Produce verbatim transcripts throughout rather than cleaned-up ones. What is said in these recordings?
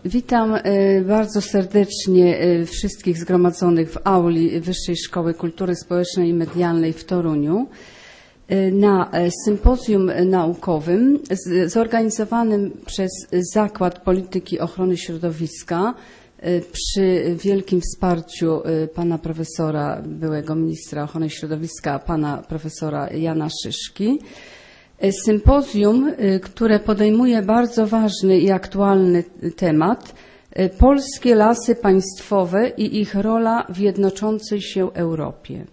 Witam bardzo serdecznie wszystkich zgromadzonych w auli Wyższej Szkoły Kultury Społecznej i Medialnej w Toruniu na sympozjum naukowym zorganizowanym przez Zakład Polityki Ochrony Środowiska przy wielkim wsparciu pana profesora, byłego ministra ochrony środowiska, pana profesora Jana Szyszki. Sympozjum, które podejmuje bardzo ważny i aktualny temat: polskie lasy państwowe i ich rola w jednoczącej się Europie.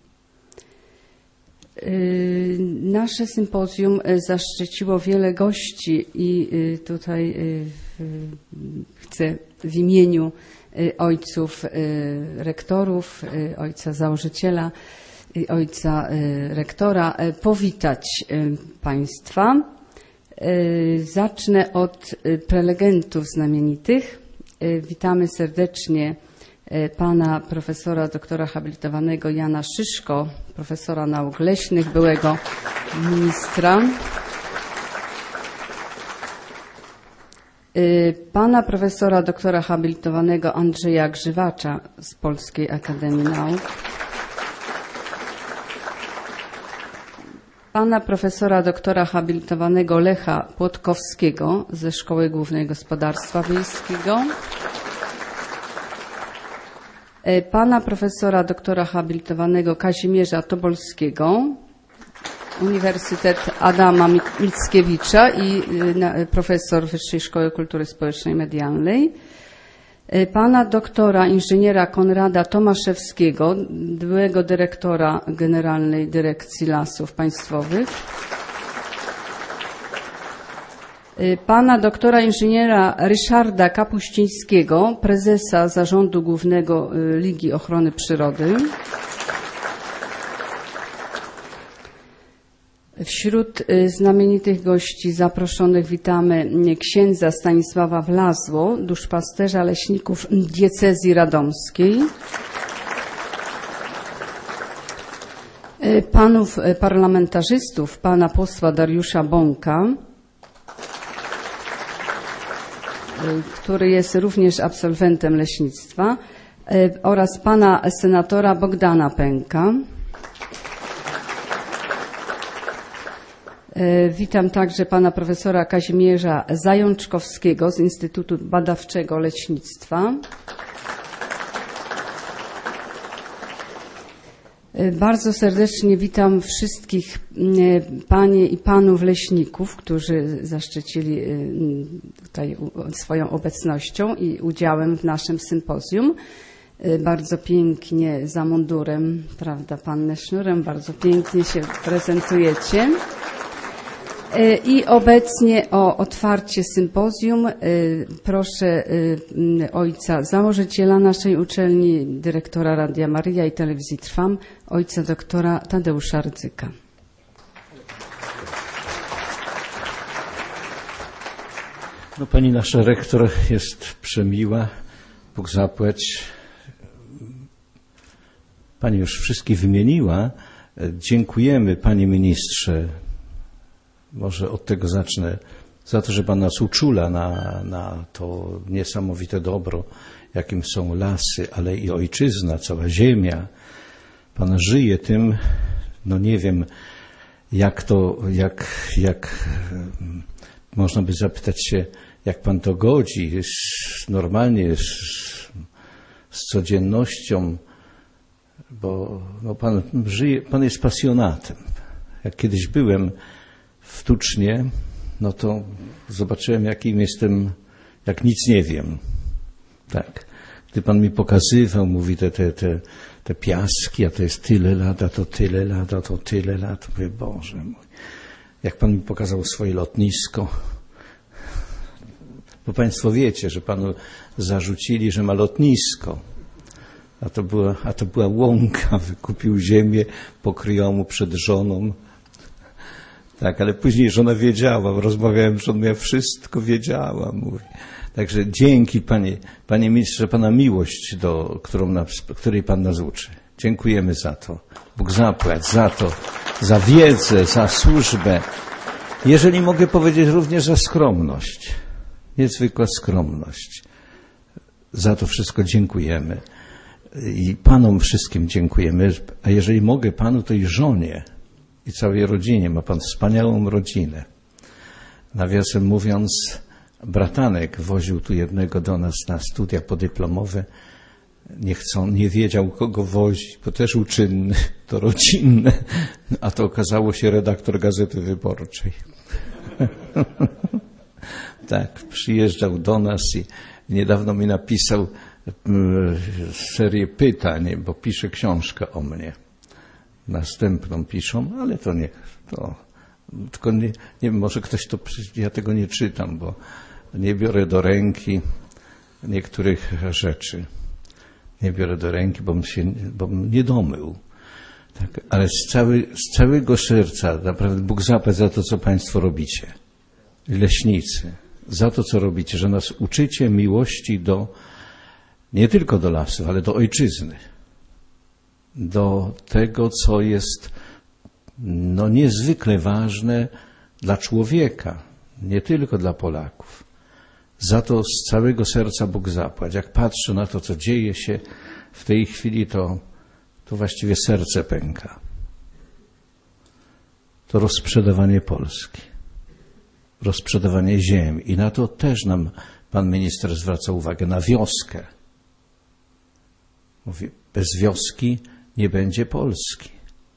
Nasze sympozjum zaszczyciło wiele gości i tutaj chcę w imieniu ojców rektorów, ojca założyciela i ojca rektora powitać Państwa. Zacznę od prelegentów znamienitych. Witamy serdecznie pana profesora doktora habilitowanego Jana Szyszko, profesora nauk leśnych, byłego ministra. Pana profesora doktora habilitowanego Andrzeja Grzywacza z Polskiej Akademii Nauk. Pana profesora doktora habilitowanego Lecha Płotkowskiego ze Szkoły Głównej Gospodarstwa Wiejskiego. Pana profesora doktora habilitowanego Kazimierza Tobolskiego, Uniwersytet Adama Mickiewicza i profesor Wyższej Szkoły Kultury Społecznej i Medialnej. Pana doktora inżyniera Konrada Tomaszewskiego, byłego dyrektora Generalnej Dyrekcji Lasów Państwowych. Pana doktora inżyniera Ryszarda Kapuścińskiego, prezesa Zarządu Głównego Ligi Ochrony Przyrody. Wśród znamienitych gości zaproszonych witamy księdza Stanisława Wlazło, duszpasterza leśników diecezji radomskiej, panów parlamentarzystów, pana posła Dariusza Bąka, który jest również absolwentem leśnictwa, oraz pana senatora Bogdana Pęka. Witam także pana profesora Kazimierza Zajączkowskiego z Instytutu Badawczego Leśnictwa. Bardzo serdecznie witam wszystkich panie i panów leśników, którzy zaszczycili tutaj swoją obecnością i udziałem w naszym sympozjum. Bardzo pięknie za mundurem, prawda, pannę Sznurem, bardzo pięknie się prezentujecie. I obecnie o otwarcie sympozjum proszę ojca założyciela naszej uczelni, dyrektora Radia Maryja i Telewizji Trwam, ojca doktora Tadeusza Rydzyka. No, pani nasza rektor jest przemiła, Bóg zapłać. Pani już wszystkich wymieniła. Dziękujemy, panie ministrze. Może od tego zacznę, za to, że pan nas uczula na, na to niesamowite dobro, jakim są lasy, ale i ojczyzna, cała ziemia. Pan żyje tym, no nie wiem, jak to, jak, jak można by zapytać się, jak pan to godzi, jest normalnie, z, z codziennością, bo no pan żyje, pan jest pasjonatem. Jak kiedyś byłem w Tucznie, no to zobaczyłem, jakim jestem, jak nic nie wiem. Tak. Gdy pan mi pokazywał, mówi te, te, te, te piaski, a to jest tyle lat, a to tyle lat, a to tyle lat. Mówię, Boże mój. Jak pan mi pokazał swoje lotnisko, bo państwo wiecie, że panu zarzucili, że ma lotnisko, a to była, a to była łąka, wykupił ziemię, pokrył mu przed żoną. Tak, ale później żona wiedziała, rozmawiałem, że ona wszystko wiedziała, mówi. Także dzięki, panie, panie ministrze, pana miłość, do, którą nas, której pan nas uczy. Dziękujemy za to. Bóg zapłać za to, za wiedzę, za służbę. Jeżeli mogę powiedzieć, również za skromność. Niezwykła skromność. za to wszystko dziękujemy. I Panom wszystkim dziękujemy. A jeżeli mogę Panu, to i żonie i całej rodzinie. Ma Pan wspaniałą rodzinę. Nawiasem mówiąc, bratanek woził tu jednego do nas na studia podyplomowe. Nie chcą, nie wiedział, kogo wozi, bo też uczynny, to rodzinne. A to okazało się redaktor Gazety Wyborczej. Tak, przyjeżdżał do nas i niedawno mi napisał serię pytań, bo pisze książkę o mnie. Następną piszą, ale to nie, to tylko nie, nie wiem, może ktoś to, ja tego nie czytam, bo nie biorę do ręki niektórych rzeczy. Nie biorę do ręki, bo bym się, bo bym nie domył. Tak, ale z, cały, z całego serca, naprawdę Bóg zapłać za to, co Państwo robicie. Leśnicy, za to, co robicie, że nas uczycie miłości do, nie tylko do lasów, ale do ojczyzny. Do tego, co jest no, niezwykle ważne dla człowieka, nie tylko dla Polaków. Za to z całego serca Bóg zapłać. Jak patrzę na to, co dzieje się w tej chwili, to, to właściwie serce pęka. To rozsprzedawanie Polski. Rozsprzedawanie ziemi. I na to też nam pan minister zwraca uwagę, na wioskę. Mówi, bez wioski nie będzie Polski.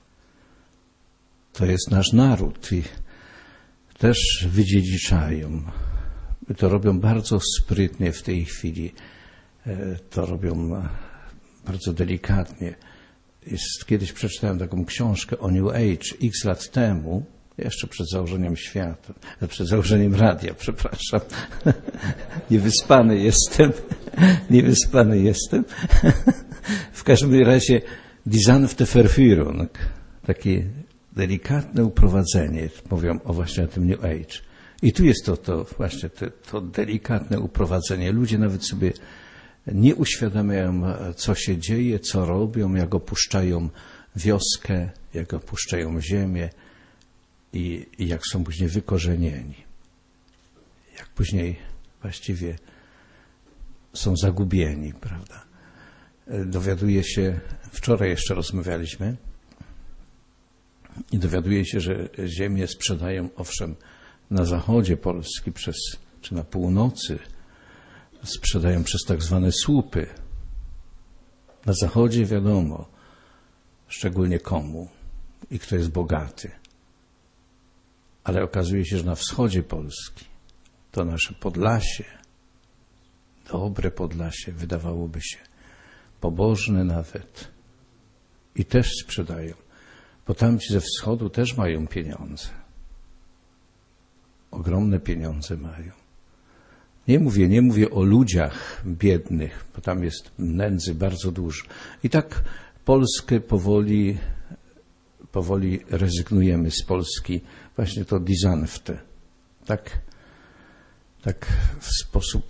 To jest nasz naród i też wydziedziczają. To robią bardzo sprytnie w tej chwili. To robią bardzo delikatnie. Jest, kiedyś przeczytałem taką książkę o New Age x lat temu, jeszcze przed założeniem świata, przed założeniem radia, przepraszam. Niewyspany jestem. Niewyspany jestem. W każdym razie Die sanfte Verführung, takie delikatne uprowadzenie, mówią o właśnie o tym New Age. I tu jest to, to właśnie to, to delikatne uprowadzenie. Ludzie nawet sobie nie uświadamiają, co się dzieje, co robią, jak opuszczają wioskę, jak opuszczają ziemię i, i jak są później wykorzenieni. Jak później właściwie są zagubieni, prawda? Dowiaduje się, wczoraj jeszcze rozmawialiśmy i dowiaduje się, że ziemię sprzedają, owszem, na zachodzie Polski przez, czy na północy sprzedają przez tak zwane słupy. Na zachodzie wiadomo, szczególnie komu i kto jest bogaty. Ale okazuje się, że na wschodzie Polski to nasze Podlasie, dobre Podlasie, wydawałoby się, pobożne nawet, i też sprzedają, bo tamci ze wschodu też mają pieniądze. Ogromne pieniądze mają. Nie mówię, nie mówię o ludziach biednych, bo tam jest nędzy bardzo dużo. I tak Polskę powoli, powoli rezygnujemy z Polski. Właśnie to die sanfte. Tak, tak w sposób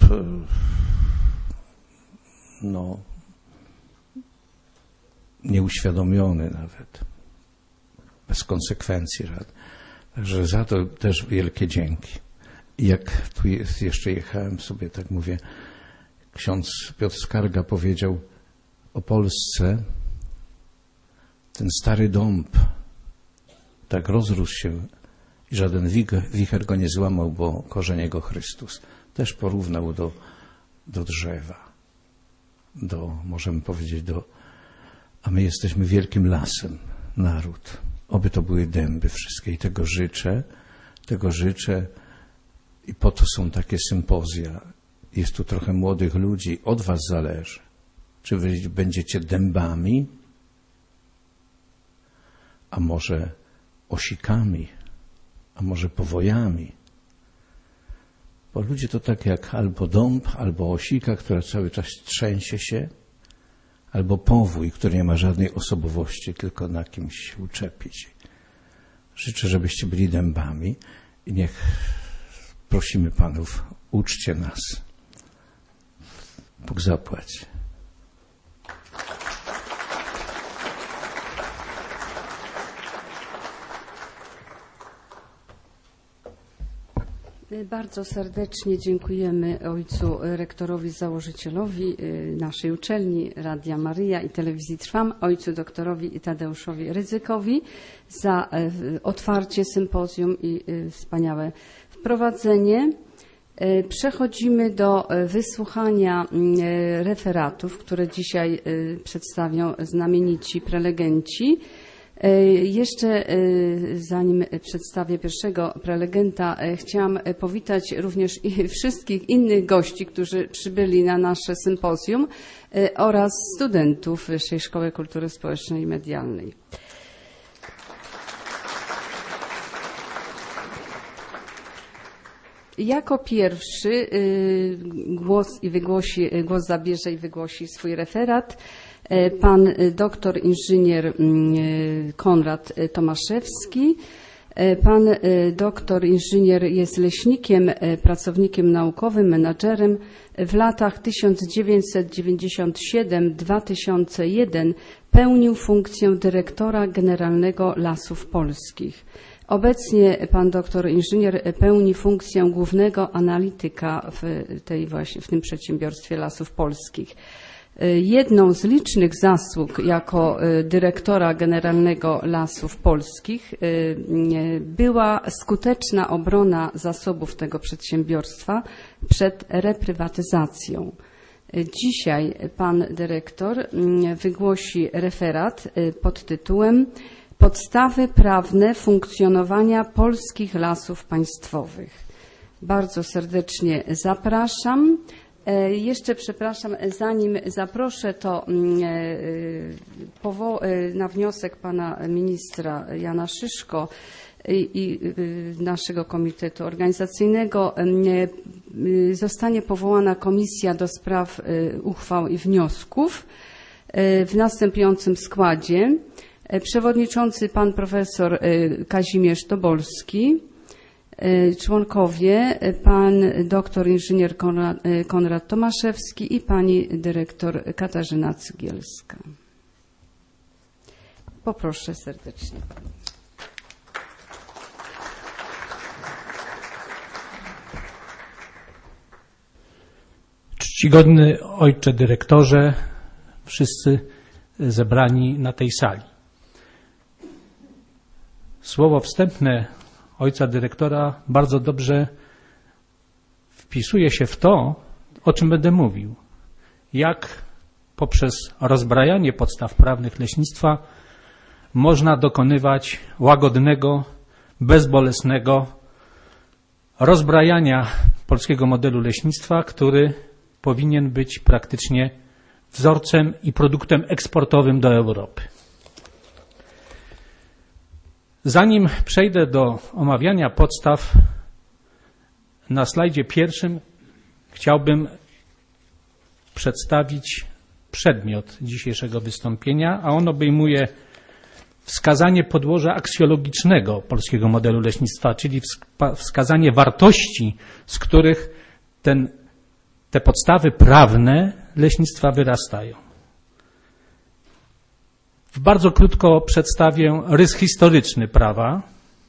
no, nieuświadomiony nawet. Bez konsekwencji żadnych. Także za to też wielkie dzięki. I jak tu jest, jeszcze jechałem sobie, tak mówię, ksiądz Piotr Skarga powiedział o Polsce, ten stary dąb tak rozrósł się i żaden wicher go nie złamał, bo korzeń jego Chrystus. Też porównał do, do drzewa, do, możemy powiedzieć, do, a my jesteśmy wielkim lasem, naród. Oby to były dęby wszystkie i tego życzę, tego życzę i po to są takie sympozja. Jest tu trochę młodych ludzi, od was zależy. Czy wy będziecie dębami, a może osikami, a może powojami. Bo ludzie to tak jak albo dąb, albo osika, która cały czas trzęsie się, albo powój, który nie ma żadnej osobowości, tylko na kimś się uczepić. Życzę, żebyście byli dębami i niech prosimy Panów, uczcie nas. Bóg zapłać. Bardzo serdecznie dziękujemy ojcu rektorowi, założycielowi naszej uczelni Radia Maryja i Telewizji Trwam, ojcu doktorowi Tadeuszowi Rydzykowi za otwarcie sympozjum i wspaniałe wprowadzenie. Przechodzimy do wysłuchania referatów, które dzisiaj przedstawią znamienici prelegenci. Jeszcze zanim przedstawię pierwszego prelegenta, chciałam powitać również wszystkich innych gości, którzy przybyli na nasze sympozjum oraz studentów Wyższej Szkoły Kultury Społecznej i Medialnej. Jako pierwszy głos i wygłosi, głos zabierze i wygłosi swój referat pan doktor inżynier Konrad Tomaszewski. Pan doktor inżynier jest leśnikiem, pracownikiem naukowym, menadżerem. W latach tysiąc dziewięćset dziewięćdziesiąt siedem do dwa tysiące jeden pełnił funkcję dyrektora generalnego Lasów Polskich. Obecnie pan doktor inżynier pełni funkcję głównego analityka w, tej właśnie, w tym przedsiębiorstwie Lasów Polskich. Jedną z licznych zasług jako dyrektora generalnego Lasów Polskich była skuteczna obrona zasobów tego przedsiębiorstwa przed reprywatyzacją. Dzisiaj pan dyrektor wygłosi referat pod tytułem Podstawy prawne funkcjonowania polskich lasów państwowych. Bardzo serdecznie zapraszam. Jeszcze przepraszam, zanim zaproszę, to na wniosek pana ministra Jana Szyszko i naszego komitetu organizacyjnego zostanie powołana komisja do spraw uchwał i wniosków w następującym składzie. Przewodniczący pan profesor Kazimierz Tobolski, członkowie pan doktor inżynier Konrad, Konrad Tomaszewski i pani dyrektor Katarzyna Cygielska. Poproszę serdecznie. Czcigodny ojcze dyrektorze, wszyscy zebrani na tej sali. Słowo wstępne ojca dyrektora bardzo dobrze wpisuje się w to, o czym będę mówił. Jak poprzez rozbrajanie podstaw prawnych leśnictwa można dokonywać łagodnego, bezbolesnego rozbrajania polskiego modelu leśnictwa, który powinien być praktycznie wzorcem i produktem eksportowym do Europy. Zanim przejdę do omawiania podstaw, na slajdzie pierwszym chciałbym przedstawić przedmiot dzisiejszego wystąpienia, a on obejmuje wskazanie podłoża aksjologicznego polskiego modelu leśnictwa, czyli wskazanie wartości, z których ten, te podstawy prawne leśnictwa wyrastają. Bardzo krótko przedstawię rys historyczny prawa.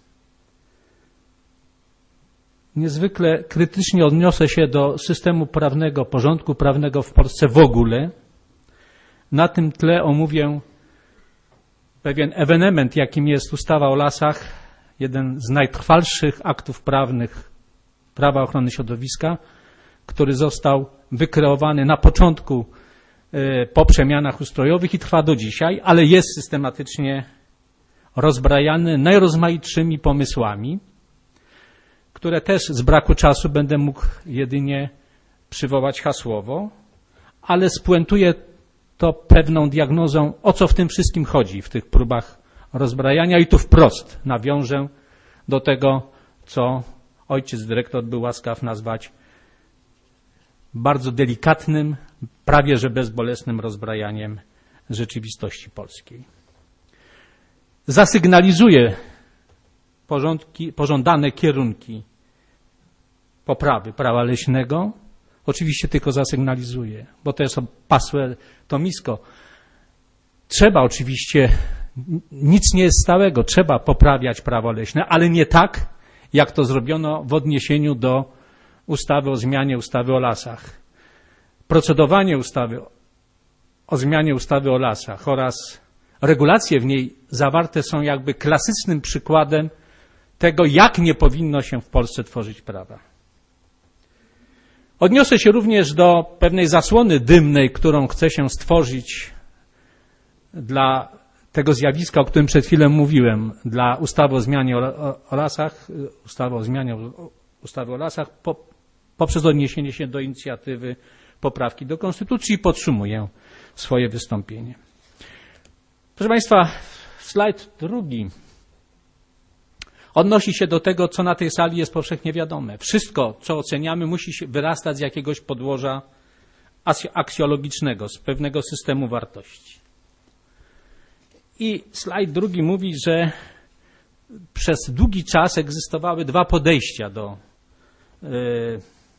Niezwykle krytycznie odniosę się do systemu prawnego, porządku prawnego w Polsce w ogóle. Na tym tle omówię pewien ewenement, jakim jest ustawa o lasach, jeden z najtrwalszych aktów prawnych prawa ochrony środowiska, który został wykreowany na początku po przemianach ustrojowych i trwa do dzisiaj, ale jest systematycznie rozbrajany najrozmaitszymi pomysłami, które też z braku czasu będę mógł jedynie przywołać hasłowo, ale spuentuję to pewną diagnozą, o co w tym wszystkim chodzi, w tych próbach rozbrajania i tu wprost nawiążę do tego, co ojciec dyrektor był łaskaw nazwać bardzo delikatnym, prawie że bezbolesnym rozbrajaniem rzeczywistości polskiej. Zasygnalizuję porządki, pożądane kierunki poprawy prawa leśnego. Oczywiście tylko zasygnalizuję, bo to jest opasłe tomisko. Trzeba oczywiście, nic nie jest stałego, trzeba poprawiać prawo leśne, ale nie tak, jak to zrobiono w odniesieniu do ustawy o zmianie ustawy o lasach. Procedowanie ustawy o zmianie ustawy o lasach oraz regulacje w niej zawarte są jakby klasycznym przykładem tego, jak nie powinno się w Polsce tworzyć prawa. Odniosę się również do pewnej zasłony dymnej, którą chce się stworzyć dla tego zjawiska, o którym przed chwilą mówiłem, dla ustawy o zmianie o, o, o lasach, ustawy o zmianie o, ustawy o lasach, po, poprzez odniesienie się do inicjatywy poprawki do Konstytucji. Podsumuję swoje wystąpienie. Proszę Państwa, slajd drugi odnosi się do tego, co na tej sali jest powszechnie wiadome. Wszystko, co oceniamy, musi się wyrastać z jakiegoś podłoża aksjologicznego, z pewnego systemu wartości. I slajd drugi mówi, że przez długi czas egzystowały dwa podejścia do yy,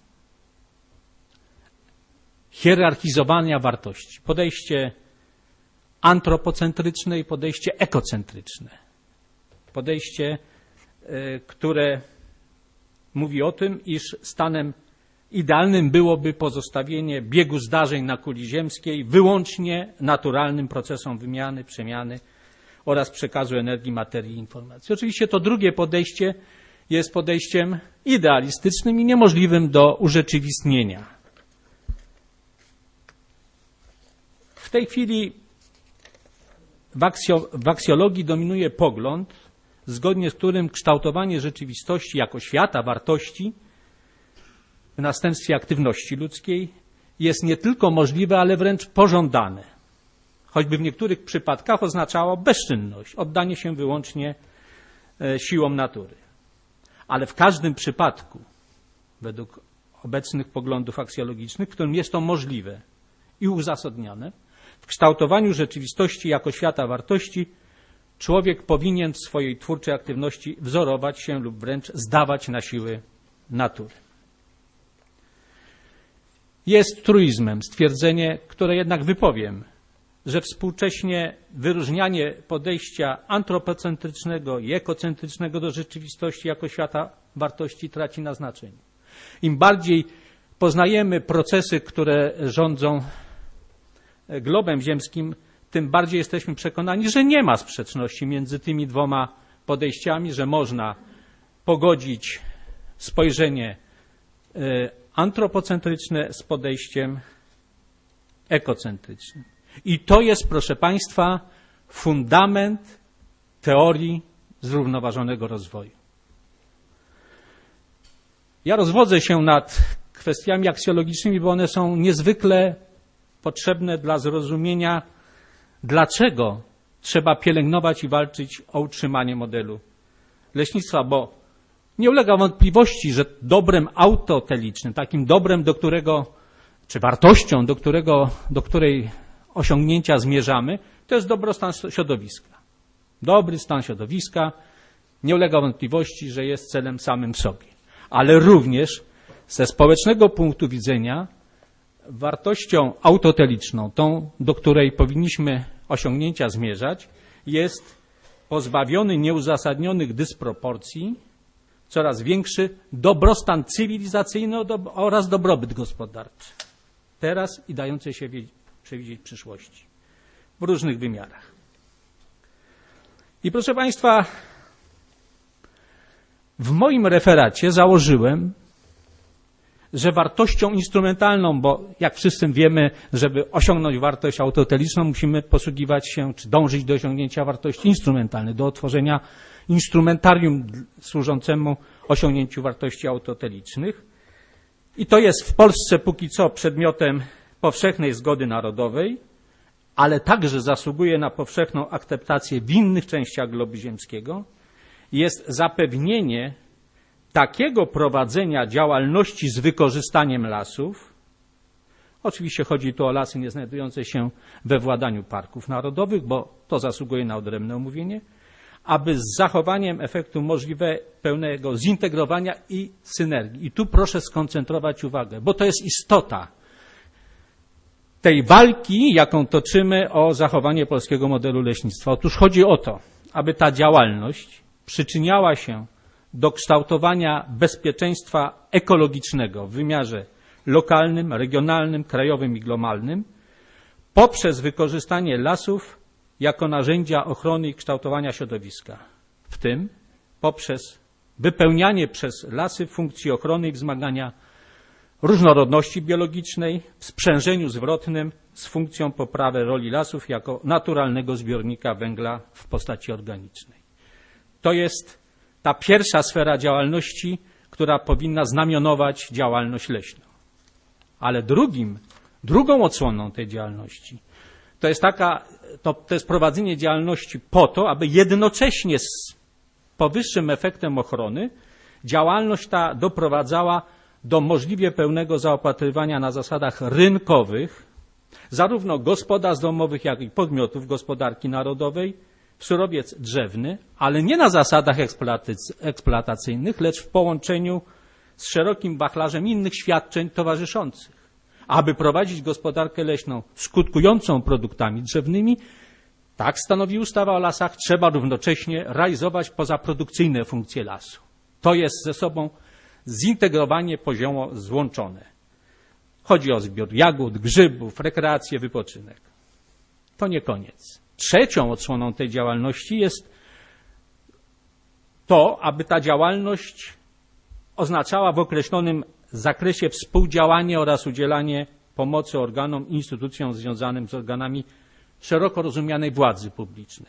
hierarchizowania wartości. Podejście antropocentryczne i podejście ekocentryczne. Podejście, yy, które mówi o tym, iż stanem idealnym byłoby pozostawienie biegu zdarzeń na kuli ziemskiej wyłącznie naturalnym procesom wymiany, przemiany oraz przekazu energii, materii i informacji. Oczywiście to drugie podejście jest podejściem idealistycznym i niemożliwym do urzeczywistnienia. W tej chwili w, aksjo, w aksjologii dominuje pogląd, zgodnie z którym kształtowanie rzeczywistości jako świata wartości w następstwie aktywności ludzkiej jest nie tylko możliwe, ale wręcz pożądane. Choćby w niektórych przypadkach oznaczało bezczynność, oddanie się wyłącznie siłom natury. Ale w każdym przypadku, według obecnych poglądów aksjologicznych, w którym jest to możliwe i uzasadnione, w kształtowaniu rzeczywistości jako świata wartości człowiek powinien w swojej twórczej aktywności wzorować się lub wręcz zdawać na siły natury. Jest truizmem stwierdzenie, które jednak wypowiem, że współcześnie wyróżnianie podejścia antropocentrycznego i ekocentrycznego do rzeczywistości jako świata wartości traci na znaczeniu. Im bardziej poznajemy procesy, które rządzą globem ziemskim, tym bardziej jesteśmy przekonani, że nie ma sprzeczności między tymi dwoma podejściami, że można pogodzić spojrzenie antropocentryczne z podejściem ekocentrycznym. I to jest, proszę Państwa, fundament teorii zrównoważonego rozwoju. Ja rozwodzę się nad kwestiami aksjologicznymi, bo one są niezwykle potrzebne dla zrozumienia, dlaczego trzeba pielęgnować i walczyć o utrzymanie modelu leśnictwa, bo nie ulega wątpliwości, że dobrem autotelicznym, takim dobrem, do którego, czy wartością, do którego, do której osiągnięcia zmierzamy, to jest dobrostan środowiska. Dobry stan środowiska, nie ulega wątpliwości, że jest celem samym w sobie. Ale również ze społecznego punktu widzenia wartością autoteliczną, tą, do której powinniśmy osiągnięcia zmierzać, jest pozbawiony nieuzasadnionych dysproporcji coraz większy dobrostan cywilizacyjny oraz dobrobyt gospodarczy. Teraz i dające się przewidzieć przyszłości w różnych wymiarach. I proszę Państwa, w moim referacie założyłem, że wartością instrumentalną, bo jak wszyscy wiemy, żeby osiągnąć wartość autoteliczną, musimy posługiwać się, czy dążyć do osiągnięcia wartości instrumentalnej, do otworzenia instrumentarium służącemu osiągnięciu wartości autotelicznych. I to jest w Polsce póki co przedmiotem powszechnej zgody narodowej, ale także zasługuje na powszechną akceptację w innych częściach globu ziemskiego, jest zapewnienie takiego prowadzenia działalności z wykorzystaniem lasów. Oczywiście chodzi tu o lasy nie znajdujące się we władaniu parków narodowych, bo to zasługuje na odrębne omówienie, aby z zachowaniem efektu możliwe pełnego zintegrowania i synergii. I tu proszę skoncentrować uwagę, bo to jest istota tej walki, jaką toczymy o zachowanie polskiego modelu leśnictwa. Otóż chodzi o to, aby ta działalność przyczyniała się do kształtowania bezpieczeństwa ekologicznego w wymiarze lokalnym, regionalnym, krajowym i globalnym poprzez wykorzystanie lasów jako narzędzia ochrony i kształtowania środowiska, w tym poprzez wypełnianie przez lasy funkcji ochrony i wzmagania różnorodności biologicznej w sprzężeniu zwrotnym z funkcją poprawy roli lasów jako naturalnego zbiornika węgla w postaci organicznej. To jest ta pierwsza sfera działalności, która powinna znamionować działalność leśną. Ale drugim, drugą odsłoną tej działalności to jest taka, to, to jest prowadzenie działalności po to, aby jednocześnie z powyższym efektem ochrony działalność ta doprowadzała do możliwie pełnego zaopatrywania na zasadach rynkowych zarówno gospodarstw domowych, jak i podmiotów gospodarki narodowej w surowiec drzewny, ale nie na zasadach eksploatacyjnych, lecz w połączeniu z szerokim wachlarzem innych świadczeń towarzyszących. Aby prowadzić gospodarkę leśną skutkującą produktami drzewnymi, tak stanowi ustawa o lasach, trzeba równocześnie realizować pozaprodukcyjne funkcje lasu. To jest ze sobą zintegrowanie poziomo złączone. Chodzi o zbiór jagód, grzybów, rekreację, wypoczynek. To nie koniec. Trzecią odsłoną tej działalności jest to, aby ta działalność oznaczała w określonym zakresie współdziałanie oraz udzielanie pomocy organom i instytucjom związanym z organami szeroko rozumianej władzy publicznej.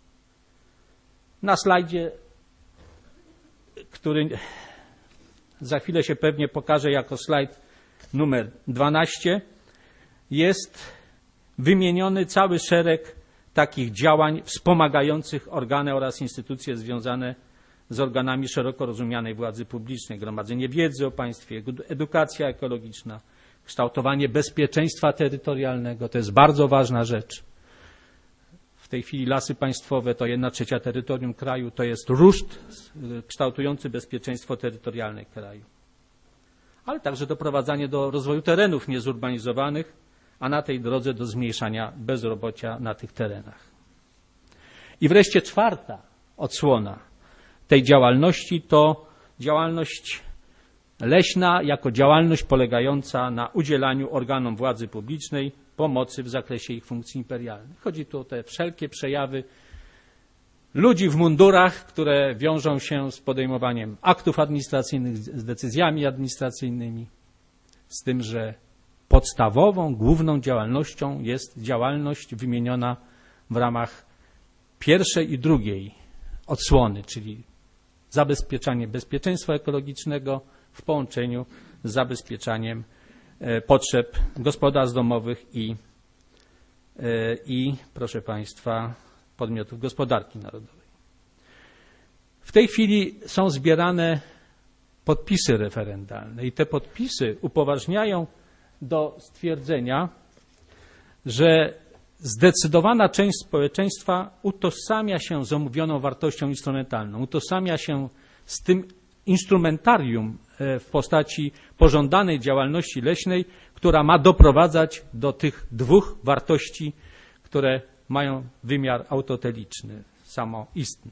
Na slajdzie, który za chwilę się pewnie pokaże jako slajd numer dwanaście, jest wymieniony cały szereg takich działań wspomagających organy oraz instytucje związane z organami szeroko rozumianej władzy publicznej, gromadzenie wiedzy o państwie, edukacja ekologiczna, kształtowanie bezpieczeństwa terytorialnego. To jest bardzo ważna rzecz. W tej chwili lasy państwowe to jedna trzecia terytorium kraju, to jest ruszt kształtujący bezpieczeństwo terytorialne kraju. Ale także doprowadzanie do rozwoju terenów niezurbanizowanych, a na tej drodze do zmniejszania bezrobocia na tych terenach. I wreszcie czwarta odsłona tej działalności to działalność leśna jako działalność polegająca na udzielaniu organom władzy publicznej pomocy w zakresie ich funkcji imperialnych. Chodzi tu o te wszelkie przejawy ludzi w mundurach, które wiążą się z podejmowaniem aktów administracyjnych, z decyzjami administracyjnymi, z tym, że podstawową, główną działalnością jest działalność wymieniona w ramach pierwszej i drugiej odsłony, czyli zabezpieczanie bezpieczeństwa ekologicznego w połączeniu z zabezpieczaniem potrzeb gospodarstw domowych i, i, proszę Państwa, podmiotów gospodarki narodowej. W tej chwili są zbierane podpisy referendalne i te podpisy upoważniają do stwierdzenia, że zdecydowana część społeczeństwa utożsamia się z omówioną wartością instrumentalną, utożsamia się z tym instrumentarium w postaci pożądanej działalności leśnej, która ma doprowadzać do tych dwóch wartości, które mają wymiar autoteliczny, samoistny.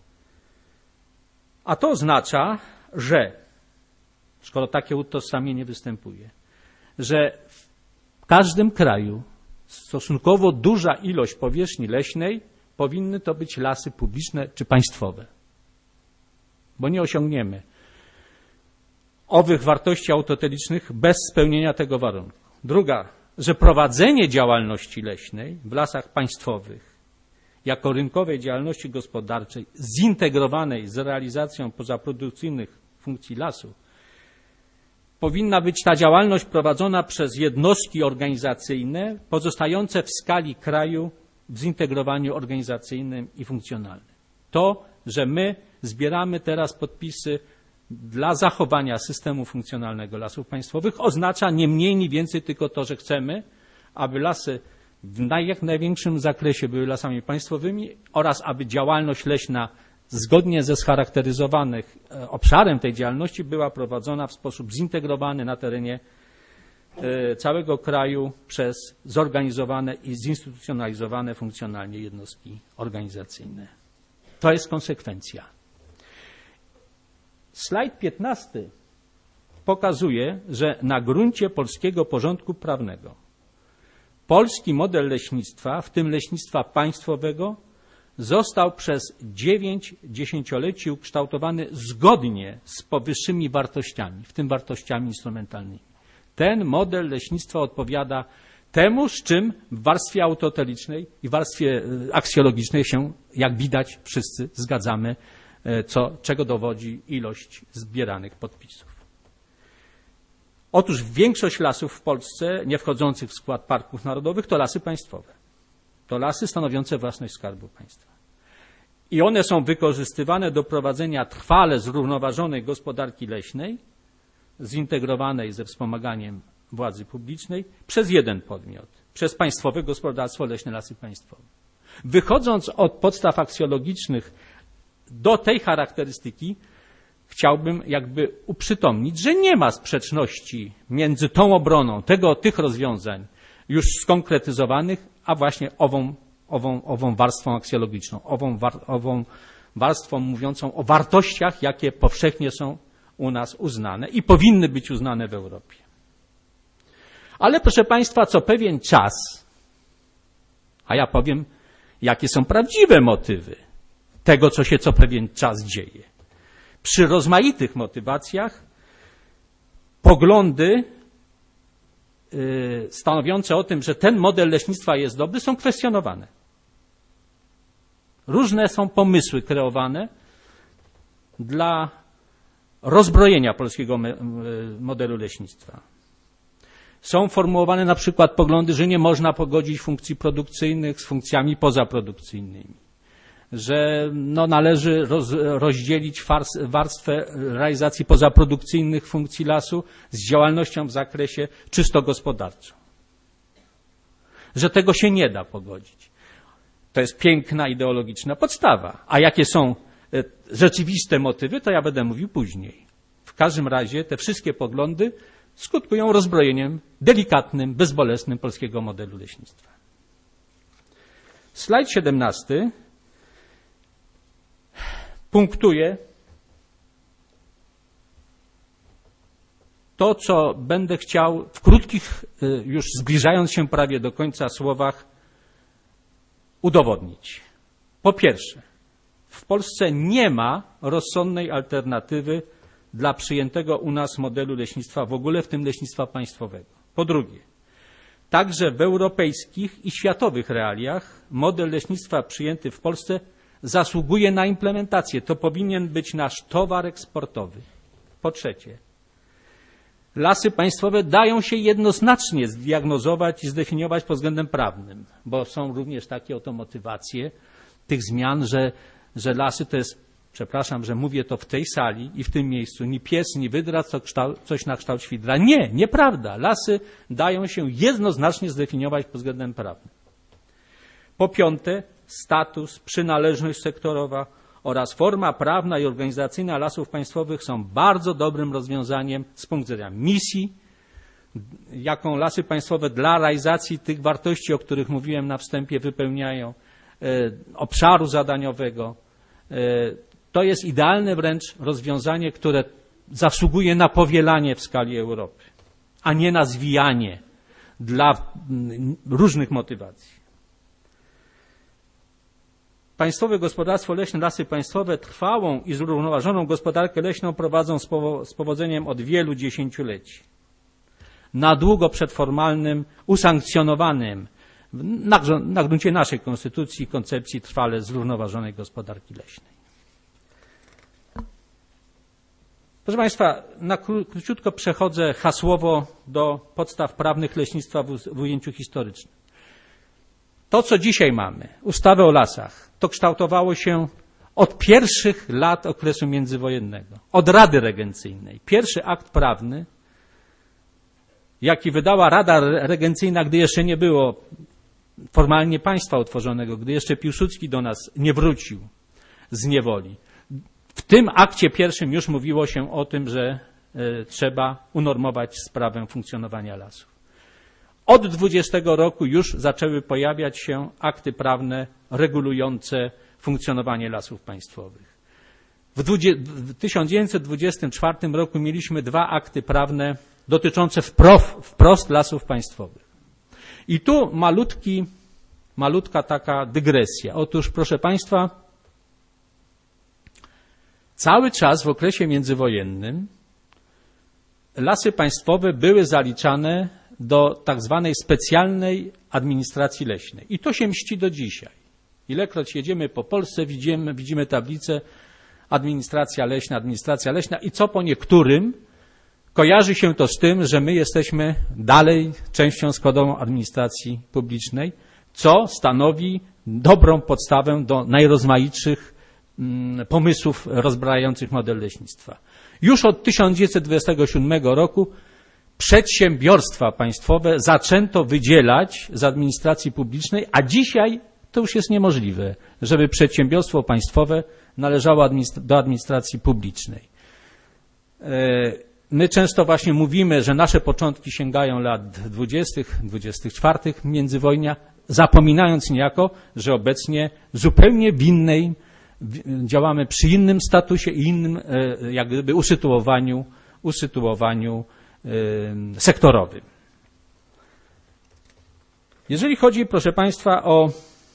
A to oznacza, że, skoro takie utożsamienie występuje, że w każdym kraju stosunkowo duża ilość powierzchni leśnej powinny to być lasy publiczne czy państwowe. Bo nie osiągniemy owych wartości autotelicznych bez spełnienia tego warunku. Druga, że prowadzenie działalności leśnej w lasach państwowych jako rynkowej działalności gospodarczej zintegrowanej z realizacją pozaprodukcyjnych funkcji lasu powinna być ta działalność prowadzona przez jednostki organizacyjne pozostające w skali kraju w zintegrowaniu organizacyjnym i funkcjonalnym. To, że my zbieramy teraz podpisy dla zachowania systemu funkcjonalnego lasów państwowych, oznacza nie mniej, nie więcej tylko to, że chcemy, aby lasy w jak największym zakresie były lasami państwowymi oraz aby działalność leśna zgodnie ze scharakteryzowanym obszarem tej działalności była prowadzona w sposób zintegrowany na terenie całego kraju przez zorganizowane i zinstytucjonalizowane funkcjonalnie jednostki organizacyjne. To jest konsekwencja. Slajd piętnasty pokazuje, że na gruncie polskiego porządku prawnego polski model leśnictwa, w tym leśnictwa państwowego, został przez dziewięć dziesięcioleci ukształtowany zgodnie z powyższymi wartościami, w tym wartościami instrumentalnymi. Ten model leśnictwa odpowiada temu, z czym w warstwie autotelicznej i w warstwie aksjologicznej się, jak widać, wszyscy zgadzamy, co, czego dowodzi ilość zbieranych podpisów. Otóż większość lasów w Polsce, nie wchodzących w skład parków narodowych, to lasy państwowe. To lasy stanowiące własność Skarbu Państwa. I one są wykorzystywane do prowadzenia trwale zrównoważonej gospodarki leśnej, zintegrowanej ze wspomaganiem władzy publicznej, przez jeden podmiot, przez Państwowe Gospodarstwo Leśne Lasy Państwowe. Wychodząc od podstaw aksjologicznych do tej charakterystyki, chciałbym jakby uprzytomnić, że nie ma sprzeczności między tą obroną tego, tych rozwiązań już skonkretyzowanych, a właśnie ową, ową, ową warstwą aksjologiczną, ową, war, ową warstwą mówiącą o wartościach, jakie powszechnie są u nas uznane i powinny być uznane w Europie. Ale proszę Państwa, co pewien czas, a ja powiem, jakie są prawdziwe motywy tego, co się co pewien czas dzieje. Przy rozmaitych motywacjach poglądy yy, stanowiące o tym, że ten model leśnictwa jest dobry, są kwestionowane. Różne są pomysły kreowane dla rozbrojenia polskiego modelu leśnictwa. Są formułowane na przykład poglądy, że nie można pogodzić funkcji produkcyjnych z funkcjami pozaprodukcyjnymi, że no, należy roz, rozdzielić fars, warstwę realizacji pozaprodukcyjnych funkcji lasu z działalnością w zakresie czysto gospodarczym. Że tego się nie da pogodzić. To jest piękna ideologiczna podstawa. A jakie są rzeczywiste motywy, to ja będę mówił później. W każdym razie te wszystkie poglądy skutkują rozbrojeniem delikatnym, bezbolesnym polskiego modelu leśnictwa. Slajd siedemnasty punktuje to, co będę chciał w krótkich, już zbliżając się prawie do końca słowach, udowodnić. Po pierwsze, w Polsce nie ma rozsądnej alternatywy dla przyjętego u nas modelu leśnictwa w ogóle, w tym leśnictwa państwowego. Po drugie, także w europejskich i światowych realiach model leśnictwa przyjęty w Polsce zasługuje na implementację. To powinien być nasz towar eksportowy. Po trzecie, lasy państwowe dają się jednoznacznie zdiagnozować i zdefiniować pod względem prawnym, bo są również takie oto motywacje tych zmian, że, że lasy to jest, przepraszam, że mówię to w tej sali i w tym miejscu, ni pies, ni wydra, co kształt, coś na kształt świdra. Nie, nieprawda. Lasy dają się jednoznacznie zdefiniować pod względem prawnym. Po piąte, status, przynależność sektorowa oraz forma prawna i organizacyjna lasów państwowych są bardzo dobrym rozwiązaniem z punktu widzenia misji, jaką lasy państwowe dla realizacji tych wartości, o których mówiłem na wstępie, wypełniają, e, obszaru zadaniowego. E, to jest idealne wręcz rozwiązanie, które zasługuje na powielanie w skali Europy, a nie na zwijanie dla różnych motywacji. Państwowe Gospodarstwo Leśne Lasy Państwowe trwałą i zrównoważoną gospodarkę leśną prowadzą z, powo z powodzeniem od wielu dziesięcioleci. Na długo przed formalnym, usankcjonowanym na, na gruncie naszej konstytucji koncepcji trwale zrównoważonej gospodarki leśnej. Proszę Państwa, na króciutko przechodzę hasłowo do podstaw prawnych leśnictwa w, w ujęciu historycznym. To, co dzisiaj mamy, ustawę o lasach, to kształtowało się od pierwszych lat okresu międzywojennego, od Rady Regencyjnej. Pierwszy akt prawny, jaki wydała Rada Regencyjna, gdy jeszcze nie było formalnie państwa utworzonego, gdy jeszcze Piłsudski do nas nie wrócił z niewoli. W tym akcie pierwszym już mówiło się o tym, że y, trzeba unormować sprawę funkcjonowania lasów. Od dwudziestego roku już zaczęły pojawiać się akty prawne regulujące funkcjonowanie lasów państwowych. W tysiąc dziewięćset dwudziestym czwartym roku mieliśmy dwa akty prawne dotyczące wprost, wprost lasów państwowych. I tu malutki, malutka taka dygresja. Otóż, proszę Państwa, cały czas w okresie międzywojennym lasy państwowe były zaliczane do tak zwanej specjalnej administracji leśnej. I to się mści do dzisiaj. Ilekroć jedziemy po Polsce, widzimy, widzimy tablicę administracja leśna, administracja leśna i co po niektórym kojarzy się to z tym, że my jesteśmy dalej częścią składową administracji publicznej, co stanowi dobrą podstawę do najrozmaitszych mm, pomysłów rozbrajających model leśnictwa. Już od tysiąc dziewięćset dwudziestego siódmego roku przedsiębiorstwa państwowe zaczęto wydzielać z administracji publicznej, a dzisiaj to już jest niemożliwe, żeby przedsiębiorstwo państwowe należało do administracji publicznej. My często właśnie mówimy, że nasze początki sięgają lat dwudziestych, dwudziestych czwartych międzywojnia, zapominając niejako, że obecnie zupełnie w innej, działamy przy innym statusie i innym jak gdyby usytuowaniu, usytuowaniu sektorowym. Jeżeli chodzi, proszę Państwa, o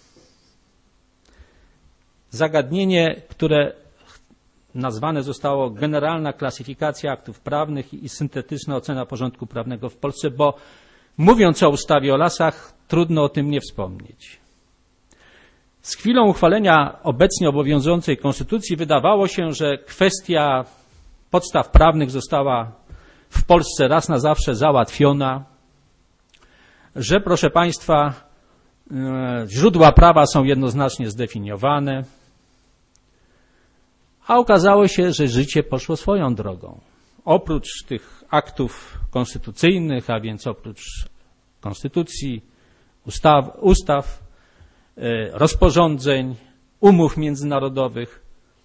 zagadnienie, które nazwane zostało generalna klasyfikacja aktów prawnych i syntetyczna ocena porządku prawnego w Polsce, bo mówiąc o ustawie o lasach, trudno o tym nie wspomnieć. Z chwilą uchwalenia obecnie obowiązującej konstytucji wydawało się, że kwestia podstaw prawnych została w Polsce raz na zawsze załatwiona, że, proszę Państwa, źródła prawa są jednoznacznie zdefiniowane, a okazało się, że życie poszło swoją drogą. Oprócz tych aktów konstytucyjnych, a więc oprócz konstytucji, ustaw, ustaw rozporządzeń, umów międzynarodowych,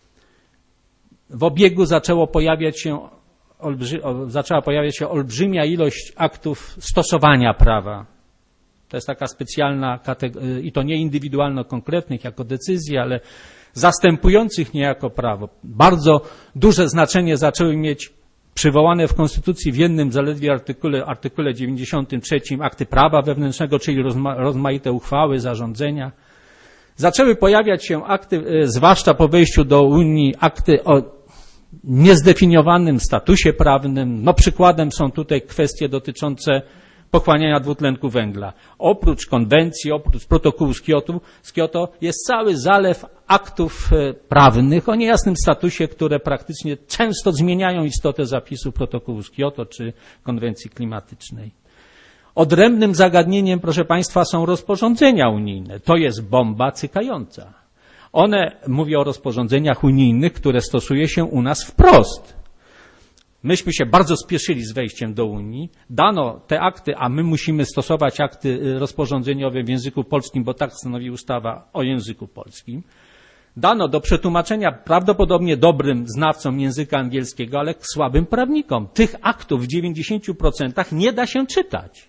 w obiegu zaczęło pojawiać się olbrzy, zaczęła pojawiać się olbrzymia ilość aktów stosowania prawa. To jest taka specjalna kategoria, i to nie indywidualno-konkretnych jako decyzje, ale zastępujących niejako prawo. Bardzo duże znaczenie zaczęły mieć przywołane w Konstytucji w jednym zaledwie artykule, artykule dziewięćdziesiątym trzecim akty prawa wewnętrznego, czyli rozma, rozmaite uchwały, zarządzenia. Zaczęły pojawiać się akty, zwłaszcza po wejściu do Unii, akty o niezdefiniowanym statusie prawnym. No przykładem są tutaj kwestie dotyczące pochłaniania dwutlenku węgla. Oprócz konwencji, oprócz protokołu z Kioto, z Kioto jest cały zalew aktów prawnych o niejasnym statusie, które praktycznie często zmieniają istotę zapisów protokołu z Kioto czy konwencji klimatycznej. Odrębnym zagadnieniem, proszę Państwa, są rozporządzenia unijne. To jest bomba cykająca. One, mówię o rozporządzeniach unijnych, które stosuje się u nas wprost. Myśmy się bardzo spieszyli z wejściem do Unii, dano te akty, a my musimy stosować akty rozporządzeniowe w języku polskim, bo tak stanowi ustawa o języku polskim. Dano do przetłumaczenia prawdopodobnie dobrym znawcom języka angielskiego, ale słabym prawnikom. Tych aktów w dziewięćdziesięciu procentach nie da się czytać.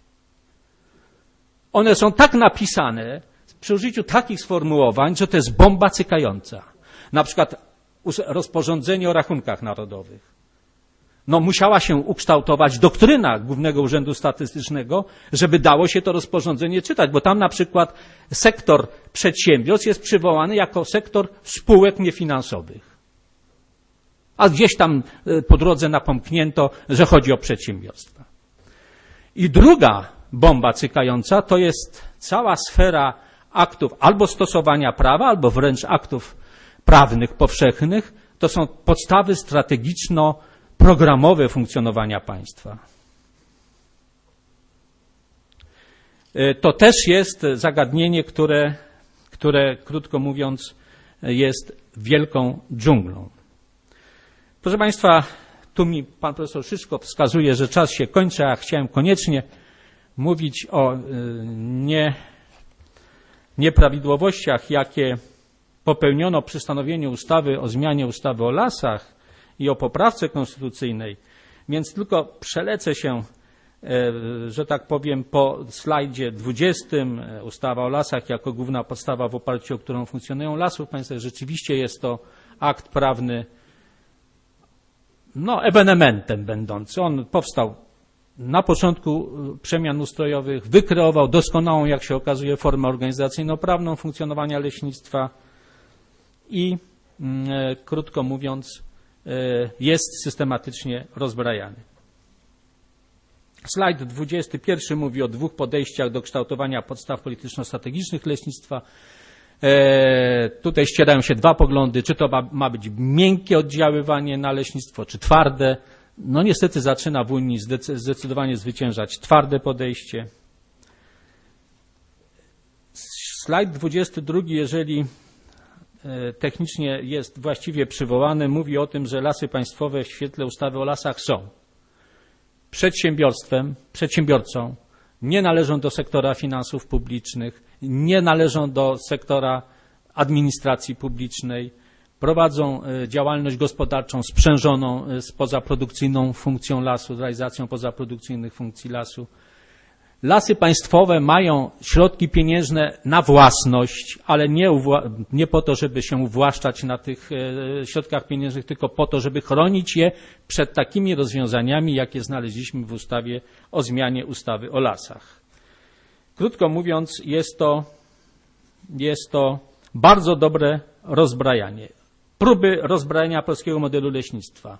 One są tak napisane przy użyciu takich sformułowań, że to jest bomba cykająca. Na przykład rozporządzenie o rachunkach narodowych. No musiała się ukształtować doktryna Głównego Urzędu Statystycznego, żeby dało się to rozporządzenie czytać, bo tam na przykład sektor przedsiębiorstw jest przywołany jako sektor spółek niefinansowych. A gdzieś tam po drodze napomknięto, że chodzi o przedsiębiorstwa. I druga bomba cykająca to jest cała sfera aktów albo stosowania prawa, albo wręcz aktów prawnych powszechnych. To są podstawy strategiczno programowe funkcjonowania państwa. To też jest zagadnienie, które, które, krótko mówiąc, jest wielką dżunglą. Proszę Państwa, tu mi pan profesor Szyszko wskazuje, że czas się kończy, a chciałem koniecznie mówić o nie, nieprawidłowościach, jakie popełniono przy stanowieniu ustawy o zmianie ustawy o lasach i o poprawce konstytucyjnej, więc tylko przelecę się, że tak powiem, po slajdzie dwudziestym. Ustawa o lasach jako główna podstawa, w oparciu o którą funkcjonują lasy państwowe. Rzeczywiście jest to akt prawny no, ewenementem będący. On powstał na początku przemian ustrojowych, wykreował doskonałą, jak się okazuje, formę organizacyjno-prawną funkcjonowania leśnictwa i e, krótko mówiąc e, jest systematycznie rozbrajany. Slajd dwudziesty pierwszy mówi o dwóch podejściach do kształtowania podstaw polityczno-strategicznych leśnictwa. E, tutaj ścierają się dwa poglądy, czy to ma, ma być miękkie oddziaływanie na leśnictwo, czy twarde. No niestety zaczyna w Unii zdecydowanie zwyciężać twarde podejście. Slajd dwudziesty drugi, jeżeli technicznie jest właściwie przywołany, mówi o tym, że Lasy Państwowe w świetle ustawy o lasach są przedsiębiorstwem, przedsiębiorcą, nie należą do sektora finansów publicznych, nie należą do sektora administracji publicznej, prowadzą działalność gospodarczą sprzężoną z pozaprodukcyjną funkcją lasu, z realizacją pozaprodukcyjnych funkcji lasu. Lasy państwowe mają środki pieniężne na własność, ale nie, nie po to, żeby się uwłaszczać na tych środkach pieniężnych, tylko po to, żeby chronić je przed takimi rozwiązaniami, jakie znaleźliśmy w ustawie o zmianie ustawy o lasach. Krótko mówiąc, jest to, jest to bardzo dobre rozbrajanie. Próby rozbrajania polskiego modelu leśnictwa.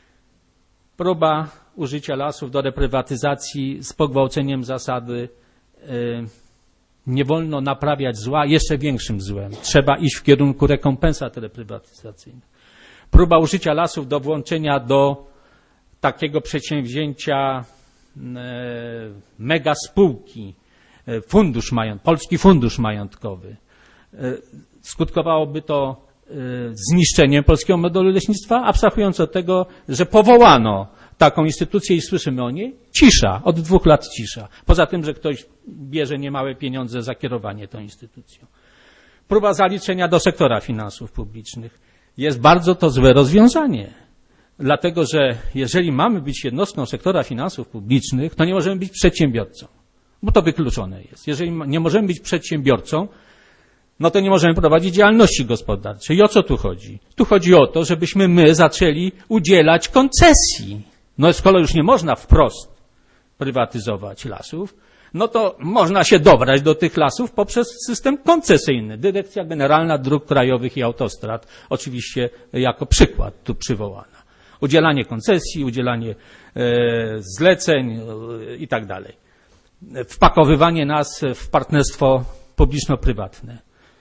Próba użycia lasów do reprywatyzacji z pogwałceniem zasady yy, nie wolno naprawiać zła jeszcze większym złem. Trzeba iść w kierunku rekompensat reprywatyzacyjnych. Próba użycia lasów do włączenia do takiego przedsięwzięcia yy, mega spółki, yy, fundusz majątkowy, Polski Fundusz Majątkowy. Yy, skutkowałoby to zniszczeniem polskiego modelu leśnictwa, abstrahując od tego, że powołano taką instytucję i słyszymy o niej, cisza, od dwóch lat cisza. Poza tym, że ktoś bierze niemałe pieniądze za kierowanie tą instytucją. Próba zaliczenia do sektora finansów publicznych jest bardzo to złe rozwiązanie. Dlatego, że jeżeli mamy być jednostką sektora finansów publicznych, to nie możemy być przedsiębiorcą, bo to wykluczone jest. Jeżeli nie możemy być przedsiębiorcą, no to nie możemy prowadzić działalności gospodarczej. I o co tu chodzi? Tu chodzi o to, żebyśmy my zaczęli udzielać koncesji. No skoro już nie można wprost prywatyzować lasów, no to można się dobrać do tych lasów poprzez system koncesyjny. Dyrekcja Generalna Dróg Krajowych i Autostrad, oczywiście jako przykład tu przywołana. Udzielanie koncesji, udzielanie e, zleceń e, i tak dalej. Wpakowywanie nas w partnerstwo publiczno-prywatne.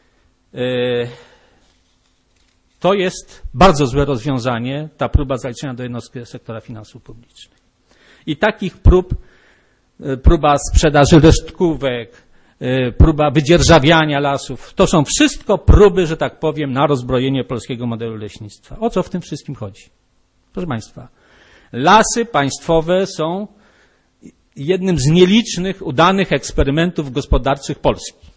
To jest bardzo złe rozwiązanie, ta próba zaliczenia do jednostki sektora finansów publicznych. I takich prób, próba sprzedaży resztkówek, próba wydzierżawiania lasów, to są wszystko próby, że tak powiem, na rozbrojenie polskiego modelu leśnictwa. O co w tym wszystkim chodzi? Proszę Państwa, lasy państwowe są jednym z nielicznych udanych eksperymentów gospodarczych Polski.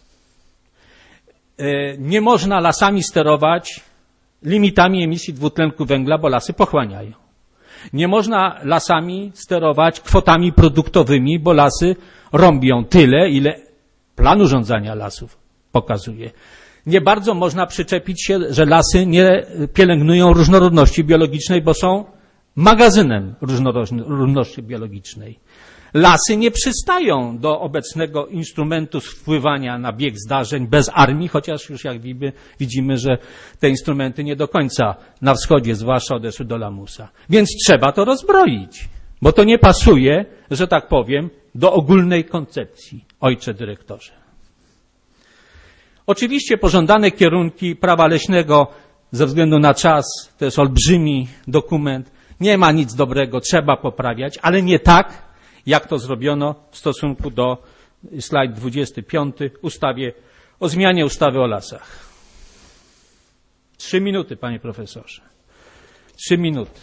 Nie można lasami sterować limitami emisji dwutlenku węgla, bo lasy pochłaniają. Nie można lasami sterować kwotami produktowymi, bo lasy rąbią tyle, ile plan urządzania lasów pokazuje. Nie bardzo można przyczepić się, że lasy nie pielęgnują różnorodności biologicznej, bo są magazynem różnorodności biologicznej. Lasy nie przystają do obecnego instrumentu wpływania na bieg zdarzeń bez armii, chociaż już jak widzimy, że te instrumenty nie do końca na wschodzie, zwłaszcza odeszły do lamusa. Więc trzeba to rozbroić, bo to nie pasuje, że tak powiem, do ogólnej koncepcji, ojcze dyrektorze. Oczywiście pożądane kierunki prawa leśnego ze względu na czas, to jest olbrzymi dokument, nie ma nic dobrego, trzeba poprawiać, ale nie tak, jak to zrobiono w stosunku do slajd dwudziesty piąty ustawie o zmianie ustawy o lasach. Trzy minuty, panie profesorze. Trzy minuty.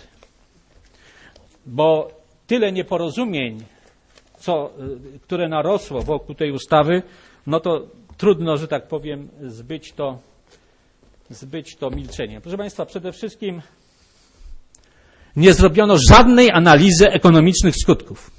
Bo tyle nieporozumień, co, które narosło wokół tej ustawy, no to trudno, że tak powiem, zbyć to, zbyć to milczeniem. Proszę Państwa, przede wszystkim nie zrobiono żadnej analizy ekonomicznych skutków.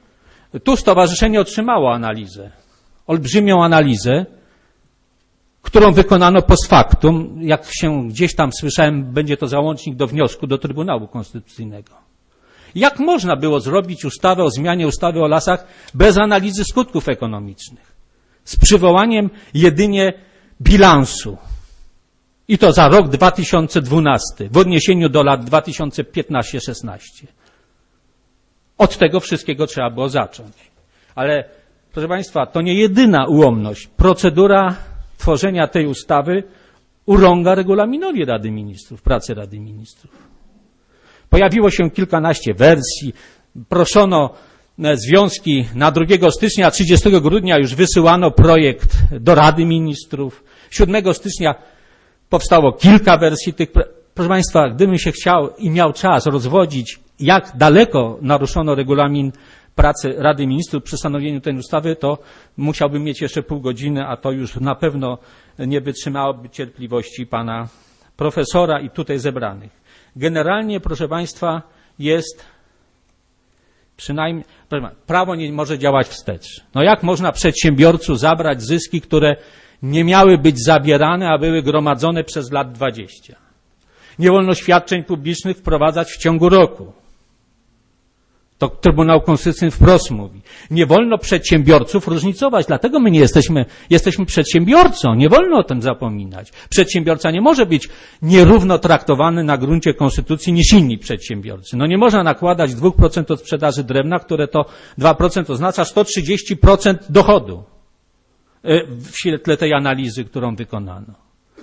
Tu stowarzyszenie otrzymało analizę, olbrzymią analizę, którą wykonano post factum, jak się gdzieś tam słyszałem, będzie to załącznik do wniosku do Trybunału Konstytucyjnego. Jak można było zrobić ustawę o zmianie ustawy o lasach bez analizy skutków ekonomicznych? Z przywołaniem jedynie bilansu. I to za rok dwa tysiące dwunasty w odniesieniu do lat dwa tysiące piętnasty szesnasty. Od tego wszystkiego trzeba było zacząć. Ale proszę Państwa, to nie jedyna ułomność. Procedura tworzenia tej ustawy urąga regulaminowi Rady Ministrów, pracy Rady Ministrów. Pojawiło się kilkanaście wersji, proszono związki na drugiego stycznia, a trzydziestego grudnia już wysyłano projekt do Rady Ministrów. siódmego stycznia powstało kilka wersji tych. Proszę Państwa, gdybym się chciał i miał czas rozwodzić, jak daleko naruszono regulamin pracy Rady Ministrów przy stanowieniu tej ustawy, to musiałbym mieć jeszcze pół godziny, a to już na pewno nie wytrzymałoby cierpliwości pana profesora i tutaj zebranych. Generalnie, proszę Państwa, jest przynajmniej, prawo nie może działać wstecz. No jak można przedsiębiorcu zabrać zyski, które nie miały być zabierane, a były gromadzone przez lat dwadzieścia? Nie wolno świadczeń publicznych wprowadzać w ciągu roku. To Trybunał Konstytucyjny wprost mówi. Nie wolno przedsiębiorców różnicować, dlatego my nie jesteśmy, jesteśmy przedsiębiorcą, nie wolno o tym zapominać. Przedsiębiorca nie może być nierówno traktowany na gruncie konstytucji niż inni przedsiębiorcy. No nie można nakładać dwa procent od sprzedaży drewna, które to dwa procent oznacza sto trzydzieści procent dochodu w świetle tej analizy, którą wykonano.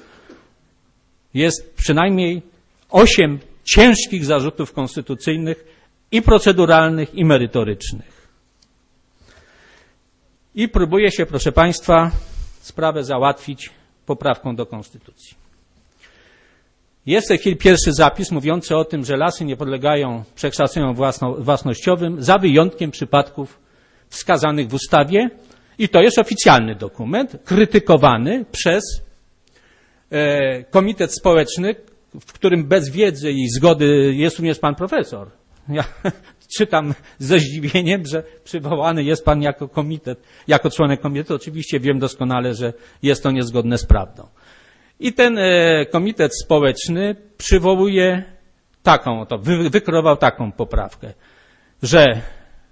Jest przynajmniej osiem ciężkich zarzutów konstytucyjnych i proceduralnych, i merytorycznych. I próbuje się, proszę Państwa, sprawę załatwić poprawką do Konstytucji. Jest w tej chwili pierwszy zapis mówiący o tym, że lasy nie podlegają przekształceniom własnościowym za wyjątkiem przypadków wskazanych w ustawie i to jest oficjalny dokument, krytykowany przez e, Komitet Społeczny, w którym bez wiedzy i zgody jest również pan profesor. Ja czytam ze zdziwieniem, że przywołany jest pan jako komitet, jako członek komitetu. Oczywiście wiem doskonale, że jest to niezgodne z prawdą. I ten e, komitet społeczny przywołuje taką, to wy, wykreował taką poprawkę, że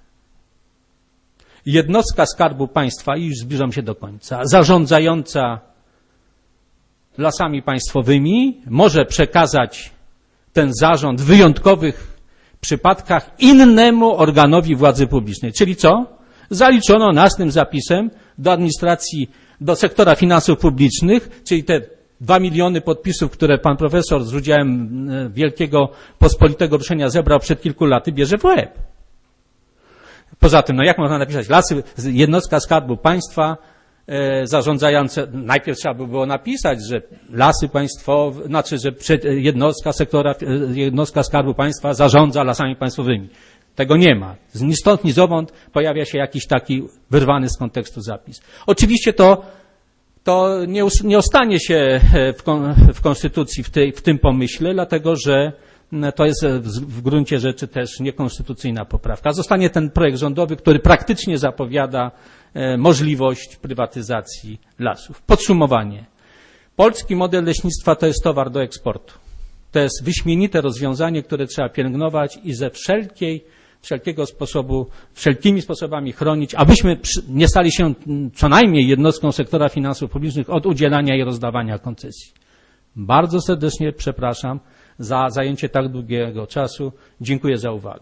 jednostka Skarbu Państwa, i już zbliżam się do końca, zarządzająca lasami państwowymi może przekazać ten zarząd w wyjątkowych przypadkach innemu organowi władzy publicznej. Czyli co? Zaliczono następnym zapisem do administracji, do sektora finansów publicznych, czyli te dwa miliony podpisów, które pan profesor z udziałem wielkiego pospolitego ruszenia zebrał przed kilku laty, bierze w łeb. Poza tym, no jak można napisać lasy, jednostka Skarbu Państwa e, zarządzające, najpierw trzeba by było napisać, że lasy państwowe, znaczy, że przed, jednostka sektora, jednostka Skarbu Państwa zarządza lasami państwowymi. Tego nie ma. Ni stąd, ni zowąd pojawia się jakiś taki wyrwany z kontekstu zapis. Oczywiście to, to nie, nie ostanie się w, kon, w Konstytucji w, tej, w tym pomyśle, dlatego że to jest w gruncie rzeczy też niekonstytucyjna poprawka. Zostanie ten projekt rządowy, który praktycznie zapowiada możliwość prywatyzacji lasów. Podsumowanie. Polski model leśnictwa to jest towar do eksportu. To jest wyśmienite rozwiązanie, które trzeba pielęgnować i ze wszelkiej, wszelkiego sposobu, wszelkimi sposobami chronić, abyśmy nie stali się co najmniej jednostką sektora finansów publicznych od udzielania i rozdawania koncesji. Bardzo serdecznie przepraszam za zajęcie tak długiego czasu. Dziękuję za uwagę.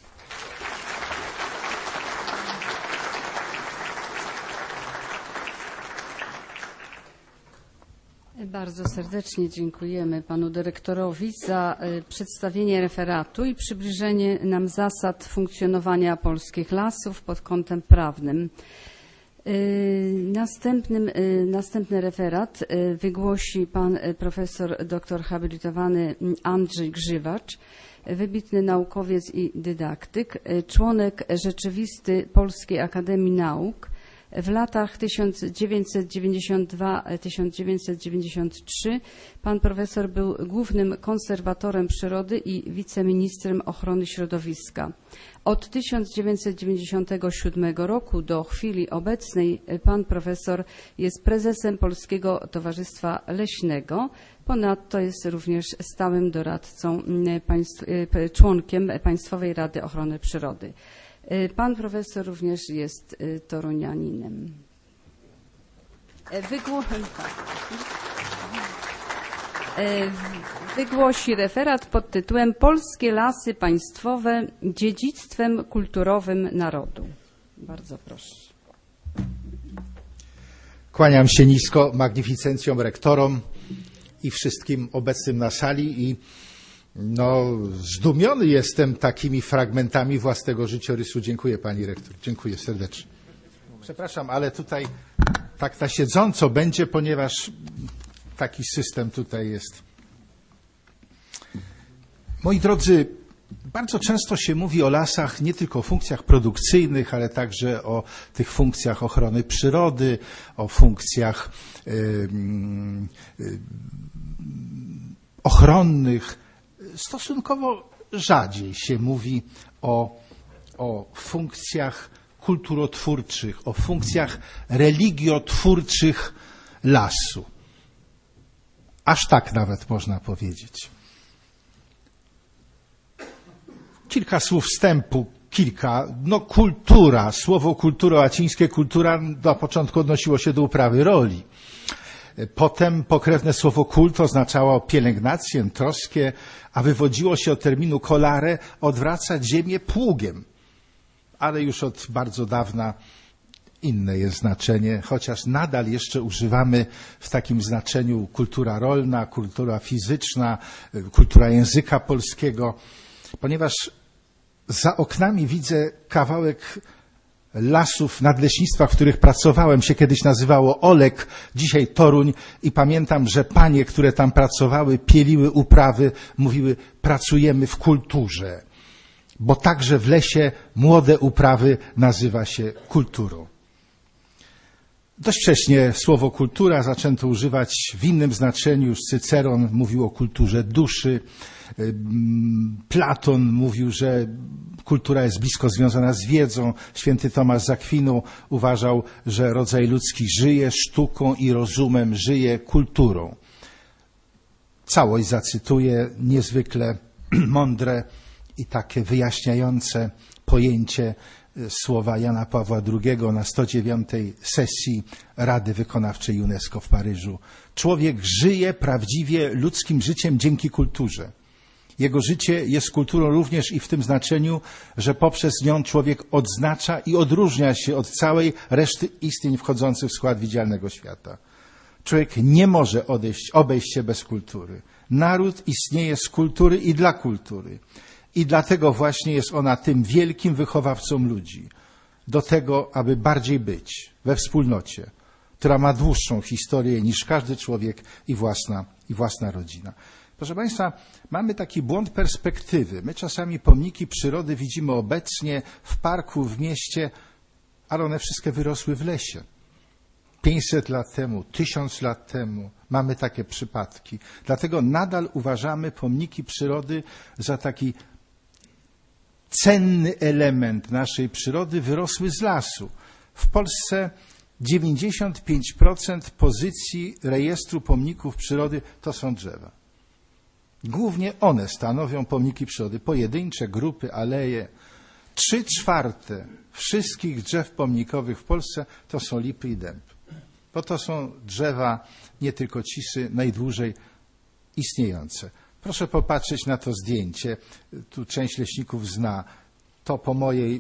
Bardzo serdecznie dziękujemy panu dyrektorowi za przedstawienie referatu i przybliżenie nam zasad funkcjonowania polskich lasów pod kątem prawnym. Następnym, następny referat wygłosi pan profesor doktor habilitowany Andrzej Grzywacz, wybitny naukowiec i dydaktyk, członek rzeczywisty Polskiej Akademii Nauk, W latach tysiąc dziewięćset dziewięćdziesiąt dwa do tysiąc dziewięćset dziewięćdziesiąt trzy pan profesor był głównym konserwatorem przyrody i wiceministrem ochrony środowiska. Od tysiąc dziewięćset dziewięćdziesiątego siódmego roku do chwili obecnej pan profesor jest prezesem Polskiego Towarzystwa Leśnego. Ponadto jest również stałym doradcą, państw, członkiem Państwowej Rady Ochrony Przyrody. Pan profesor również jest torunianinem. Wygło... Wygłosi referat pod tytułem Polskie Lasy Państwowe dziedzictwem kulturowym narodu. Bardzo proszę. Kłaniam się nisko magnificencjom rektorom i wszystkim obecnym na sali i no, zdumiony jestem takimi fragmentami własnego życiorysu. Dziękuję pani rektor, dziękuję serdecznie. Przepraszam, ale tutaj tak na siedząco będzie, ponieważ taki system tutaj jest. Moi drodzy, bardzo często się mówi o lasach nie tylko o funkcjach produkcyjnych, ale także o tych funkcjach ochrony przyrody, o funkcjach yy, yy, ochronnych. Stosunkowo rzadziej się mówi o, o funkcjach kulturotwórczych, o funkcjach religiotwórczych lasu. Aż tak nawet można powiedzieć. Kilka słów wstępu, kilka. No kultura, słowo kultura, łacińskie kultura na początku odnosiło się do uprawy roli. Potem pokrewne słowo kult oznaczało pielęgnację, troskę, a wywodziło się od terminu colare, odwracać ziemię pługiem. Ale już od bardzo dawna inne jest znaczenie, chociaż nadal jeszcze używamy w takim znaczeniu kultura rolna, kultura fizyczna, kultura języka polskiego, ponieważ za oknami widzę kawałek lasów, nadleśnictwa, w których pracowałem, się kiedyś nazywało Olek, dzisiaj Toruń i pamiętam, że panie, które tam pracowały, pieliły uprawy, mówiły, pracujemy w kulturze, bo także w lesie młode uprawy nazywa się kulturą. Dość wcześnie słowo kultura zaczęto używać w innym znaczeniu. Już Cyceron mówił o kulturze duszy. Platon mówił, że kultura jest blisko związana z wiedzą. Święty Tomasz z Akwinu uważał, że rodzaj ludzki żyje sztuką i rozumem, żyje kulturą. Całość zacytuję, niezwykle mądre i takie wyjaśniające pojęcie słowa Jana Pawła drugiego na sto dziewiątej sesji Rady Wykonawczej UNESCO w Paryżu. Człowiek żyje prawdziwie ludzkim życiem dzięki kulturze. Jego życie jest kulturą również i w tym znaczeniu, że poprzez nią człowiek odznacza i odróżnia się od całej reszty istnień wchodzących w skład widzialnego świata. Człowiek nie może odejść, obejść się bez kultury. Naród istnieje z kultury i dla kultury. I dlatego właśnie jest ona tym wielkim wychowawcą ludzi. Do tego, aby bardziej być we wspólnocie, która ma dłuższą historię niż każdy człowiek i własna, i własna rodzina. Proszę Państwa, mamy taki błąd perspektywy. My czasami pomniki przyrody widzimy obecnie w parku, w mieście, ale one wszystkie wyrosły w lesie. pięćset lat temu, tysiąc lat temu mamy takie przypadki. Dlatego nadal uważamy pomniki przyrody za taki cenny element naszej przyrody, wyrosły z lasu. W Polsce dziewięćdziesiąt pięć procent pozycji rejestru pomników przyrody to są drzewa. Głównie one stanowią pomniki przyrody, pojedyncze grupy, aleje. Trzy czwarte wszystkich drzew pomnikowych w Polsce to są lipy i dęb. Bo to są drzewa, nie tylko cisy, najdłużej istniejące. Proszę popatrzeć na to zdjęcie. Tu część leśników zna. To po mojej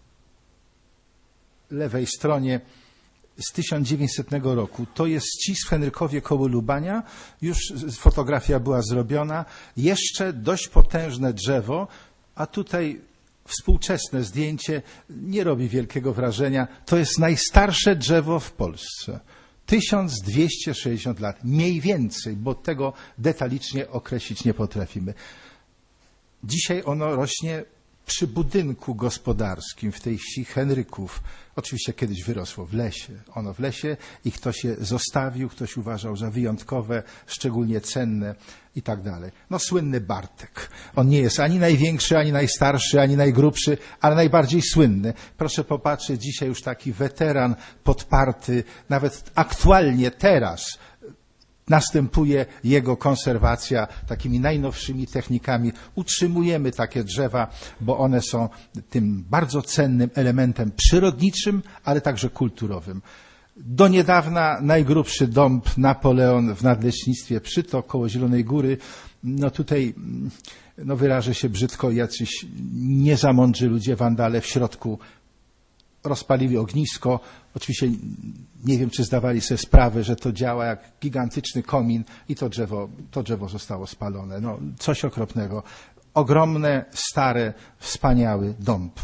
lewej stronie z tysiąc dziewięćsetnego roku. To jest cis w Henrykowie koło Lubania. Już fotografia była zrobiona. Jeszcze dość potężne drzewo, a tutaj współczesne zdjęcie nie robi wielkiego wrażenia. To jest najstarsze drzewo w Polsce. tysiąc dwieście sześćdziesiąt lat, mniej więcej, bo tego detalicznie określić nie potrafimy. Dzisiaj ono rośnie przy budynku gospodarskim w tej wsi Henryków. Oczywiście kiedyś wyrosło w lesie. Ono w lesie i ktoś je zostawił, ktoś uważał za wyjątkowe, szczególnie cenne i tak dalej. No słynny Bartek. On nie jest ani największy, ani najstarszy, ani najgrubszy, ale najbardziej słynny. Proszę popatrzeć, dzisiaj już taki weteran podparty, nawet aktualnie teraz następuje jego konserwacja takimi najnowszymi technikami. Utrzymujemy takie drzewa, bo one są tym bardzo cennym elementem przyrodniczym, ale także kulturowym. Do niedawna najgrubszy dąb Napoleon w nadleśnictwie Przytok koło Zielonej Góry. No tutaj, no wyrażę się brzydko, jacyś niezamądrzy ludzie, wandale w środku rozpalili ognisko. Oczywiście nie wiem, czy zdawali sobie sprawę, że to działa jak gigantyczny komin i to drzewo, to drzewo zostało spalone. No, coś okropnego. Ogromne, stare, wspaniały dąb.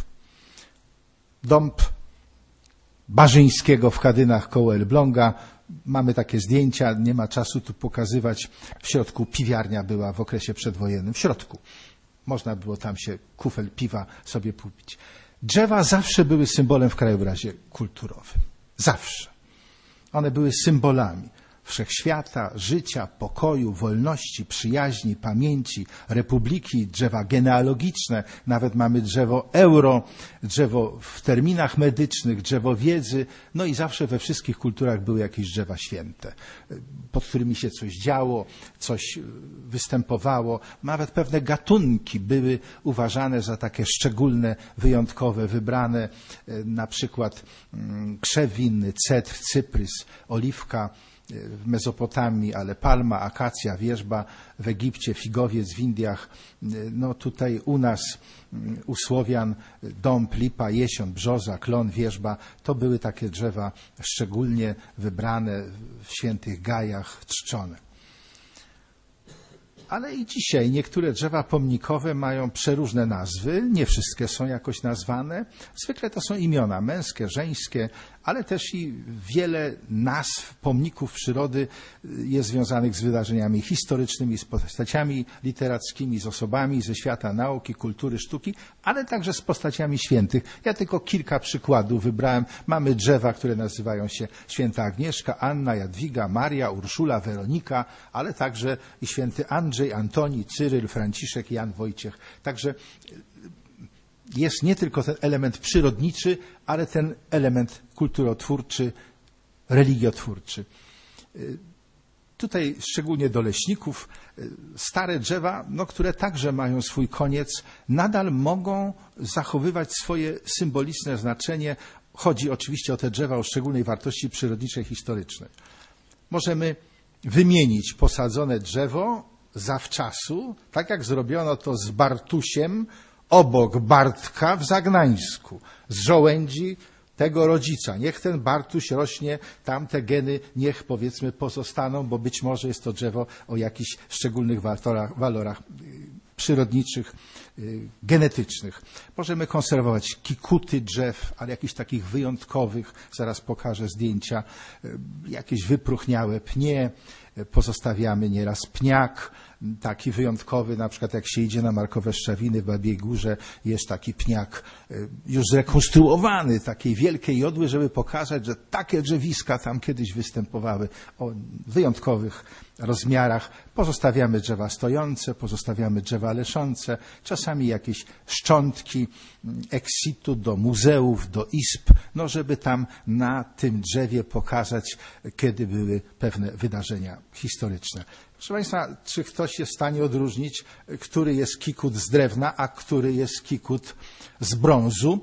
Dąb Barzyńskiego w Kadynach koło Elbląga. Mamy takie zdjęcia, nie ma czasu tu pokazywać. W środku piwiarnia była w okresie przedwojennym. W środku. Można było tam się kufel piwa sobie kupić. Drzewa zawsze były symbolem w krajobrazie kulturowym. Zawsze. One były symbolami wszechświata, życia, pokoju, wolności, przyjaźni, pamięci, republiki, drzewa genealogiczne, nawet mamy drzewo euro, drzewo w terminach medycznych, drzewo wiedzy, no i zawsze we wszystkich kulturach były jakieś drzewa święte, pod którymi się coś działo, coś występowało. Nawet pewne gatunki były uważane za takie szczególne, wyjątkowe, wybrane, na przykład krzew winny, cedr, cyprys, oliwka, w Mezopotamii, ale palma, akacja, wierzba, w Egipcie, figowiec, w Indiach, no tutaj u nas, u Słowian, dąb, lipa, jesion, brzoza, klon, wierzba, to były takie drzewa szczególnie wybrane w świętych gajach, czczone. Ale i dzisiaj niektóre drzewa pomnikowe mają przeróżne nazwy, nie wszystkie są jakoś nazwane. Zwykle to są imiona męskie, żeńskie, ale też i wiele nazw pomników przyrody jest związanych z wydarzeniami historycznymi, z postaciami literackimi, z osobami ze świata nauki, kultury, sztuki, ale także z postaciami świętych. Ja tylko kilka przykładów wybrałem. Mamy drzewa, które nazywają się święta Agnieszka, Anna, Jadwiga, Maria, Urszula, Weronika, ale także i święty Andrzej, Antoni, Cyryl, Franciszek, Jan, Wojciech. Także jest nie tylko ten element przyrodniczy, ale ten element kulturotwórczy, religiotwórczy. Tutaj szczególnie do leśników stare drzewa, no, które także mają swój koniec, nadal mogą zachowywać swoje symboliczne znaczenie. Chodzi oczywiście o te drzewa o szczególnej wartości przyrodniczej, historycznej. Możemy wymienić posadzone drzewo zawczasu, tak jak zrobiono to z Bartusiem obok Bartka w Zagnańsku, z żołędzi tego rodzica. Niech ten Bartuś rośnie, tamte geny niech powiedzmy pozostaną, bo być może jest to drzewo o jakichś szczególnych walorach, walorach przyrodniczych, genetycznych. Możemy konserwować kikuty drzew, ale jakichś takich wyjątkowych, zaraz pokażę zdjęcia, jakieś wypróchniałe pnie, pozostawiamy nieraz pniak, taki wyjątkowy, na przykład jak się idzie na Markowe Szczawiny w Babiej Górze, jest taki pniak już zrekonstruowany, takiej wielkiej jodły, żeby pokazać, że takie drzewiska tam kiedyś występowały o wyjątkowych rozmiarach. Pozostawiamy drzewa stojące, pozostawiamy drzewa leszące, czasami jakieś szczątki exitu do muzeów, do izb, no żeby tam na tym drzewie pokazać, kiedy były pewne wydarzenia historyczne. Proszę Państwa, czy ktoś jest w stanie odróżnić, który jest kikut z drewna, a który jest kikut z brązu?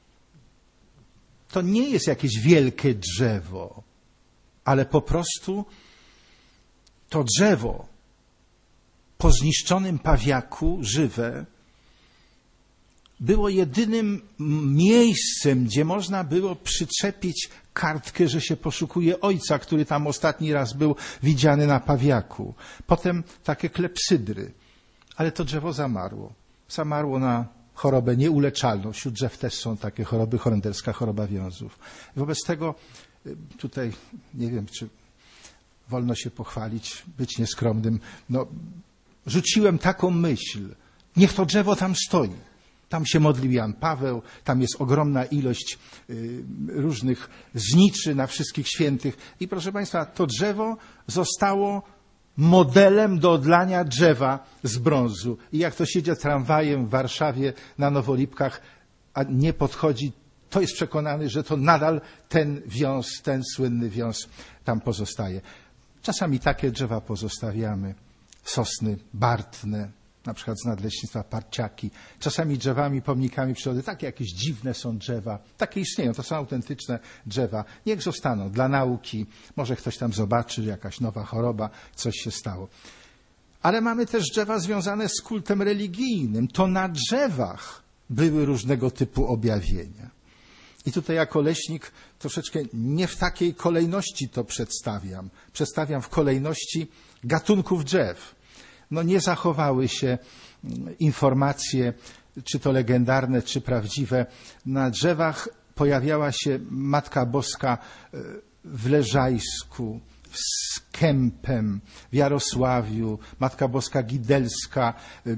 To nie jest jakieś wielkie drzewo, ale po prostu to drzewo po zniszczonym pawiaku, żywe, było jedynym miejscem, gdzie można było przyczepić kartkę, że się poszukuje ojca, który tam ostatni raz był widziany na pawiaku. Potem takie klepsydry. Ale to drzewo zamarło. Zamarło na chorobę nieuleczalną. Wśród drzew też są takie choroby, holenderska choroba wiązów. Wobec tego tutaj nie wiem, czy wolno się pochwalić, być nieskromnym. No, rzuciłem taką myśl. Niech to drzewo tam stoi. Tam się modlił Jan Paweł, tam jest ogromna ilość y, różnych zniczy na wszystkich świętych. I proszę Państwa, to drzewo zostało modelem do odlania drzewa z brązu. I jak ktoś jedzie tramwajem w Warszawie na Nowolipkach, a nie podchodzi, to jest przekonany, że to nadal ten wiąz, ten słynny wiąz tam pozostaje. Czasami takie drzewa pozostawiamy. Sosny bartne, na przykład z nadleśnictwa Parciaki. Czasami drzewami, pomnikami przyrody. Takie jakieś dziwne są drzewa. Takie istnieją, to są autentyczne drzewa. Niech zostaną dla nauki. Może ktoś tam zobaczy, jakaś nowa choroba, coś się stało. Ale mamy też drzewa związane z kultem religijnym. To na drzewach były różnego typu objawienia. I tutaj jako leśnik troszeczkę nie w takiej kolejności to przedstawiam. Przedstawiam w kolejności gatunków drzew. No nie zachowały się informacje, czy to legendarne, czy prawdziwe. Na drzewach pojawiała się Matka Boska w Leżajsku, w Skępem, w Jarosławiu, Matka Boska Gidelska.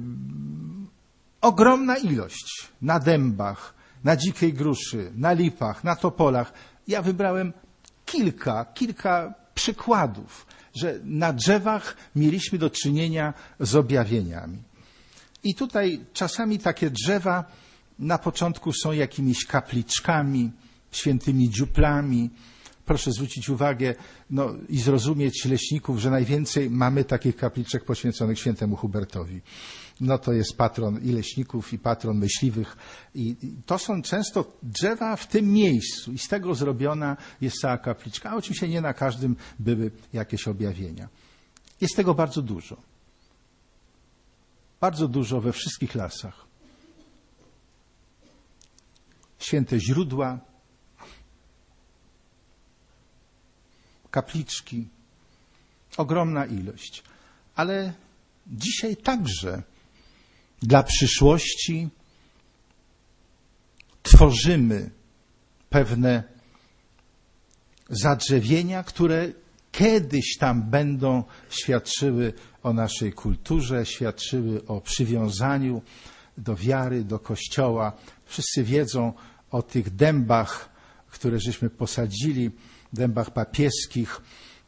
Ogromna ilość na dębach, na dzikiej gruszy, na lipach, na topolach. Ja wybrałem kilka, kilka przykładów, że na drzewach mieliśmy do czynienia z objawieniami. I tutaj czasami takie drzewa na początku są jakimiś kapliczkami, świętymi dziuplami. Proszę zwrócić uwagę no, i zrozumieć leśników, że najwięcej mamy takich kapliczek poświęconych świętemu Hubertowi. No to jest patron i leśników, i patron myśliwych. I to są często drzewa w tym miejscu. I z tego zrobiona jest cała kapliczka. A oczywiście nie na każdym były jakieś objawienia. Jest tego bardzo dużo. Bardzo dużo we wszystkich lasach. Święte źródła, kapliczki, ogromna ilość. Ale dzisiaj także dla przyszłości tworzymy pewne zadrzewienia, które kiedyś tam będą świadczyły o naszej kulturze, świadczyły o przywiązaniu do wiary, do Kościoła. Wszyscy wiedzą o tych dębach, które żeśmy posadzili, dębach papieskich.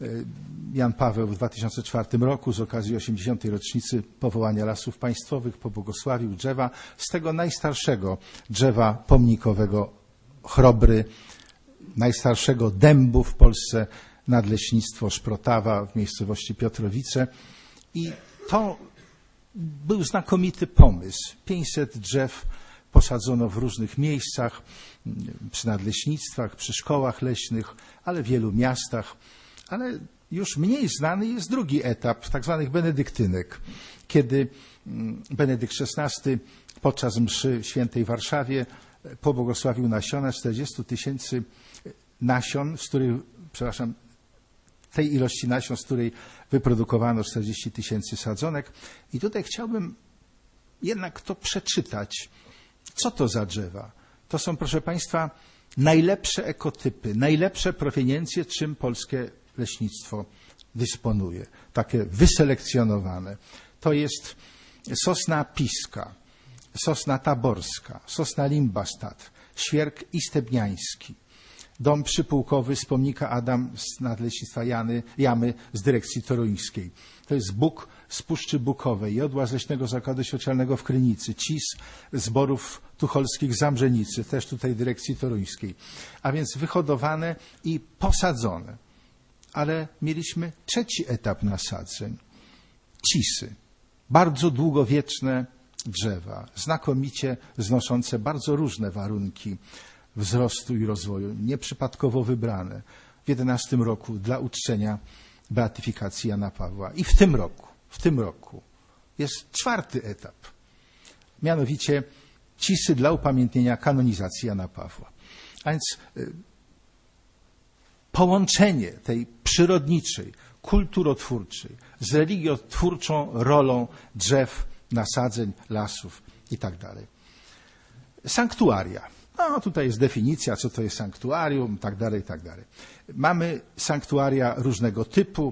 Jan Paweł w dwa tysiące czwartym roku z okazji osiemdziesiątej rocznicy powołania Lasów Państwowych pobłogosławił drzewa z tego najstarszego drzewa pomnikowego Chrobry, najstarszego dębu w Polsce, nadleśnictwo Szprotawa w miejscowości Piotrowice. I to był znakomity pomysł. pięćset drzew posadzono w różnych miejscach, przy nadleśnictwach, przy szkołach leśnych, ale w wielu miastach. Ale już mniej znany jest drugi etap tak zwanych benedyktynek, kiedy Benedykt szesnasty podczas mszy świętej w Warszawie pobłogosławił nasiona czterdzieści tysięcy nasion, z których, przepraszam, tej ilości nasion, z której wyprodukowano czterdzieści tysięcy sadzonek. I tutaj chciałbym jednak to przeczytać. Co to za drzewa? To są, proszę Państwa, najlepsze ekotypy, najlepsze proweniencje, czym polskie leśnictwo dysponuje. Takie wyselekcjonowane. To jest sosna piska, sosna taborska, sosna limbastat, świerk istebniański, dom przypułkowy z pomnika Adam z nadleśnictwa Jany, Jamy z dyrekcji toruńskiej. To jest buk z Puszczy Bukowej, jodła z Leśnego Zakładu Świerczalnego w Krynicy, cis z Borów Tucholskich z Zamrzenicy, też tutaj dyrekcji toruńskiej. A więc wyhodowane i posadzone. Ale mieliśmy trzeci etap nasadzeń. Cisy. Bardzo długowieczne drzewa, znakomicie znoszące bardzo różne warunki wzrostu i rozwoju, nieprzypadkowo wybrane w jedenastym roku dla uczczenia beatyfikacji Jana Pawła. I w tym roku, w tym roku jest czwarty etap, mianowicie cisy dla upamiętnienia kanonizacji Jana Pawła. A więc y, połączenie tej przyrodniczej, kulturotwórczej z religiotwórczą rolą drzew, nasadzeń, lasów i tak dalej. Sanktuaria. No, tutaj jest definicja, co to jest sanktuarium, tak dalej, tak dalej. Mamy sanktuaria różnego typu.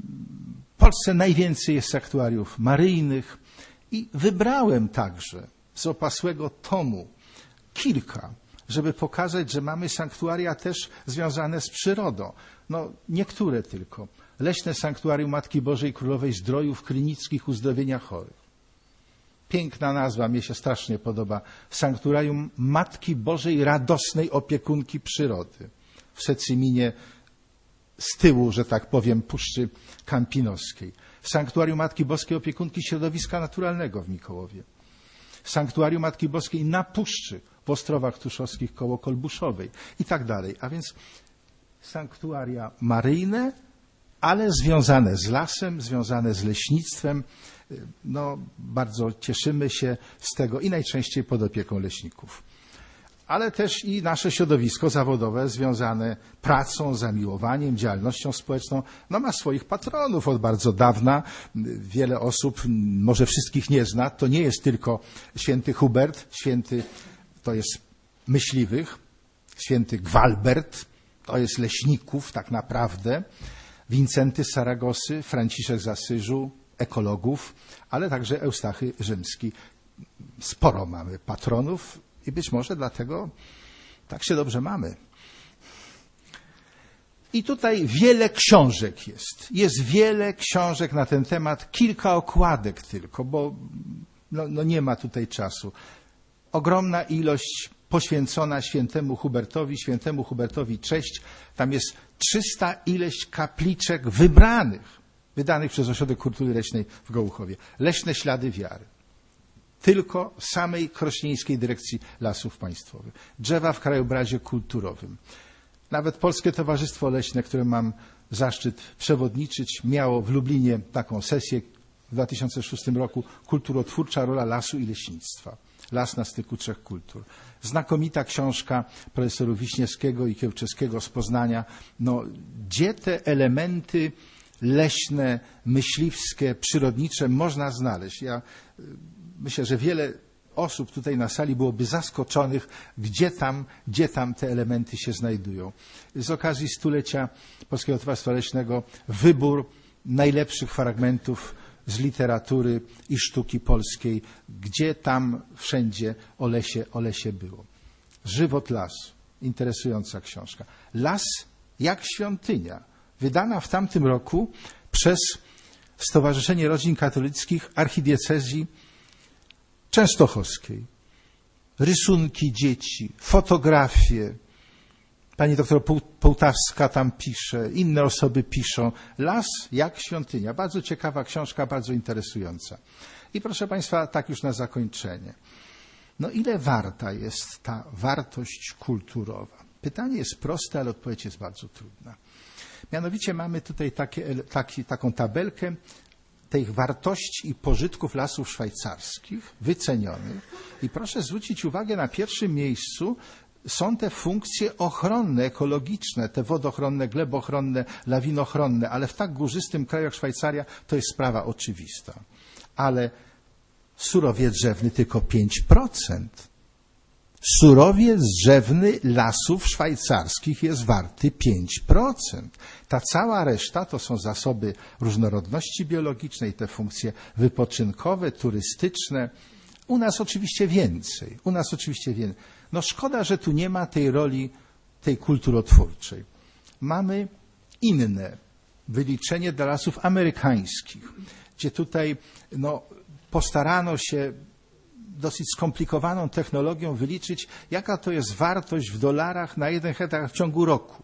W Polsce najwięcej jest sanktuariów maryjnych i wybrałem także z opasłego tomu, kilka, żeby pokazać, że mamy sanktuaria też związane z przyrodą. No, niektóre tylko. Leśne Sanktuarium Matki Bożej Królowej Zdrojów Krynickich Uzdrowienia Chorych. Piękna nazwa, mnie się strasznie podoba. Sanktuarium Matki Bożej Radosnej Opiekunki Przyrody w Secyminie, z tyłu, że tak powiem, Puszczy Kampinoskiej. Sanktuarium Matki Boskiej Opiekunki Środowiska Naturalnego w Mikołowie. Sanktuarium Matki Boskiej na Puszczy w Ostrowach Tuszowskich koło Kolbuszowej i tak dalej. A więc sanktuaria maryjne, ale związane z lasem, związane z leśnictwem. No, bardzo cieszymy się z tego i najczęściej pod opieką leśników. Ale też i nasze środowisko zawodowe związane pracą, zamiłowaniem, działalnością społeczną, no ma swoich patronów od bardzo dawna. Wiele osób, może wszystkich nie zna, to nie jest tylko święty Hubert, święty to jest myśliwych, święty Gwalbert, to jest leśników tak naprawdę, Wincenty z Saragosy, Franciszek z Asyżu, ekologów, ale także Eustachy Rzymski. Sporo mamy patronów i być może dlatego tak się dobrze mamy. I tutaj wiele książek jest. Jest wiele książek na ten temat, kilka okładek tylko, bo no, no nie ma tutaj czasu. Ogromna ilość poświęcona świętemu Hubertowi, świętemu Hubertowi cześć. Tam jest trzysta ileś kapliczek wybranych, wydanych przez Ośrodek Kultury Leśnej w Gołuchowie. Leśne ślady wiary. Tylko samej Krośnieńskiej Dyrekcji Lasów Państwowych. Drzewa w krajobrazie kulturowym. Nawet Polskie Towarzystwo Leśne, które mam zaszczyt przewodniczyć, miało w Lublinie taką sesję w dwa tysiące szóstym roku Kulturotwórcza rola lasu i leśnictwa. Las na styku trzech kultur. Znakomita książka profesorów Wiśniewskiego i Kiełczewskiego z Poznania. No, gdzie te elementy leśne, myśliwskie, przyrodnicze można znaleźć? Ja myślę, że wiele osób tutaj na sali byłoby zaskoczonych, gdzie tam, gdzie tam te elementy się znajdują. Z okazji stulecia Polskiego Towarzystwa Leśnego wybór najlepszych fragmentów z literatury i sztuki polskiej, gdzie tam wszędzie o lesie, o lesie było. Żywot lasu. Interesująca książka. Las jak świątynia. Wydana w tamtym roku przez Stowarzyszenie Rodzin Katolickich Archidiecezji Częstochowskiej. Rysunki dzieci, fotografie. Pani doktor Połtawska tam pisze, inne osoby piszą. Las jak świątynia. Bardzo ciekawa książka, bardzo interesująca. I proszę Państwa, tak już na zakończenie. No ile warta jest ta wartość kulturowa? Pytanie jest proste, ale odpowiedź jest bardzo trudna. Mianowicie mamy tutaj takie, taki, taką tabelkę tych wartości i pożytków lasów szwajcarskich, wycenionych. I proszę zwrócić uwagę, na pierwszym miejscu są te funkcje ochronne, ekologiczne, te wodochronne, glebochronne, lawinochronne, ale w tak górzystym kraju jak Szwajcaria to jest sprawa oczywista. Ale surowiec drzewny tylko pięć procent. Surowiec drzewny lasów szwajcarskich jest warty pięć procent. Ta cała reszta to są zasoby różnorodności biologicznej, te funkcje wypoczynkowe, turystyczne. U nas oczywiście więcej. U nas oczywiście więcej. No szkoda, że tu nie ma tej roli, tej kulturotwórczej. Mamy inne wyliczenie dla lasów amerykańskich, gdzie tutaj no, postarano się dosyć skomplikowaną technologią wyliczyć, jaka to jest wartość w dolarach na jeden hektar w ciągu roku.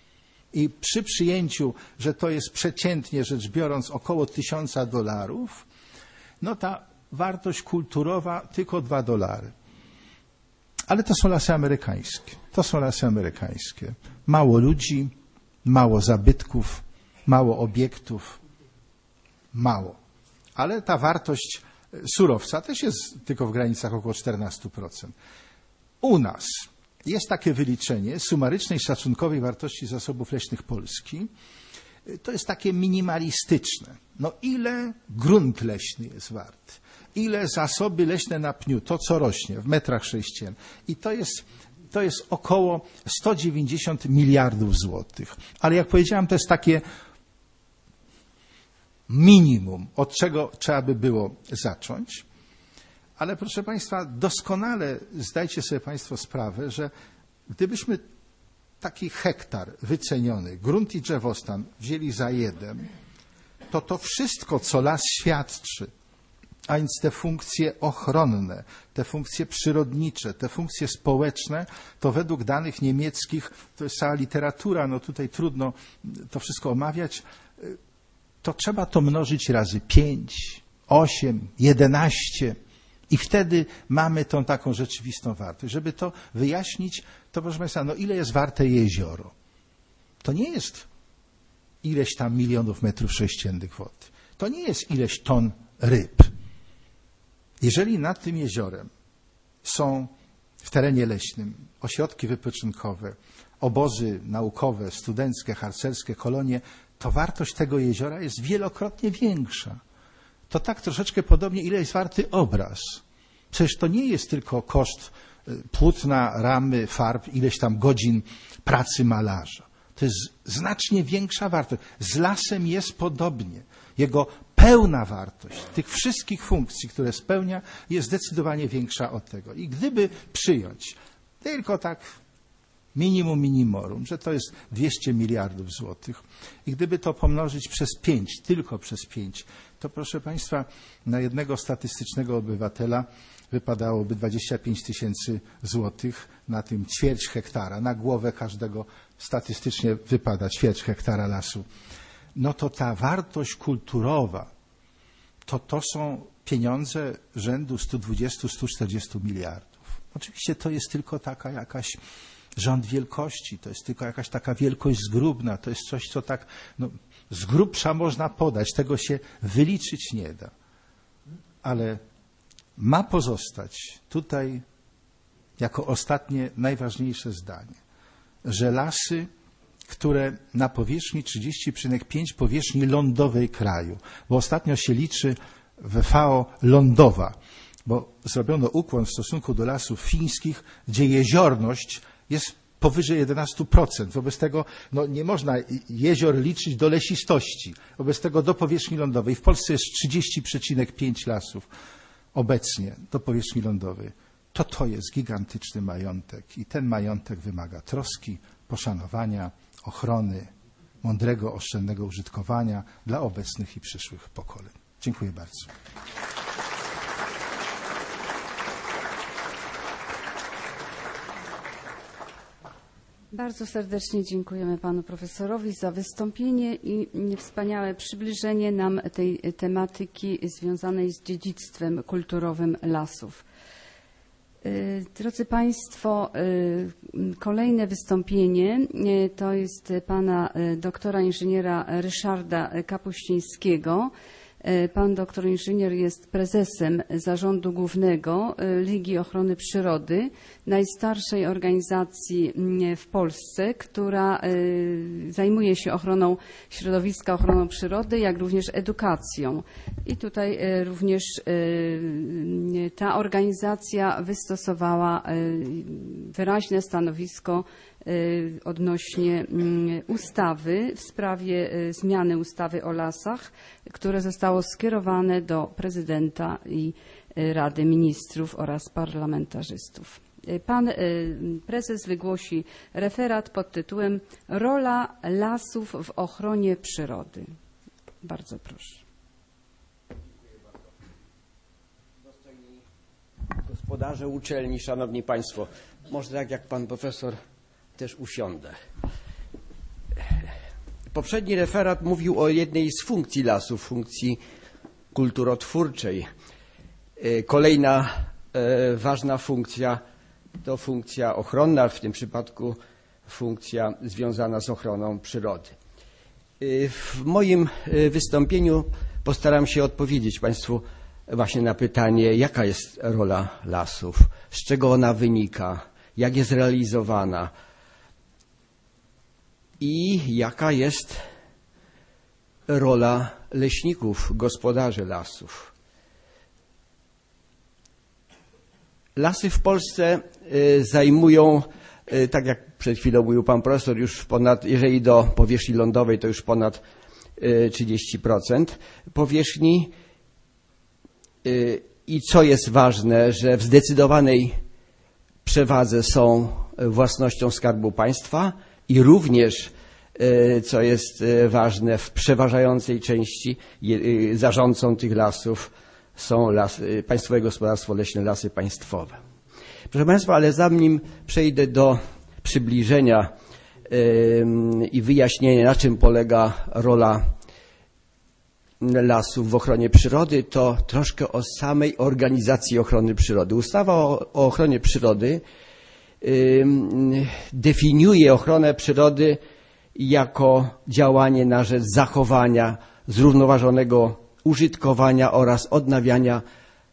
I przy przyjęciu, że to jest przeciętnie rzecz biorąc około tysiąca dolarów, no ta wartość kulturowa tylko dwa dolary. Ale to są lasy amerykańskie. To są lasy amerykańskie. Mało ludzi, mało zabytków, mało obiektów, mało. Ale ta wartość surowca też jest tylko w granicach około czternaście procent. U nas jest takie wyliczenie sumarycznej szacunkowej wartości zasobów leśnych Polski. To jest takie minimalistyczne. No ile grunt leśny jest wart? Ile zasoby leśne na pniu, to co rośnie w metrach sześciennych. I to jest, to jest około sto dziewięćdziesiąt miliardów złotych. Ale jak powiedziałem, to jest takie minimum, od czego trzeba by było zacząć. Ale proszę Państwa, doskonale zdajcie sobie Państwo sprawę, że gdybyśmy taki hektar wyceniony, grunt i drzewostan wzięli za jeden, to to wszystko, co las świadczy, a więc te funkcje ochronne, te funkcje przyrodnicze, te funkcje społeczne, to według danych niemieckich, to jest cała literatura, no tutaj trudno to wszystko omawiać, to trzeba to mnożyć razy pięć, osiem, jedenaście i wtedy mamy tą taką rzeczywistą wartość. Żeby to wyjaśnić, to proszę Państwa, no ile jest warte jezioro? To nie jest ileś tam milionów metrów sześciennych wody. To nie jest ileś ton ryb. Jeżeli nad tym jeziorem są w terenie leśnym ośrodki wypoczynkowe, obozy naukowe, studenckie, harcerskie, kolonie, to wartość tego jeziora jest wielokrotnie większa. To tak troszeczkę podobnie, ile jest warty obraz. Przecież to nie jest tylko koszt płótna, ramy, farb, ileś tam godzin pracy malarza. To jest znacznie większa wartość. Z lasem jest podobnie. Jego pełna wartość tych wszystkich funkcji, które spełnia, jest zdecydowanie większa od tego. I gdyby przyjąć tylko tak minimum minimorum, że to jest dwieście miliardów złotych i gdyby to pomnożyć przez pięć, tylko przez pięć, to proszę Państwa, na jednego statystycznego obywatela wypadałoby dwadzieścia pięć tysięcy złotych na tym ćwierć hektara. Na głowę każdego statystycznie wypada ćwierć hektara lasu. No to ta wartość kulturowa, to to są pieniądze rzędu sto dwadzieścia do stu czterdziestu miliardów. Oczywiście to jest tylko taka jakaś rząd wielkości, to jest tylko jakaś taka wielkość zgrubna, to jest coś, co tak no, z grubsza można podać, tego się wyliczyć nie da. Ale ma pozostać tutaj jako ostatnie, najważniejsze zdanie, że lasy, które na powierzchni trzydzieści przecinek pięć powierzchni lądowej kraju, bo ostatnio się liczy w V O lądowa, bo zrobiono ukłon w stosunku do lasów fińskich, gdzie jeziorność jest powyżej jedenaście procent. Wobec tego no, nie można jezior liczyć do lesistości. Wobec tego do powierzchni lądowej. W Polsce jest trzydzieści przecinek pięć lasów obecnie do powierzchni lądowej. To to jest gigantyczny majątek i ten majątek wymaga troski, poszanowania, ochrony, mądrego, oszczędnego użytkowania dla obecnych i przyszłych pokoleń. Dziękuję bardzo. Bardzo serdecznie dziękujemy panu profesorowi za wystąpienie i wspaniałe przybliżenie nam tej tematyki związanej z dziedzictwem kulturowym lasów. Drodzy Państwo, kolejne wystąpienie to jest pana doktora inżyniera Ryszarda Kapuścińskiego. Pan doktor inżynier jest prezesem Zarządu Głównego Ligi Ochrony Przyrody, najstarszej organizacji w Polsce, która zajmuje się ochroną środowiska, ochroną przyrody, jak również edukacją. I tutaj również ta organizacja wystosowała wyraźne stanowisko odnośnie ustawy w sprawie zmiany ustawy o lasach, które zostało skierowane do prezydenta i Rady Ministrów oraz parlamentarzystów. Pan prezes wygłosi referat pod tytułem Rola lasów w ochronie przyrody. Bardzo proszę. Dostojni gospodarze uczelni, szanowni państwo, może tak jak pan profesor też usiądę. Poprzedni referat mówił o jednej z funkcji lasów, funkcji kulturotwórczej. Kolejna e, ważna funkcja to funkcja ochronna, w tym przypadku funkcja związana z ochroną przyrody. W moim wystąpieniu postaram się odpowiedzieć państwu właśnie na pytanie, jaka jest rola lasów, z czego ona wynika, jak jest realizowana i jaka jest rola leśników, gospodarzy lasów. Lasy w Polsce zajmują, tak jak przed chwilą mówił pan profesor, już ponad, jeżeli do powierzchni lądowej, to już ponad trzydzieści procent powierzchni I co jest ważne, że w zdecydowanej przewadze są własnością Skarbu Państwa i również, co jest ważne, w przeważającej części zarządcą tych lasów są lasy, Państwowe Gospodarstwo Leśne Lasy Państwowe. Proszę Państwa, ale zanim przejdę do przybliżenia i wyjaśnienia, na czym polega rola lasów w ochronie przyrody, to troszkę o samej organizacji ochrony przyrody. Ustawa o, o ochronie przyrody y, definiuje ochronę przyrody jako działanie na rzecz zachowania, zrównoważonego użytkowania oraz odnawiania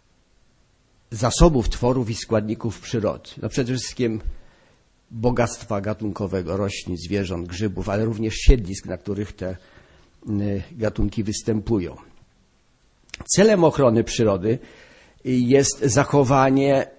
zasobów, tworów i składników przyrody. No przede wszystkim bogactwa gatunkowego roślin, zwierząt, grzybów, ale również siedlisk, na których te gatunki występują. Celem ochrony przyrody jest zachowanie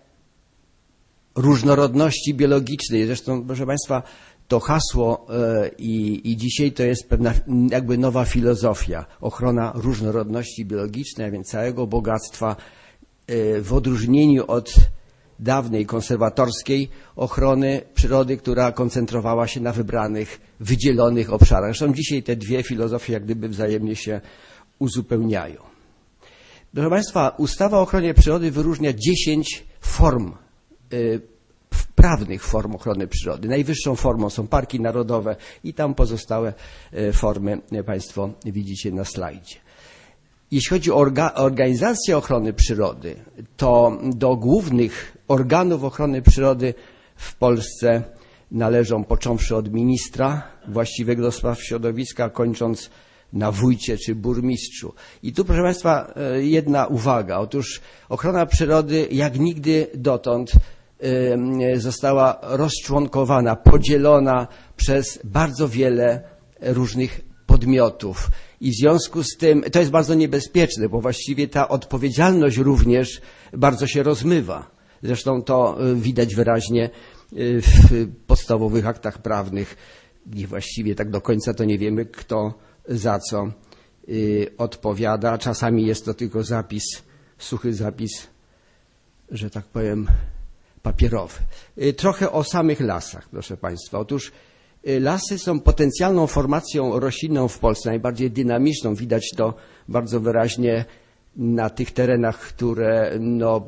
różnorodności biologicznej. Zresztą, proszę Państwa, to hasło i, i dzisiaj to jest pewna jakby nowa filozofia. Ochrona różnorodności biologicznej, a więc całego bogactwa, w odróżnieniu od dawnej konserwatorskiej ochrony przyrody, która koncentrowała się na wybranych, wydzielonych obszarach. Zresztą dzisiaj te dwie filozofie jak gdyby wzajemnie się uzupełniają. Proszę Państwa, ustawa o ochronie przyrody wyróżnia dziesięć form, y, prawnych form ochrony przyrody. Najwyższą formą są parki narodowe i tam pozostałe y, formy y, Państwo widzicie na slajdzie. Jeśli chodzi o orga, organizację ochrony przyrody, to do głównych organów ochrony przyrody w Polsce należą, począwszy od ministra właściwego do spraw środowiska, kończąc na wójcie czy burmistrzu. I tu, proszę Państwa, jedna uwaga. Otóż ochrona przyrody jak nigdy dotąd została rozczłonkowana, podzielona przez bardzo wiele różnych podmiotów. I w związku z tym to jest bardzo niebezpieczne, bo właściwie ta odpowiedzialność również bardzo się rozmywa. Zresztą to widać wyraźnie w podstawowych aktach prawnych, gdzie właściwie tak do końca to nie wiemy, kto za co odpowiada. Czasami jest to tylko zapis, suchy zapis, że tak powiem, papierowy. Trochę o samych lasach, proszę Państwa. Otóż lasy są potencjalną formacją roślinną w Polsce, najbardziej dynamiczną. Widać to bardzo wyraźnie na tych terenach, które no,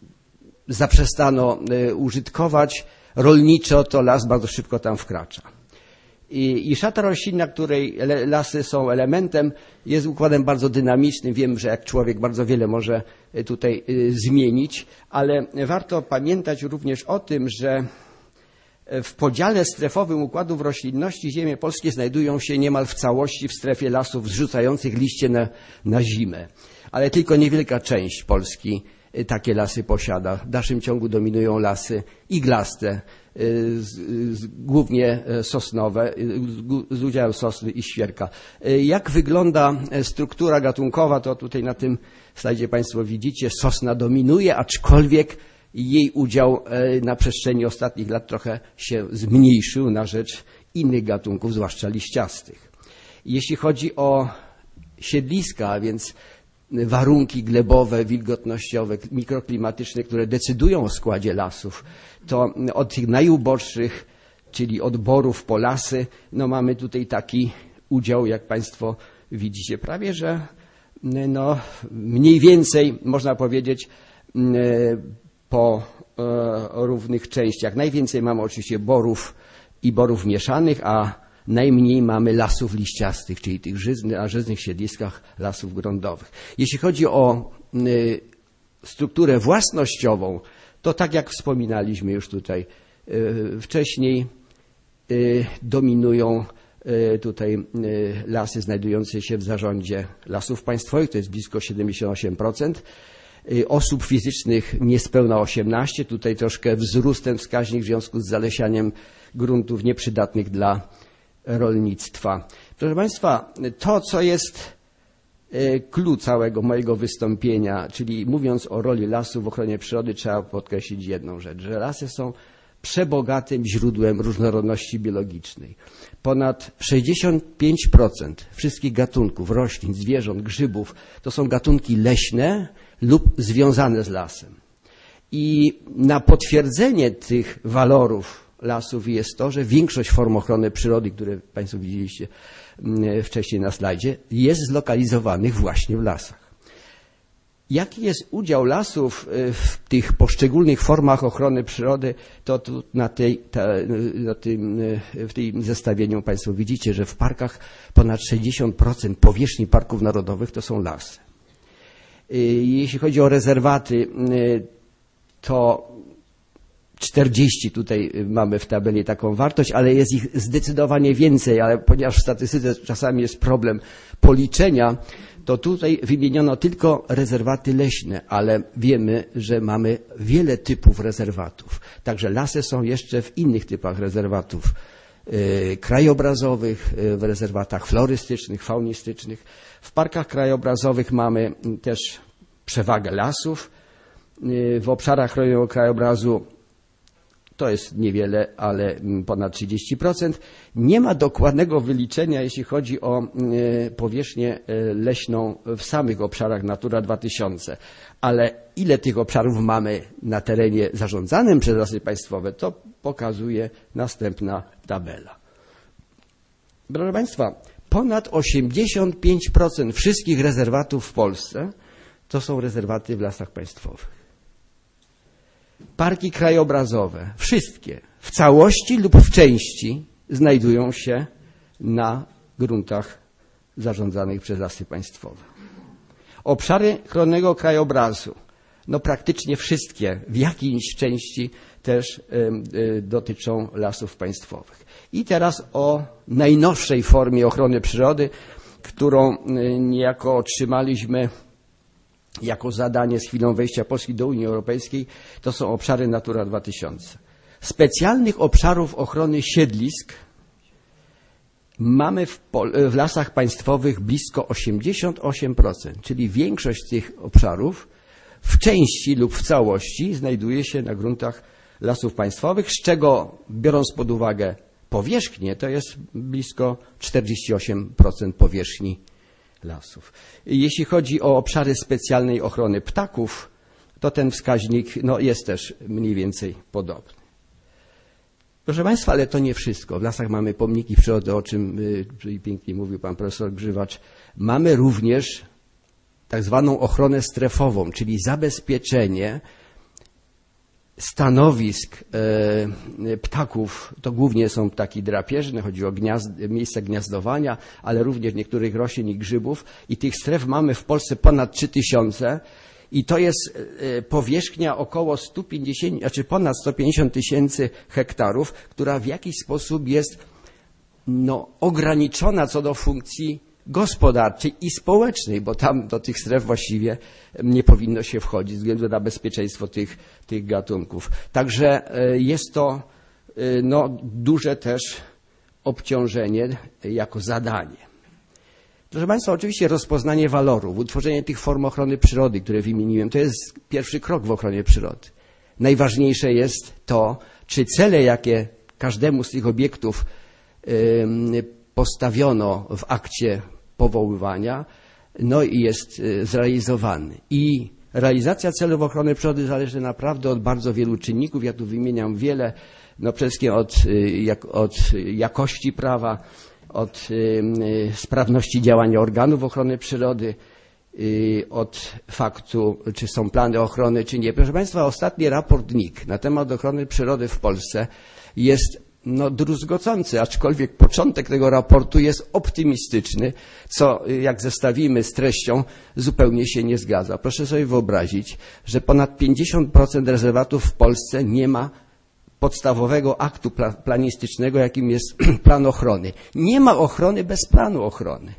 zaprzestano użytkować. Rolniczo to las bardzo szybko tam wkracza. I, i szata roślinna, której lasy są elementem, jest układem bardzo dynamicznym. Wiem, że jak człowiek bardzo wiele może tutaj zmienić, ale warto pamiętać również o tym, że w podziale strefowym układów roślinności ziemie polskie znajdują się niemal w całości w strefie lasów zrzucających liście na, na zimę. Ale tylko niewielka część Polski takie lasy posiada. W dalszym ciągu dominują lasy iglaste, z, z, głównie sosnowe, z, z udziałem sosny i świerka. Jak wygląda struktura gatunkowa, to tutaj na tym slajdzie Państwo widzicie. Sosna dominuje, aczkolwiek jej udział na przestrzeni ostatnich lat trochę się zmniejszył na rzecz innych gatunków, zwłaszcza liściastych. Jeśli chodzi o siedliska, a więc warunki glebowe, wilgotnościowe, mikroklimatyczne, które decydują o składzie lasów, to od tych najuboższych, czyli od borów po lasy, no mamy tutaj taki udział, jak Państwo widzicie, prawie że no, mniej więcej, można powiedzieć, po e, równych częściach. Najwięcej mamy oczywiście borów i borów mieszanych, a najmniej mamy lasów liściastych, czyli tych żyznych, na żyznych siedliskach lasów gruntowych. Jeśli chodzi o y, strukturę własnościową, to tak jak wspominaliśmy już tutaj y, wcześniej, y, dominują y, tutaj y, lasy znajdujące się w zarządzie Lasów Państwowych, to jest blisko siedemdziesiąt osiem procent. Osób fizycznych niespełna osiemnaście procent, tutaj troszkę wzrósł ten wskaźnik w związku z zalesianiem gruntów nieprzydatnych dla rolnictwa. Proszę Państwa, to co jest clou całego mojego wystąpienia, czyli mówiąc o roli lasów w ochronie przyrody, trzeba podkreślić jedną rzecz, że lasy są przebogatym źródłem różnorodności biologicznej. Ponad sześćdziesiąt pięć procent wszystkich gatunków roślin, zwierząt, grzybów to są gatunki leśne, lub związane z lasem. I na potwierdzenie tych walorów lasów jest to, że większość form ochrony przyrody, które Państwo widzieliście wcześniej na slajdzie, jest zlokalizowanych właśnie w lasach. Jaki jest udział lasów w tych poszczególnych formach ochrony przyrody, to tu na, tej, ta, na tym, w tym zestawieniu Państwo widzicie, że w parkach ponad sześćdziesiąt procent powierzchni parków narodowych to są lasy. Jeśli chodzi o rezerwaty, to czterdzieści tutaj mamy w tabeli taką wartość, ale jest ich zdecydowanie więcej, ale ponieważ w statystyce czasami jest problem policzenia, to tutaj wymieniono tylko rezerwaty leśne, ale wiemy, że mamy wiele typów rezerwatów. Także lasy są jeszcze w innych typach rezerwatów yy, krajobrazowych, yy, w rezerwatach florystycznych, faunistycznych. W parkach krajobrazowych mamy też przewagę lasów. Yy, w obszarach chronionego krajobrazu to jest niewiele, ale ponad trzydzieści procent. Nie ma dokładnego wyliczenia, jeśli chodzi o powierzchnię leśną w samych obszarach Natura dwa tysiące, ale ile tych obszarów mamy na terenie zarządzanym przez Lasy Państwowe, to pokazuje następna tabela. Proszę Państwa, ponad osiemdziesiąt pięć procent wszystkich rezerwatów w Polsce to są rezerwaty w Lasach Państwowych. Parki krajobrazowe, wszystkie, w całości lub w części znajdują się na gruntach zarządzanych przez Lasy Państwowe. Obszary chronionego krajobrazu, no praktycznie wszystkie w jakiejś części też y, y, dotyczą Lasów Państwowych. I teraz o najnowszej formie ochrony przyrody, którą y, niejako otrzymaliśmy jako zadanie z chwilą wejścia Polski do Unii Europejskiej, to są obszary Natura dwa tysiące. Specjalnych obszarów ochrony siedlisk mamy w, w Lasach Państwowych blisko osiemdziesiąt osiem procent, czyli większość tych obszarów w części lub w całości znajduje się na gruntach Lasów Państwowych, z czego biorąc pod uwagę powierzchnię, to jest blisko czterdzieści osiem procent powierzchni lasów. Jeśli chodzi o obszary specjalnej ochrony ptaków, to ten wskaźnik no, jest też mniej więcej podobny. Proszę Państwa, ale to nie wszystko. W lasach mamy pomniki przyrody, o czym y, pięknie mówił pan profesor Grzywacz. Mamy również tak zwaną ochronę strefową, czyli zabezpieczenie stanowisk e, ptaków. To głównie są ptaki drapieżne, chodzi o gniazd, miejsce gniazdowania, ale również niektórych roślin i grzybów. I tych stref mamy w Polsce ponad trzy tysiące. I to jest powierzchnia około sto pięćdziesiąt, znaczy ponad sto pięćdziesiąt tysięcy hektarów, która w jakiś sposób jest no, ograniczona co do funkcji gospodarczej i społecznej, bo tam do tych stref właściwie nie powinno się wchodzić ze względu na bezpieczeństwo tych, tych gatunków. Także jest to no, duże też obciążenie jako zadanie. Proszę Państwa, oczywiście rozpoznanie walorów, utworzenie tych form ochrony przyrody, które wymieniłem, to jest pierwszy krok w ochronie przyrody. Najważniejsze jest to, czy cele, jakie każdemu z tych obiektów y, postawiono w akcie powoływania, no i jest y, zrealizowany. I realizacja celów ochrony przyrody zależy naprawdę od bardzo wielu czynników. Ja tu wymieniam wiele, no przede wszystkim od, y, jak, od jakości prawa, od y, sprawności działania organów ochrony przyrody, y, od faktu, czy są plany ochrony, czy nie. Proszę Państwa, ostatni raport N I K na temat ochrony przyrody w Polsce jest no, druzgocący, aczkolwiek początek tego raportu jest optymistyczny, co jak zestawimy z treścią zupełnie się nie zgadza. Proszę sobie wyobrazić, że ponad pięćdziesiąt procent rezerwatów w Polsce nie ma podstawowego aktu planistycznego, jakim jest plan ochrony. Nie ma ochrony bez planu ochrony,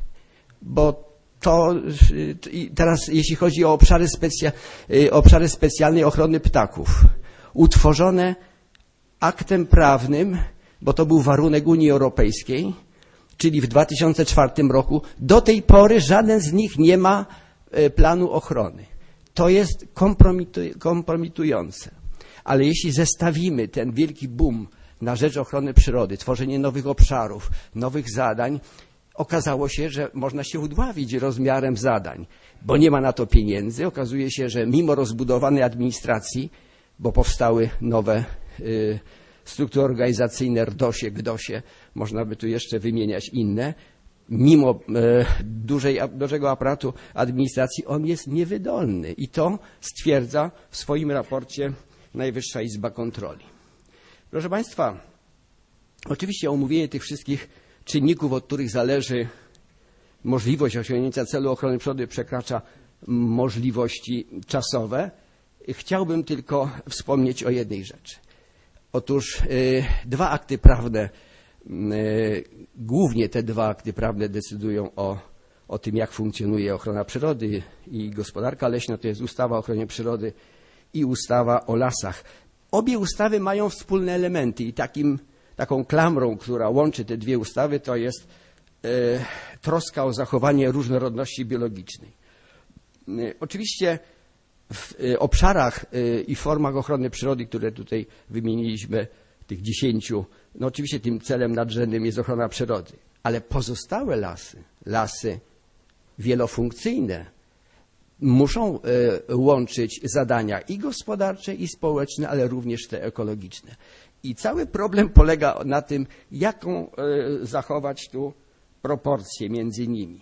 bo to i teraz jeśli chodzi o obszary, specja, obszary specjalnej ochrony ptaków, utworzone aktem prawnym, bo to był warunek Unii Europejskiej, czyli w dwa tysiące czwartym roku, do tej pory żaden z nich nie ma planu ochrony. To jest kompromitujące. Ale jeśli zestawimy ten wielki boom na rzecz ochrony przyrody, tworzenie nowych obszarów, nowych zadań, okazało się, że można się udławić rozmiarem zadań, bo nie ma na to pieniędzy. Okazuje się, że mimo rozbudowanej administracji, bo powstały nowe y, struktury organizacyjne, RDOSie, GDOSie, można by tu jeszcze wymieniać inne, mimo e, dużej, dużego aparatu administracji on jest niewydolny i to stwierdza w swoim raporcie Najwyższa Izba Kontroli. Proszę Państwa, oczywiście omówienie tych wszystkich czynników, od których zależy możliwość osiągnięcia celu ochrony przyrody, przekracza możliwości czasowe. Chciałbym tylko wspomnieć o jednej rzeczy. Otóż y, dwa akty prawne, y, głównie te dwa akty prawne decydują o, o tym, jak funkcjonuje ochrona przyrody i gospodarka leśna, to jest ustawa o ochronie przyrody i ustawa o lasach. Obie ustawy mają wspólne elementy i takim, taką klamrą, która łączy te dwie ustawy, to jest y, troska o zachowanie różnorodności biologicznej. Y, oczywiście w obszarach i formach ochrony przyrody, które tutaj wymieniliśmy, tych dziesięciu, no oczywiście tym celem nadrzędnym jest ochrona przyrody, ale pozostałe lasy, lasy wielofunkcyjne muszą łączyć zadania i gospodarcze, i społeczne, ale również te ekologiczne. I cały problem polega na tym, jaką zachować tu proporcję między nimi.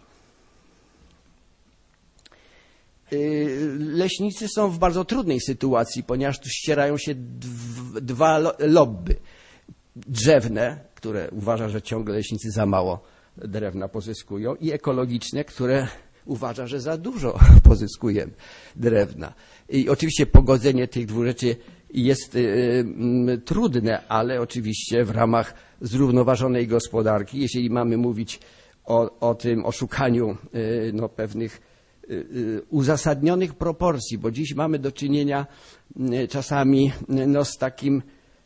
Leśnicy są w bardzo trudnej sytuacji, ponieważ tu ścierają się dwa lobby. Drzewne, które uważa, że ciągle leśnicy za mało drewna pozyskują, i ekologiczne, które uważa, że za dużo pozyskujemy drewna. I oczywiście pogodzenie tych dwóch rzeczy jest y, y, trudne, ale oczywiście w ramach zrównoważonej gospodarki, jeśli mamy mówić o, o tym, o szukaniu y, no, pewnych uzasadnionych proporcji, bo dziś mamy do czynienia czasami no, z takim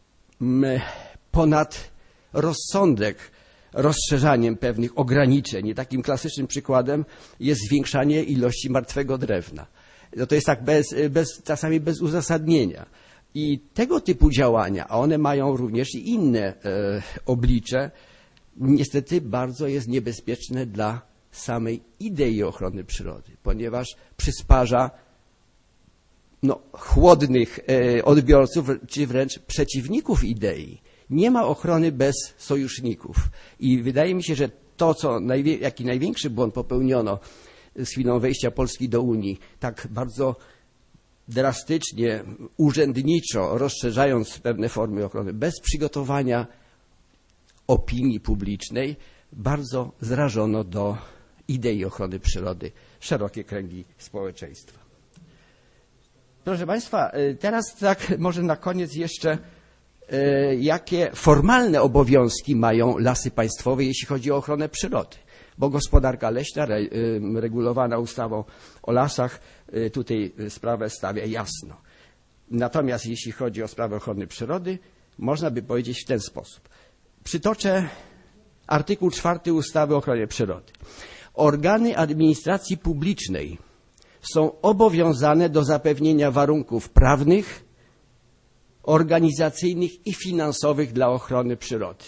ponad rozsądek rozszerzaniem pewnych ograniczeń. I takim klasycznym przykładem jest zwiększanie ilości martwego drewna. No, to jest tak bez, bez, czasami bez uzasadnienia. I tego typu działania, a one mają również i inne e, oblicze, niestety bardzo jest niebezpieczne dla samej idei ochrony przyrody, ponieważ przysparza no, chłodnych e, odbiorców, czy wręcz przeciwników idei. Nie ma ochrony bez sojuszników. I wydaje mi się, że to, co najwie, jaki największy błąd popełniono z chwilą wejścia Polski do Unii, tak bardzo drastycznie, urzędniczo rozszerzając pewne formy ochrony, bez przygotowania opinii publicznej, bardzo zrażono do idei ochrony przyrody szerokie kręgi społeczeństwa. Proszę Państwa, teraz tak może na koniec jeszcze, jakie formalne obowiązki mają Lasy Państwowe, jeśli chodzi o ochronę przyrody. Bo gospodarka leśna, regulowana ustawą o lasach, tutaj sprawę stawia jasno. Natomiast jeśli chodzi o sprawę ochrony przyrody, można by powiedzieć w ten sposób. Przytoczę artykuł czwarty ustawy o ochronie przyrody. Organy administracji publicznej są obowiązane do zapewnienia warunków prawnych, organizacyjnych i finansowych dla ochrony przyrody.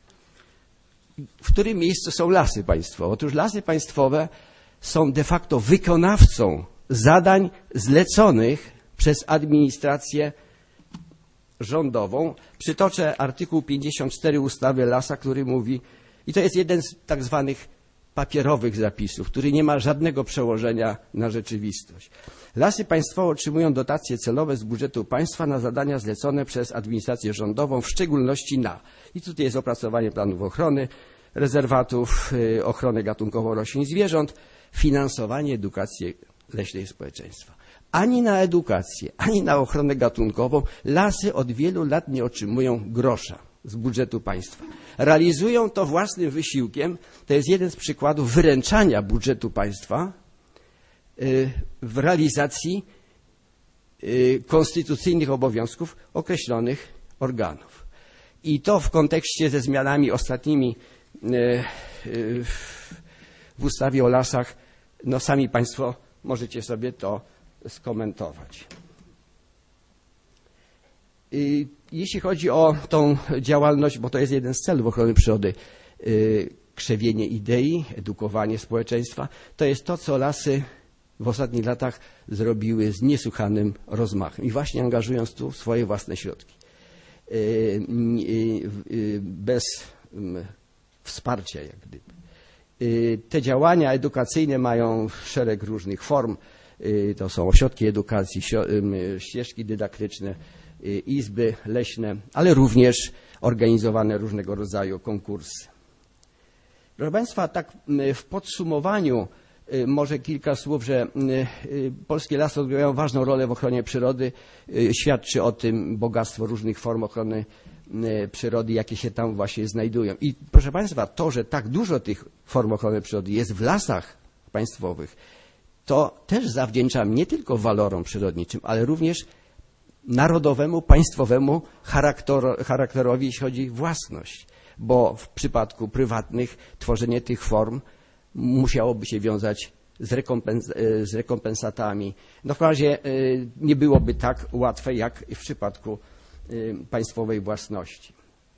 W którym miejscu są Lasy Państwowe? Otóż Lasy Państwowe są de facto wykonawcą zadań zleconych przez administrację rządową. Przytoczę artykuł pięćdziesiąt cztery ustawy o lasach, który mówi, i to jest jeden z tak zwanych papierowych zapisów, który nie ma żadnego przełożenia na rzeczywistość. Lasy Państwowe otrzymują dotacje celowe z budżetu państwa na zadania zlecone przez administrację rządową, w szczególności na, i tutaj jest opracowanie planów ochrony rezerwatów, ochronę gatunkową roślin i zwierząt, finansowanie edukacji leśnej społeczeństwa. Ani na edukację, ani na ochronę gatunkową lasy od wielu lat nie otrzymują grosza z budżetu państwa. Realizują to własnym wysiłkiem. To jest jeden z przykładów wyręczania budżetu państwa w realizacji konstytucyjnych obowiązków określonych organów. I to w kontekście ze zmianami ostatnimi w ustawie o lasach, no sami Państwo możecie sobie to skomentować. I jeśli chodzi o tą działalność, bo to jest jeden z celów ochrony przyrody, krzewienie idei, edukowanie społeczeństwa. To jest to, co lasy w ostatnich latach zrobiły z niesłychanym rozmachem i właśnie angażując tu swoje własne środki. Bez wsparcia jak gdyby. Te działania edukacyjne mają szereg różnych form. To są ośrodki edukacji, ścieżki dydaktyczne, izby leśne, ale również organizowane różnego rodzaju konkursy. Proszę Państwa, tak w podsumowaniu może kilka słów, że polskie lasy odgrywają ważną rolę w ochronie przyrody. Świadczy o tym bogactwo różnych form ochrony przyrody, jakie się tam właśnie znajdują. I proszę Państwa, to, że tak dużo tych form ochrony przyrody jest w lasach państwowych, to też zawdzięczam nie tylko walorom przyrodniczym, ale również narodowemu, państwowemu charakterowi, jeśli chodzi o własność. Bo w przypadku prywatnych tworzenie tych form musiałoby się wiązać z, rekompens z rekompensatami. No w razie nie byłoby tak łatwe jak w przypadku państwowej własności.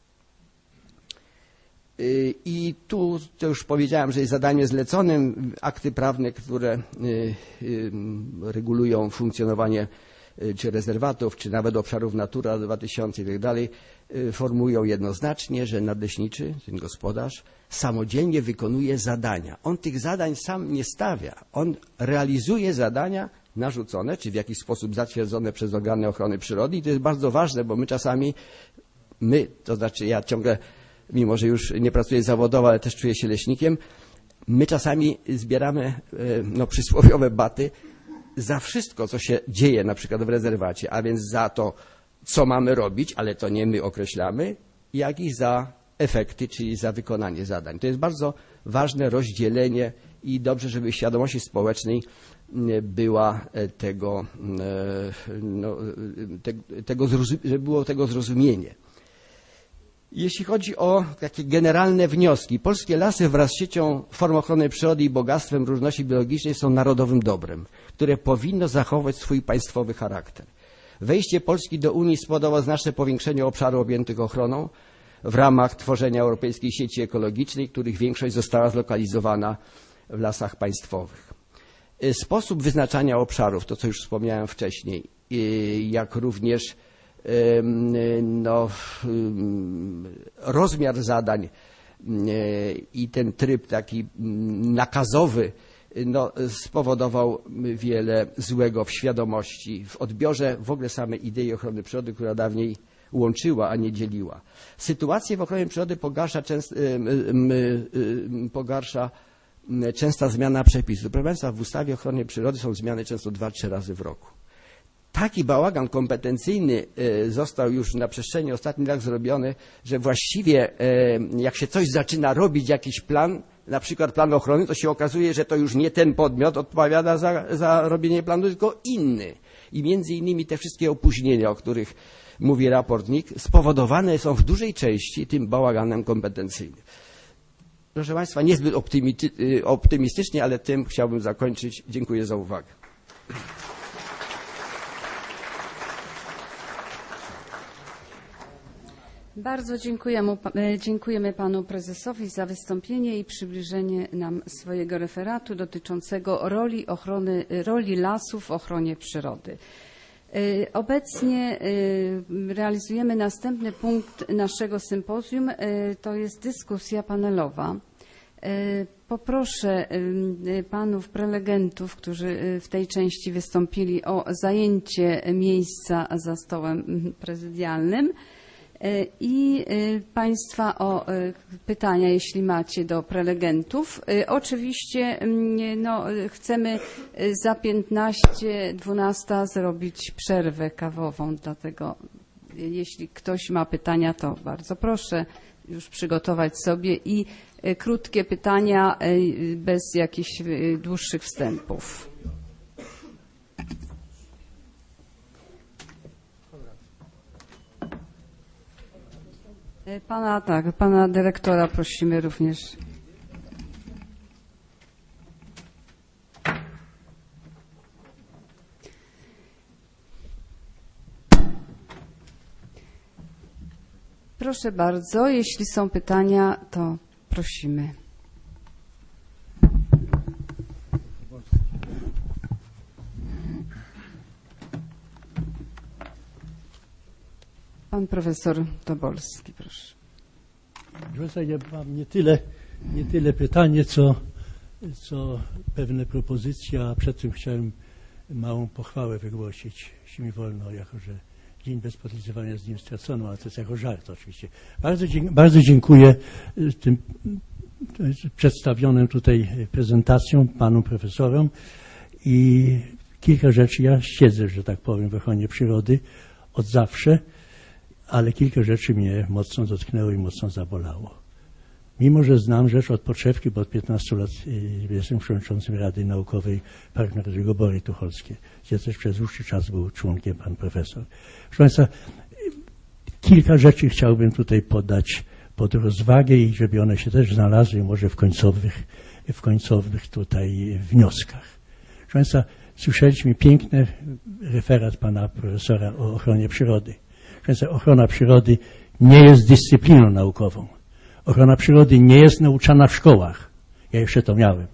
I tu to już powiedziałem, że jest zadaniem zleconym. Akty prawne, które regulują funkcjonowanie czy rezerwatów, czy nawet obszarów Natura dwa tysiące i tak dalej, formułują jednoznacznie, że nadleśniczy, ten gospodarz, samodzielnie wykonuje zadania. On tych zadań sam nie stawia. On realizuje zadania narzucone, czy w jakiś sposób zatwierdzone przez organy ochrony przyrody. I to jest bardzo ważne, bo my czasami, my, to znaczy ja ciągle, mimo że już nie pracuję zawodowo, ale też czuję się leśnikiem, my czasami zbieramy no, przysłowiowe baty za wszystko, co się dzieje na przykład w rezerwacie, a więc za to, co mamy robić, ale to nie my określamy, jak i za efekty, czyli za wykonanie zadań. To jest bardzo ważne rozdzielenie i dobrze, żeby w świadomości społecznej była tego, no, te, tego żeby było tego zrozumienie. Jeśli chodzi o takie generalne wnioski, polskie lasy wraz z siecią form ochrony przyrody i bogactwem różności biologicznej są narodowym dobrem, które powinno zachować swój państwowy charakter. Wejście Polski do Unii spowodowało znaczne powiększenie obszarów objętych ochroną w ramach tworzenia Europejskiej Sieci Ekologicznej, których większość została zlokalizowana w lasach państwowych. Sposób wyznaczania obszarów, to co już wspomniałem wcześniej, jak również no, rozmiar zadań i ten tryb taki nakazowy no, spowodował wiele złego w świadomości, w odbiorze w ogóle samej idei ochrony przyrody, która dawniej łączyła, a nie dzieliła. Sytuację w ochronie przyrody pogarsza, częst, pogarsza częsta zmiana przepisów. Proszę Państwa, w ustawie o ochronie przyrody są zmiany często dwa, trzy razy w roku. Taki bałagan kompetencyjny został już na przestrzeni ostatnich lat zrobiony, że właściwie jak się coś zaczyna robić, jakiś plan, na przykład plan ochrony, to się okazuje, że to już nie ten podmiot odpowiada za, za robienie planu, tylko inny. I między innymi te wszystkie opóźnienia, o których mówi raport N I K, spowodowane są w dużej części tym bałaganem kompetencyjnym. Proszę Państwa, niezbyt optymistycznie, ale tym chciałbym zakończyć. Dziękuję za uwagę. Bardzo dziękujemy, dziękujemy Panu Prezesowi za wystąpienie i przybliżenie nam swojego referatu dotyczącego roli, ochrony, roli lasów w ochronie przyrody. Obecnie realizujemy następny punkt naszego sympozjum, to jest dyskusja panelowa. Poproszę panów prelegentów, którzy w tej części wystąpili, o zajęcie miejsca za stołem prezydialnym i Państwa o pytania, jeśli macie, do prelegentów. Oczywiście no, chcemy za piętnaście, dwunasta zrobić przerwę kawową, dlatego jeśli ktoś ma pytania, to bardzo proszę już przygotować sobie i krótkie pytania bez jakichś dłuższych wstępów. Pana, tak, pana dyrektora prosimy również. Proszę bardzo, jeśli są pytania, to prosimy. Pan profesor Tobolski, proszę. Ja mam nie tyle, nie tyle pytanie, co, co pewne propozycje, a przed tym chciałem małą pochwałę wygłosić, jeśli mi wolno, jako że dzień bez podlizywania z nim stracono, ale to jest jako żart oczywiście. Bardzo, bardzo dziękuję tym przedstawionym tutaj prezentacjom, panom profesorom i kilka rzeczy, ja siedzę, że tak powiem, w ochronie przyrody od zawsze, ale kilka rzeczy mnie mocno dotknęło i mocno zabolało. Mimo że znam rzecz od podszewki, bo od piętnastu lat jestem przewodniczącym Rady Naukowej Parku Narodowego Bory Tucholskie, gdzie też przez dłuższy czas był członkiem pan profesor. Proszę Państwa, kilka rzeczy chciałbym tutaj podać pod rozwagę i żeby one się też znalazły może w końcowych, w końcowych tutaj wnioskach. Proszę Państwa, słyszeliśmy piękny referat pana profesora o ochronie przyrody. Proszę Państwa, ochrona przyrody nie jest dyscypliną naukową. Ochrona przyrody nie jest nauczana w szkołach. Ja jeszcze to miałem.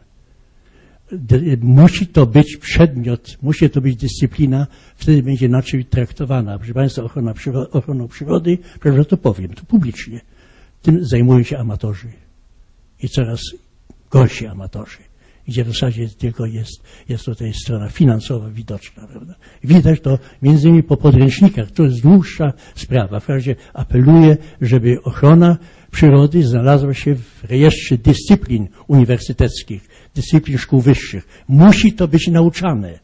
Musi to być przedmiot, musi to być dyscyplina, wtedy będzie inaczej traktowana. Proszę Państwa, ochrona przyrody, ochroną przyrody, proszę, to powiem, to publicznie. Tym zajmują się amatorzy. I coraz gorsi amatorzy. Gdzie w zasadzie tylko jest, jest tutaj strona finansowa widoczna, prawda? Widać to między innymi po podręcznikach. To jest dłuższa sprawa. W razie apeluję, żeby ochrona przyrody znalazła się w rejestrze dyscyplin uniwersyteckich, dyscyplin szkół wyższych. Musi to być nauczane.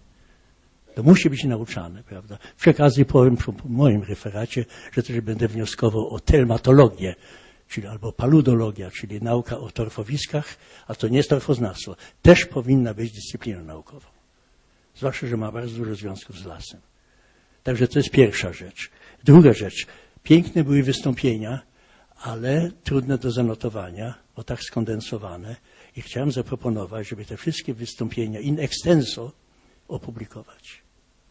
To musi być nauczane, prawda? Przy okazji powiem po moim referacie, że też będę wnioskował o telmatologię, czyli albo paludologia, czyli nauka o torfowiskach, a to nie jest torfoznawstwo, też powinna być dyscypliną naukową. Zwłaszcza, że ma bardzo dużo związków z lasem. Także to jest pierwsza rzecz. Druga rzecz. Piękne były wystąpienia, ale trudne do zanotowania, bo tak skondensowane. I chciałem zaproponować, żeby te wszystkie wystąpienia in extenso opublikować.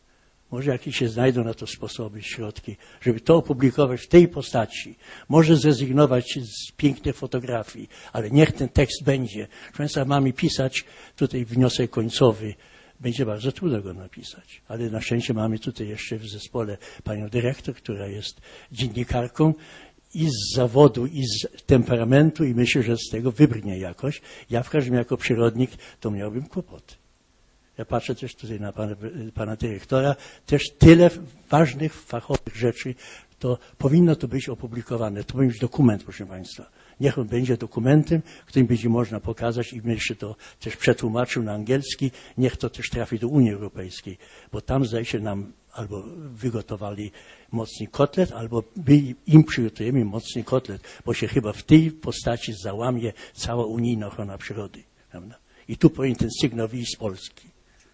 Może jakieś się znajdą na to sposoby, środki, żeby to opublikować w tej postaci. Może zrezygnować z pięknych fotografii, ale niech ten tekst będzie. Proszę Państwa, mamy pisać tutaj wniosek końcowy. Będzie bardzo trudno go napisać, ale na szczęście mamy tutaj jeszcze w zespole panią dyrektor, która jest dziennikarką i z zawodu, i z temperamentu i myślę, że z tego wybrnie jakoś. Ja w każdym jako przyrodnik to miałbym kłopoty. Ja patrzę też tutaj na pana, pana dyrektora, też tyle ważnych, fachowych rzeczy, to powinno to być opublikowane. To powinien być dokument, proszę Państwa. Niech on będzie dokumentem, którym będzie można pokazać i jeszcze to też przetłumaczył na angielski. Niech to też trafi do Unii Europejskiej, bo tam zdaje się nam albo wygotowali mocny kotlet, albo my im przygotujemy mocny kotlet, bo się chyba w tej postaci załamie cała unijna ochrona przyrody. Prawda? I tu powinien ten sygnał wyjść z Polski.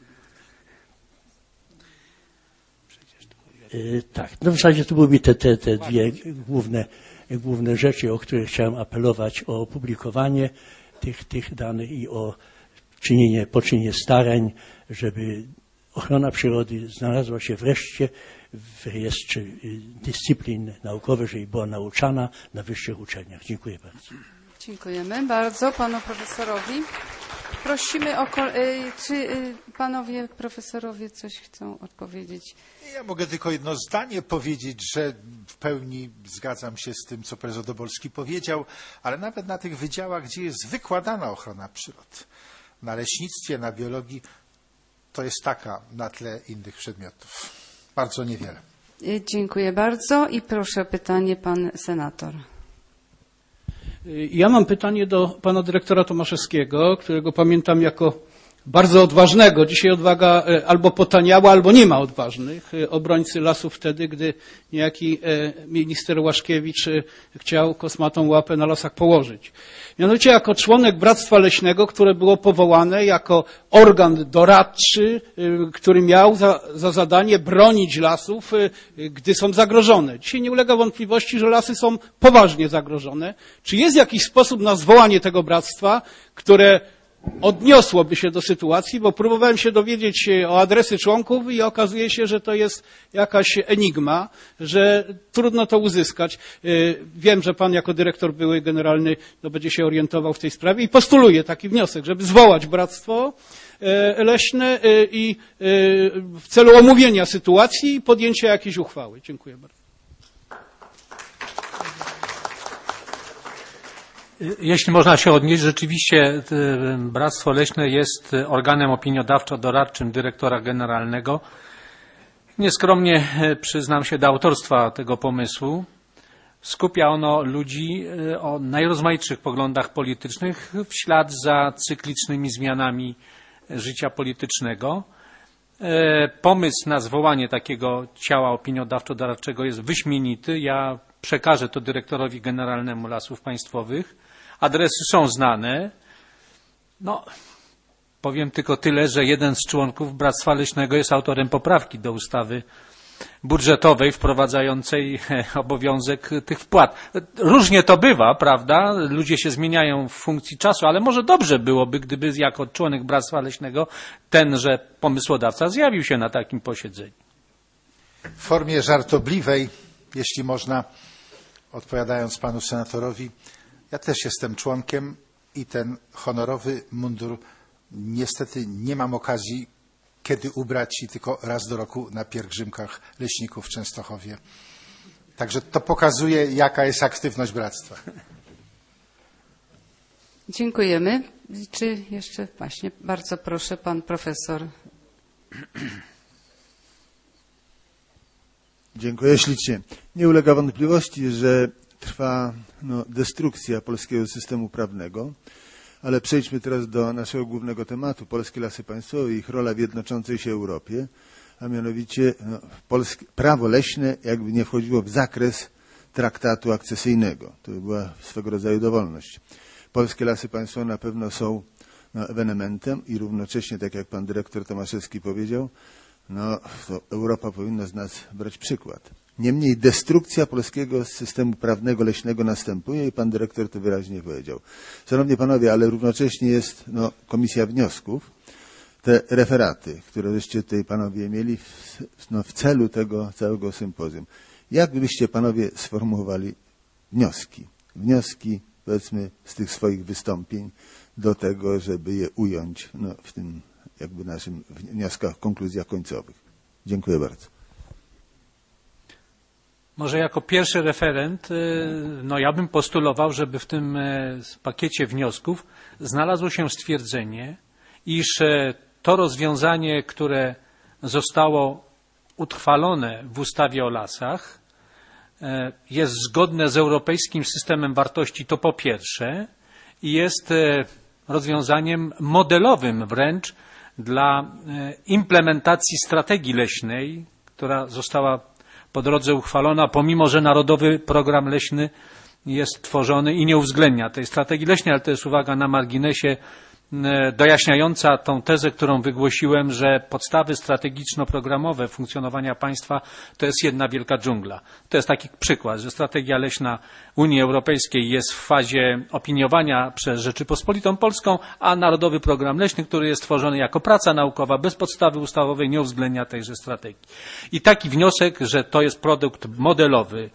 Yy, tak, no w zasadzie to były te, te, te dwie główne, główne rzeczy, o które chciałem apelować, o opublikowanie tych, tych danych i o czynienie, poczynienie starań, żeby ochrona przyrody znalazła się wreszcie w rejestrze dyscyplin naukowych, żeby była nauczana na wyższych uczelniach. Dziękuję bardzo. Dziękujemy bardzo panu profesorowi. Prosimy o... Czy panowie profesorowie coś chcą odpowiedzieć? Ja mogę tylko jedno zdanie powiedzieć, że w pełni zgadzam się z tym, co profesor Tobolski powiedział, ale nawet na tych wydziałach, gdzie jest wykładana ochrona przyrody, na leśnictwie, na biologii, to jest taka na tle innych przedmiotów. Bardzo niewiele. Dziękuję bardzo i proszę o pytanie pan senator. Ja mam pytanie do pana dyrektora Tomaszewskiego, którego pamiętam jako bardzo odważnego. Dzisiaj odwaga albo potaniała, albo nie ma odważnych. Obrońcy lasów wtedy, gdy niejaki minister Łaszkiewicz chciał kosmatą łapę na lasach położyć. Mianowicie jako członek Bractwa Leśnego, które było powołane jako organ doradczy, który miał za, za zadanie bronić lasów, gdy są zagrożone. Dzisiaj nie ulega wątpliwości, że lasy są poważnie zagrożone. Czy jest jakiś sposób na zwołanie tego bractwa, które odniosłoby się do sytuacji, bo próbowałem się dowiedzieć o adresy członków i okazuje się, że to jest jakaś enigma, że trudno to uzyskać. Wiem, że pan jako dyrektor były generalny no, będzie się orientował w tej sprawie i postuluje taki wniosek, żeby zwołać bractwo leśne i w celu omówienia sytuacji i podjęcia jakiejś uchwały. Dziękuję bardzo. Jeśli można się odnieść, rzeczywiście Bractwo Leśne jest organem opiniodawczo-doradczym dyrektora generalnego. Nieskromnie przyznam się do autorstwa tego pomysłu. Skupia ono ludzi o najrozmaitszych poglądach politycznych w ślad za cyklicznymi zmianami życia politycznego. Pomysł na zwołanie takiego ciała opiniodawczo-doradczego jest wyśmienity. Ja przekażę to dyrektorowi generalnemu Lasów Państwowych. Adresy są znane. No, powiem tylko tyle, że jeden z członków Bractwa Leśnego jest autorem poprawki do ustawy budżetowej wprowadzającej obowiązek tych wpłat. Różnie to bywa, prawda? Ludzie się zmieniają w funkcji czasu, ale może dobrze byłoby, gdyby jako członek Bractwa Leśnego tenże pomysłodawca zjawił się na takim posiedzeniu. W formie żartobliwej, jeśli można, odpowiadając panu senatorowi, ja też jestem członkiem i ten honorowy mundur niestety nie mam okazji kiedy ubrać i tylko raz do roku na pielgrzymkach leśników w Częstochowie. Także to pokazuje, jaka jest aktywność Bractwa. Dziękujemy. Czy jeszcze właśnie bardzo proszę pan profesor. Dziękuję ślicznie. Nie ulega wątpliwości, że trwa no, destrukcja polskiego systemu prawnego, ale przejdźmy teraz do naszego głównego tematu, Polskie Lasy Państwowe i ich rola w jednoczącej się Europie, a mianowicie no, polskie, prawo leśne jakby nie wchodziło w zakres traktatu akcesyjnego. To by była swego rodzaju dowolność. Polskie Lasy Państwowe na pewno są no, ewenementem i równocześnie, tak jak pan dyrektor Tomaszewski powiedział, no, to Europa powinna z nas brać przykład. Niemniej destrukcja polskiego systemu prawnego leśnego następuje i pan dyrektor to wyraźnie powiedział. Szanowni panowie, ale równocześnie jest no, komisja wniosków. Te referaty, które żeście tutaj panowie mieli w, no, w celu tego całego sympozjum. Jak byście panowie sformułowali wnioski? Wnioski, powiedzmy, z tych swoich wystąpień do tego, żeby je ująć no, w tym jakby naszym wnioskach, konkluzjach końcowych. Dziękuję bardzo. Może jako pierwszy referent, no ja bym postulował, żeby w tym pakiecie wniosków znalazło się stwierdzenie, iż to rozwiązanie, które zostało utrwalone w ustawie o lasach, jest zgodne z europejskim systemem wartości, to po pierwsze, i jest rozwiązaniem modelowym wręcz dla implementacji strategii leśnej, która została po drodze uchwalona, pomimo że Narodowy Program Leśny jest tworzony i nie uwzględnia tej strategii leśnej, ale to jest uwaga na marginesie dojaśniająca tą tezę, którą wygłosiłem, że podstawy strategiczno-programowe funkcjonowania państwa to jest jedna wielka dżungla. To jest taki przykład, że strategia leśna Unii Europejskiej jest w fazie opiniowania przez Rzeczypospolitą Polską, a Narodowy Program Leśny, który jest tworzony jako praca naukowa bez podstawy ustawowej, nie uwzględnia tejże strategii. I taki wniosek, że to jest produkt modelowy,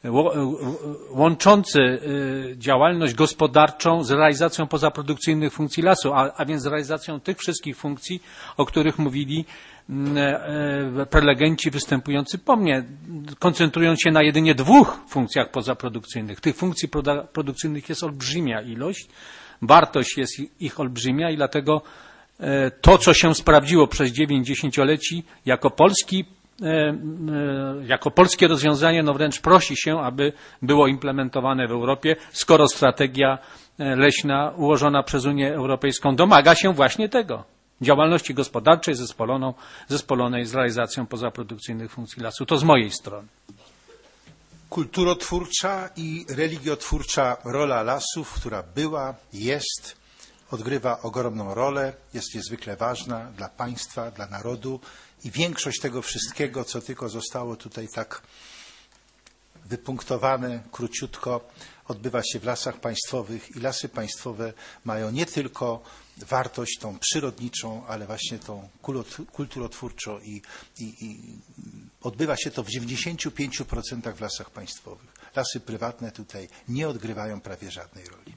łączący działalność gospodarczą z realizacją pozaprodukcyjnych funkcji lasu, a, a więc z realizacją tych wszystkich funkcji, o których mówili prelegenci występujący po mnie, koncentrując się na jedynie dwóch funkcjach pozaprodukcyjnych. Tych funkcji produkcyjnych jest olbrzymia ilość, wartość jest ich olbrzymia i dlatego to, co się sprawdziło przez dziewięć dziesięcioleci jako polski jako polskie rozwiązanie, no wręcz prosi się, aby było implementowane w Europie, skoro strategia leśna ułożona przez Unię Europejską domaga się właśnie tego. Działalności gospodarczej zespoloną, zespolonej z realizacją pozaprodukcyjnych funkcji lasu. To z mojej strony. Kulturotwórcza i religiotwórcza rola lasów, która była, jest, odgrywa ogromną rolę, jest niezwykle ważna dla państwa, dla narodu. I większość tego wszystkiego, co tylko zostało tutaj tak wypunktowane króciutko, odbywa się w lasach państwowych i lasy państwowe mają nie tylko wartość tą przyrodniczą, ale właśnie tą kulturotwórczą i, i, i odbywa się to w dziewięćdziesięciu pięciu procentach w lasach państwowych. Lasy prywatne tutaj nie odgrywają prawie żadnej roli.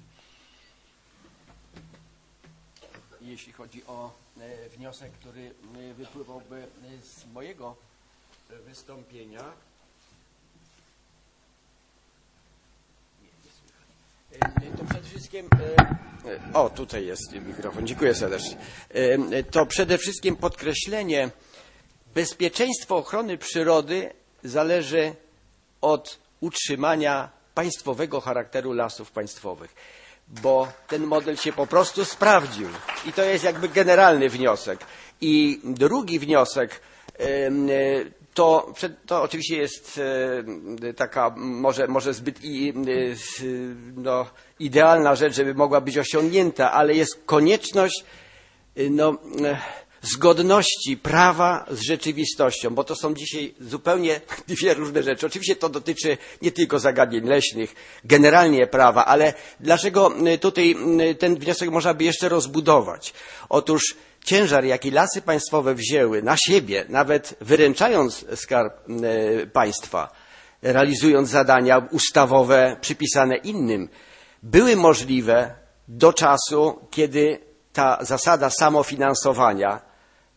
Jeśli chodzi o wniosek, który wypływałby z mojego wystąpienia, to przede wszystkim wszystkim, o tutaj jest mikrofon, dziękuję serdecznie, to przede wszystkim podkreślenie, bezpieczeństwo ochrony przyrody zależy od utrzymania państwowego charakteru lasów państwowych, bo ten model się po prostu sprawdził i to jest jakby generalny wniosek. I drugi wniosek to, to oczywiście jest taka może, może zbyt i, no, idealna rzecz, żeby mogła być osiągnięta, ale jest konieczność no, zgodności prawa z rzeczywistością, bo to są dzisiaj zupełnie dwie różne rzeczy. Oczywiście to dotyczy nie tylko zagadnień leśnych, generalnie prawa, ale dlaczego tutaj ten wniosek można by jeszcze rozbudować? Otóż ciężar, jaki Lasy Państwowe wzięły na siebie, nawet wyręczając Skarb Państwa, realizując zadania ustawowe przypisane innym, były możliwe do czasu, kiedy ta zasada samofinansowania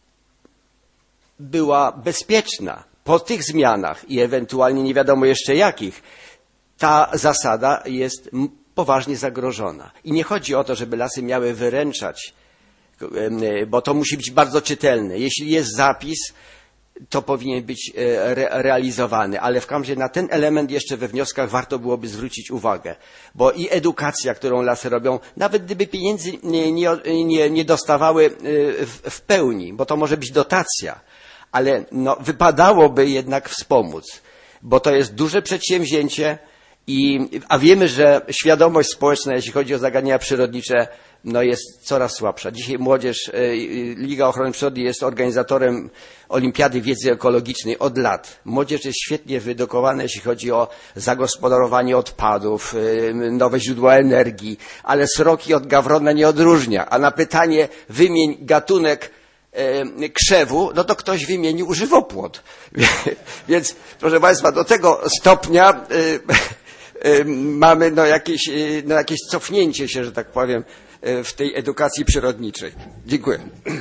była bezpieczna. Po tych zmianach i ewentualnie nie wiadomo jeszcze jakich, ta zasada jest poważnie zagrożona. I nie chodzi o to, żeby lasy miały wyręczać, bo to musi być bardzo czytelne. Jeśli jest zapis, to powinien być re realizowany, ale w każdym razie na ten element jeszcze we wnioskach warto byłoby zwrócić uwagę, bo i edukacja, którą lasy robią, nawet gdyby pieniędzy nie, nie, nie, nie dostawały w, w pełni, bo to może być dotacja, ale no, wypadałoby jednak wspomóc, bo to jest duże przedsięwzięcie, i, a wiemy, że świadomość społeczna, jeśli chodzi o zagadnienia przyrodnicze, no jest coraz słabsza. Dzisiaj młodzież, Liga Ochrony Przyrody jest organizatorem Olimpiady Wiedzy Ekologicznej od lat. Młodzież jest świetnie wyedukowana, jeśli chodzi o zagospodarowanie odpadów, nowe źródła energii, ale sroki od gawrona nie odróżnia. A na pytanie wymień gatunek krzewu, no to ktoś wymienił żywopłot. Więc, proszę Państwa, do tego stopnia mamy no jakieś, no jakieś cofnięcie się, że tak powiem, w tej edukacji przyrodniczej. Dziękuję.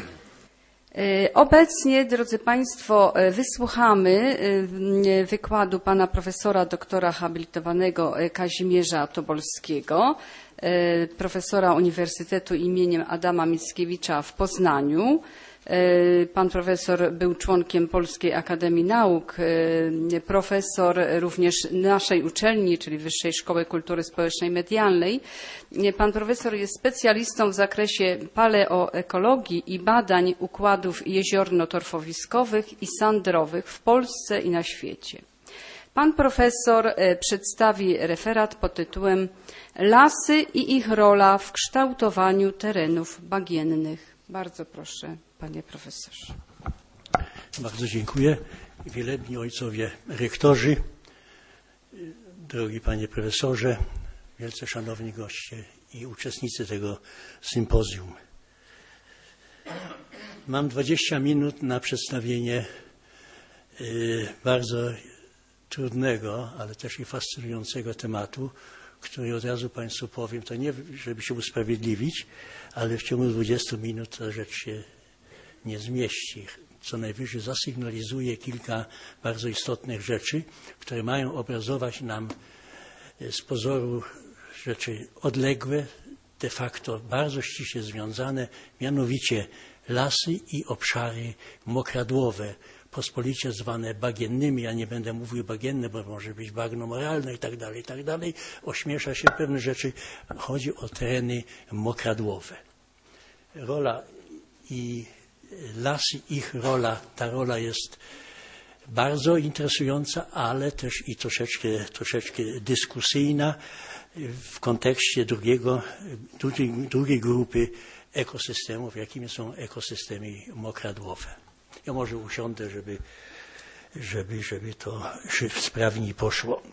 Obecnie, drodzy Państwo, wysłuchamy wykładu pana profesora doktora habilitowanego Kazimierza Tobolskiego, profesora Uniwersytetu imieniem Adama Mickiewicza w Poznaniu. Pan profesor był członkiem Polskiej Akademii Nauk, profesor również naszej uczelni, czyli Wyższej Szkoły Kultury Społecznej i Medialnej. Pan profesor jest specjalistą w zakresie paleoekologii i badań układów jeziorno-torfowiskowych i sandrowych w Polsce i na świecie. Pan profesor przedstawi referat pod tytułem Lasy i ich rola w kształtowaniu terenów bagiennych. Bardzo proszę, panie profesorze. Bardzo dziękuję. Wielebni ojcowie rektorzy, drogi panie profesorze, wielce szanowni goście i uczestnicy tego sympozjum. Mam dwadzieścia minut na przedstawienie bardzo trudnego, ale też i fascynującego tematu, który od razu Państwu powiem, to nie, żeby się usprawiedliwić, ale w ciągu dwudziestu minut ta rzecz się nie zmieści. Co najwyżej zasygnalizuje kilka bardzo istotnych rzeczy, które mają obrazować nam z pozoru rzeczy odległe, de facto bardzo ściśle związane, mianowicie lasy i obszary mokradłowe, pospolicie zwane bagiennymi. Ja nie będę mówił bagienne, bo może być bagno moralne i tak dalej, i tak dalej. Ośmiesza się pewne rzeczy. Chodzi o tereny mokradłowe. Rola i lasy, ich rola, ta rola jest bardzo interesująca, ale też i troszeczkę, troszeczkę dyskusyjna w kontekście drugiego, drugiej, drugiej grupy ekosystemów, jakimi są ekosystemy mokradłowe. Ja może usiądę, żeby, żeby, żeby to sprawniej poszło.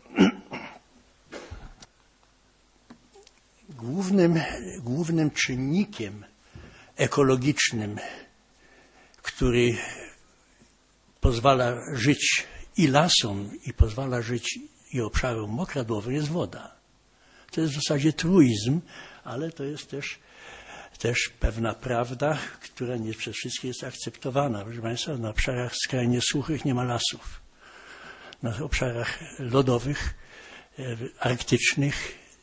Głównym, głównym czynnikiem ekologicznym, który pozwala żyć i lasom, i pozwala żyć i obszarom mokradłowym, jest woda. To jest w zasadzie truizm, ale to jest też Też pewna prawda, która nie przez wszystkich jest akceptowana. Proszę Państwa, na obszarach skrajnie suchych nie ma lasów. Na obszarach lodowych, arktycznych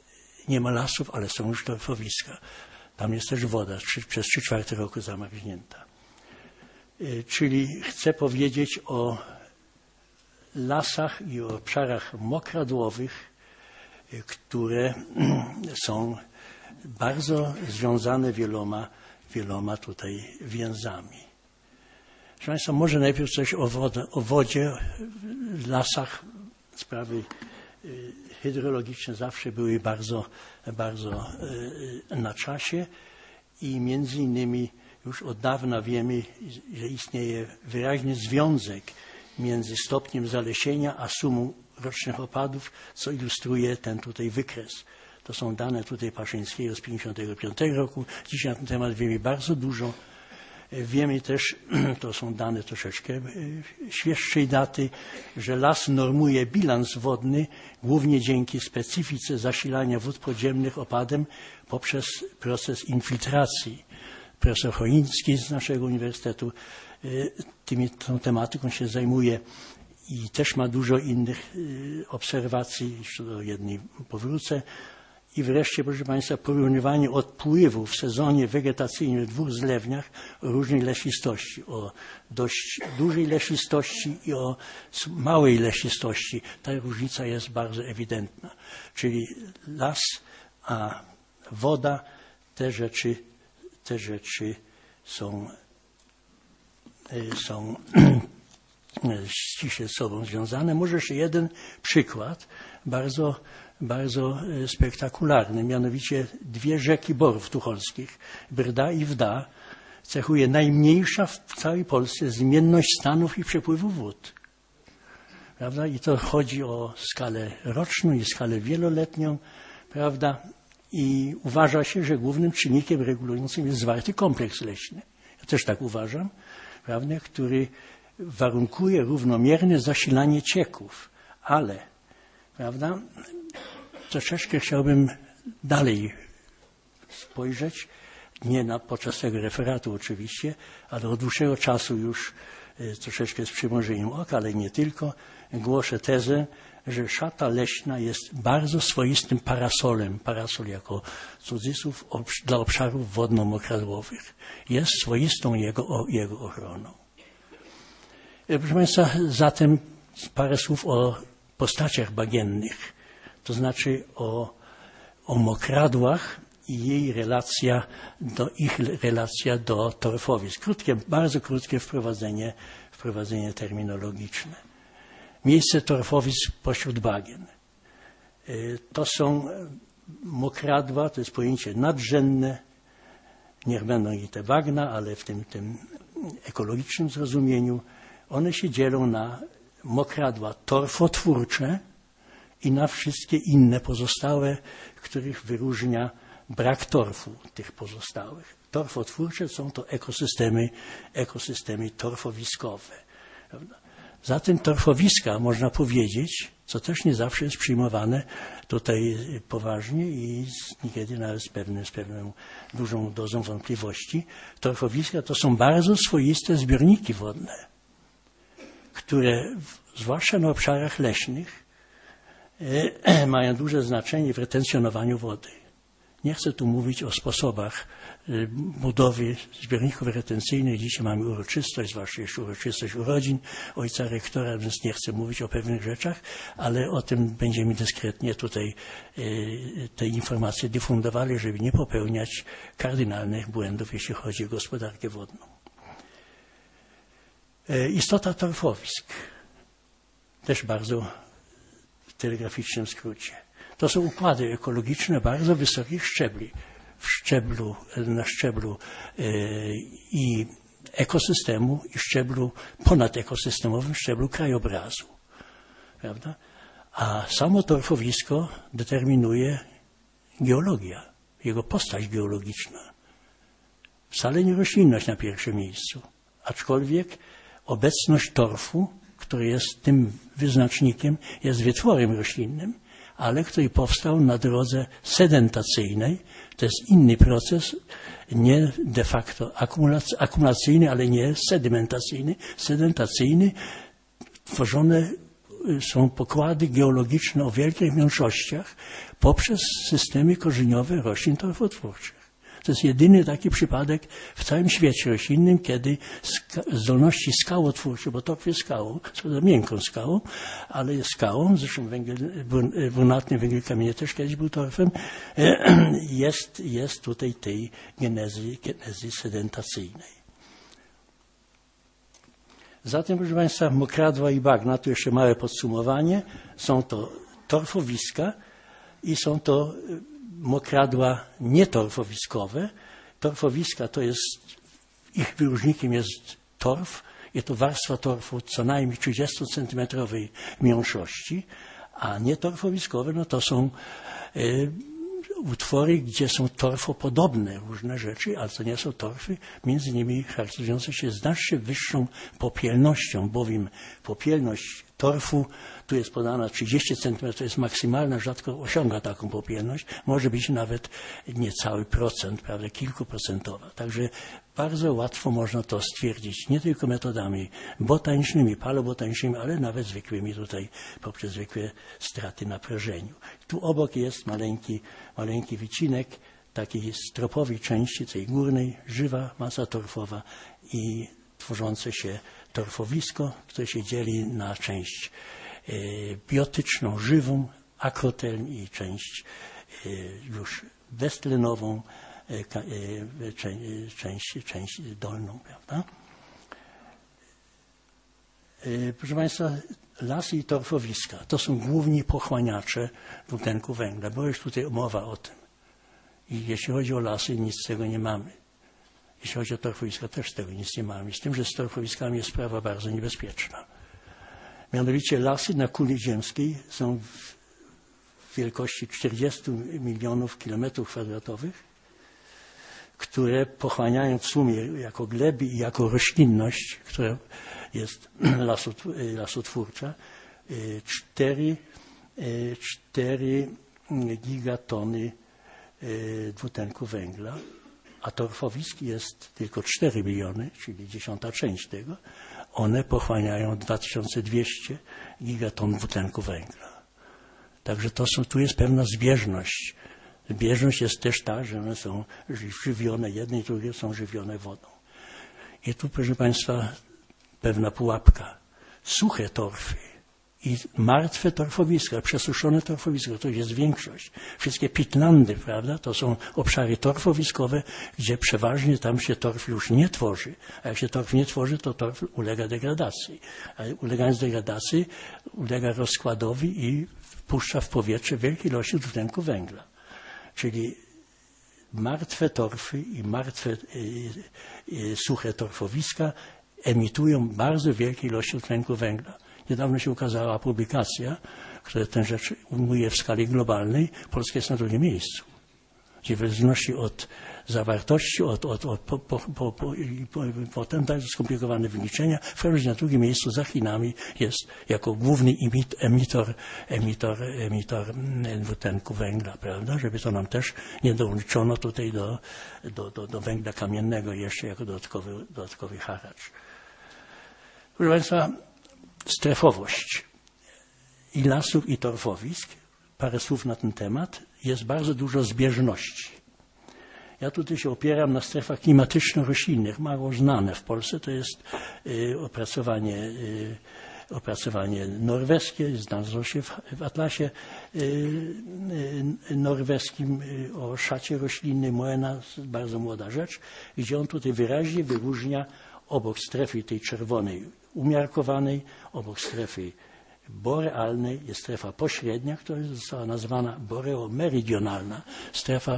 nie ma lasów, ale są już torfowiska. Tam jest też woda, trzy, przez trzy czwarte roku zamarznięta. Czyli chcę powiedzieć o lasach i o obszarach mokradłowych, które są bardzo związane wieloma, wieloma tutaj więzami. Proszę Państwa, może najpierw coś o, wodę, o wodzie, lasach. Sprawy hydrologiczne zawsze były bardzo, bardzo na czasie i między innymi już od dawna wiemy, że istnieje wyraźny związek między stopniem zalesienia a sumą rocznych opadów, co ilustruje ten tutaj wykres. To są dane tutaj Paszyńskiego z pięćdziesiątego piątego roku. Dzisiaj na ten temat wiemy bardzo dużo. Wiemy też, to są dane troszeczkę świeższej daty, że las normuje bilans wodny głównie dzięki specyfice zasilania wód podziemnych opadem poprzez proces infiltracji. Profesor Choiński z naszego uniwersytetu tymi, tą tematyką się zajmuje i też ma dużo innych obserwacji, jeszcze do jednej powrócę. I wreszcie, proszę Państwa, porównywanie odpływu w sezonie wegetacyjnym w dwóch zlewniach o różnej lesistości, o dość dużej lesistości i o małej lesistości. Ta różnica jest bardzo ewidentna. Czyli las, a woda, te rzeczy, te rzeczy są, są ściśle z sobą związane. Może jeszcze jeden przykład, bardzo bardzo spektakularny, mianowicie dwie rzeki Borów Tucholskich, Brda i Wda, cechuje najmniejsza w całej Polsce zmienność stanów i przepływu wód. Prawda? I to chodzi o skalę roczną i skalę wieloletnią, prawda? I uważa się, że głównym czynnikiem regulującym jest zwarty kompleks leśny. Ja też tak uważam, prawda? Który warunkuje równomierne zasilanie cieków, ale, prawda? Troszeczkę chciałbym dalej spojrzeć, nie na, podczas tego referatu oczywiście, ale od dłuższego czasu już y, troszeczkę z przymrużeniem oka, ale nie tylko, głoszę tezę, że szata leśna jest bardzo swoistym parasolem, parasol jako cudzysłów obsz- dla obszarów wodno-mokradłowych. Jest swoistą jego, o, jego ochroną. Y, proszę Państwa, zatem parę słów o postaciach bagiennych. To znaczy o, o mokradłach i jej relacja do, ich relacja do torfowisk. Krótkie, bardzo krótkie wprowadzenie, wprowadzenie terminologiczne. Miejsce torfowisk pośród bagien. To są mokradła, to jest pojęcie nadrzędne. Niech będą i te bagna, ale w tym, tym ekologicznym zrozumieniu one się dzielą na mokradła torfotwórcze i na wszystkie inne pozostałe, których wyróżnia brak torfu tych pozostałych. Torfotwórcze są to ekosystemy, ekosystemy torfowiskowe. Zatem torfowiska, można powiedzieć, co też nie zawsze jest przyjmowane tutaj poważnie i niekiedy nawet z, pewnym, z pewną dużą dozą wątpliwości, torfowiska to są bardzo swoiste zbiorniki wodne, które zwłaszcza na obszarach leśnych mają duże znaczenie w retencjonowaniu wody. Nie chcę tu mówić o sposobach budowy zbiorników retencyjnych. Dzisiaj mamy uroczystość, zwłaszcza jeszcze uroczystość urodzin ojca rektora, więc nie chcę mówić o pewnych rzeczach, ale o tym będziemy dyskretnie tutaj te informacje dyfundowali, żeby nie popełniać kardynalnych błędów, jeśli chodzi o gospodarkę wodną. Istota torfowisk. Też bardzo w telegraficznym skrócie. To są układy ekologiczne bardzo wysokich szczebli. W szczeblu, na szczeblu e, i ekosystemu, i szczeblu ponadekosystemowym, szczeblu krajobrazu. Prawda? A samo torfowisko determinuje geologia, jego postać geologiczna. Wcale nie roślinność na pierwszym miejscu, aczkolwiek obecność torfu, który jest tym wyznacznikiem, jest wytworem roślinnym, ale który powstał na drodze sedentacyjnej. To jest inny proces, nie de facto akumulacyjny, ale nie sedymentacyjny. Sedentacyjny, tworzone są pokłady geologiczne o wielkich mniejszościach poprzez systemy korzeniowe roślin torfotwórczych. To jest jedyny taki przypadek w całym świecie roślinnym, kiedy ska zdolności skałotwórcze, bo torf jest skałą, miękką skałą, ale jest skałą, zresztą węgiel brunatny, węgiel kamienny też kiedyś był torfem, jest, jest tutaj tej genezy, genezy sedentacyjnej. Zatem, proszę Państwa, mokradła i bagna, tu jeszcze małe podsumowanie, są to torfowiska i są to mokradła nietorfowiskowe. Torfowiska to jest, ich wyróżnikiem jest torf, jest to warstwa torfu co najmniej trzydziestocentymetrowej mniejszości, a nietorfowiskowe no to są y, utwory, gdzie są torfopodobne różne rzeczy, ale to nie są torfy, między innymi charakteryzujące się znacznie wyższą popielnością, bowiem popielność torfu tu jest podana trzydzieści centymetrów, to jest maksymalna, rzadko osiąga taką popielność, może być nawet niecały procent, prawda, kilkuprocentowa. Także bardzo łatwo można to stwierdzić, nie tylko metodami botanicznymi, palobotanicznymi, ale nawet zwykłymi tutaj, poprzez zwykłe straty na prężeniu. Tu obok jest maleńki, maleńki wycinek takiej stropowej części, tej górnej, żywa masa torfowa i tworzące się torfowisko, które się dzieli na część e, biotyczną, żywą, akroteln i część e, już beztlenową, e, e, część, część dolną, prawda? E, proszę Państwa, lasy i torfowiska to są główni pochłaniacze dwutlenku węgla. Była już tutaj mowa o tym. I jeśli chodzi o lasy, nic z tego nie mamy. Jeśli chodzi o torfowiska, też z tego nic nie mamy. Z tym, że z torfowiskami jest sprawa bardzo niebezpieczna. Mianowicie lasy na kuli ziemskiej są w wielkości czterdzieści milionów kilometrów kwadratowych, które pochłaniają w sumie jako gleby i jako roślinność, która jest lasotwórcza, cztery, cztery gigatony dwutlenku węgla, a torfowisk jest tylko cztery miliony, czyli dziesiąta część tego, one pochłaniają dwa tysiące dwieście gigaton dwutlenku węgla. Także to są, tu jest pewna zbieżność. Zbieżność jest też ta, że one są żywione, jedne i drugie są żywione wodą. I tu, proszę Państwa, pewna pułapka. Suche torfy i martwe torfowiska, przesuszone torfowiska, to jest większość. Wszystkie pitlandy, prawda, to są obszary torfowiskowe, gdzie przeważnie tam się torf już nie tworzy. A jak się torf nie tworzy, to torf ulega degradacji. A ulegając degradacji, ulega rozkładowi i wpuszcza w powietrze wielkie ilości dwutlenku węgla. Czyli martwe torfy i martwe y, y, suche torfowiska emitują bardzo wielkie ilości dwutlenku węgla. Niedawno się ukazała publikacja, która tę rzecz ujmuje w skali globalnej. Polska jest na drugim miejscu, gdzie w zależności od zawartości, od, od, od, po, po, po, po, po, potem bardzo skomplikowane wyliczenia, w każdym razie na drugim miejscu za Chinami jest jako główny emit, emitor, emitor, emitor dwutlenku węgla, prawda, żeby to nam też nie dołączono tutaj do, do, do, do węgla kamiennego jeszcze jako dodatkowy, dodatkowy haracz. Proszę Państwa, strefowość i lasów, i torfowisk, parę słów na ten temat, jest bardzo dużo zbieżności. Ja tutaj się opieram na strefach klimatyczno-roślinnych, mało znane w Polsce, to jest y, opracowanie, y, opracowanie norweskie, znalazło się w, w atlasie y, y, norweskim y, o szacie roślinnej Moena, bardzo młoda rzecz, gdzie on tutaj wyraźnie wyróżnia obok strefy tej czerwonej umiarkowanej, obok strefy borealnej jest strefa pośrednia, która została nazwana boreomeridionalna, strefa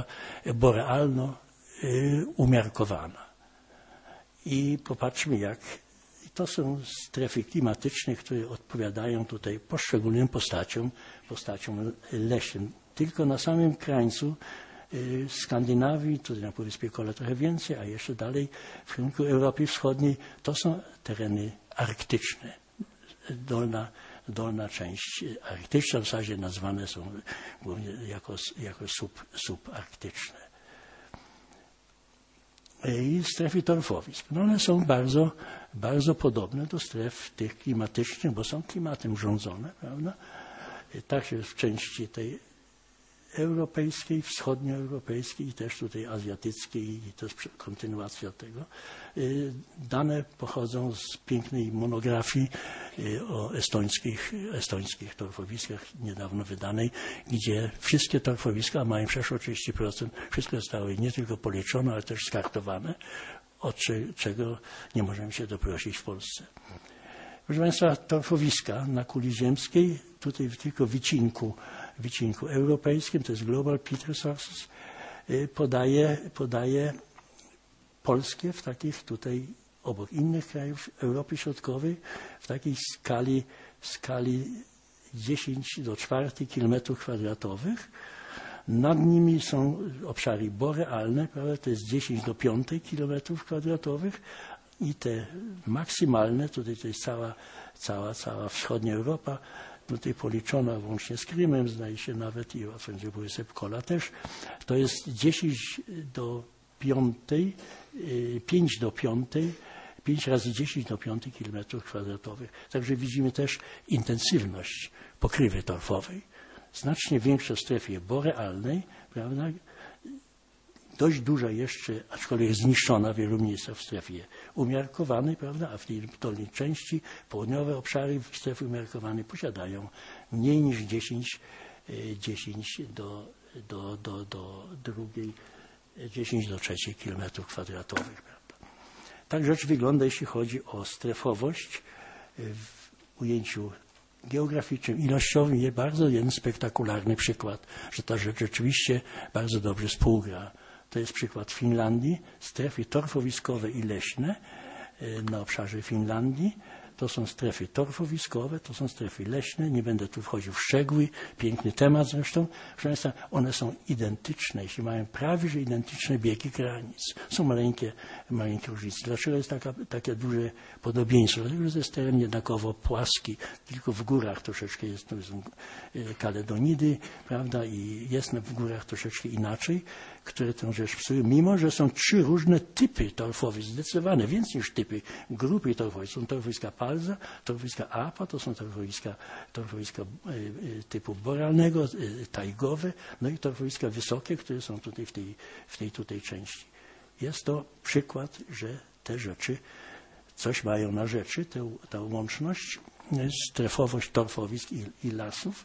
borealno-umiarkowana. I popatrzmy, jak to są strefy klimatyczne, które odpowiadają tutaj poszczególnym postaciom, postaciom leśnym. Tylko na samym krańcu Skandynawii, tutaj na Półwyspie Kola trochę więcej, a jeszcze dalej w kierunku Europy Wschodniej, to są tereny arktyczne. Dolna, dolna część arktyczna w zasadzie nazwane są głównie jako, jako sub, subarktyczne. i strefy torfowisk. No one są bardzo, bardzo podobne do stref tych klimatycznych, bo są klimatem rządzone, prawda? I tak się w części tej europejskiej, wschodnioeuropejskiej i też tutaj azjatyckiej i to jest kontynuacja tego. Dane pochodzą z pięknej monografii o estońskich, estońskich torfowiskach niedawno wydanej, gdzie wszystkie torfowiska mają przeszło trzydzieści procent, wszystko zostało nie tylko policzone, ale też skartowane, od czego nie możemy się doprosić w Polsce. Proszę Państwa, torfowiska na kuli ziemskiej, tutaj tylko w wycinku, wycinku europejskim, to jest Global Peat Resources, podaje, podaje polskie w takich tutaj, obok innych krajów Europy Środkowej, w takiej skali, skali dziesięć do czwartej kilometrów kwadratowych. Nad nimi są obszary borealne, prawda, to jest dziesięć do piątej kilometrów kwadratowych i te maksymalne, tutaj to jest cała, cała, cała wschodnia Europa, tutaj policzona włącznie z Krymem, zdaje się nawet i wszędzie były Sepkola też, to jest dziesięć do piątej, pięć do piątej, pięć razy dziesięć do piątej kilometrów kwadratowych. Także widzimy też intensywność pokrywy torfowej. Znacznie większa w strefie borealnej, prawda? Dość duża jeszcze, aczkolwiek zniszczona w wielu miejscach w strefie umiarkowanej, prawda? A w tej dolnej części południowe obszary w strefie umiarkowanej posiadają mniej niż dziesięć, dziesięć do, do, do, do drugiej, dziesięć do trzeciej kilometrów kwadratowych. Prawda? Tak rzecz wygląda, jeśli chodzi o strefowość w ujęciu geograficznym, ilościowym. Jest bardzo jeden spektakularny przykład, że ta rzecz rzeczywiście bardzo dobrze współgra. To jest przykład Finlandii, strefy torfowiskowe i leśne na obszarze Finlandii. To są strefy torfowiskowe, to są strefy leśne. Nie będę tu wchodził w szczegóły. Piękny temat zresztą. Proszę Państwa, one są identyczne, jeśli mają prawie że identyczne biegi granic. Są maleńkie, maleńkie różnice. Dlaczego jest taka, takie duże podobieństwo? Dlatego, że to jest teren jednakowo płaski, tylko w górach troszeczkę jest, to są Kaledonidy, prawda, i jest w górach troszeczkę inaczej, które tę rzecz psują, mimo że są trzy różne typy torfowisk, zdecydowane, więcej niż typy, grupy torfowisk. Są torfowiska Palza, torfowiska Apa, to są torfowiska, torfowiska typu boralnego, tajgowe, no i torfowiska wysokie, które są tutaj w tej, w tej tutaj części. Jest to przykład, że te rzeczy coś mają na rzeczy, tę, ta łączność, strefowość torfowisk i, i lasów.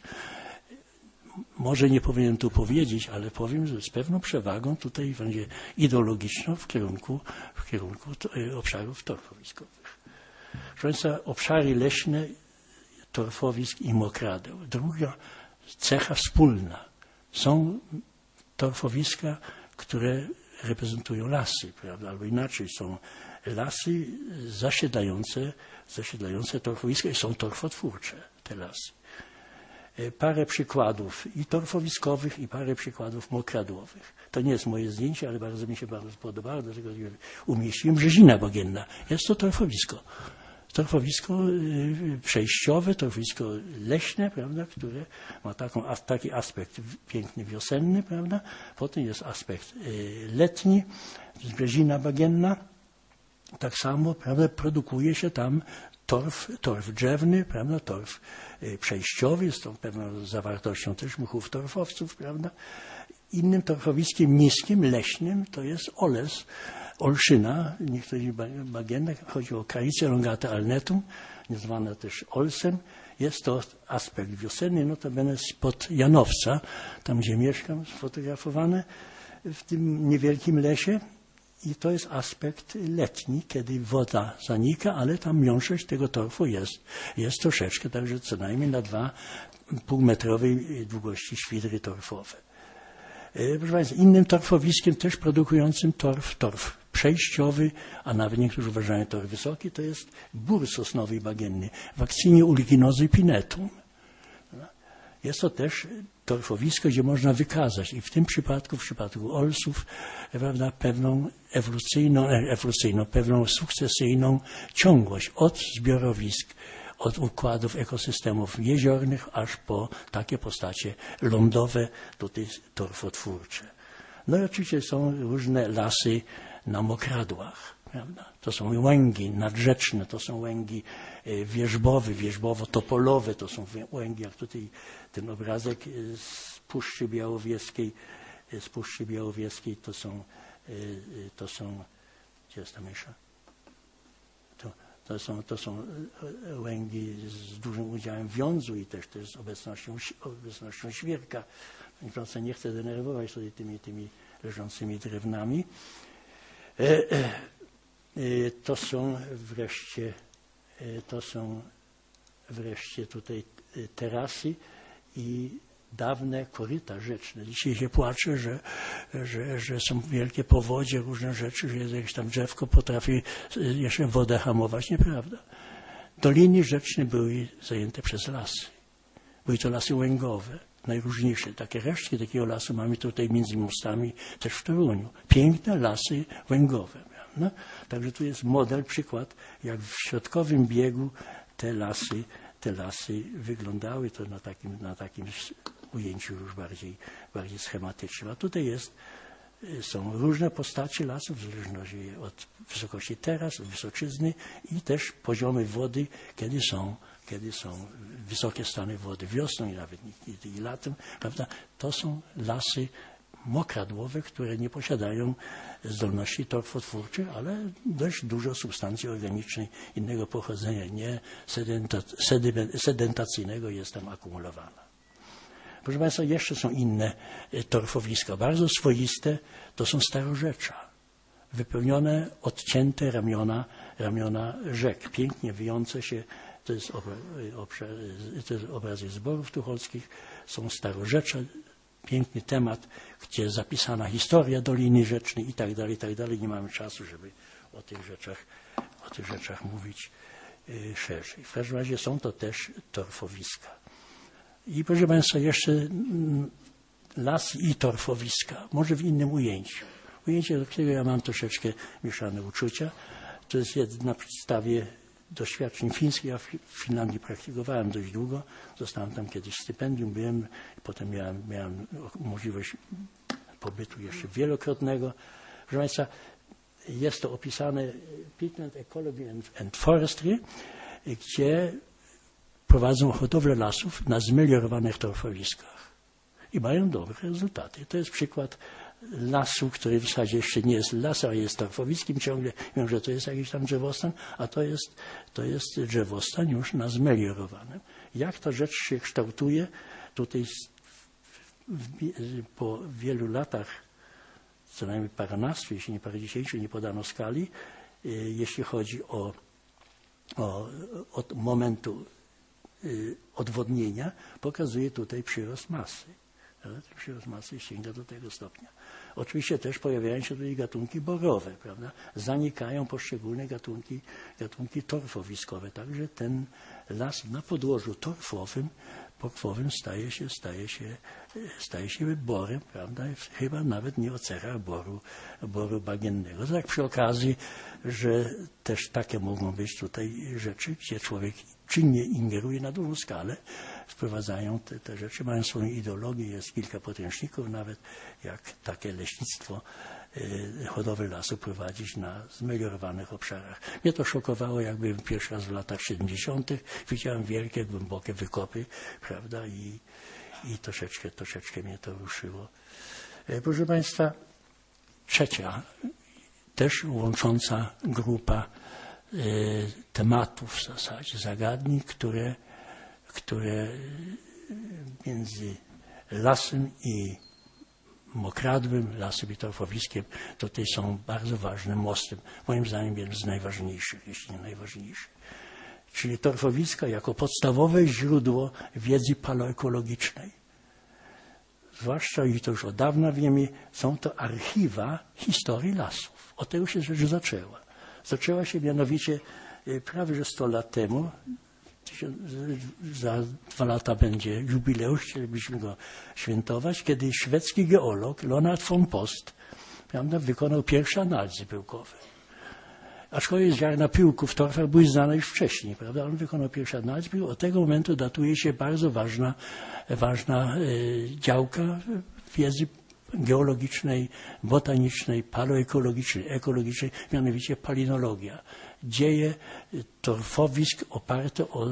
Może nie powinienem tu powiedzieć, ale powiem, że z pewną przewagą tutaj będzie ideologiczną w kierunku, w kierunku obszarów torfowiskowych. Proszę Państwa, obszary leśne, torfowisk i mokradeł. Druga cecha wspólna. Są torfowiska, które reprezentują lasy, prawda? Albo inaczej, są lasy zasiedlające, zasiedlające torfowiska i są torfotwórcze te lasy. Parę przykładów i torfowiskowych, i parę przykładów mokradłowych. To nie jest moje zdjęcie, ale bardzo mi się bardzo podobało, dlatego umieściłem. Brzezina Bagienna. Jest to torfowisko. Torfowisko przejściowe, torfowisko leśne, prawda, które ma taką, taki aspekt piękny, wiosenny, prawda. Potem jest aspekt letni, Brzezina Bagienna. Tak samo, prawda, produkuje się tam torf, torf drzewny, prawda, torf przejściowy, z tą pewną zawartością też muchów torfowców, prawda. Innym torfowiskiem niskim, leśnym, to jest Oles, Olszyna, niektórzy bagiennych, chodzi o Carycę elongata alnetum, nazwana też Olsem. Jest to aspekt wiosenny, notabene spod Janowca, tam gdzie mieszkam, sfotografowane w tym niewielkim lesie. I to jest aspekt letni, kiedy woda zanika, ale tam miąższość tego torfu jest, jest troszeczkę, także co najmniej na dwa półmetrowej długości świdry torfowe. Proszę Państwa, innym torfowiskiem też produkującym torf, torf przejściowy, a nawet niektórzy uważają torf wysoki, to jest bór sosnowy i bagienny, Vaccinium uliginosus pinetum. Jest to też torfowisko, gdzie można wykazać i w tym przypadku, w przypadku olsów, prawda, pewną ewolucyjną, ewolucyjną, pewną sukcesyjną ciągłość od zbiorowisk, od układów ekosystemów jeziornych, aż po takie postacie lądowe, tutaj torfotwórcze. No i oczywiście są różne lasy na mokradłach. Prawda? To są łęgi nadrzeczne, to są łęgi wierzbowe, wierzbowo-topolowe, to są łęgi, jak tutaj ten obrazek z Puszczy Białowieskiej, z Puszczy Białowieskiej to są, to są, gdzie jest ta mysza? To, to, są, to są łęgi z dużym udziałem wiązu i też, też z obecnością, obecnością świerka. Więc nie chcę denerwować tutaj tymi, tymi leżącymi drewnami. E, e, To są wreszcie, to są wreszcie tutaj terasy i dawne koryta rzeczne. Dzisiaj się płacze, że, że, że są wielkie powodzie, różne rzeczy, że jakieś tam drzewko potrafi jeszcze wodę hamować. Nieprawda. Doliny rzeczne były zajęte przez lasy. Były to lasy łęgowe, najróżniejsze. Takie resztki takiego lasu mamy tutaj między mostami, też w Toruniu. Piękne lasy łęgowe. No, także tu jest model, przykład, jak w środkowym biegu te lasy, te lasy wyglądały, to na takim, na takim ujęciu już bardziej, bardziej schematycznym. A tutaj jest, są różne postacie lasów, w zależności od wysokości teras, od wysoczyzny i też poziomy wody, kiedy są, kiedy są wysokie stany wody wiosną i nawet i, i latem, prawda? To są lasy mokradłowe, które nie posiadają zdolności torfotwórczych, ale dość dużo substancji organicznej innego pochodzenia, nie sedentacyjnego jest tam akumulowana. Proszę Państwa, jeszcze są inne torfowiska, bardzo swoiste, to są starorzecza, wypełnione, odcięte ramiona, ramiona rzek, pięknie wyjące się, to jest, obraz, to jest obrazy zborów tucholskich, są starorzecze, piękny temat, gdzie zapisana historia Doliny Rzecznej i tak dalej, i tak dalej. Nie mamy czasu, żeby o tych rzeczach, o tych rzeczach mówić y, szerzej. W każdym razie są to też torfowiska. I proszę Państwa, jeszcze mm, lasy i torfowiska, może w innym ujęciu. Ujęcie, do którego ja mam troszeczkę mieszane uczucia. To jest na podstawie doświadczeń fińskich. Ja w Finlandii praktykowałem dość długo. Zostałem tam kiedyś stypendium, byłem, potem miałem, miałem możliwość pobytu jeszcze wielokrotnego. Proszę Państwa, jest to opisane Peatland Ecology and, and Forestry, gdzie prowadzą hodowlę lasów na zmeliorowanych torfowiskach i mają dobre rezultaty. To jest przykład lasu, który w zasadzie jeszcze nie jest lasem, a jest torfowiskiem ciągle. Wiem, że to jest jakiś tam drzewostan, a to jest, to jest drzewostan już na zmeliorowanym. Jak ta rzecz się kształtuje, tutaj w, w, po wielu latach, co najmniej paręnastu, jeśli nie parędziesięciu, nie podano skali, y, jeśli chodzi o, o od momentu y, odwodnienia, pokazuje tutaj przyrost masy. Przyrost masy sięga do tego stopnia. Oczywiście też pojawiają się tutaj gatunki borowe, prawda? Zanikają poszczególne gatunki, gatunki torfowiskowe. Także ten las na podłożu torfowym, pokwowym staje się, staje się, staje się borem, prawda? Chyba nawet nie o cechach boru, boru bagiennego. Tak przy okazji, że też takie mogą być tutaj rzeczy, gdzie człowiek czynnie ingeruje na dużą skalę, wprowadzają te, te rzeczy, mają swoją ideologię, jest kilka podręczników nawet, jak takie leśnictwo, y, hodowlę lasu prowadzić na zmeliorowanych obszarach. Mnie to szokowało, jak byłem pierwszy raz w latach siedemdziesiątych. Widziałem wielkie, głębokie wykopy, prawda, i, i troszeczkę, troszeczkę mnie to ruszyło. Y, proszę Państwa, trzecia, też łącząca grupa y, tematów w zasadzie, zagadnień, które które między lasem i mokradłem, lasem i torfowiskiem tutaj są bardzo ważnym mostem. Moim zdaniem jeden z najważniejszych, jeśli nie najważniejszy. Czyli torfowiska jako podstawowe źródło wiedzy paleoekologicznej. Zwłaszcza, i to już od dawna wiemy, są to archiwa historii lasów. Od tego się rzecz zaczęła. Zaczęła się mianowicie prawie że sto lat temu. Za dwa lata będzie jubileusz, chcielibyśmy go świętować, kiedy szwedzki geolog Leonard von Post, prawda, wykonał pierwsze analizy pyłkowe. Aczkolwiek ziarna pyłku w torfach były znane już wcześniej, prawda? On wykonał pierwsze analizy. Od tego momentu datuje się bardzo ważna, ważna e, działka wiedzy geologicznej, botanicznej, paleoekologicznej, ekologicznej, mianowicie palinologia. Dzieje torfowisk oparte o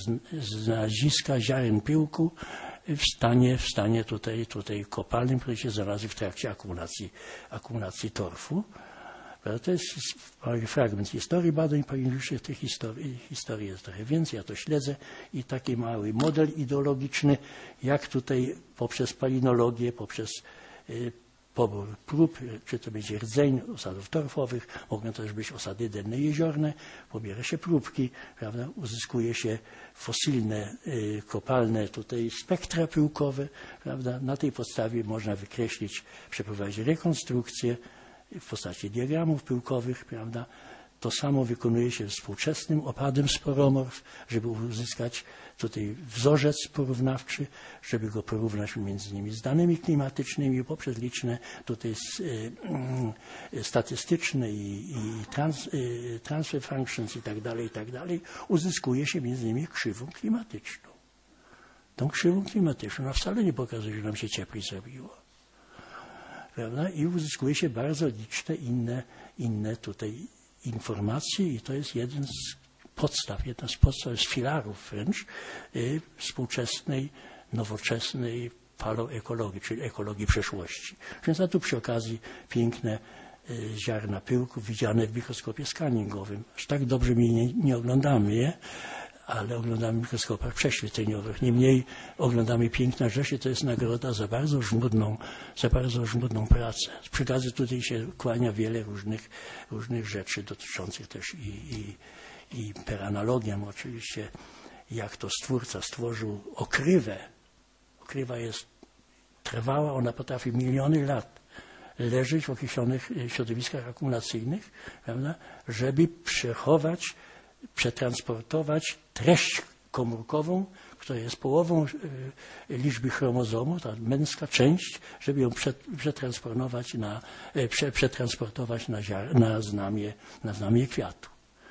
znaleziska ziaren pyłku w stanie, w stanie tutaj, tutaj kopalnym, które się znalazły w trakcie akumulacji, akumulacji torfu. To jest fragment historii badań palinicznych, tej historii, historii jest trochę więcej, ja to śledzę i taki mały model ideologiczny, jak tutaj poprzez palinologię, poprzez y, pobór prób, czy to będzie rdzeń osadów torfowych, mogą też być osady denne jeziorne, pobiera się próbki, prawda, uzyskuje się fosylne, y, kopalne tutaj spektra pyłkowe, prawda, na tej podstawie można wykreślić, przeprowadzić rekonstrukcję w postaci diagramów pyłkowych, prawda. To samo wykonuje się współczesnym opadem sporomorf, żeby uzyskać tutaj wzorzec porównawczy, żeby go porównać między innymi z danymi klimatycznymi poprzez liczne tutaj y, y, statystyczne i, i trans, y, transfer functions i tak dalej, i tak dalej, uzyskuje się między innymi krzywą klimatyczną. Tą krzywą klimatyczną ona wcale nie pokazuje, że nam się cieplej zrobiło. Prawda? I uzyskuje się bardzo liczne inne, inne tutaj informacje i to jest jeden z podstaw, jedna z podstaw, z filarów wręcz y, współczesnej, nowoczesnej paleoekologii, czyli ekologii przeszłości. Więc a tu przy okazji piękne y, ziarna pyłków widziane w mikroskopie skanningowym. Aż tak dobrze my nie, nie oglądamy je, ale oglądamy w mikroskopach prześwietleniowych. Niemniej oglądamy piękne rzeczy, to jest nagroda za bardzo żmudną, za bardzo żmudną pracę. Przy okazji tutaj się kłania wiele różnych, różnych rzeczy dotyczących też i, i, i per analogiam oczywiście, jak to Stwórca stworzył okrywę. Okrywa jest trwała, ona potrafi miliony lat leżeć w określonych środowiskach akumulacyjnych, prawda, żeby przechować, przetransportować treść komórkową, która jest połową y, liczby chromozomu, ta męska część, żeby ją przed, przetransportować na, y, prze, przetransportować na, ziar, na, znamie, na znamie kwiatu.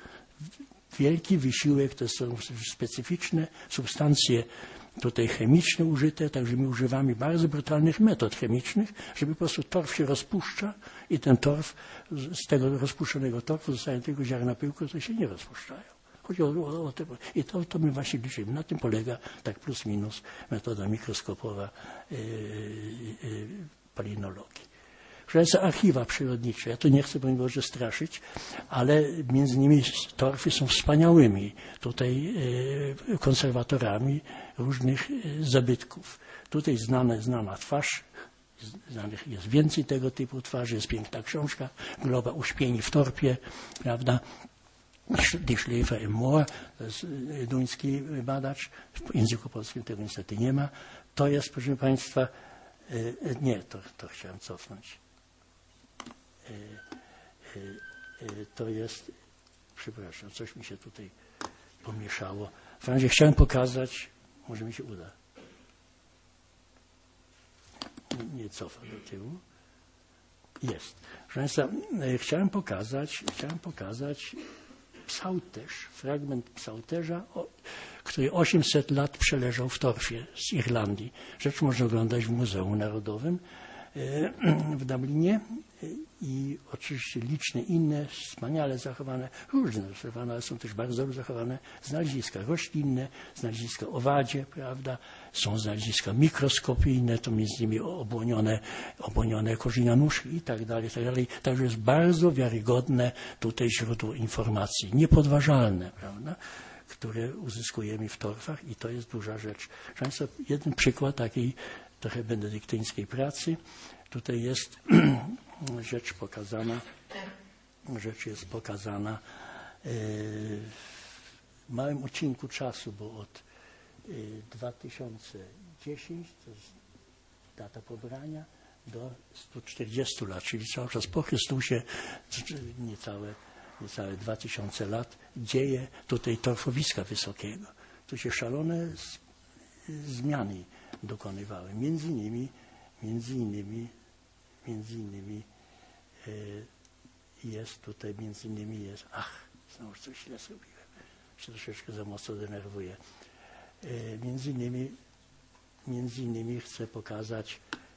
Wielki wysiłek, to są specyficzne substancje tutaj chemiczne użyte, także my używamy bardzo brutalnych metod chemicznych, żeby po prostu torf się rozpuszcza i ten torf, z tego rozpuszczonego torfu zostają tylko ziarna pyłku, które się nie rozpuszczają. Chodzi o, o, o te, i to, to my właśnie liczymy. Na tym polega tak plus minus metoda mikroskopowa yy, yy, palinologii. Proszę Państwa, archiwa przyrodnicze, ja tu nie chcę, broń Boże, straszyć, ale między innymi torfy są wspaniałymi tutaj e, konserwatorami różnych e, zabytków. Tutaj znane, znana twarz, znanych jest więcej tego typu twarzy, jest piękna książka Globa Uśpieni w torpie, prawda? Die Schläfer im Moor, to jest duński badacz, w języku polskim tego niestety nie ma. To jest, proszę Państwa, e, nie, to, to chciałem cofnąć. To jest, przepraszam, coś mi się tutaj pomieszało. W razie chciałem pokazać, może mi się uda. Nie cofam do tyłu. Jest. Proszę Państwa, chciałem pokazać, chciałem pokazać psałterz, fragment psałterza, który osiemset lat przeleżał w torfie z Irlandii. Rzecz można oglądać w Muzeum Narodowym w Dublinie i oczywiście liczne inne, wspaniale zachowane, różne zachowane, ale są też bardzo dobrze zachowane znaleziska roślinne, znaleziska owadzie, prawda, są znaleziska mikroskopijne, to między innymi obłonione, obłonione korzenianuszki i tak dalej, tak dalej. Także jest bardzo wiarygodne tutaj źródło informacji, niepodważalne, prawda, które uzyskujemy w torfach i to jest duża rzecz. Często jeden przykład takiej trochę benedyktyńskiej pracy. Tutaj jest rzecz pokazana, rzecz jest pokazana w małym odcinku czasu, bo od dwa tysiące dziesiątego, to jest data pobrania, do stu czterdziestu lat, czyli cały czas po Chrystusie, niecałe, niecałe dwa tysiące lat, dzieje tutaj torfowiska wysokiego. Tu się szalone zmiany dokonywały. Między innymi, między innymi, między innymi e, jest tutaj, między innymi jest, ach, znowu coś źle zrobiłem, się troszeczkę za mocno denerwuję. E, między innymi, między innymi chcę pokazać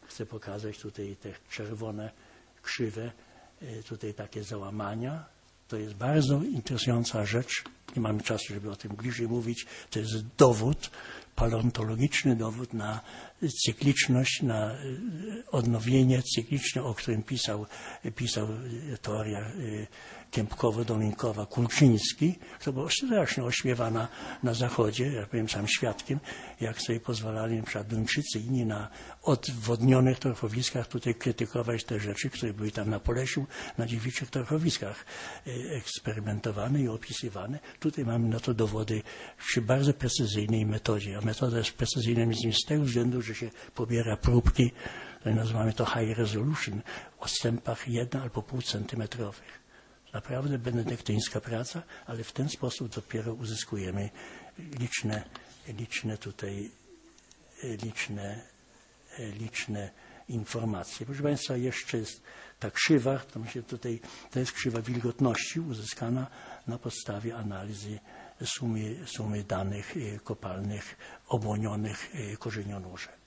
chcę pokazać tutaj te czerwone, krzywe, tutaj takie załamania. To jest bardzo interesująca rzecz. Nie mamy czasu, żeby o tym bliżej mówić. To jest dowód, paleontologiczny dowód na cykliczność, na odnowienie cykliczne, o którym pisał, pisał teoria Kępkowo-Dominkowa Kulczyński, która była strasznie ośmiewana na Zachodzie. Ja byłem sam świadkiem, jak sobie pozwalali na przykład Duńczycy i inni na odwodnionych torfowiskach tutaj krytykować te rzeczy, które były tam na Polesiu, na dziewiczych torfowiskach eksperymentowane i opisywane. Tutaj mamy na to dowody przy bardzo precyzyjnej metodzie. A metoda jest precyzyjna między innymi z tego względu, że się pobiera próbki, nazywamy to high resolution, o odstępach jeden albo pół centymetrowych. Naprawdę benedyktyńska praca, ale w ten sposób dopiero uzyskujemy liczne, liczne tutaj, liczne, liczne informacje. Proszę Państwa, jeszcze jest ta krzywa, to, myślę, tutaj, to jest krzywa wilgotności uzyskana na podstawie analizy sumy, sumy danych kopalnych obłonionych korzenionóżek.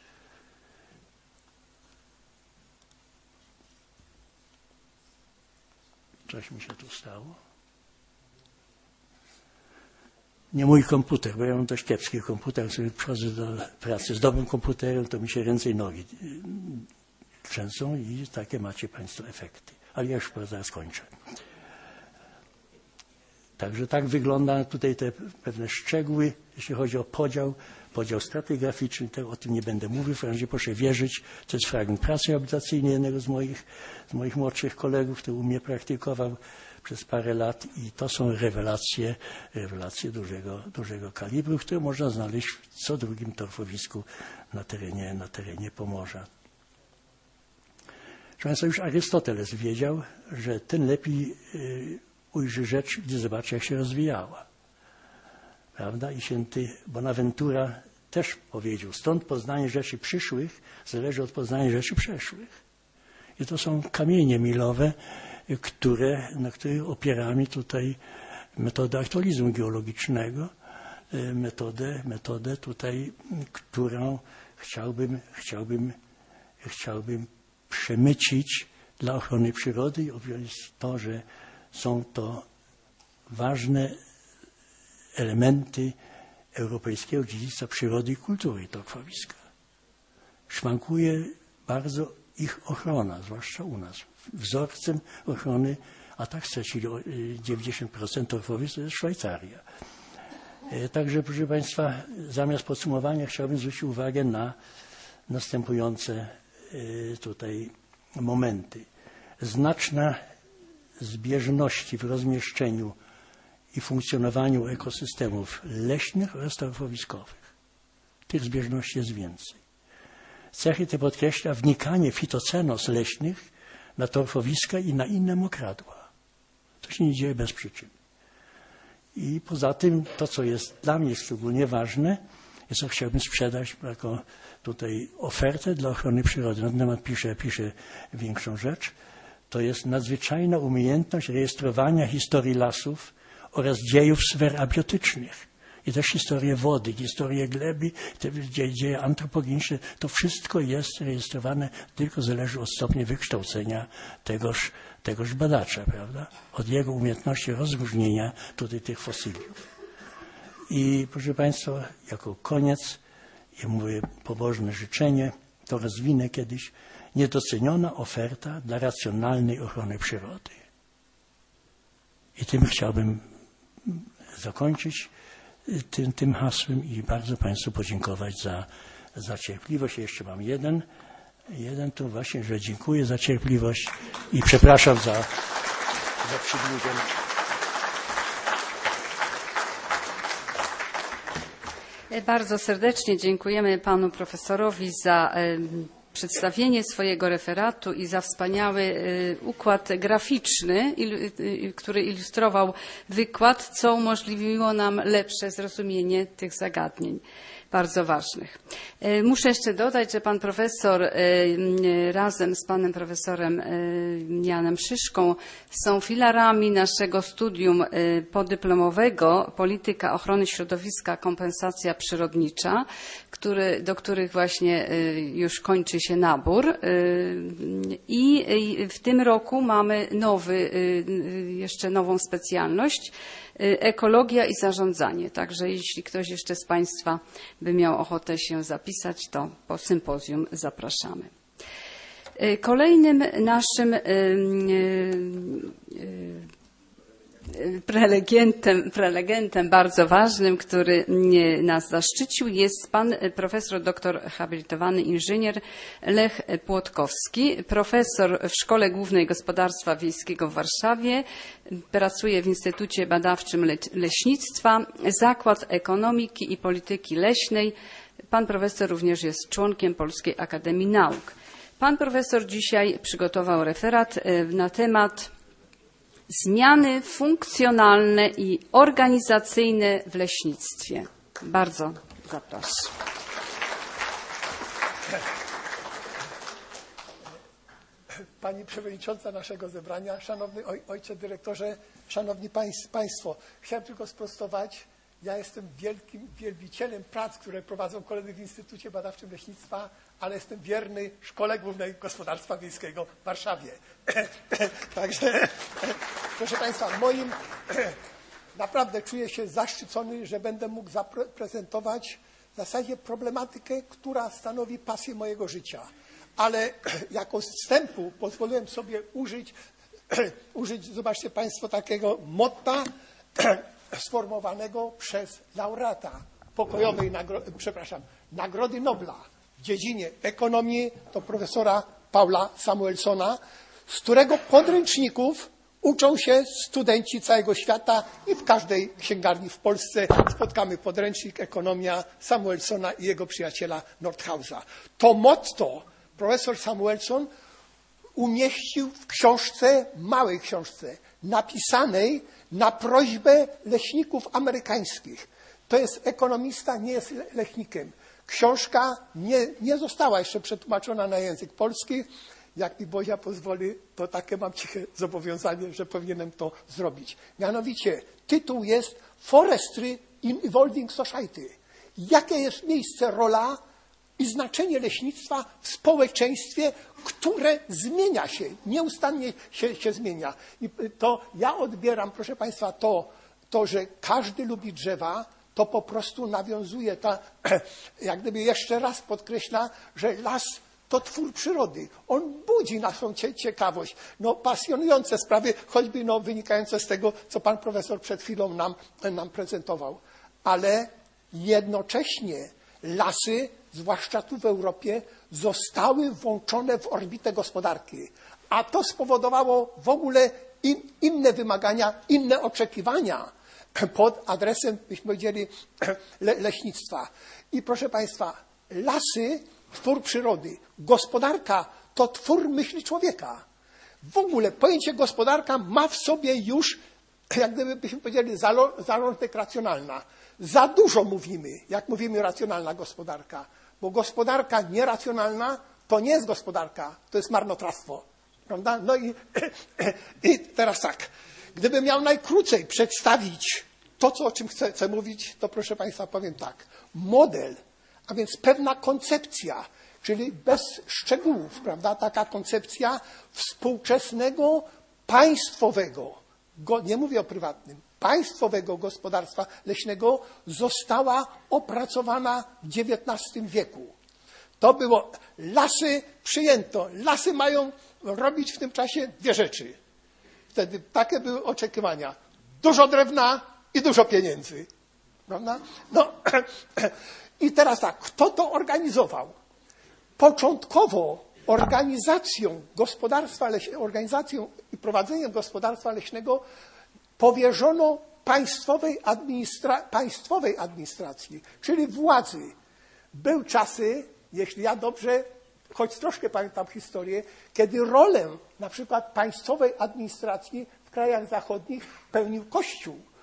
Coś mi się tu stało. Nie mój komputer, bo ja mam dość kiepski komputer, jak sobie przychodzę do pracy z dobrym komputerem, to mi się ręce i nogi trzęsą i takie macie Państwo efekty. Ale ja już zaraz kończę. Także tak wygląda tutaj te pewne szczegóły, jeśli chodzi o podział, podział stratigraficzny, o tym nie będę mówił, w razie proszę wierzyć, to jest fragment pracy rehabilitacyjnej jednego z moich, z moich młodszych kolegów, który u mnie praktykował przez parę lat i to są rewelacje, rewelacje dużego, dużego kalibru, które można znaleźć w co drugim torfowisku na terenie, na terenie Pomorza. Proszę Państwa, już Arystoteles wiedział, że ten lepiej yy, ujrzy rzecz, gdy zobaczy, jak się rozwijała. Prawda? I święty Bonaventura też powiedział, stąd poznanie rzeczy przyszłych zależy od poznania rzeczy przeszłych. I to są kamienie milowe, które, na których opieramy tutaj metodę aktualizmu geologicznego, metodę, metodę tutaj, którą chciałbym, chciałbym, chciałbym przemycić dla ochrony przyrody i objąć to, że są to ważne elementy europejskiego dziedzictwa przyrody i kultury torfowiska. Szwankuje bardzo ich ochrona, zwłaszcza u nas. Wzorcem ochrony, a tak stracili dziewięćdziesiąt procent torfowisk, to jest Szwajcaria. Także, proszę Państwa, zamiast podsumowania chciałbym zwrócić uwagę na następujące tutaj momenty. Znaczna zbieżności w rozmieszczeniu i funkcjonowaniu ekosystemów leśnych oraz torfowiskowych. Tych zbieżności jest więcej. Cechy te podkreśla wnikanie fitocenos leśnych na torfowiska i na inne mokradła. To się nie dzieje bez przyczyn. I poza tym to, co jest dla mnie szczególnie ważne, jest, co chciałbym sprzedać jako tutaj ofertę dla ochrony przyrody. Na ten temat piszę, piszę większą rzecz. To jest nadzwyczajna umiejętność rejestrowania historii lasów oraz dziejów sfer abiotycznych. I też historię wody, historię gleby, te dzieje antropogeniczne. To wszystko jest rejestrowane, tylko zależy od stopnia wykształcenia tegoż, tegoż badacza, prawda? Od jego umiejętności rozróżnienia tutaj tych fosyliów. I proszę Państwa, jako koniec, ja mówię pobożne życzenie, to rozwinę kiedyś, niedoceniona oferta dla racjonalnej ochrony przyrody. I tym chciałbym zakończyć tym, tym hasłem i bardzo Państwu podziękować za, za cierpliwość. Jeszcze mam jeden, jeden tu właśnie, że dziękuję za cierpliwość i przepraszam za, za przydłużenie. Bardzo serdecznie dziękujemy panu profesorowi za przedstawienie swojego referatu i za wspaniały układ graficzny, który ilustrował wykład, co umożliwiło nam lepsze zrozumienie tych zagadnień. bardzo ważnych. Muszę jeszcze dodać, że pan profesor razem z panem profesorem Janem Szyszką są filarami naszego studium podyplomowego Polityka ochrony środowiska, kompensacja przyrodnicza, który, do których właśnie już kończy się nabór. I w tym roku mamy nowy, jeszcze nową specjalność, ekologia i zarządzanie. Także jeśli ktoś jeszcze z państwa by miał ochotę się zapisać, to po sympozjum zapraszamy. Kolejnym naszym prelegentem, prelegentem bardzo ważnym, który nas zaszczycił, jest pan profesor doktor habilitowany inżynier Lech Płotkowski, profesor w Szkole Głównej Gospodarstwa Wiejskiego w Warszawie, pracuje w Instytucie Badawczym Leśnictwa, Zakład Ekonomiki i Polityki Leśnej. Pan profesor również jest członkiem Polskiej Akademii Nauk. Pan profesor dzisiaj przygotował referat na temat zmiany funkcjonalne i organizacyjne w leśnictwie. Bardzo zapraszam. Pani przewodnicząca naszego zebrania, szanowny oj, ojcze dyrektorze, szanowni państwo, chciałem tylko sprostować. Ja jestem wielkim wielbicielem prac, które prowadzą koledzy w Instytucie Badawczym Leśnictwa, ale jestem wierny Szkole Głównej Gospodarstwa Wiejskiego w Warszawie. Także, proszę państwa, moim naprawdę czuję się zaszczycony, że będę mógł zaprezentować w zasadzie problematykę, która stanowi pasję mojego życia. Ale jako wstępu pozwoliłem sobie użyć, użyć, zobaczcie państwo, takiego motta sformułowanego przez laureata pokojowej nagrody, przepraszam, Nagrody Nobla w dziedzinie ekonomii, to profesora Paula Samuelsona, z którego podręczników uczą się studenci całego świata i w każdej księgarni w Polsce spotkamy podręcznik Ekonomia Samuelsona i jego przyjaciela Nordhausa. To motto profesor Samuelson umieścił w książce, małej książce, napisanej na prośbę leśników amerykańskich. To jest ekonomista, nie jest leśnikiem. Książka nie, nie została jeszcze przetłumaczona na język polski. Jak mi Bozia pozwoli, to takie mam ciche zobowiązanie, że powinienem to zrobić. Mianowicie tytuł jest Forestry in Evolving Society. Jakie jest miejsce, rola i znaczenie leśnictwa w społeczeństwie, które zmienia się, nieustannie się, się zmienia. I to ja odbieram, proszę państwa, to, to, że każdy lubi drzewa, to po prostu nawiązuje, ta, jak gdyby jeszcze raz podkreśla, że las to twór przyrody. On budzi naszą ciekawość. No, pasjonujące sprawy, choćby no, wynikające z tego, co pan profesor przed chwilą nam, nam prezentował. Ale jednocześnie lasy, zwłaszcza tu w Europie, zostały włączone w orbitę gospodarki. A to spowodowało w ogóle in, inne wymagania, inne oczekiwania pod adresem, byśmy powiedzieli, le, leśnictwa. I proszę państwa, lasy, twór przyrody, gospodarka to twór myśli człowieka. W ogóle pojęcie gospodarka ma w sobie już, jak gdybyśmy powiedzieli, zalążek racjonalna. Za dużo mówimy, jak mówimy racjonalna gospodarka, bo gospodarka nieracjonalna to nie jest gospodarka, to jest marnotrawstwo. Prawda? No i, i teraz tak, gdybym miał najkrócej przedstawić to, co, o czym chcę, chcę mówić, to proszę państwa powiem tak. Model, a więc pewna koncepcja, czyli bez szczegółów, prawda, taka koncepcja współczesnego, państwowego, go, nie mówię o prywatnym, państwowego gospodarstwa leśnego została opracowana w dziewiętnastym wieku. To było, lasy przyjęto, lasy mają robić w tym czasie dwie rzeczy. Wtedy takie były oczekiwania. Dużo drewna i dużo pieniędzy. Prawda? No, i teraz tak, kto to organizował? Początkowo organizacją gospodarstwa leśnego, organizacją i prowadzeniem gospodarstwa leśnego powierzono państwowej, administra państwowej administracji, czyli władzy. Były czasy, jeśli ja dobrze, choć troszkę pamiętam historię, kiedy rolę na przykład państwowej administracji w krajach zachodnich pełnił Kościół.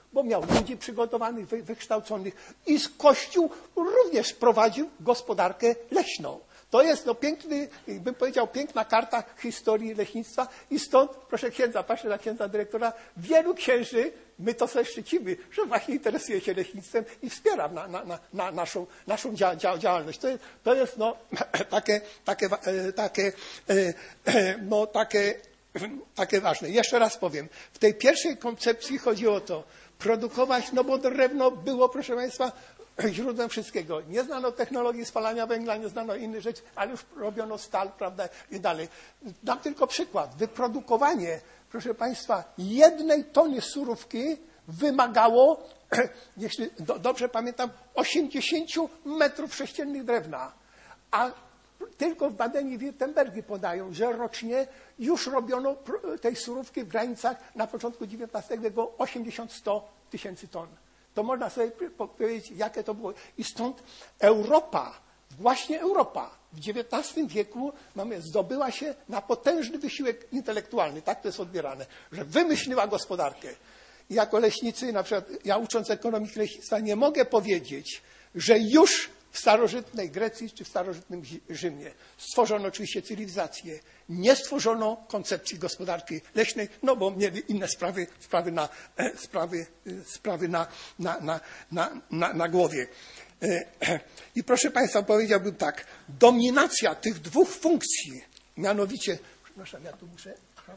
bo miał ludzi przygotowanych, wy, wykształconych i z Kościół również prowadził gospodarkę leśną. To jest no, piękny, bym powiedział, piękna karta historii leśnictwa i stąd, proszę księdza, patrzę na księdza dyrektora, wielu księży, my to sobie szczycimy, że właśnie interesuje się leśnictwem i wspiera na, na, na, na naszą, naszą dzia, dzia, działalność. To jest, to jest no, takie, takie, takie, no, takie, takie ważne. Jeszcze raz powiem, w tej pierwszej koncepcji chodzi o to, produkować, no bo drewno było, proszę Państwa, źródłem wszystkiego. Nie znano technologii spalania węgla, nie znano innych rzeczy, ale już robiono stal, prawda, i dalej. Dam tylko przykład. Wyprodukowanie, proszę Państwa, jednej tony surówki wymagało, jeśli do, dobrze pamiętam, osiemdziesiąt metrów sześciennych drewna. A tylko w Badeni-Württembergi podają, że rocznie już robiono tej surówki w granicach na początku dziewiętnastego wieku osiemdziesiąt do stu tysięcy ton. To można sobie powiedzieć, jakie to było. I stąd Europa, właśnie Europa w dziewiętnastym wieku mamy, zdobyła się na potężny wysiłek intelektualny, tak to jest odbierane, że wymyśliła gospodarkę. I jako leśnicy, na przykład ja ucząc ekonomii leśnictwa, nie mogę powiedzieć, że już w starożytnej Grecji czy w starożytnym Rzymie stworzono oczywiście cywilizację. Nie stworzono koncepcji gospodarki leśnej, no bo mieli inne sprawy, sprawy na, sprawy, sprawy na, na, na, na, na, na głowie. I proszę Państwa, powiedziałbym tak, dominacja tych dwóch funkcji, mianowicie, przepraszam, ja tu muszę, aha.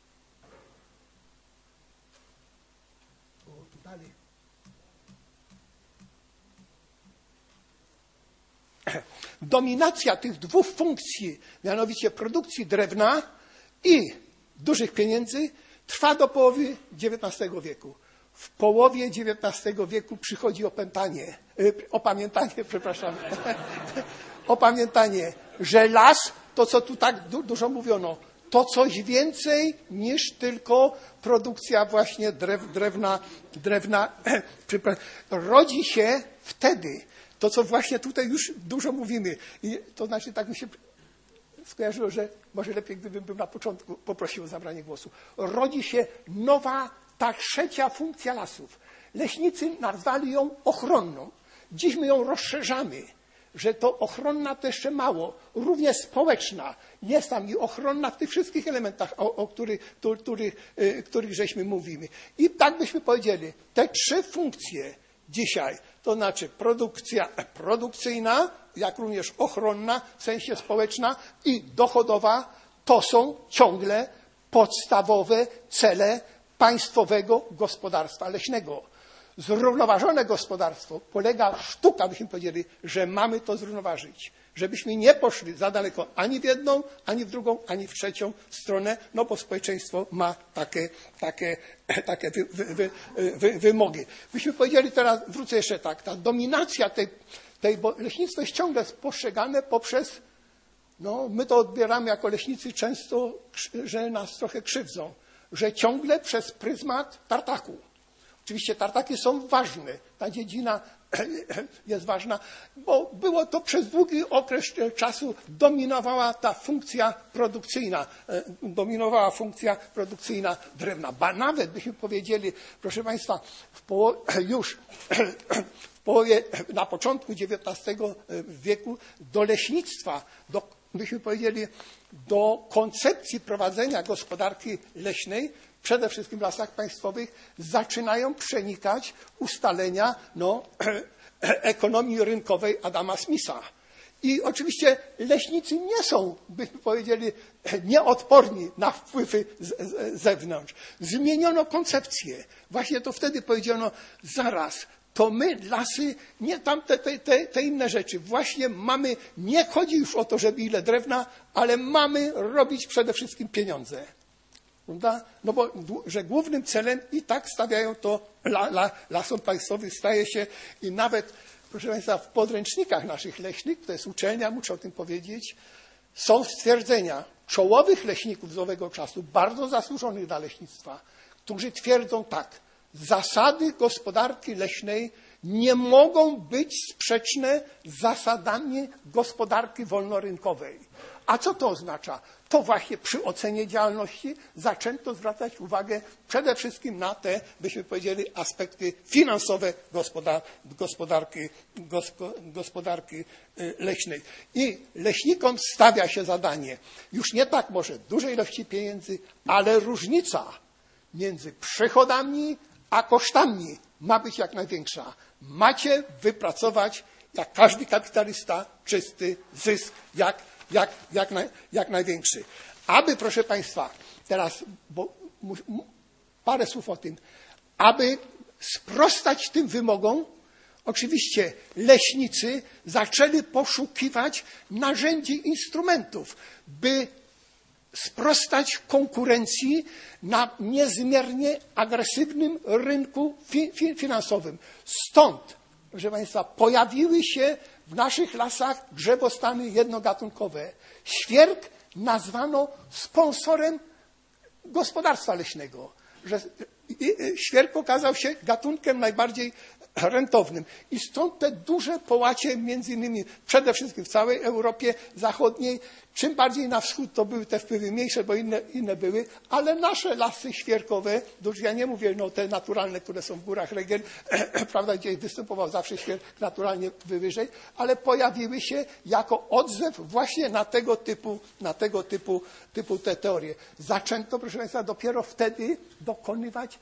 O, tu dalej. Dominacja tych dwóch funkcji, mianowicie produkcji drewna i dużych pieniędzy, trwa do połowy dziewiętnastego wieku. W połowie dziewiętnastego wieku przychodzi opętanie, opamiętanie, przepraszam, opamiętanie, że las, to co tu tak du- dużo mówiono, to coś więcej niż tylko produkcja właśnie drew, drewna, drewna rodzi się wtedy. To, co właśnie tutaj już dużo mówimy. I to znaczy, tak mi się skojarzyło, że może lepiej, gdybym był na początku, poprosił o zabranie głosu. Rodzi się nowa, ta trzecia funkcja lasów. Leśnicy nazwali ją ochronną. Dziś my ją rozszerzamy, że to ochronna to jeszcze mało. Również społeczna. Jest tam i ochronna w tych wszystkich elementach, o, o których, tu, których, y, których żeśmy mówimy. I tak byśmy powiedzieli, te trzy funkcje dzisiaj, to znaczy produkcja produkcyjna, jak również ochronna, w sensie społeczna i dochodowa, to są ciągle podstawowe cele państwowego gospodarstwa leśnego. Zrównoważone gospodarstwo polega, sztuka byśmy powiedzieli, że mamy to zrównoważyć. Żebyśmy nie poszli za daleko ani w jedną, ani w drugą, ani w trzecią stronę, no bo społeczeństwo ma takie, takie, takie wy, wy, wy, wy, wymogi. Byśmy powiedzieli teraz, wrócę jeszcze tak, ta dominacja tej, tej bo leśnictwo jest ciągle postrzegane poprzez, no my to odbieramy jako leśnicy często, że nas trochę krzywdzą, że ciągle przez pryzmat tartaku. Oczywiście tartaki są ważne, ta dziedzina jest ważna, bo było to przez długi okres czasu dominowała ta funkcja produkcyjna, dominowała funkcja produkcyjna drewna. Ba nawet byśmy powiedzieli, proszę Państwa, w połowie, już w połowie, na początku dziewiętnastego wieku do leśnictwa, do, byśmy powiedzieli, do koncepcji prowadzenia gospodarki leśnej, przede wszystkim w lasach państwowych, zaczynają przenikać ustalenia no, ekonomii rynkowej Adama Smitha. I oczywiście leśnicy nie są, byśmy powiedzieli, nieodporni na wpływy z, z zewnątrz. Zmieniono koncepcję. Właśnie to wtedy powiedziano, zaraz, to my lasy, nie tamte te, te, te inne rzeczy. Właśnie mamy, nie chodzi już o to, żeby ile drewna, ale mamy robić przede wszystkim pieniądze. Prawda? No bo, że głównym celem i tak stawiają to la, la, lasom państwowym, staje się i nawet, proszę Państwa, w podręcznikach naszych leśnych, to jest uczelnia, muszę o tym powiedzieć, są stwierdzenia czołowych leśników z owego czasu, bardzo zasłużonych dla leśnictwa, którzy twierdzą tak, zasady gospodarki leśnej nie mogą być sprzeczne z zasadami gospodarki wolnorynkowej. A co to oznacza? To właśnie przy ocenie działalności zaczęto zwracać uwagę przede wszystkim na te, byśmy powiedzieli, aspekty finansowe gospodarki, gospodarki leśnej. I leśnikom stawia się zadanie już nie tak może dużej ilości pieniędzy, ale różnica między przychodami a kosztami ma być jak największa. Macie wypracować, jak każdy kapitalista, czysty zysk, jak Jak, jak, naj, jak największy. Aby, proszę Państwa, teraz bo, mu, parę słów o tym, aby sprostać tym wymogom, oczywiście leśnicy zaczęli poszukiwać narzędzi, instrumentów, by sprostać konkurencji na niezmiernie agresywnym rynku fi, fi, finansowym. Stąd, proszę Państwa, pojawiły się w naszych lasach grzebostany jednogatunkowe. Świerk nazwano sponsorem gospodarstwa leśnego. Że świerk okazał się gatunkiem najbardziej rentownym. I stąd te duże połacie, między innymi przede wszystkim w całej Europie Zachodniej. Czym bardziej na wschód to były te wpływy mniejsze, bo inne, inne były, ale nasze lasy świerkowe, ja nie mówię no, te naturalne, które są w górach Regier, prawda, gdzie występował zawsze świerk naturalnie wywyżej, ale pojawiły się jako odzew właśnie na tego typu, na tego typu, typu te teorie. Zaczęto, proszę Państwa, dopiero wtedy dokonywać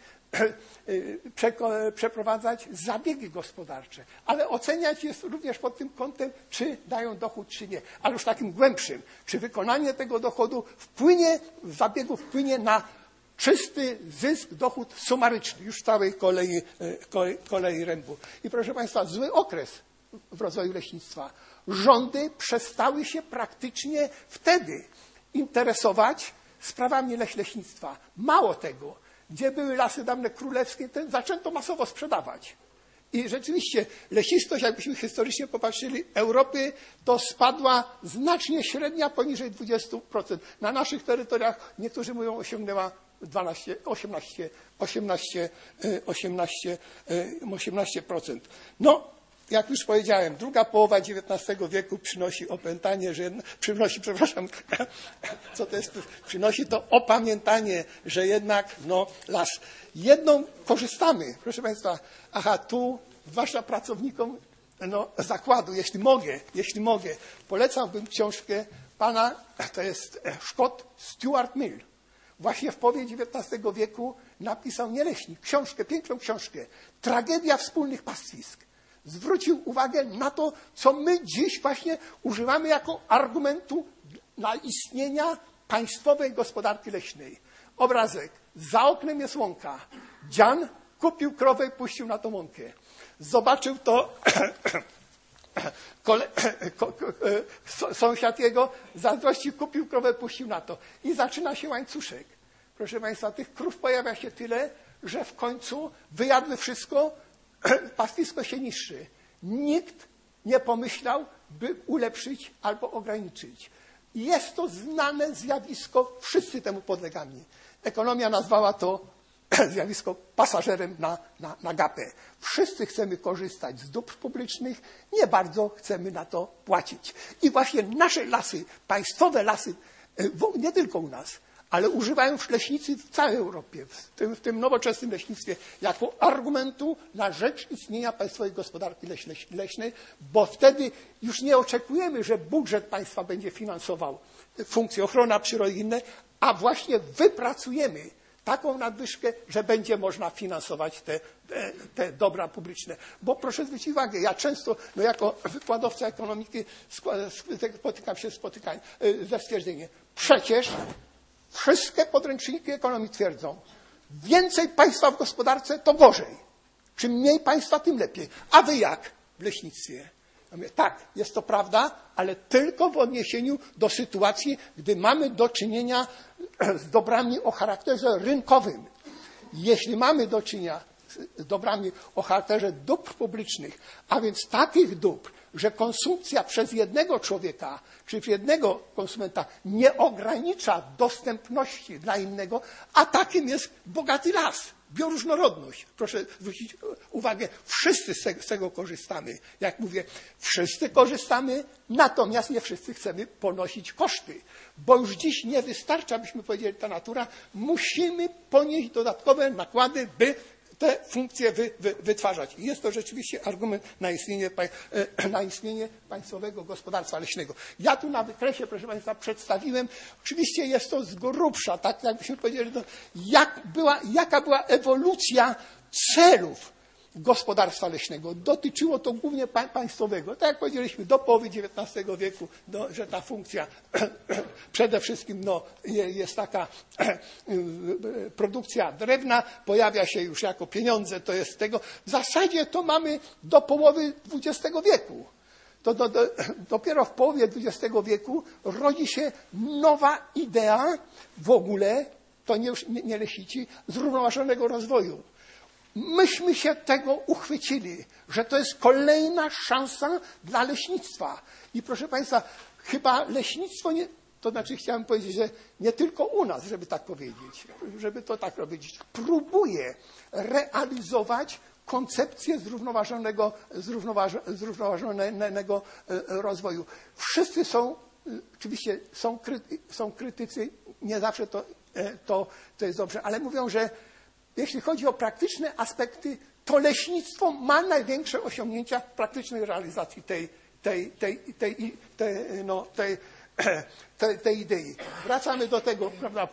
przeprowadzać zabiegi gospodarcze, ale oceniać jest również pod tym kątem, czy dają dochód, czy nie. Ale już takim głębszym, czy wykonanie tego dochodu wpłynie, zabiegu wpłynie na czysty zysk, dochód sumaryczny, już w całej kolei, kolei, kolei rębu. I proszę Państwa, zły okres w rozwoju leśnictwa. Rządy przestały się praktycznie wtedy interesować sprawami leś leśnictwa. Mało tego, gdzie były lasy dawne królewskie, ten zaczęto masowo sprzedawać. I rzeczywiście leśnistość, jakbyśmy historycznie popatrzyli, Europy to spadła znacznie średnia poniżej dwadzieścia procent. Na naszych terytoriach, niektórzy mówią, osiągnęła dwanaście, osiemnaście, osiemnaście, osiemnaście, osiemnaście procent. No, jak już powiedziałem, druga połowa dziewiętnastego wieku przynosi opętanie, że przynosi, przepraszam, co to jest, przynosi to opamiętanie, że jednak no, las. Jedną korzystamy, proszę Państwa, aha, tu zwłaszcza pracownikom no, zakładu, jeśli mogę, jeśli mogę, polecałbym książkę pana, to jest Szkot Stuart Mill. Właśnie w połowie dziewiętnastego wieku napisał nie leśnik, książkę, piękną książkę, Tragedia wspólnych pastwisk. Zwrócił uwagę na to, co my dziś właśnie używamy jako argumentu dla istnienia państwowej gospodarki leśnej. Obrazek. Za oknem jest łąka. Dzian kupił krowę i puścił na tą łąkę. Zobaczył to kole, ko, ko, sąsiad jego, zazdrości kupił krowę, puścił na to. I zaczyna się łańcuszek. Proszę Państwa, tych krów pojawia się tyle, że w końcu wyjadły wszystko, pastwisko się niszczy. Nikt nie pomyślał, by ulepszyć albo ograniczyć. Jest to znane zjawisko, wszyscy temu podlegamy. Ekonomia nazwała to zjawisko pasażerem na, na, na gapę. Wszyscy chcemy korzystać z dóbr publicznych, nie bardzo chcemy na to płacić. I właśnie nasze lasy, państwowe lasy, nie tylko u nas, ale używają już leśnicy w całej Europie, w tym, w tym nowoczesnym leśnictwie, jako argumentu na rzecz istnienia państwowej gospodarki leś, leś, leśnej, bo wtedy już nie oczekujemy, że budżet państwa będzie finansował funkcje ochrona przyrody i inne, a właśnie wypracujemy taką nadwyżkę, że będzie można finansować te, te, te dobra publiczne. Bo proszę zwrócić uwagę, ja często no jako wykładowca ekonomiki spotykam się spotykam, ze stwierdzeniem, przecież wszystkie podręczniki ekonomii twierdzą, więcej państwa w gospodarce to gorzej. Czym mniej państwa, tym lepiej. A wy jak w leśnictwie? Ja mówię, tak, jest to prawda, ale tylko w odniesieniu do sytuacji, gdy mamy do czynienia z dobrami o charakterze rynkowym. Jeśli mamy do czynienia z dobrami o charakterze dóbr publicznych, a więc takich dóbr, że konsumpcja przez jednego człowieka czy jednego konsumenta nie ogranicza dostępności dla innego, a takim jest bogaty las. bioróżnorodność. Proszę zwrócić uwagę, wszyscy z tego, z tego korzystamy. Jak mówię, wszyscy korzystamy, natomiast nie wszyscy chcemy ponosić koszty. Bo już dziś nie wystarcza, byśmy powiedzieli, ta natura. Musimy ponieść dodatkowe nakłady, by te funkcje wy, wy, wytwarzać. I jest to rzeczywiście argument na istnienie, na istnienie państwowego gospodarstwa leśnego. Ja tu na wykresie, proszę Państwa, przedstawiłem, oczywiście jest to z grubsza, tak jakbyśmy powiedzieli, no, jak była, jaka była ewolucja celów gospodarstwa leśnego. Dotyczyło to głównie pa państwowego. Tak jak powiedzieliśmy, do połowy dziewiętnastego wieku, no, że ta funkcja przede wszystkim no, jest taka produkcja drewna, pojawia się już jako pieniądze, to jest tego. W zasadzie to mamy do połowy dwudziestego wieku. To do, do, dopiero w połowie dwudziestego wieku rodzi się nowa idea w ogóle, to nie, nie, nie leśniczy, zrównoważonego rozwoju. Myśmy się tego uchwycili, że to jest kolejna szansa dla leśnictwa. I proszę Państwa, chyba leśnictwo, nie, to znaczy chciałem powiedzieć, że nie tylko u nas, żeby tak powiedzieć, żeby to tak powiedzieć, próbuje realizować koncepcję zrównoważonego, zrównoważonego rozwoju. Wszyscy są, oczywiście są, kryty, są krytycy, nie zawsze to, to, to jest dobrze, ale mówią, że jeśli chodzi o praktyczne aspekty, to leśnictwo ma największe osiągnięcia w praktycznej realizacji tej, tej, tej, tej, tej, no, tej, tej, tej idei. Wracamy do tego, prawda,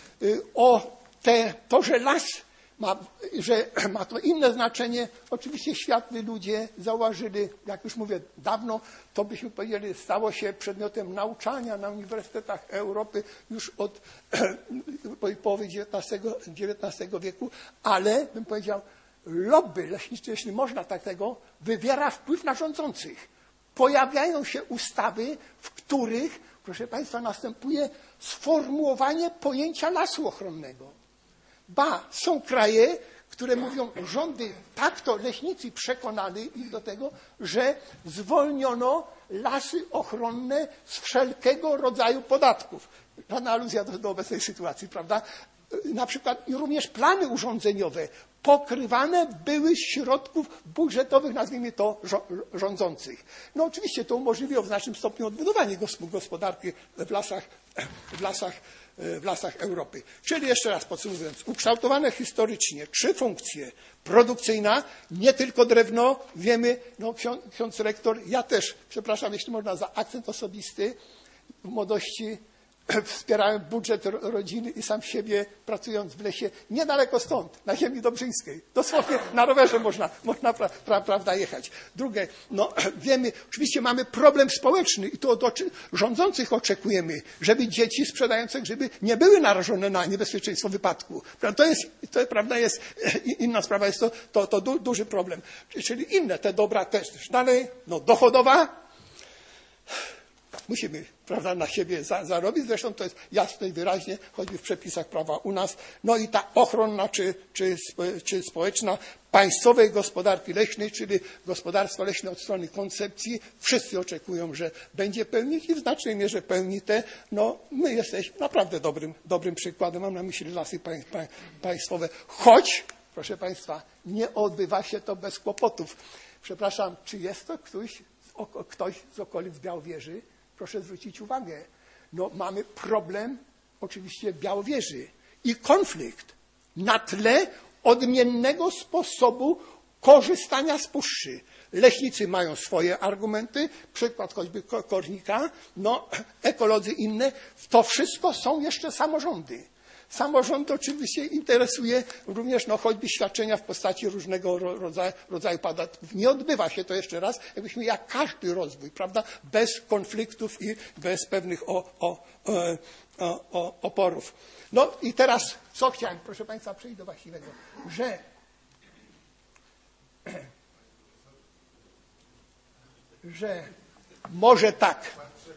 o te, to, że las ma, że ma to inne znaczenie. Oczywiście światli ludzie zauważyli, jak już mówię, dawno, to byśmy powiedzieli, stało się przedmiotem nauczania na uniwersytetach Europy już od połowy dziewiętnastego wieku, ale bym powiedział, lobby leśnicze, jeśli można tak tego, wywiera wpływ na rządzących. Pojawiają się ustawy, w których, proszę Państwa, następuje sformułowanie pojęcia lasu ochronnego. Ba, są kraje, które mówią, rządy, tak to leśnicy przekonali ich do tego, że zwolniono lasy ochronne z wszelkiego rodzaju podatków. Żadna aluzja do, do obecnej sytuacji, prawda? Na przykład również plany urządzeniowe pokrywane były z środków budżetowych, nazwijmy to, rządzących. No oczywiście to umożliwiło w znacznym stopniu odbudowanie gospodarki w lasach, w lasach, w lasach Europy. Czyli jeszcze raz podsumowując, ukształtowane historycznie trzy funkcje. Produkcyjna, nie tylko drewno, wiemy, no ksiądz, ksiądz rektor, ja też, przepraszam, jeśli można za akcent osobisty, w młodości wspierałem budżet rodziny i sam siebie, pracując w lesie, niedaleko stąd, na ziemi dobrzyńskiej. Dosłownie na rowerze można, można pra, pra, prawda, jechać. Drugie, no wiemy, oczywiście mamy problem społeczny i tu od oczy, rządzących oczekujemy, żeby dzieci sprzedające grzyby nie były narażone na niebezpieczeństwo wypadku. To jest, to prawda, jest inna sprawa, jest to, to, to du, duży problem. Czyli inne te dobra też. Dalej, no dochodowa. Musimy, prawda, na siebie za, zarobić. Zresztą to jest jasne i wyraźnie, choćby w przepisach prawa u nas. No i ta ochronna czy, czy, czy społeczna państwowej gospodarki leśnej, czyli gospodarstwo leśne od strony koncepcji. Wszyscy oczekują, że będzie pełnić i w znacznej mierze pełni te. No, my jesteśmy naprawdę dobrym, dobrym przykładem. Mam na myśli lasy pań, pań, państwowe. Choć, proszę Państwa, nie odbywa się to bez kłopotów. Przepraszam, czy jest to ktoś, ktoś z okolic Białowieży? Proszę zwrócić uwagę, no mamy problem oczywiście Białowieży i konflikt na tle odmiennego sposobu korzystania z puszczy. Leśnicy mają swoje argumenty, przykład choćby Kornika, no ekolodzy inne. To wszystko są jeszcze samorządy. Samorząd oczywiście interesuje również no, choćby świadczenia w postaci różnego rodzaju, rodzaju podatków. Nie odbywa się to jeszcze raz, jakbyśmy jak każdy rozwój, prawda, bez konfliktów i bez pewnych o, o, o, o, oporów. No i teraz co chciałem, proszę Państwa, przejść do właściwego, że że może tak,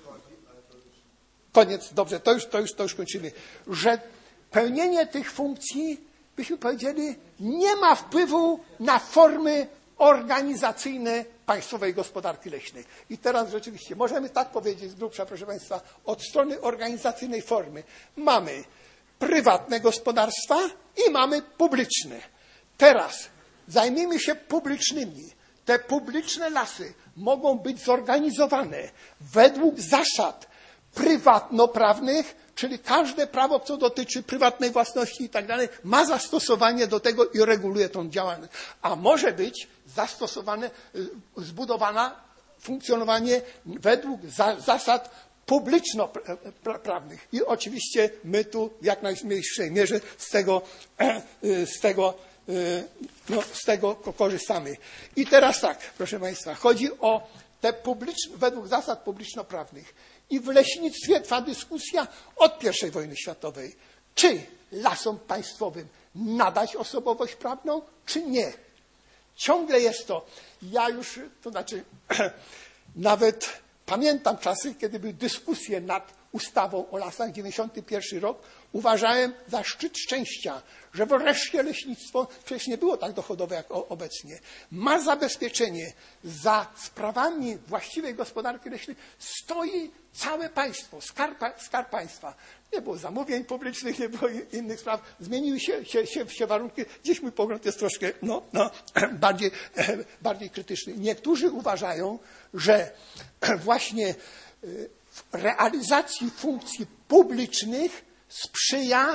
koniec, dobrze, to już, to już, to już kończymy, że pełnienie tych funkcji, byśmy powiedzieli, nie ma wpływu na formy organizacyjne państwowej gospodarki leśnej. I teraz rzeczywiście możemy tak powiedzieć z grubsza, proszę Państwa, od strony organizacyjnej formy mamy prywatne gospodarstwa i mamy publiczne. Teraz zajmijmy się publicznymi. Te publiczne lasy mogą być zorganizowane według zasad prywatnoprawnych, czyli każde prawo, co dotyczy prywatnej własności i tak dalej, ma zastosowanie do tego i reguluje tą działalność. A może być zastosowane, zbudowana funkcjonowanie według za, zasad publiczno-prawnych. I oczywiście my tu w jak najmniejszej mierze z tego, z tego, no, z tego korzystamy. I teraz tak, proszę Państwa, chodzi o te publiczne, według zasad publiczno-prawnych. I w leśnictwie trwa dyskusja od pierwszej wojny światowej. Czy lasom państwowym nadać osobowość prawną, czy nie? Ciągle jest to. Ja już, to znaczy, nawet pamiętam czasy, kiedy były dyskusje nad ustawą o lasach, dziewięćdziesiąty pierwszy rok, uważałem za szczyt szczęścia, że wreszcie leśnictwo, przecież nie było tak dochodowe jak obecnie, ma zabezpieczenie. Za sprawami właściwej gospodarki leśnej stoi całe państwo, skarb, skarb państwa. Nie było zamówień publicznych, nie było innych spraw. Zmieniły się, się, się, się warunki. Dziś mój pogląd jest troszkę no, no, bardziej, bardziej krytyczny. Niektórzy uważają, że właśnie w realizacji funkcji publicznych sprzyja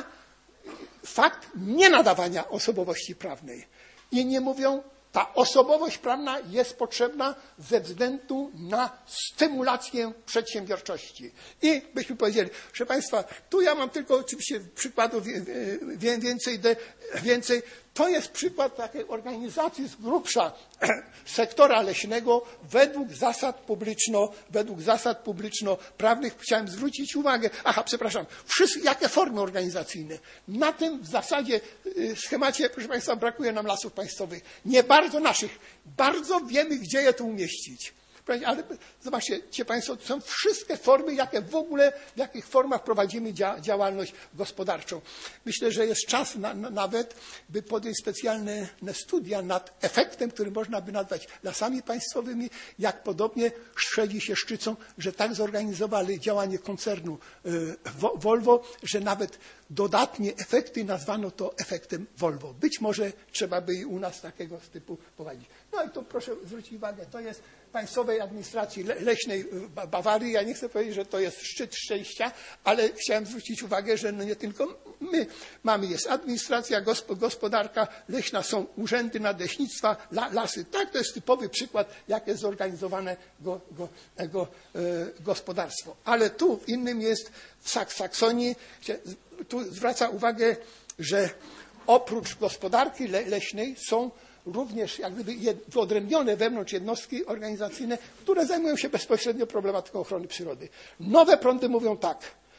fakt nienadawania osobowości prawnej. Inni mówią, ta osobowość prawna jest potrzebna ze względu na stymulację przedsiębiorczości. I byśmy powiedzieli, proszę Państwa, tu ja mam tylko oczywiście przykładów więcej, więcej. To jest przykład takiej organizacji z grubsza sektora leśnego według zasad publiczno, według zasad publiczno-prawnych. Chciałem zwrócić uwagę, aha, przepraszam, wszystkie, jakie formy organizacyjne. Na tym w zasadzie schemacie, proszę Państwa, brakuje nam lasów państwowych. Nie bardzo naszych, bardzo wiemy, gdzie je tu umieścić. Ale zobaczcie Państwo, to są wszystkie formy, jakie w ogóle, w jakich formach prowadzimy dzia, działalność gospodarczą. Myślę, że jest czas na, na, nawet, by podjąć specjalne studia nad efektem, który można by nazwać lasami państwowymi, jak podobnie Szwedzi się szczycą, że tak zorganizowali działanie koncernu y, Volvo, że nawet dodatnie efekty nazwano to efektem Volvo. Być może trzeba by i u nas takiego typu prowadzić. No i to proszę zwrócić uwagę, to jest Państwowej Administracji Leśnej Bawarii. Ja nie chcę powiedzieć, że to jest szczyt szczęścia, ale chciałem zwrócić uwagę, że no nie tylko my mamy, jest administracja, gospodarka leśna, są urzędy nadleśnictwa, lasy. Tak, to jest typowy przykład, jak jest zorganizowane go, go, go, e, gospodarstwo. Ale tu innym jest w Saksonii. Tu zwraca uwagę, że oprócz gospodarki leśnej są również jak gdyby wyodrębnione wewnątrz jednostki organizacyjne, które zajmują się bezpośrednio problematyką ochrony przyrody. Nowe prądy mówią tak,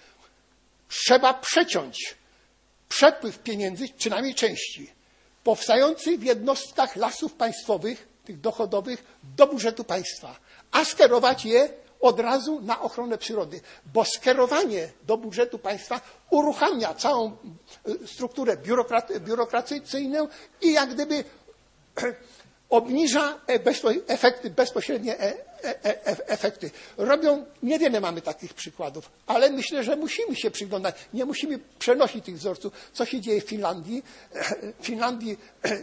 trzeba przeciąć przepływ pieniędzy, przynajmniej części, powstających w jednostkach lasów państwowych, tych dochodowych, do budżetu państwa, a skierować je od razu na ochronę przyrody, bo skierowanie do budżetu państwa uruchamia całą strukturę biurokracyjną i jak gdyby obniża efekty, bezpośrednie efekty. Robią, niewiele mamy takich przykładów, ale myślę, że musimy się przyglądać. Nie musimy przenosić tych wzorców. Co się dzieje w Finlandii? W Finlandii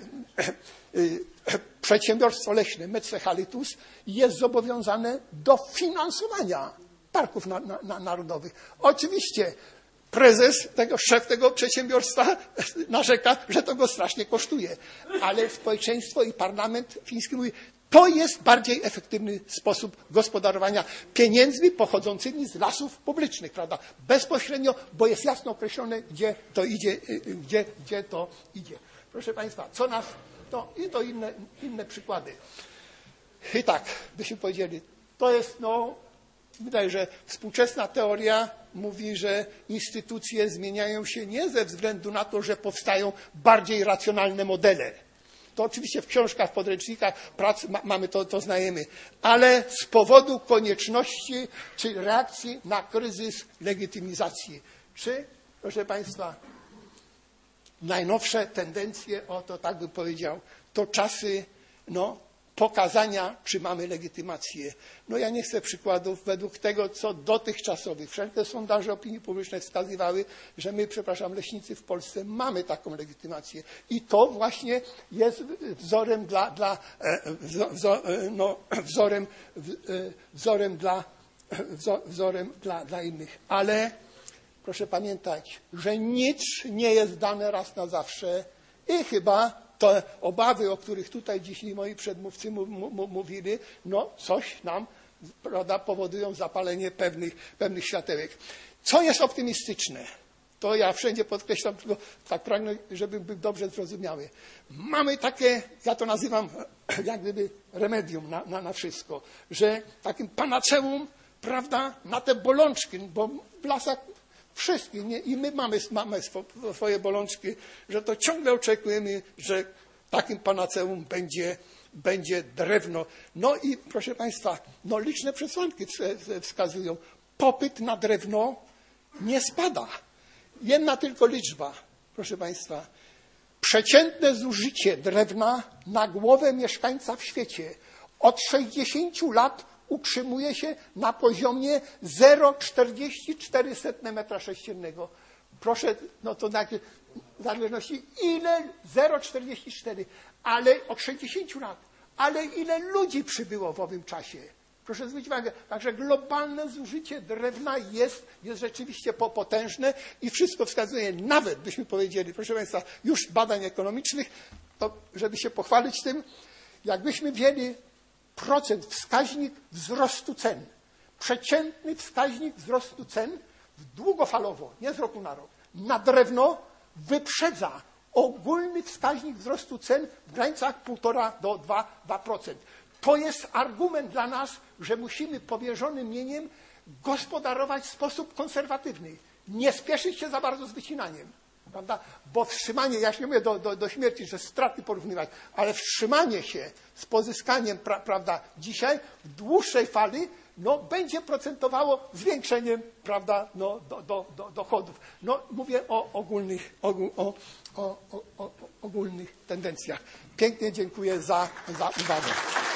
przedsiębiorstwo leśne Metsähallitus jest zobowiązane do finansowania parków na, na, narodowych. Oczywiście prezes, tego, szef tego przedsiębiorstwa narzeka, że to go strasznie kosztuje. Ale społeczeństwo i parlament fiński mówi, to jest bardziej efektywny sposób gospodarowania pieniędzmi pochodzącymi z lasów publicznych, prawda? Bezpośrednio, bo jest jasno określone, gdzie to idzie, gdzie, gdzie to idzie. Proszę Państwa, co nas, to i to inne, inne przykłady. I tak, byśmy powiedzieli, to jest, no, wydaje, że współczesna teoria mówi, że instytucje zmieniają się nie ze względu na to, że powstają bardziej racjonalne modele. To oczywiście w książkach, w podręcznikach prac ma, mamy to, to znajemy, ale z powodu konieczności czy reakcji na kryzys legitymizacji. Czy, proszę Państwa, najnowsze tendencje, o to tak bym powiedział, to czasy no, pokazania, czy mamy legitymację. No ja nie chcę przykładów według tego, co dotychczasowych. Wszelkie sondaże opinii publicznej wskazywały, że my, przepraszam, leśnicy w Polsce mamy taką legitymację. I to właśnie jest wzorem dla, dla wzor, no, wzorem, wzorem dla, wzorem dla, dla innych. Ale proszę pamiętać, że nic nie jest dane raz na zawsze i chyba te obawy, o których tutaj dzisiaj moi przedmówcy mówili, no coś nam, prawda, powodują zapalenie pewnych, pewnych światełek. Co jest optymistyczne? To ja wszędzie podkreślam, tylko tak pragnę, żeby był dobrze zrozumiały. Mamy takie, ja to nazywam jak gdyby remedium na, na, na wszystko, że takim panaceum, prawda, na te bolączki, bo w lasach wszystkich, nie? I my mamy, mamy swoje bolączki, że to ciągle oczekujemy, że takim panaceum będzie, będzie drewno. No i proszę Państwa, no liczne przesłanki wskazują, popyt na drewno nie spada. Jedna tylko liczba, proszę Państwa, przeciętne zużycie drewna na głowę mieszkańca w świecie od sześćdziesięciu lat utrzymuje się na poziomie zero przecinek czterdzieści cztery metra sześciennego. Proszę, no to na, w zależności ile zero przecinek czterdzieści cztery, ale od sześćdziesięciu lat, ale ile ludzi przybyło w owym czasie. Proszę zwrócić uwagę, także globalne zużycie drewna jest, jest rzeczywiście potężne i wszystko wskazuje, nawet byśmy powiedzieli, proszę Państwa, już badań ekonomicznych, to żeby się pochwalić tym, jakbyśmy wzięli procent, wskaźnik wzrostu cen, przeciętny wskaźnik wzrostu cen długofalowo, nie z roku na rok, na drewno wyprzedza ogólny wskaźnik wzrostu cen w granicach półtora do dwóch procent. To jest argument dla nas, że musimy powierzonym mieniem gospodarować w sposób konserwatywny. Nie spieszyć się za bardzo z wycinaniem. Prawda? Bo wstrzymanie, ja się nie mówię do, do, do śmierci, że straty porównywać, ale wstrzymanie się z pozyskaniem pra, prawda, dzisiaj w dłuższej fali no, będzie procentowało zwiększeniem, prawda, no, do, do, do, dochodów. No, mówię o ogólnych, ogól, o, o, o, o ogólnych tendencjach. Pięknie dziękuję za, za uwagę.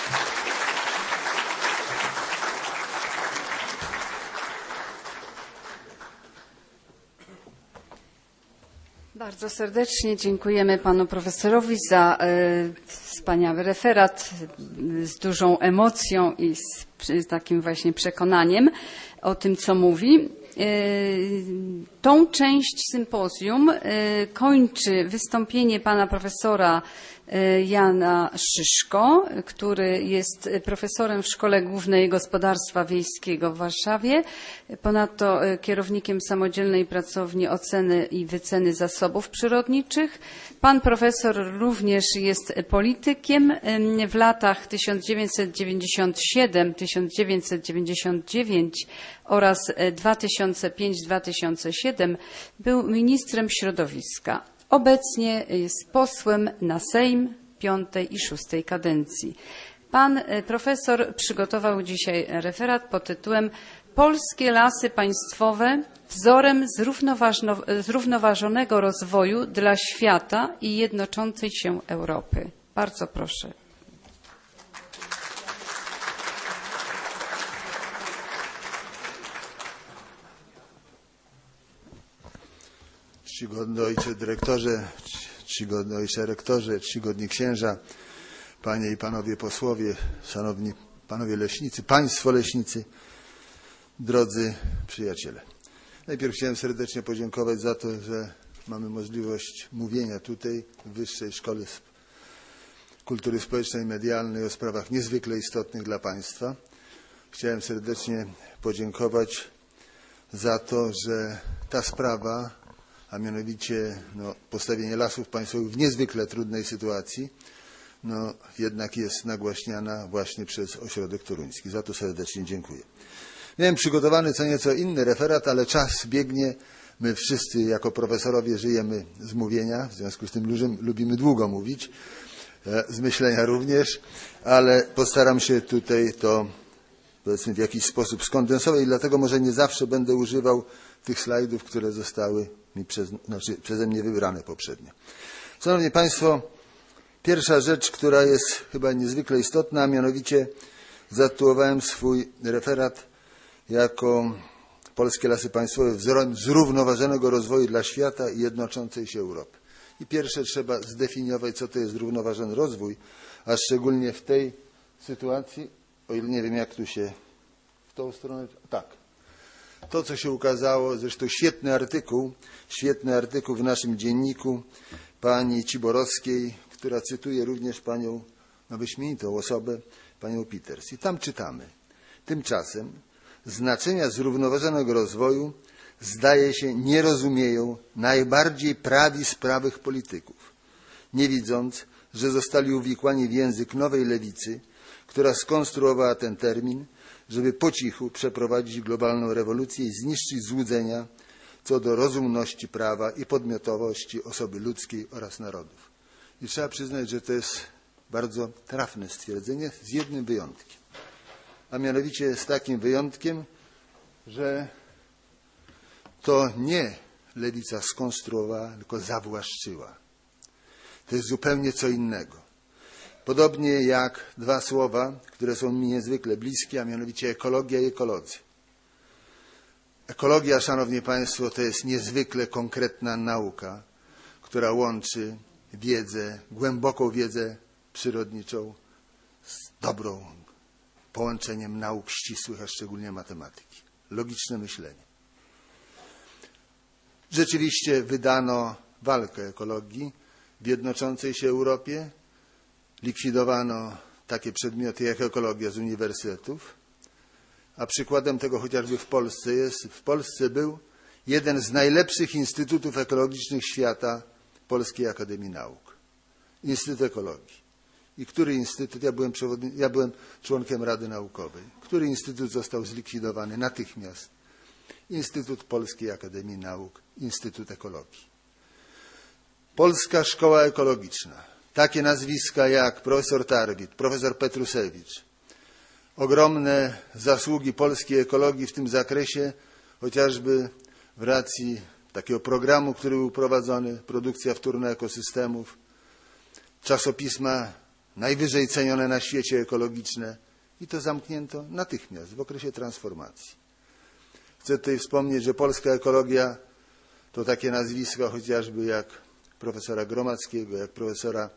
Bardzo serdecznie dziękujemy panu profesorowi za e, wspaniały referat z dużą emocją i z, z takim właśnie przekonaniem o tym, co mówi. E, tą część sympozjum e, kończy wystąpienie pana profesora e, Jana Szyszko, który jest profesorem w Szkole Głównej Gospodarstwa Wiejskiego w Warszawie, ponadto e, kierownikiem samodzielnej pracowni oceny i wyceny zasobów przyrodniczych. Pan profesor również jest politykiem. W latach tysiąc dziewięćset dziewięćdziesiąt siedem do tysiąc dziewięćset dziewięćdziesiąt dziewięć oraz dwa tysiące piąty do dwa tysiące siódmego był ministrem środowiska. Obecnie jest posłem na Sejm piątej i szóstej kadencji. Pan profesor przygotował dzisiaj referat pod tytułem Polskie lasy państwowe wzorem zrównoważonego rozwoju dla świata i jednoczącej się Europy. Bardzo proszę. Czcigodny ojcze dyrektorze, czcigodny ojcze rektorze, czcigodni księża, panie i panowie posłowie, szanowni panowie leśnicy, państwo leśnicy, drodzy przyjaciele. Najpierw chciałem serdecznie podziękować za to, że mamy możliwość mówienia tutaj w Wyższej Szkole Kultury Społecznej i Medialnej o sprawach niezwykle istotnych dla państwa. Chciałem serdecznie podziękować za to, że ta sprawa, a mianowicie no, postawienie lasów państwowych w niezwykle trudnej sytuacji, no, jednak jest nagłaśniana właśnie przez Ośrodek Toruński. Za to serdecznie dziękuję. Miałem przygotowany co nieco inny referat, ale czas biegnie. My wszyscy jako profesorowie żyjemy z mówienia, w związku z tym lubimy długo mówić, z myślenia również, ale postaram się tutaj to powiedzmy w jakiś sposób skondensować i dlatego może nie zawsze będę używał tych slajdów, które zostały mi przez, znaczy przeze mnie wybrane poprzednio. Szanowni Państwo, Pierwsza rzecz, która jest chyba niezwykle istotna, a mianowicie zatytułowałem swój referat jako Polskie Lasy Państwowe wzorem zrównoważonego rozwoju dla świata i jednoczącej się Europy. I pierwsze trzeba zdefiniować, co to jest zrównoważony rozwój, a szczególnie w tej sytuacji, o ile nie wiem, jak tu się w tą stronę, tak. To, co się ukazało, zresztą świetny artykuł, świetny artykuł w naszym dzienniku pani Ciborowskiej, która cytuje również panią, no wyśmienitą osobę, panią Peters. I tam czytamy. Tymczasem znaczenia zrównoważonego rozwoju zdaje się nie rozumieją najbardziej prawi z prawych polityków, nie widząc, że zostali uwikłani w język nowej lewicy, która skonstruowała ten termin, żeby po cichu przeprowadzić globalną rewolucję i zniszczyć złudzenia co do rozumności prawa i podmiotowości osoby ludzkiej oraz narodów. I trzeba przyznać, że to jest bardzo trafne stwierdzenie z jednym wyjątkiem. A mianowicie z takim wyjątkiem, że to nie lewica skonstruowała, tylko zawłaszczyła. To jest zupełnie co innego. Podobnie jak dwa słowa, które są mi niezwykle bliskie, a mianowicie ekologia i ekolodzy. Ekologia, szanowni państwo, to jest niezwykle konkretna nauka, która łączy wiedzę, głęboką wiedzę przyrodniczą z dobrą połączeniem nauk ścisłych, a szczególnie matematyki. Logiczne myślenie. Rzeczywiście wydano walkę ekologii w jednoczącej się Europie. Likwidowano takie przedmioty jak ekologia z uniwersytetów, a przykładem tego chociażby w Polsce jest, w Polsce był jeden z najlepszych instytutów ekologicznych świata, Polskiej Akademii Nauk. Instytut Ekologii. I który instytut, ja byłem, ja byłem członkiem Rady Naukowej, który instytut został zlikwidowany natychmiast? Instytut Polskiej Akademii Nauk, Instytut Ekologii. Polska Szkoła Ekologiczna. Takie nazwiska jak profesor Tarwit, profesor Petrusewicz. Ogromne zasługi polskiej ekologii w tym zakresie, chociażby w racji takiego programu, który był prowadzony, produkcja wtórna ekosystemów, czasopisma najwyżej cenione na świecie ekologiczne i to zamknięto natychmiast w okresie transformacji. Chcę tutaj wspomnieć, że polska ekologia to takie nazwiska chociażby jak profesora Gromackiego, jak profesora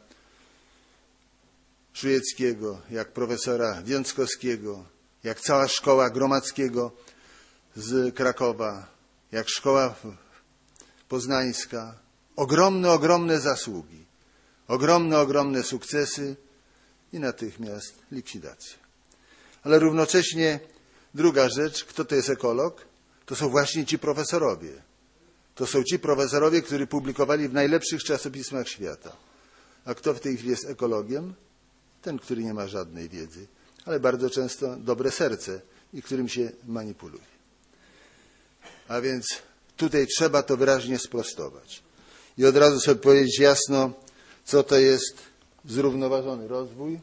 Szujeckiego, jak profesora Więckowskiego, jak cała szkoła Gromackiego z Krakowa, jak szkoła poznańska. Ogromne, ogromne zasługi, ogromne, ogromne sukcesy i natychmiast likwidacja. Ale równocześnie druga rzecz, kto to jest ekolog? To są właśnie ci profesorowie. To są ci profesorowie, którzy publikowali w najlepszych czasopismach świata. A kto w tej chwili jest ekologiem? Ten, który nie ma żadnej wiedzy, ale bardzo często dobre serce i którym się manipuluje. A więc tutaj trzeba to wyraźnie sprostować. I od razu sobie powiedzieć jasno, co to jest zrównoważony rozwój.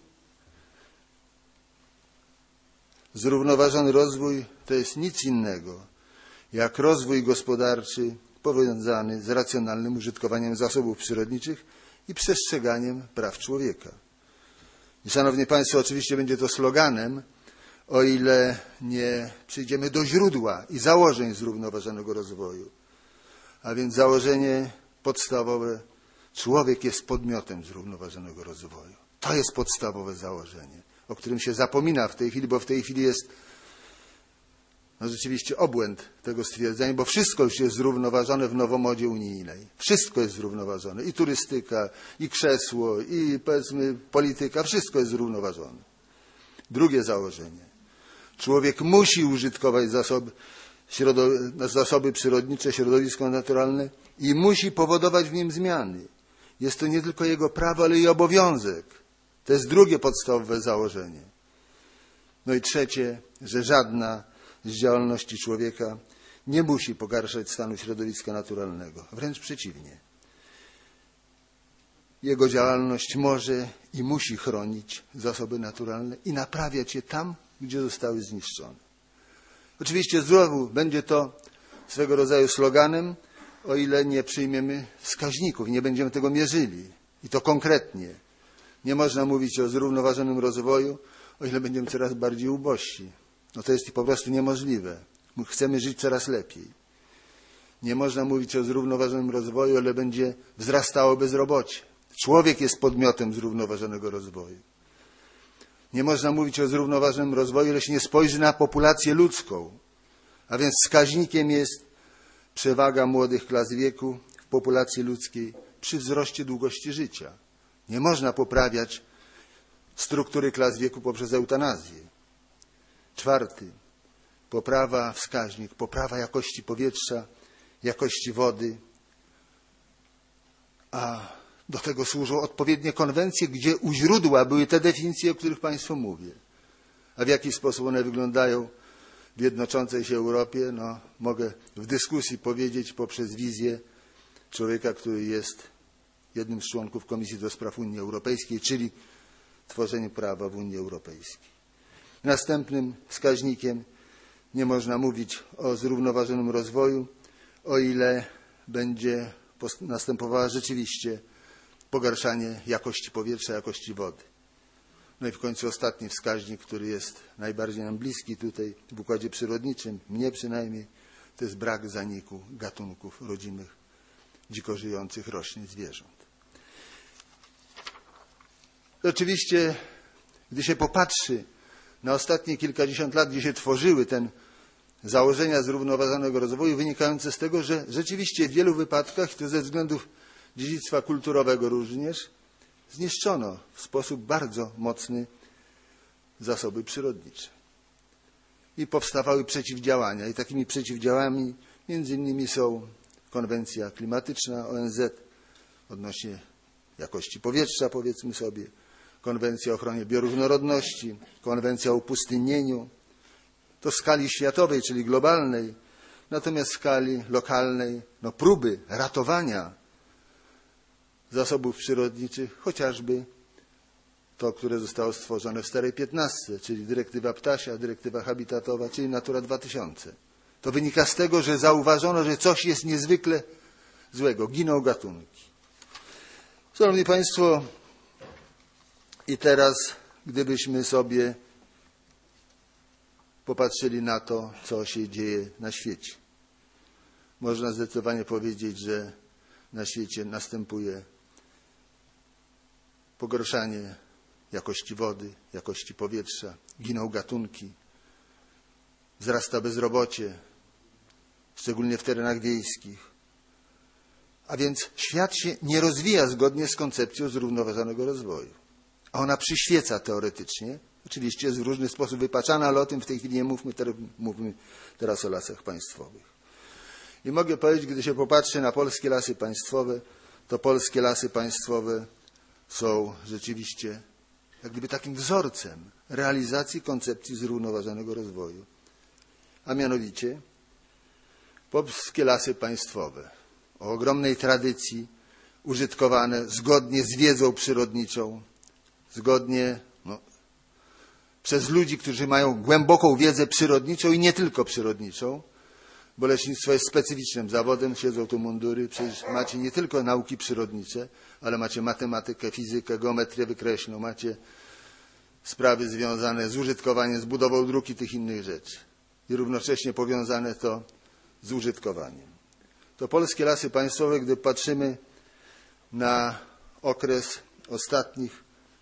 Zrównoważony rozwój to jest nic innego jak rozwój gospodarczy powiązany z racjonalnym użytkowaniem zasobów przyrodniczych i przestrzeganiem praw człowieka. I szanowni państwo, oczywiście będzie to sloganem, o ile nie przyjdziemy do źródła i założeń zrównoważonego rozwoju. A więc założenie podstawowe, człowiek jest podmiotem zrównoważonego rozwoju. To jest podstawowe założenie, o którym się zapomina w tej chwili, bo w tej chwili jest no rzeczywiście obłęd tego stwierdzenia, bo wszystko już jest zrównoważone w nowomodzie unijnej. Wszystko jest zrównoważone. I turystyka, i krzesło, i powiedzmy polityka. Wszystko jest zrównoważone. Drugie założenie. Człowiek musi użytkować zasoby, zasoby przyrodnicze, środowisko naturalne i musi powodować w nim zmiany. Jest to nie tylko jego prawo, ale i obowiązek. To jest drugie podstawowe założenie. No i trzecie, że żadna z działalności człowieka nie musi pogarszać stanu środowiska naturalnego. Wręcz przeciwnie. Jego działalność może i musi chronić zasoby naturalne i naprawiać je tam, gdzie zostały zniszczone. Oczywiście znowu będzie to swego rodzaju sloganem, o ile nie przyjmiemy wskaźników, nie będziemy tego mierzyli. I to konkretnie. Nie można mówić o zrównoważonym rozwoju, o ile będziemy coraz bardziej ubożsi. No to jest po prostu niemożliwe. My chcemy żyć coraz lepiej. Nie można mówić o zrównoważonym rozwoju, o ile będzie wzrastało bezrobocie. Człowiek jest podmiotem zrównoważonego rozwoju. Nie można mówić o zrównoważonym rozwoju, ile się nie spojrzy na populację ludzką. A więc wskaźnikiem jest przewaga młodych klas wieku w populacji ludzkiej przy wzroście długości życia. Nie można poprawiać struktury klas wieku poprzez eutanazję. Czwarty. Poprawa, wskaźnik, poprawa jakości powietrza, jakości wody. A do tego służą odpowiednie konwencje, gdzie u źródła były te definicje, o których Państwu mówię. A w jaki sposób one wyglądają w jednoczącej się Europie, no, mogę w dyskusji powiedzieć poprzez wizję człowieka, który jest jednym z członków Komisji do Spraw Unii Europejskiej, czyli tworzenie prawa w Unii Europejskiej. Następnym wskaźnikiem nie można mówić o zrównoważonym rozwoju, o ile będzie następowała rzeczywiście pogarszanie jakości powietrza, jakości wody. No i w końcu ostatni wskaźnik, który jest najbardziej nam bliski tutaj w układzie przyrodniczym, mnie przynajmniej, to jest brak zaniku gatunków rodzimych, dziko żyjących roślin, zwierząt. Oczywiście, gdy się popatrzy na ostatnie kilkadziesiąt lat, gdzie się tworzyły te założenia zrównoważonego rozwoju, wynikające z tego, że rzeczywiście w wielu wypadkach, to ze względów dziedzictwa kulturowego również, zniszczono w sposób bardzo mocny zasoby przyrodnicze. I powstawały przeciwdziałania. I takimi przeciwdziałaniami między innymi są konwencja klimatyczna O N Z odnośnie jakości powietrza, powiedzmy sobie, konwencja o ochronie bioróżnorodności, konwencja o opustynnieniu. To w skali światowej, czyli globalnej, natomiast w skali lokalnej, no próby ratowania zasobów przyrodniczych, chociażby to, które zostało stworzone w Starej Piętnastce, czyli dyrektywa ptasia, dyrektywa habitatowa, czyli Natura dwa tysiące. To wynika z tego, że zauważono, że coś jest niezwykle złego. Giną gatunki. Szanowni Państwo, i teraz, gdybyśmy sobie popatrzyli na to, co się dzieje na świecie, można zdecydowanie powiedzieć, że na świecie następuje pogorszanie jakości wody, jakości powietrza, giną gatunki, wzrasta bezrobocie, szczególnie w terenach wiejskich. A więc świat się nie rozwija zgodnie z koncepcją zrównoważonego rozwoju. A ona przyświeca teoretycznie, oczywiście jest w różny sposób wypaczana, ale o tym w tej chwili nie mówmy, teraz, mówmy teraz o lasach państwowych. I mogę powiedzieć, gdy się popatrzy na polskie lasy państwowe, to polskie lasy państwowe są rzeczywiście jak gdyby takim wzorcem realizacji koncepcji zrównoważonego rozwoju. A mianowicie polskie lasy państwowe o ogromnej tradycji, użytkowane zgodnie z wiedzą przyrodniczą, zgodnie no, przez ludzi, którzy mają głęboką wiedzę przyrodniczą i nie tylko przyrodniczą, bo leśnictwo jest specyficznym zawodem, siedzą tu mundury, przecież macie nie tylko nauki przyrodnicze, ale macie matematykę, fizykę, geometrię wykreślną, macie sprawy związane z użytkowaniem, z budową dróg i tych innych rzeczy. I równocześnie powiązane to z użytkowaniem. To polskie lasy państwowe, gdy patrzymy na okres ostatnich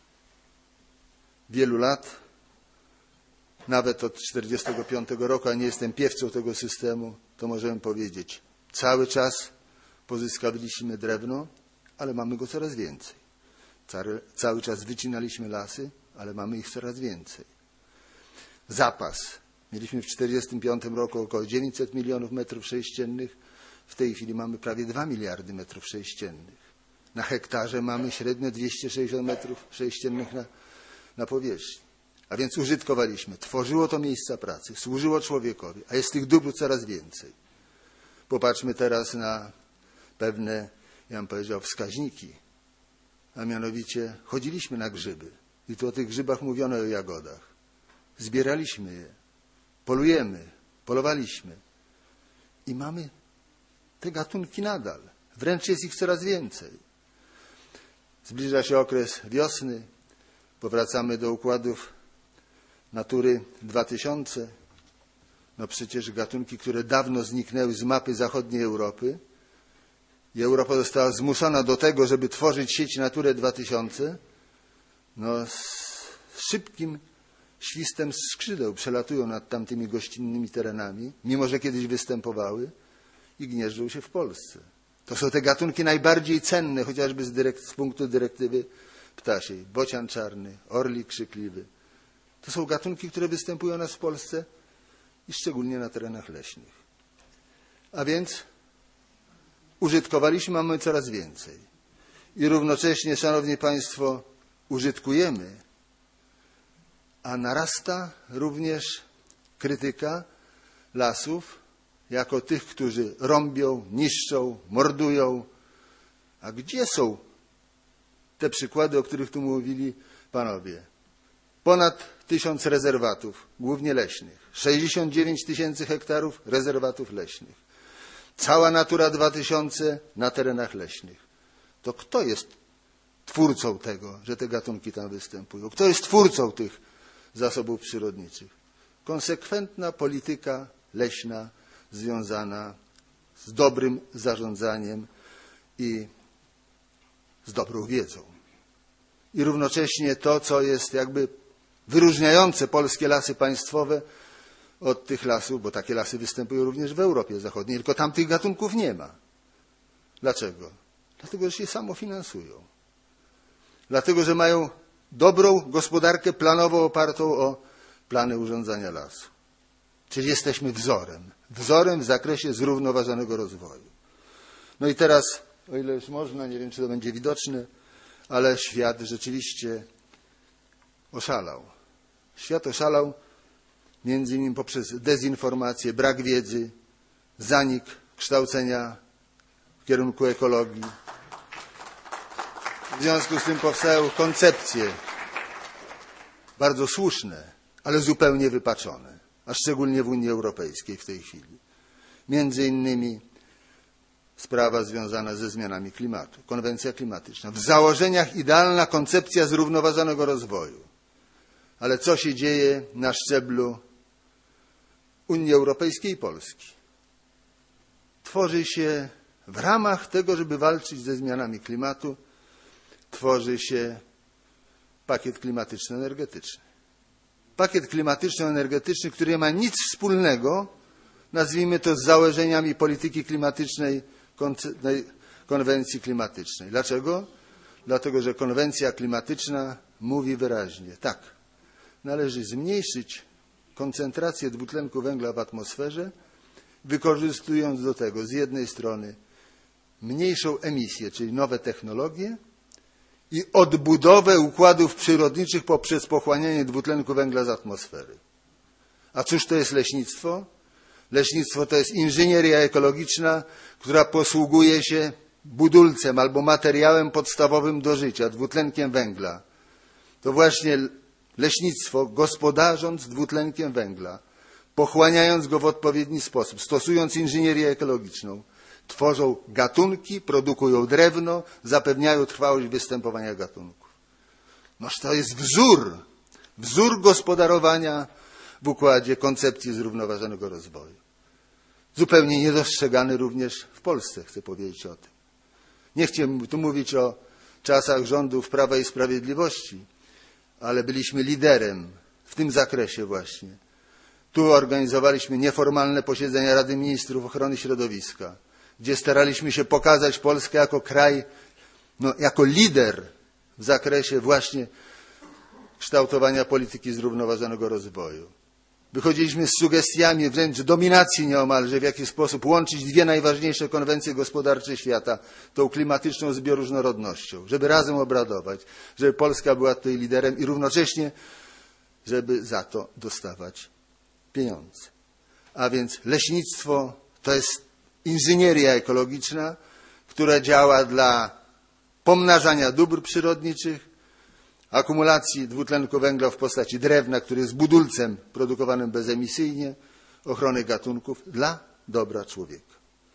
wielu lat, nawet od tysiąc dziewięćset czterdziestego piątego roku, a nie jestem piewcą tego systemu, to możemy powiedzieć, cały czas pozyskaliśmy drewno, ale mamy go coraz więcej. Cały, cały czas wycinaliśmy lasy, ale mamy ich coraz więcej. Zapas. Mieliśmy w tysiąc dziewięćset czterdziestym piątym roku około dziewięćset milionów metrów sześciennych, w tej chwili mamy prawie dwa miliardy metrów sześciennych. Na hektarze mamy średnio dwieście sześćdziesiąt metrów sześciennych na, na powierzchni. A więc użytkowaliśmy. Tworzyło to miejsca pracy, służyło człowiekowi, a jest tych dóbr coraz więcej. Popatrzmy teraz na pewne, ja bym powiedział, wskaźniki. A mianowicie chodziliśmy na grzyby. I tu o tych grzybach mówiono, o jagodach. Zbieraliśmy je. Polujemy. Polowaliśmy. I mamy te gatunki nadal. Wręcz jest ich coraz więcej. Zbliża się okres wiosny, Powracamy do układów Natury dwa tysiące. No przecież gatunki, które dawno zniknęły z mapy zachodniej Europy i Europa została zmuszona do tego, żeby tworzyć sieć Naturę dwa tysiące, no z szybkim świstem skrzydeł przelatują nad tamtymi gościnnymi terenami, mimo że kiedyś występowały i gnieżdżą się w Polsce. To są te gatunki najbardziej cenne, chociażby z, dyrekt, z punktu dyrektywy ptasiej. Bocian czarny, orlik krzykliwy. To są gatunki, które występują u nas w Polsce i szczególnie na terenach leśnych. A więc użytkowaliśmy, mamy coraz więcej. I równocześnie, szanowni państwo, użytkujemy, a narasta również krytyka lasów jako tych, którzy rąbią, niszczą, mordują. A gdzie są te przykłady, o których tu mówili panowie? Ponad tysiąc rezerwatów, głównie leśnych. sześćdziesiąt dziewięć tysięcy hektarów rezerwatów leśnych. Cała Natura dwa tysiące na terenach leśnych. To kto jest twórcą tego, że te gatunki tam występują? Kto jest twórcą tych zasobów przyrodniczych? Konsekwentna polityka leśna związana z dobrym zarządzaniem i z dobrą wiedzą. I równocześnie to, co jest jakby wyróżniające polskie lasy państwowe od tych lasów, bo takie lasy występują również w Europie Zachodniej, tylko tam tych gatunków nie ma. Dlaczego? Dlatego, że się samofinansują. Dlatego, że mają dobrą gospodarkę planową opartą o plany urządzania lasu. Czyli jesteśmy wzorem. Wzorem w zakresie zrównoważonego rozwoju. No i teraz, o ile już można, nie wiem, czy to będzie widoczne, ale świat rzeczywiście oszalał. Świat oszalał między innymi poprzez dezinformację, brak wiedzy, zanik kształcenia w kierunku ekologii. W związku z tym powstają koncepcje bardzo słuszne, ale zupełnie wypaczone, a szczególnie w Unii Europejskiej w tej chwili. Między innymi sprawa związana ze zmianami klimatu, konwencja klimatyczna. W założeniach idealna koncepcja zrównoważonego rozwoju. Ale co się dzieje na szczeblu Unii Europejskiej i Polski? Tworzy się w ramach tego, żeby walczyć ze zmianami klimatu, tworzy się pakiet klimatyczno-energetyczny. Pakiet klimatyczno-energetyczny, który nie ma nic wspólnego, nazwijmy to, z założeniami polityki klimatycznej, konwencji klimatycznej. Dlaczego? Dlatego, że konwencja klimatyczna mówi wyraźnie, tak, należy zmniejszyć koncentrację dwutlenku węgla w atmosferze, wykorzystując do tego z jednej strony mniejszą emisję, czyli nowe technologie i odbudowę układów przyrodniczych poprzez pochłanianie dwutlenku węgla z atmosfery. A cóż to jest leśnictwo? Leśnictwo to jest inżynieria ekologiczna, która posługuje się budulcem albo materiałem podstawowym do życia, dwutlenkiem węgla. To właśnie leśnictwo, gospodarząc dwutlenkiem węgla, pochłaniając go w odpowiedni sposób, stosując inżynierię ekologiczną, tworzą gatunki, produkują drewno, zapewniają trwałość występowania gatunków. Noż to jest wzór, wzór gospodarowania w układzie koncepcji zrównoważonego rozwoju. Zupełnie niedostrzegany również w Polsce, chcę powiedzieć o tym. Nie chcę tu mówić o czasach rządów Prawa i Sprawiedliwości, ale byliśmy liderem w tym zakresie właśnie. Tu organizowaliśmy nieformalne posiedzenia Rady Ministrów Ochrony Środowiska, gdzie staraliśmy się pokazać Polskę jako kraj, no, jako lider w zakresie właśnie kształtowania polityki zrównoważonego rozwoju. Wychodziliśmy z sugestiami wręcz dominacji nieomalże, w jaki sposób łączyć dwie najważniejsze konwencje gospodarcze świata, tą klimatyczną z bioróżnorodnością, żeby razem obradować, żeby Polska była tutaj liderem i równocześnie, żeby za to dostawać pieniądze. A więc leśnictwo to jest inżynieria ekologiczna, która działa dla pomnażania dóbr przyrodniczych, akumulacji dwutlenku węgla w postaci drewna, który jest budulcem produkowanym bezemisyjnie, ochrony gatunków dla dobra człowieka.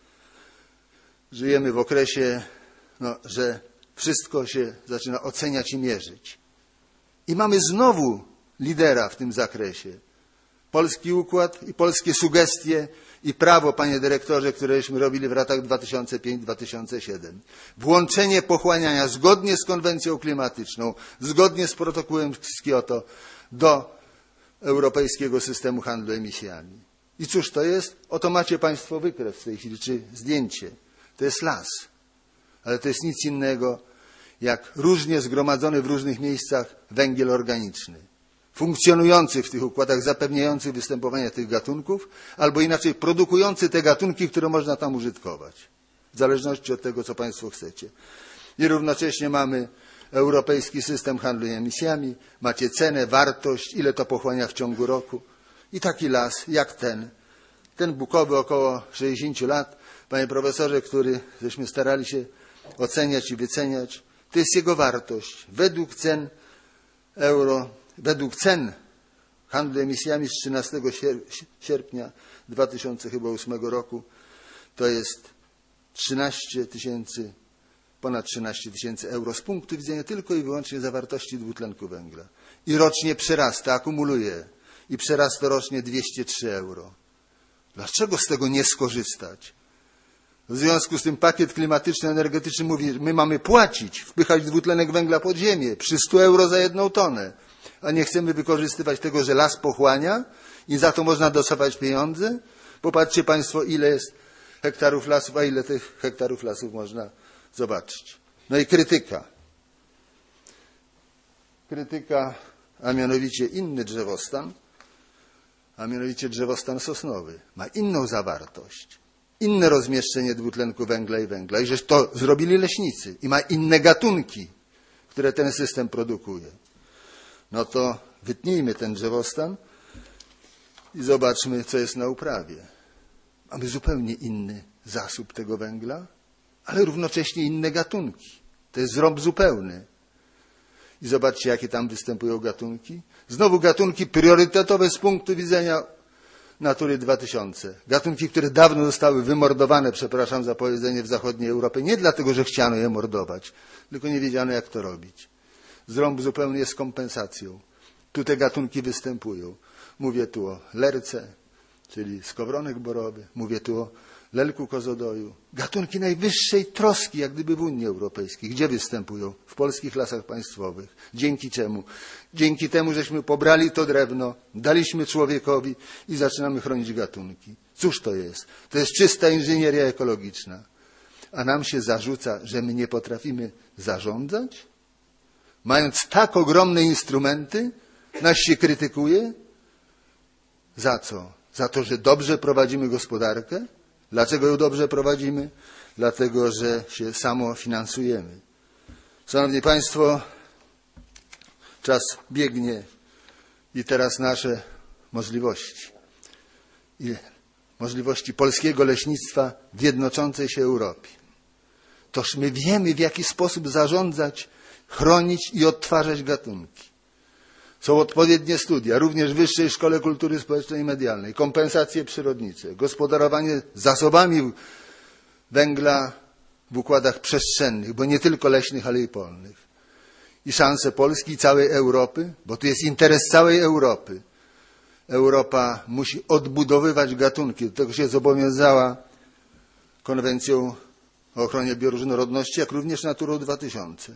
Żyjemy w okresie, no, że wszystko się zaczyna oceniać i mierzyć. I mamy znowu lidera w tym zakresie. Polski układ i polskie sugestie i prawo, panie dyrektorze, któreśmy robili w latach dwa tysiące piąty do dwa tysiące siódmego. Włączenie pochłaniania zgodnie z konwencją klimatyczną, zgodnie z protokołem z Kioto do europejskiego systemu handlu emisjami. I cóż to jest? Oto macie państwo wykres w tej chwili, czy zdjęcie. To jest las. Ale to jest nic innego jak różnie zgromadzony w różnych miejscach węgiel organiczny, funkcjonujący w tych układach, zapewniający występowanie tych gatunków, albo inaczej produkujący te gatunki, które można tam użytkować, w zależności od tego, co państwo chcecie. I równocześnie mamy europejski system handlu emisjami, macie cenę, wartość, ile to pochłania w ciągu roku. I taki las jak ten, ten bukowy około sześćdziesiąt lat, panie profesorze, który żeśmy starali się oceniać i wyceniać, to jest jego wartość. Według cen euro, według cen handlu emisjami z trzynastego sierpnia dwa tysiące ósmego roku to jest trzynaście tysięcy, ponad trzynaście tysięcy euro z punktu widzenia tylko i wyłącznie zawartości dwutlenku węgla. I rocznie przerasta, akumuluje i przerasta rocznie dwieście trzy euro. Dlaczego z tego nie skorzystać? W związku z tym pakiet klimatyczno-energetyczny mówi, że my mamy płacić, wpychać dwutlenek węgla pod ziemię przy stu euro za jedną tonę, a nie chcemy wykorzystywać tego, że las pochłania i za to można dostawać pieniądze. Popatrzcie państwo, ile jest hektarów lasów, a ile tych hektarów lasów można zobaczyć. No i krytyka. Krytyka, a mianowicie inny drzewostan, a mianowicie drzewostan sosnowy, ma inną zawartość, inne rozmieszczenie dwutlenku węgla i węgla. I żeż to zrobili leśnicy i ma inne gatunki, które ten system produkuje. No to wytnijmy ten drzewostan i zobaczmy, co jest na uprawie. Mamy zupełnie inny zasób tego węgla, ale równocześnie inne gatunki. To jest zrąb zupełny. I zobaczcie, jakie tam występują gatunki. Znowu gatunki priorytetowe z punktu widzenia Natury dwa tysiące. Gatunki, które dawno zostały wymordowane, przepraszam za powiedzenie, w zachodniej Europie. Nie dlatego, że chciano je mordować, tylko nie wiedziano, jak to robić. Zrąb zupełny jest kompensacją. Tu te gatunki występują. Mówię tu o lerce, czyli skowronek borowy. Mówię tu o lelku kozodoju. Gatunki najwyższej troski, jak gdyby w Unii Europejskiej. Gdzie występują? W polskich lasach państwowych. Dzięki czemu? Dzięki temu, żeśmy pobrali to drewno, daliśmy człowiekowi i zaczynamy chronić gatunki. Cóż to jest? To jest czysta inżynieria ekologiczna. A nam się zarzuca, że my nie potrafimy zarządzać? Mając tak ogromne instrumenty, nas się krytykuje? Za co? Za to, że dobrze prowadzimy gospodarkę? Dlaczego ją dobrze prowadzimy? Dlatego, że się samofinansujemy. Szanowni Państwo, czas biegnie i teraz nasze możliwości. I możliwości polskiego leśnictwa w jednoczącej się Europie. Toż my wiemy, w jaki sposób zarządzać, chronić i odtwarzać gatunki. Są odpowiednie studia, również w Wyższej Szkole Kultury Społecznej i Medialnej, kompensacje przyrodnicze, gospodarowanie zasobami węgla w układach przestrzennych, bo nie tylko leśnych, ale i polnych. I szanse Polski i całej Europy, bo tu jest interes całej Europy. Europa musi odbudowywać gatunki, do tego się zobowiązała konwencją o ochronie bioróżnorodności, jak również Naturą dwa tysiące.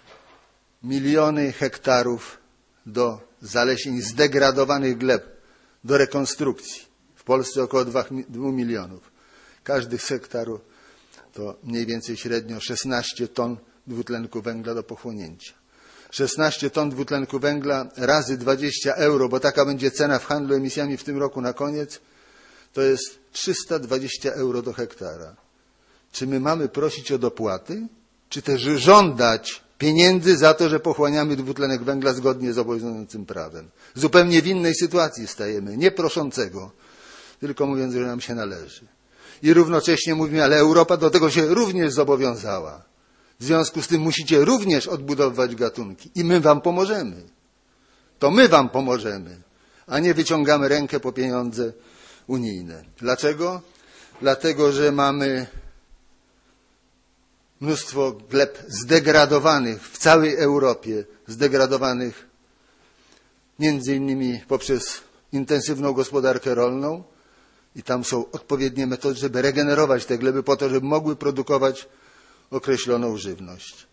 Miliony hektarów do zalesień zdegradowanych gleb, do rekonstrukcji. W Polsce około dwóch milionów. Każdy z hektaru to mniej więcej średnio szesnaście ton dwutlenku węgla do pochłonięcia. szesnaście ton dwutlenku węgla razy dwadzieścia euro, bo taka będzie cena w handlu emisjami w tym roku na koniec, to jest trzysta dwadzieścia euro do hektara. Czy my mamy prosić o dopłaty, czy też żądać pieniędzy za to, że pochłaniamy dwutlenek węgla zgodnie z obowiązującym prawem? Zupełnie w innej sytuacji stajemy, nie proszącego, tylko mówiąc, że nam się należy. I równocześnie mówimy, ale Europa do tego się również zobowiązała. W związku z tym musicie również odbudowywać gatunki i my wam pomożemy. To my wam pomożemy, a nie wyciągamy rękę po pieniądze unijne. Dlaczego? Dlatego, że mamy mnóstwo gleb zdegradowanych w całej Europie, zdegradowanych między innymi poprzez intensywną gospodarkę rolną i tam są odpowiednie metody, żeby regenerować te gleby po to, żeby mogły produkować określoną żywność.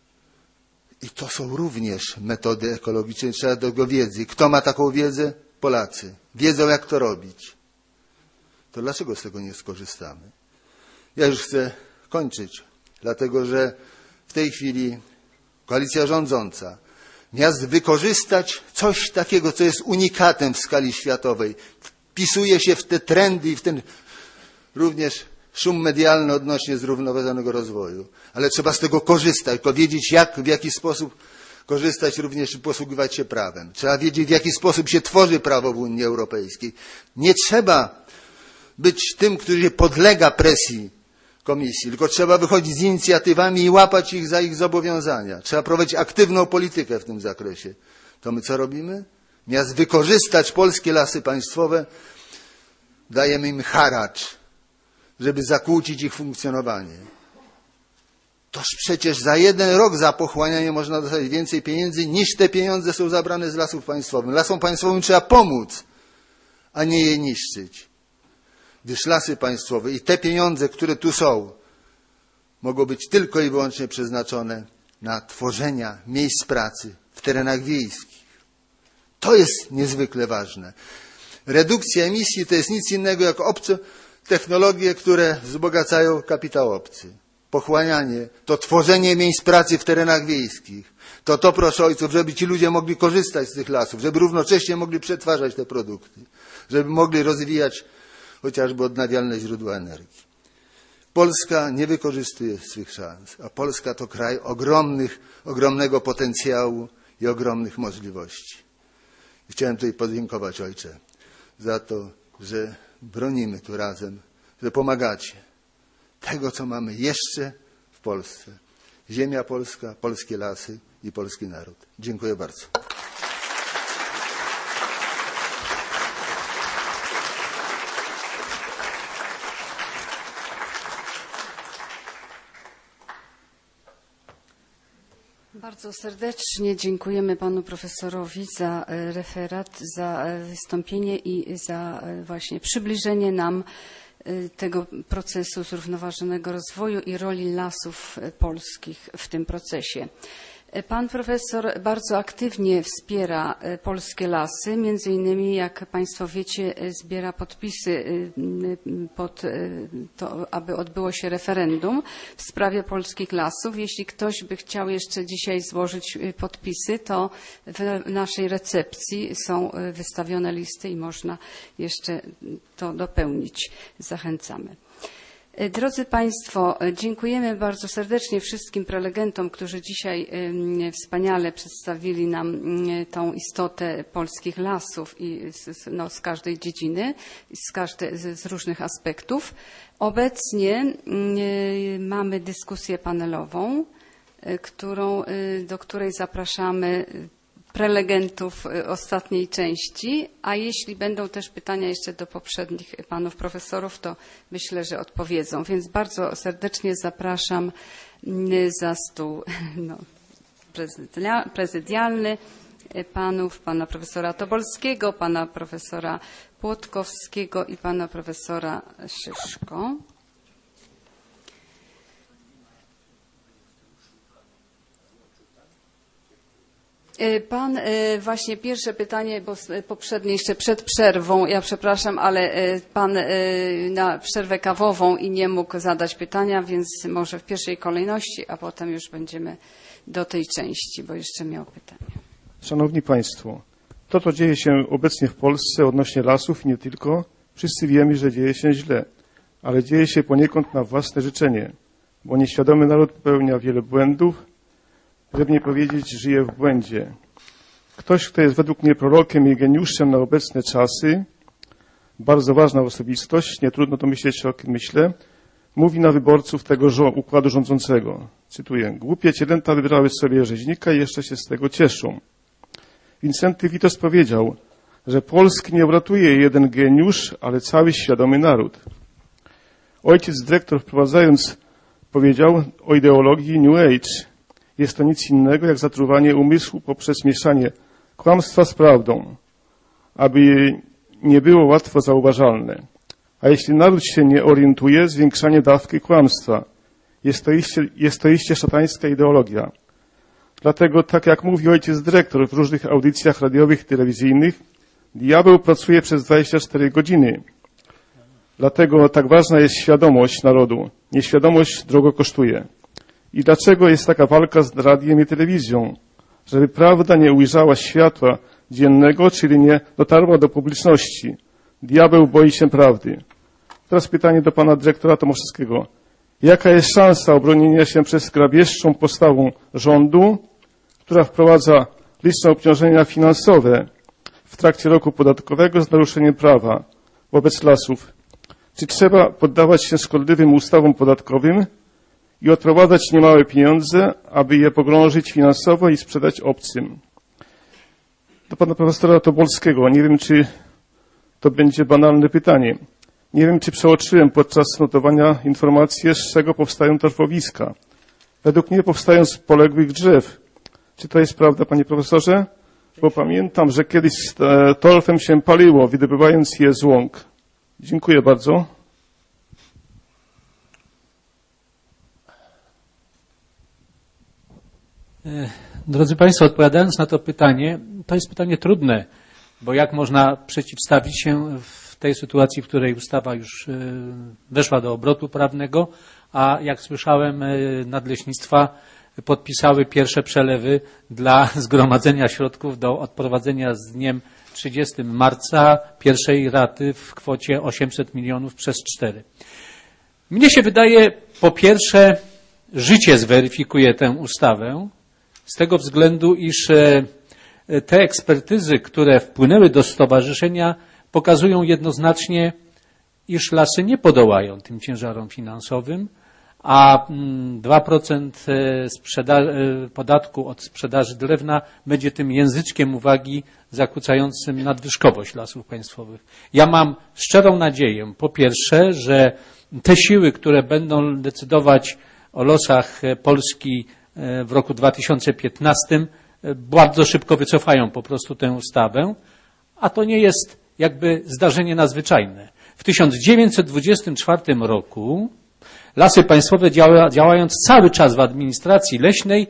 I to są również metody ekologiczne, trzeba do tego wiedzy. Kto ma taką wiedzę? Polacy. Wiedzą, jak to robić. To dlaczego z tego nie skorzystamy? Ja już chcę kończyć, dlatego że w tej chwili koalicja rządząca miast wykorzystać coś takiego, co jest unikatem w skali światowej. Wpisuje się w te trendy i w ten również szum medialny odnośnie zrównoważonego rozwoju. Ale trzeba z tego korzystać, tylko wiedzieć, jak, w jaki sposób korzystać również i posługiwać się prawem. Trzeba wiedzieć, w jaki sposób się tworzy prawo w Unii Europejskiej. Nie trzeba być tym, który podlega presji Komisji, tylko trzeba wychodzić z inicjatywami i łapać ich za ich zobowiązania. Trzeba prowadzić aktywną politykę w tym zakresie. To my co robimy? Zamiast wykorzystać polskie lasy państwowe, dajemy im haracz, żeby zakłócić ich funkcjonowanie. Toż przecież za jeden rok za pochłanianie można dostać więcej pieniędzy, niż te pieniądze są zabrane z lasów państwowych. Lasom państwowym trzeba pomóc, a nie je niszczyć. Gdyż lasy państwowe i te pieniądze, które tu są, mogą być tylko i wyłącznie przeznaczone na tworzenie miejsc pracy w terenach wiejskich. To jest niezwykle ważne. Redukcja emisji to jest nic innego jak obce technologie, które wzbogacają kapitał obcy. Pochłanianie to tworzenie miejsc pracy w terenach wiejskich. To to, proszę ojców, żeby ci ludzie mogli korzystać z tych lasów, żeby równocześnie mogli przetwarzać te produkty, żeby mogli rozwijać chociażby odnawialne źródła energii. Polska nie wykorzystuje swych szans, a Polska to kraj ogromnych, ogromnego potencjału i ogromnych możliwości. I chciałem tutaj podziękować, Ojcze, za to, że bronimy tu razem, że pomagacie tego, co mamy jeszcze w Polsce. Ziemia polska, polskie lasy i polski naród. Dziękuję bardzo. Bardzo serdecznie dziękujemy panu profesorowi za referat, za wystąpienie i za właśnie przybliżenie nam tego procesu zrównoważonego rozwoju i roli lasów polskich w tym procesie. Pan profesor bardzo aktywnie wspiera polskie lasy, między innymi, jak państwo wiecie, zbiera podpisy pod to, aby odbyło się referendum w sprawie polskich lasów. Jeśli ktoś by chciał jeszcze dzisiaj złożyć podpisy, to w naszej recepcji są wystawione listy i można jeszcze to dopełnić. Zachęcamy. Drodzy Państwo, dziękujemy bardzo serdecznie wszystkim prelegentom, którzy dzisiaj wspaniale przedstawili nam tą istotę polskich lasów i z, no, z każdej dziedziny, z, każde, z różnych aspektów. Obecnie mamy dyskusję panelową, którą, do której zapraszamy prelegentów ostatniej części, a jeśli będą też pytania jeszcze do poprzednich panów profesorów, to myślę, że odpowiedzą. Więc bardzo serdecznie zapraszam za stół no, prezydialny panów, pana profesora Tobolskiego, pana profesora Płotkowskiego i pana profesora Szyszko. Pan, właśnie pierwsze pytanie, bo poprzednie jeszcze przed przerwą, ja przepraszam, ale pan na przerwę kawową i nie mógł zadać pytania, więc może w pierwszej kolejności, a potem już będziemy do tej części, bo jeszcze miał pytanie. Szanowni Państwo, to, co dzieje się obecnie w Polsce odnośnie lasów, nie tylko, wszyscy wiemy, że dzieje się źle, ale dzieje się poniekąd na własne życzenie, bo nieświadomy naród popełnia wiele błędów, żeby nie powiedzieć, żyje w błędzie. Ktoś, kto jest według mnie prorokiem i geniuszem na obecne czasy, bardzo ważna osobistość, nie trudno to myśleć, o kim myślę, mówi na wyborców tego układu rządzącego. Cytuję: głupie cielęta wybrały sobie rzeźnika i jeszcze się z tego cieszą. Wincenty Witos powiedział, że Polski nie uratuje jeden geniusz, ale cały świadomy naród. Ojciec dyrektor, wprowadzając, powiedział o ideologii New Age. Jest to nic innego jak zatruwanie umysłu poprzez mieszanie Kłamstwa z prawdą, aby nie było łatwo zauważalne. A jeśli naród się nie orientuje, zwiększanie dawki kłamstwa. Jest to iście, jest to iście szatańska ideologia. Dlatego, tak jak mówi ojciec dyrektor w różnych audycjach radiowych i telewizyjnych, diabeł pracuje przez dwadzieścia cztery godziny. Dlatego tak ważna jest świadomość narodu. Nieświadomość drogo kosztuje. I dlaczego jest taka walka z radiem i telewizją? Żeby prawda nie ujrzała światła dziennego, czyli nie dotarła do publiczności. Diabeł boi się prawdy. Teraz pytanie do pana dyrektora Tomaszewskiego. Jaka jest szansa obronienia się przez grabieżczą postawą rządu, która wprowadza liczne obciążenia finansowe w trakcie roku podatkowego z naruszeniem prawa wobec lasów? Czy trzeba poddawać się szkodliwym ustawom podatkowym i odprowadzać niemałe pieniądze, aby je pogrążyć finansowo i sprzedać obcym? Do pana profesora Tobolskiego. Nie wiem, czy to będzie banalne pytanie. Nie wiem, czy przeoczyłem podczas notowania informację, z czego powstają torfowiska. Według mnie powstają z poległych drzew. Czy to jest prawda, panie profesorze? Bo pamiętam, że kiedyś torfem się paliło, wydobywając je z łąk. Dziękuję bardzo. Drodzy państwo, odpowiadając na to pytanie, to jest pytanie trudne, bo jak można przeciwstawić się w tej sytuacji, w której ustawa już weszła do obrotu prawnego, a jak słyszałem, nadleśnictwa podpisały pierwsze przelewy dla zgromadzenia środków do odprowadzenia z dniem trzydziestego marca pierwszej raty w kwocie osiemset milionów przez cztery. Mnie się wydaje, po pierwsze, życie zweryfikuje tę ustawę z tego względu, iż te ekspertyzy, które wpłynęły do stowarzyszenia, pokazują jednoznacznie, iż lasy nie podołają tym ciężarom finansowym, a dwa procent podatku od sprzedaży drewna będzie tym języczkiem uwagi zakłócającym nadwyżkowość lasów państwowych. Ja mam szczerą nadzieję, po pierwsze, że te siły, które będą decydować o losach Polski w roku dwa tysiące piętnastym, bardzo szybko wycofają po prostu tę ustawę, a to nie jest jakby zdarzenie nadzwyczajne. W tysiąc dziewięćset dwudziestym czwartym roku Lasy Państwowe, działa, działając cały czas w administracji leśnej,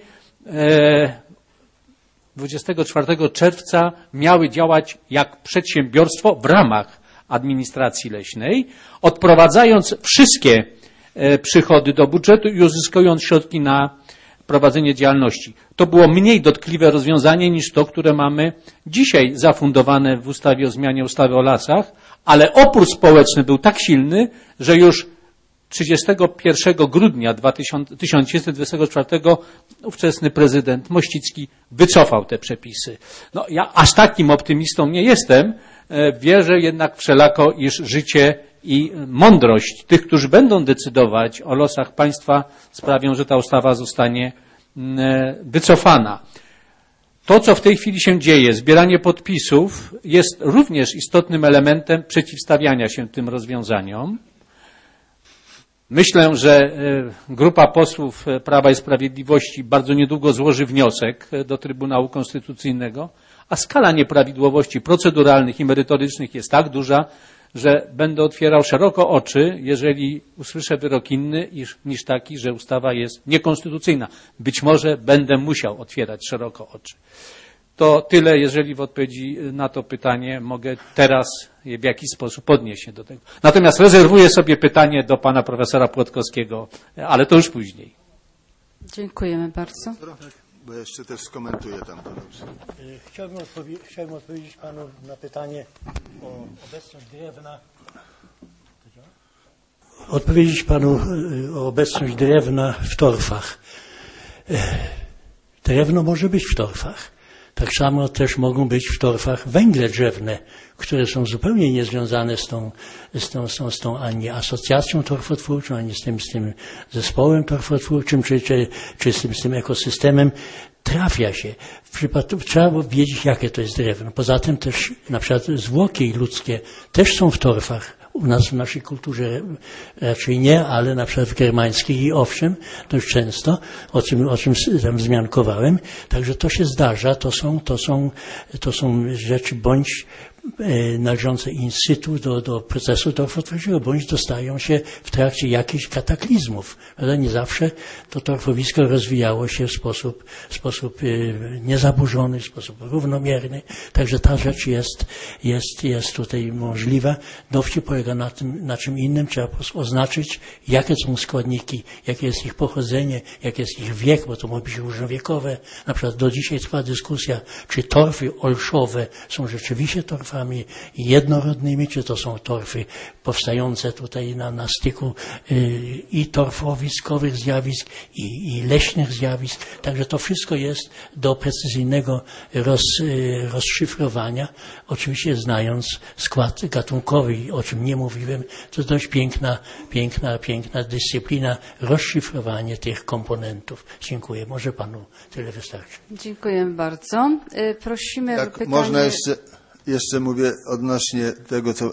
dwudziestego czwartego czerwca miały działać jak przedsiębiorstwo w ramach administracji leśnej, odprowadzając wszystkie przychody do budżetu i uzyskując środki na prowadzenie działalności. To było mniej dotkliwe rozwiązanie niż to, które mamy dzisiaj zafundowane w ustawie o zmianie ustawy o lasach, ale opór społeczny był tak silny, że już trzydziestego pierwszego grudnia tysiąc dziewięćset dwudziestego czwartego ówczesny prezydent Mościcki wycofał te przepisy. No, ja aż takim optymistą nie jestem. Wierzę jednak wszelako, iż życie i mądrość tych, którzy będą decydować o losach państwa, sprawią, że ta ustawa zostanie wycofana. To, co w tej chwili się dzieje, zbieranie podpisów, jest również istotnym elementem przeciwstawiania się tym rozwiązaniom. Myślę, że grupa posłów Prawa i Sprawiedliwości bardzo niedługo złoży wniosek do Trybunału Konstytucyjnego, a skala nieprawidłowości proceduralnych i merytorycznych jest tak duża, że będę otwierał szeroko oczy, jeżeli usłyszę wyrok inny niż taki, że ustawa jest niekonstytucyjna. Być może będę musiał otwierać szeroko oczy. To tyle, jeżeli w odpowiedzi na to pytanie mogę teraz w jakiś sposób odnieść się do tego. Natomiast rezerwuję sobie pytanie do pana profesora Płotkowskiego, ale to już później. Dziękujemy bardzo. Bo jeszcze też skomentuję tam to dobrze. Chciałbym, odpowie- chciałbym odpowiedzieć panu na pytanie o obecność drewna. Odpowiedzieć panu o obecność drewna w torfach. Drewno może być w torfach. Tak samo też mogą być w torfach węgle drzewne, które są zupełnie niezwiązane z tą, z tą, z tą, z tą ani asocjacją torfotwórczą, ani z tym, z tym zespołem torfotwórczym, czy, czy, czy z, tym, z tym ekosystemem. Trafia się. W przypadku, trzeba wiedzieć, jakie to jest drewno. Poza tym też na przykład zwłoki ludzkie też są w torfach U nas w naszej kulturze raczej nie, ale na przykład w germańskiej i owszem, dość często, o czym, o czym tam wzmiankowałem. Także to się zdarza, to są, to są, to są rzeczy bądź należące in situ do, do procesu torfotwórczego, bądź dostają się w trakcie jakichś kataklizmów. Ale nie zawsze to torfowisko rozwijało się w sposób, w sposób niezaburzony, w sposób równomierny. Także ta rzecz jest, jest, jest tutaj możliwa. Dowcip polega na tym, na czym innym. Trzeba po prostu oznaczyć, jakie są składniki, jakie jest ich pochodzenie, jaki jest ich wiek, bo to może być różnowiekowe. Na przykład do dzisiaj trwa dyskusja, czy torfy olszowe są rzeczywiście torfami jednorodnymi, czy to są torfy powstające tutaj na, na styku y, i torfowiskowych zjawisk, i, i leśnych zjawisk. Także to wszystko jest do precyzyjnego roz, y, rozszyfrowania. Oczywiście znając skład gatunkowy, o czym nie mówiłem, to jest dość piękna, piękna, piękna dyscyplina, rozszyfrowanie tych komponentów. Dziękuję. Może panu tyle wystarczy. Dziękuję bardzo. Y, prosimy tak, o pytanie... Można jeszcze... Jeszcze mówię odnośnie tego, co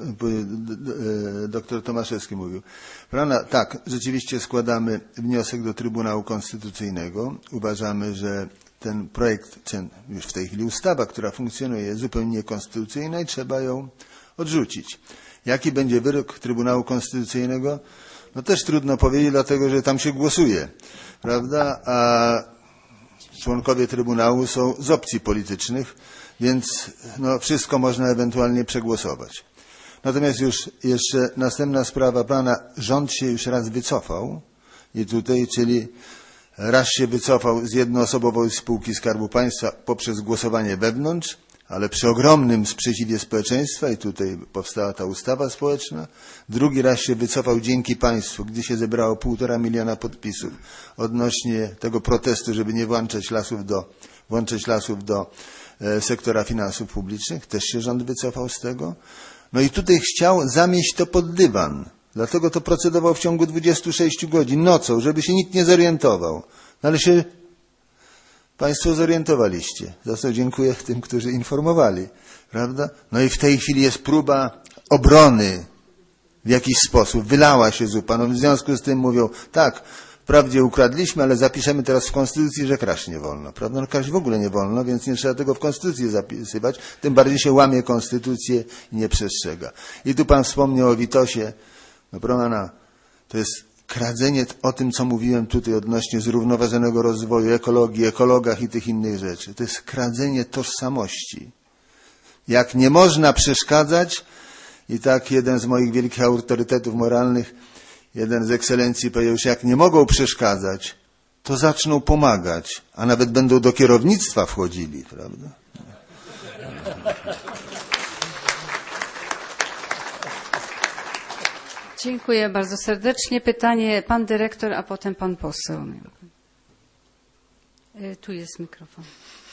doktor Tomaszewski mówił. Prawda? Tak, rzeczywiście składamy wniosek do Trybunału Konstytucyjnego. Uważamy, że ten projekt, już w tej chwili ustawa, która funkcjonuje, jest zupełnie niekonstytucyjna i trzeba ją odrzucić. Jaki będzie wyrok Trybunału Konstytucyjnego? No też trudno powiedzieć, dlatego że tam się głosuje, prawda? A członkowie Trybunału są z opcji politycznych, więc no, wszystko można ewentualnie przegłosować. Natomiast już jeszcze następna sprawa pana, rząd się już raz wycofał i tutaj, czyli raz się wycofał z jednoosobowej spółki Skarbu Państwa poprzez głosowanie wewnątrz, ale przy ogromnym sprzeciwie społeczeństwa i tutaj powstała ta ustawa społeczna. Drugi raz się wycofał dzięki państwu, gdzie się zebrało półtora miliona podpisów odnośnie tego protestu, żeby nie włączać lasów do, włączać lasów do sektora finansów publicznych, też się rząd wycofał z tego. No i tutaj chciał zamieść to pod dywan. Dlatego to procedował w ciągu dwudziestu sześciu godzin, nocą, żeby się nikt nie zorientował. No ale się państwo zorientowaliście. Za co dziękuję tym, którzy informowali. Prawda? No i w tej chwili jest próba obrony w jakiś sposób. Wylała się zupa. No w związku z tym mówią, tak, wprawdzie ukradliśmy, ale zapiszemy teraz w Konstytucji, że kraść nie wolno. Prawda? No kraść w ogóle nie wolno, więc nie trzeba tego w Konstytucji zapisywać. Tym bardziej się łamie Konstytucję i nie przestrzega. I tu pan wspomniał o Witosie. No proszę, to jest kradzenie o tym, co mówiłem tutaj odnośnie zrównoważonego rozwoju, ekologii, ekologach i tych innych rzeczy. To jest kradzenie tożsamości. Jak nie można przeszkadzać, i tak jeden z moich wielkich autorytetów moralnych, jeden z ekscelencji powiedział, że jak nie mogą przeszkadzać, to zaczną pomagać, a nawet będą do kierownictwa wchodzili, prawda? Dziękuję bardzo serdecznie. Pytanie pan dyrektor, a potem pan poseł. Tu jest mikrofon.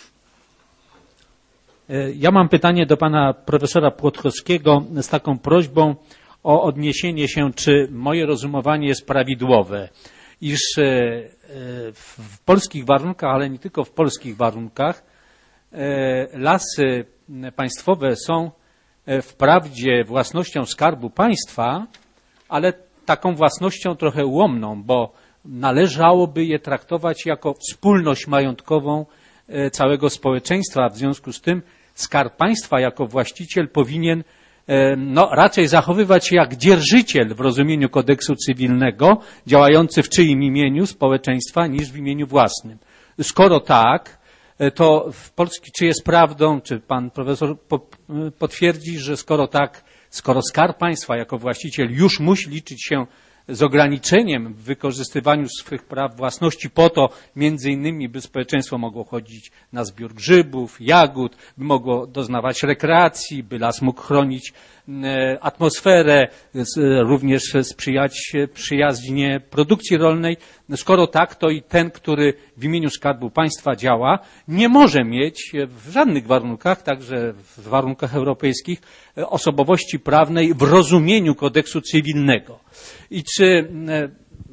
Ja mam pytanie do pana profesora Płotkowskiego z taką prośbą o odniesienie się, czy moje rozumowanie jest prawidłowe, iż w polskich warunkach, ale nie tylko w polskich warunkach, lasy państwowe są wprawdzie własnością Skarbu Państwa, ale taką własnością trochę ułomną, bo należałoby je traktować jako wspólność majątkową całego społeczeństwa. W związku z tym Skarb Państwa jako właściciel powinien no, raczej zachowywać się jak dzierżyciel w rozumieniu kodeksu cywilnego, działający w czyim imieniu społeczeństwa niż w imieniu własnym. Skoro tak, to w Polski, czy jest prawdą, czy pan profesor potwierdzi, że skoro tak, skoro Skarb Państwa jako właściciel już musi liczyć się z ograniczeniem w wykorzystywaniu swych praw własności po to, między innymi, by społeczeństwo mogło chodzić na zbiór grzybów, jagód, by mogło doznawać rekreacji, by las mógł chronić atmosferę, również sprzyjać przyjaźnie produkcji rolnej. Skoro tak, to i ten, który w imieniu Skarbu Państwa działa, nie może mieć w żadnych warunkach, także w warunkach europejskich, osobowości prawnej w rozumieniu kodeksu cywilnego. I czy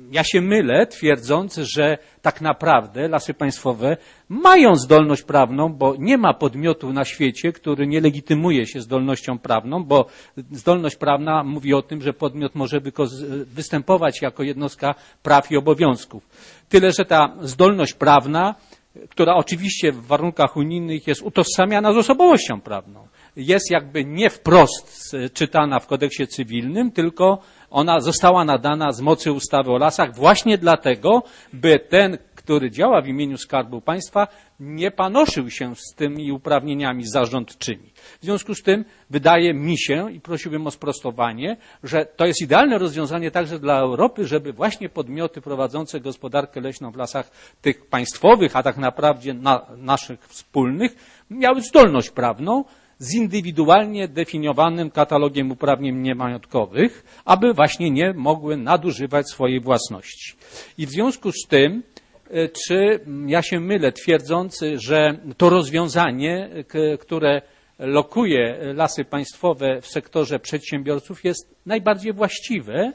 ja się mylę, twierdząc, że tak naprawdę Lasy Państwowe mają zdolność prawną, bo nie ma podmiotu na świecie, który nie legitymuje się zdolnością prawną, bo zdolność prawna mówi o tym, że podmiot może występować jako jednostka praw i obowiązków. Tyle, że ta zdolność prawna, która oczywiście w warunkach unijnych jest utożsamiana z osobowością prawną, jest jakby nie wprost czytana w kodeksie cywilnym, tylko ona została nadana z mocy ustawy o lasach właśnie dlatego, by ten, który działa w imieniu Skarbu Państwa, nie panoszył się z tymi uprawnieniami zarządczymi. W związku z tym wydaje mi się, i prosiłbym o sprostowanie, że to jest idealne rozwiązanie także dla Europy, żeby właśnie podmioty prowadzące gospodarkę leśną w lasach tych państwowych, a tak naprawdę na, naszych wspólnych, miały zdolność prawną, zindywidualnie definiowanym katalogiem uprawnień niemajątkowych, aby właśnie nie mogły nadużywać swojej własności. I w związku z tym, czy ja się mylę, twierdząc, że to rozwiązanie, które lokuje Lasy Państwowe w sektorze przedsiębiorców, jest najbardziej właściwe,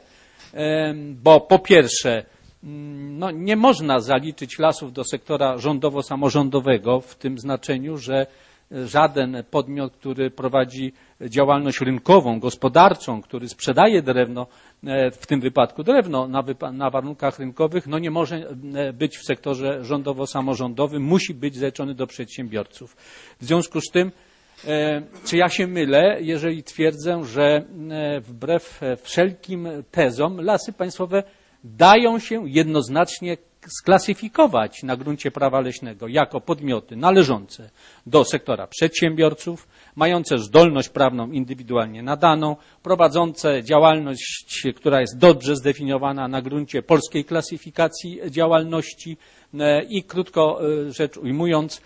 bo po pierwsze, no, nie można zaliczyć lasów do sektora rządowo-samorządowego w tym znaczeniu, że żaden podmiot, który prowadzi działalność rynkową, gospodarczą, który sprzedaje drewno, w tym wypadku drewno na, na warunkach rynkowych, no nie może być w sektorze rządowo-samorządowym, musi być zaliczony do przedsiębiorców. W związku z tym, czy ja się mylę, jeżeli twierdzę, że wbrew wszelkim tezom Lasy Państwowe dają się jednoznacznie sklasyfikować na gruncie prawa leśnego jako podmioty należące do sektora przedsiębiorców, mające zdolność prawną indywidualnie nadaną, prowadzące działalność, która jest dobrze zdefiniowana na gruncie polskiej klasyfikacji działalności i krótko rzecz ujmując,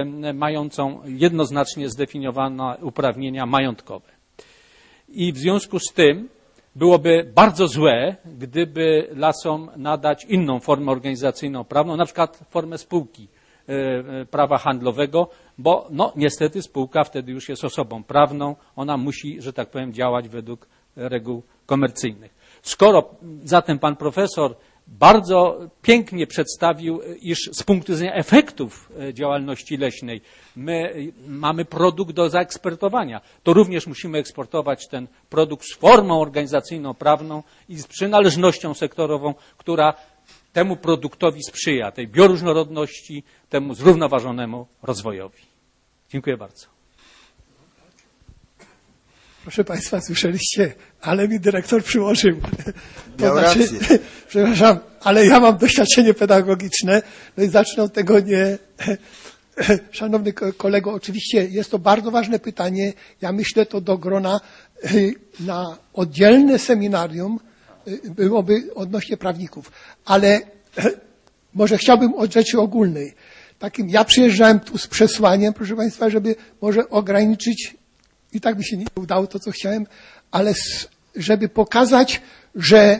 mającą jednoznacznie zdefiniowane uprawnienia majątkowe. I w związku z tym byłoby bardzo złe, gdyby lasom nadać inną formę organizacyjną prawną, na przykład formę spółki prawa handlowego, bo no niestety spółka wtedy już jest osobą prawną, ona musi, że tak powiem, działać według reguł komercyjnych. Skoro zatem pan profesor bardzo pięknie przedstawił, iż z punktu widzenia efektów działalności leśnej my mamy produkt do zaeksportowania, to również musimy eksportować ten produkt z formą organizacyjną, prawną i z przynależnością sektorową, która temu produktowi sprzyja, tej bioróżnorodności, temu zrównoważonemu rozwojowi. Dziękuję bardzo. Proszę Państwa, słyszeliście, ale mi dyrektor przyłożył. To Miał znaczy, rację. przepraszam, ale ja mam doświadczenie pedagogiczne, no i zacznę od tego nie. Szanowny kolego, oczywiście jest to bardzo ważne pytanie. Ja myślę to do grona na oddzielne seminarium byłoby odnośnie prawników, ale może chciałbym od rzeczy ogólnej. Takim, ja przyjeżdżałem tu z przesłaniem, proszę Państwa, żeby może ograniczyć, i tak by się nie udało to, co chciałem, ale żeby pokazać, że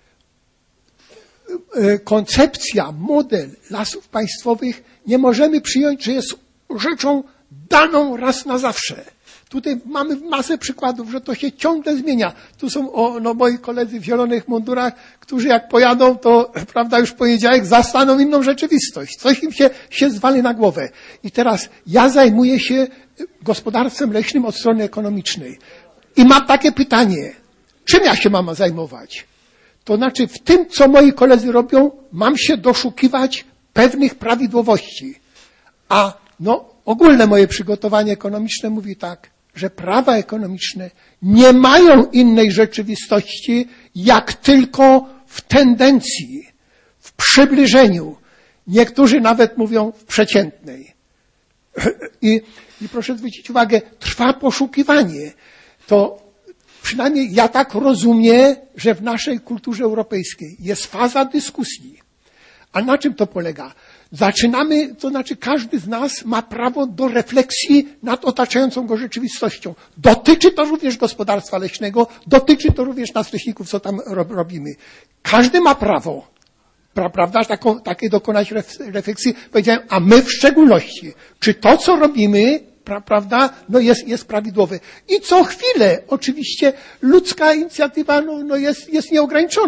koncepcja, model lasów państwowych nie możemy przyjąć, że jest rzeczą daną raz na zawsze. Tutaj mamy masę przykładów, że to się ciągle zmienia. Tu są o, no, moi koledzy w zielonych mundurach, którzy jak pojadą, to prawda, już w poniedziałek zastaną inną rzeczywistość. Coś im się, się zwali na głowę. I teraz ja zajmuję się gospodarstwem leśnym od strony ekonomicznej. I mam takie pytanie. Czym ja się mam zajmować? To znaczy w tym, co moi koledzy robią, mam się doszukiwać pewnych prawidłowości. A no, ogólne moje przygotowanie ekonomiczne mówi tak, że prawa ekonomiczne nie mają innej rzeczywistości, jak tylko w tendencji, w przybliżeniu. Niektórzy nawet mówią w przeciętnej. I, i proszę zwrócić uwagę, trwa poszukiwanie. To przynajmniej ja tak rozumiem, że w naszej kulturze europejskiej jest faza dyskusji. A na czym to polega? Zaczynamy, to znaczy każdy z nas ma prawo do refleksji nad otaczającą go rzeczywistością. Dotyczy to również gospodarstwa leśnego, dotyczy to również nas leśników, co tam robimy. Każdy ma prawo, pra, prawda, taką, takiej dokonać refleksji. Powiedziałem, a my w szczególności, czy to, co robimy, pra, prawda, no jest, jest prawidłowe. I co chwilę, oczywiście, ludzka inicjatywa no, no jest, jest nieograniczona.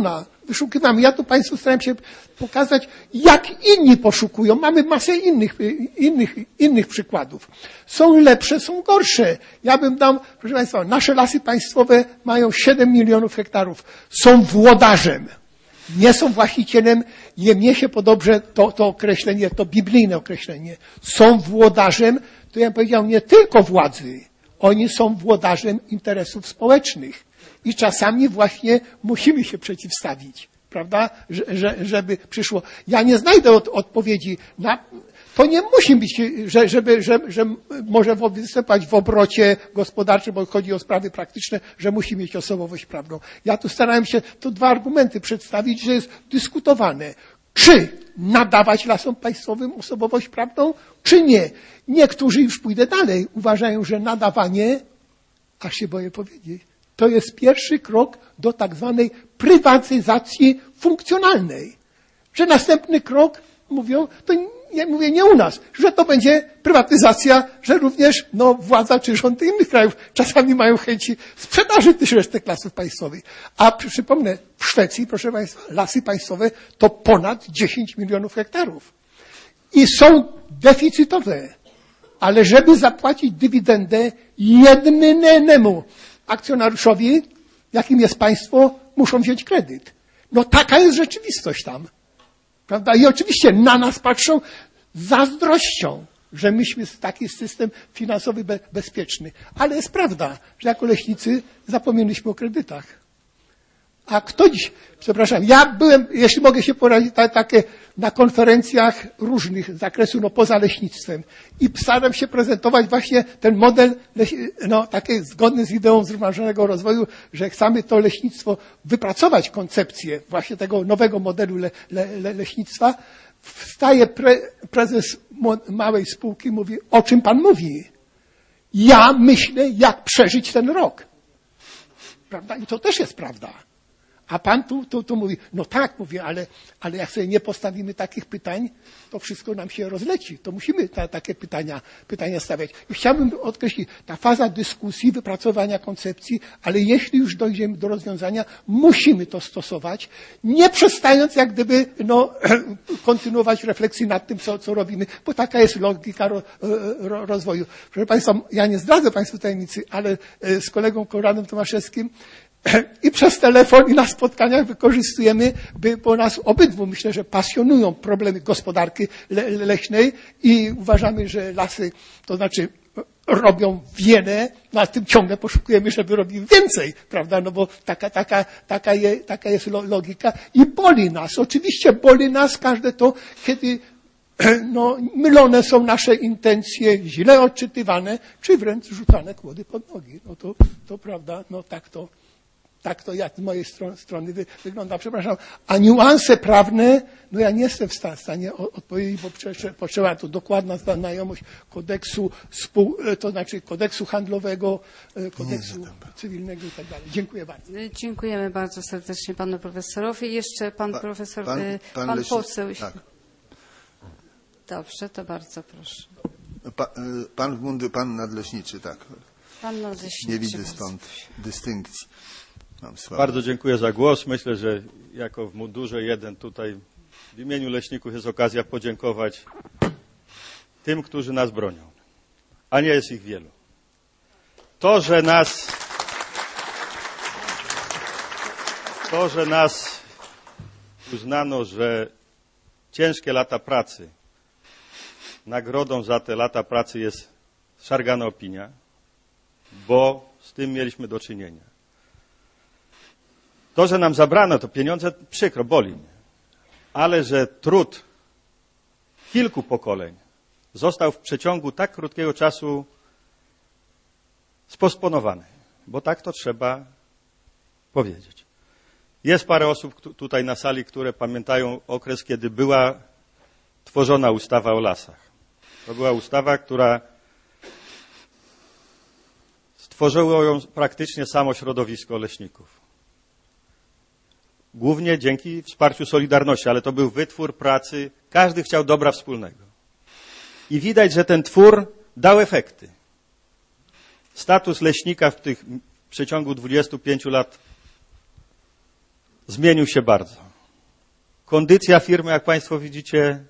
wyszukiwamy. Ja tu Państwu staram się pokazać, jak inni poszukują. Mamy masę innych, innych, innych przykładów. Są lepsze, są gorsze. Ja bym dał, proszę Państwa, nasze lasy państwowe mają siedem milionów hektarów. Są włodarzem. Nie są właścicielem, nie mnie się podobrze to, to określenie, to biblijne określenie. Są włodarzem, to ja bym powiedział, nie tylko władzy. Oni są włodarzem interesów społecznych. I czasami właśnie musimy się przeciwstawić, prawda, że, że, żeby przyszło. Ja nie znajdę od, odpowiedzi na... To nie musi być, że, żeby, że, że może występować w obrocie gospodarczym, bo chodzi o sprawy praktyczne, że musi mieć osobowość prawną. Ja tu starałem się tu dwa argumenty przedstawić, że jest dyskutowane. Czy nadawać lasom państwowym osobowość prawną, czy nie? Niektórzy, już pójdę dalej, uważają, że nadawanie, aż się boję powiedzieć, to jest pierwszy krok do tak zwanej prywatyzacji funkcjonalnej. Że następny krok, mówią, to nie mówię nie u nas, że to będzie prywatyzacja, że również no, władza czy rząd innych krajów czasami mają chęci sprzedaży tych resztek lasów państwowych. A przypomnę, w Szwecji, proszę Państwa, lasy państwowe to ponad dziesięć milionów hektarów. I są deficytowe. Ale żeby zapłacić dywidendę jednemu akcjonariuszowi, jakim jest państwo, muszą wziąć kredyt. No taka jest rzeczywistość tam. Prawda? I oczywiście na nas patrzą z zazdrością, że myśmy taki system finansowy be- bezpieczny. Ale jest prawda, że jako leśnicy zapomnieliśmy o kredytach. A kto dziś, przepraszam, ja byłem, jeśli mogę się poradzić, ta, takie na konferencjach różnych z zakresu, no poza leśnictwem. I staram się prezentować właśnie ten model, no takie zgodny z ideą zrównoważonego rozwoju, że chcemy to leśnictwo wypracować koncepcję właśnie tego nowego modelu le, le, le, leśnictwa. Wstaje pre, prezes małej spółki, mówi, o czym pan mówi? Ja myślę, jak przeżyć ten rok. Prawda? I to też jest prawda. A pan tu, tu, tu mówi, no tak, mówię, ale, ale jak sobie nie postawimy takich pytań, to wszystko nam się rozleci. To musimy ta, takie pytania, pytania stawiać. I chciałbym odkreślić, ta faza dyskusji, wypracowania koncepcji, ale jeśli już dojdziemy do rozwiązania, musimy to stosować, nie przestając jak gdyby no, kontynuować refleksji nad tym, co, co robimy, bo taka jest logika ro, ro, rozwoju. Proszę Państwa, ja nie zdradzę Państwu tajemnicy, ale z kolegą Konradem Tomaszewskim i przez telefon, i na spotkaniach wykorzystujemy, by po nas obydwu, myślę, że pasjonują problemy gospodarki le- leśnej i uważamy, że lasy, to znaczy robią wiele, no a tym ciągle poszukujemy, żeby robić więcej, prawda, no bo taka, taka, taka, je, taka jest logika i boli nas, oczywiście boli nas każde to, kiedy no, mylone są nasze intencje, źle odczytywane, czy wręcz rzucane kłody pod nogi, no to, to prawda, no tak to Tak to jak z mojej strony, strony wy, wygląda, przepraszam. A niuanse prawne, no ja nie jestem w stanie odpowiedzieć, bo potrzeba tu dokładna znajomość kodeksu spół, to znaczy kodeksu handlowego, kodeksu cywilnego i tak dalej. Dziękuję bardzo. Dziękujemy bardzo serdecznie panu profesorowi. Jeszcze pan pa, profesor, pan, pan, pan poseł. Tak. Dobrze, to bardzo proszę. Pa, pan w mundur, pan nadleśniczy, tak. Pan nadleśniczy. Nie widzę stąd dystynkcji. Bardzo dziękuję za głos. Myślę, że jako w mundurze jeden tutaj w imieniu leśników jest okazja podziękować tym, którzy nas bronią, a nie jest ich wielu. To, że nas to, że nas uznano, że ciężkie lata pracy, nagrodą za te lata pracy jest szargana opinia, bo z tym mieliśmy do czynienia. To, że nam zabrano to pieniądze, przykro, boli mnie. Ale że trud kilku pokoleń został w przeciągu tak krótkiego czasu sposponowany. Bo tak to trzeba powiedzieć. Jest parę osób tutaj na sali, które pamiętają okres, kiedy była tworzona ustawa o lasach. To była ustawa, która stworzyło ją praktycznie samo środowisko leśników. Głównie dzięki wsparciu Solidarności, ale to był wytwór pracy. Każdy chciał dobra wspólnego. I widać, że ten twór dał efekty. Status leśnika w tych w przeciągu dwudziestu pięciu lat zmienił się bardzo. Kondycja firmy, jak Państwo widzicie,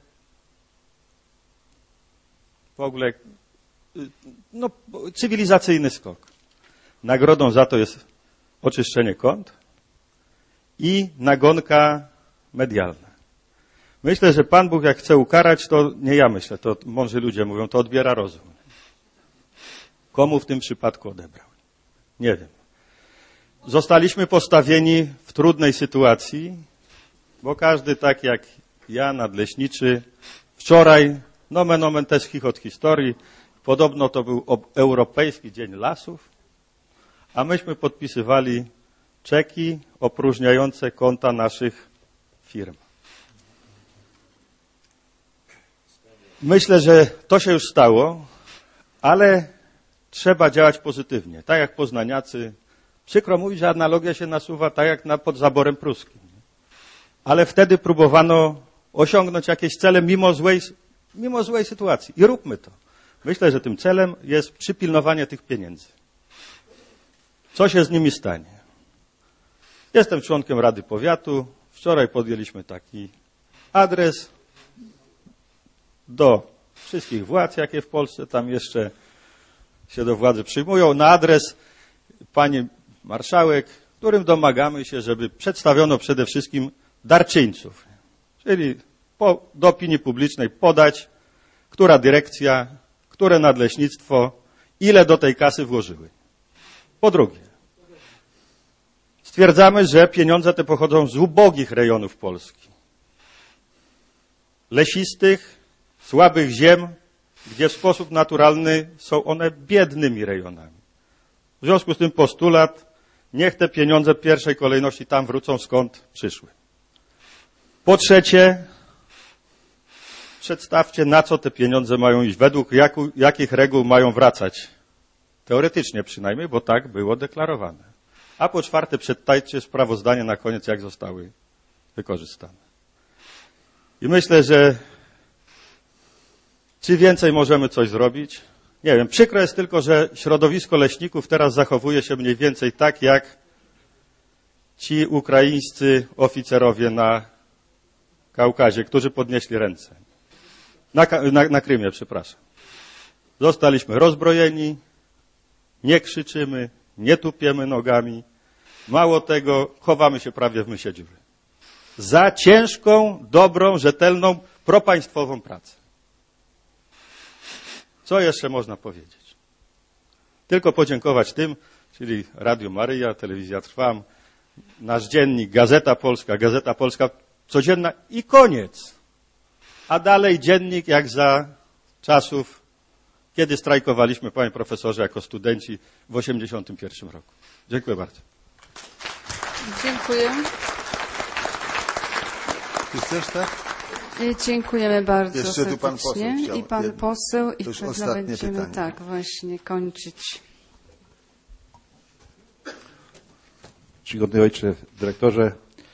w ogóle no, cywilizacyjny skok. Nagrodą za to jest oczyszczenie kont i nagonka medialna. Myślę, że Pan Bóg jak chce ukarać, to nie ja myślę, to mądrzy ludzie mówią, to odbiera rozum. Komu w tym przypadku odebrał? Nie wiem. Zostaliśmy postawieni w trudnej sytuacji, bo każdy tak jak ja, nadleśniczy, wczoraj, nomen omen też chichot historii, podobno to był Europejski Dzień Lasów, a myśmy podpisywali czeki opróżniające konta naszych firm. Myślę, że to się już stało, ale trzeba działać pozytywnie. Tak jak poznaniacy, przykro mówić, że analogia się nasuwa tak jak na, pod zaborem pruskim. Ale wtedy próbowano osiągnąć jakieś cele mimo złej, mimo złej sytuacji. I róbmy to. Myślę, że tym celem jest przypilnowanie tych pieniędzy. Co się z nimi stanie? Jestem członkiem Rady Powiatu. Wczoraj podjęliśmy taki adres do wszystkich władz, jakie w Polsce tam jeszcze się do władzy przyjmują, na adres pani marszałek, którym domagamy się, żeby przedstawiono przede wszystkim darczyńców. Czyli po, do opinii publicznej podać, która dyrekcja, które nadleśnictwo, ile do tej kasy włożyły. Po drugie, stwierdzamy, że pieniądze te pochodzą z ubogich rejonów Polski. Lesistych, słabych ziem, gdzie w sposób naturalny są one biednymi rejonami. W związku z tym postulat, niech te pieniądze w pierwszej kolejności tam wrócą, skąd przyszły. Po trzecie, przedstawcie, na co te pieniądze mają iść, według jaku, jakich reguł mają wracać. Teoretycznie przynajmniej, bo tak było deklarowane. A po czwarte, przedstawcie sprawozdanie na koniec, jak zostały wykorzystane. I myślę, że czy więcej możemy coś zrobić? Nie wiem. Przykro jest tylko, że środowisko leśników teraz zachowuje się mniej więcej tak, jak ci ukraińscy oficerowie na Kaukazie, którzy podnieśli ręce. Na, na, na Krymie, przepraszam. Zostaliśmy rozbrojeni, nie krzyczymy, nie tupiemy nogami. Mało tego, chowamy się prawie w mysie dziury. Za ciężką, dobrą, rzetelną, propaństwową pracę. Co jeszcze można powiedzieć? Tylko podziękować tym, czyli Radiu Maryja, Telewizja Trwam, nasz dziennik, Gazeta Polska, Gazeta Polska codzienna i koniec. A dalej dziennik jak za czasów, kiedy strajkowaliśmy, panie profesorze, jako studenci w osiemdziesiątym pierwszym roku. Dziękuję bardzo. Dziękuję. Ty chcesz, tak? Dziękujemy bardzo Jeszcze serdecznie. tu pan poseł chciał I pan jedno. poseł i To już wtedy ostatnie będziemy pytanie. tak właśnie kończyć. Czcigodny ojcze dyrektorze,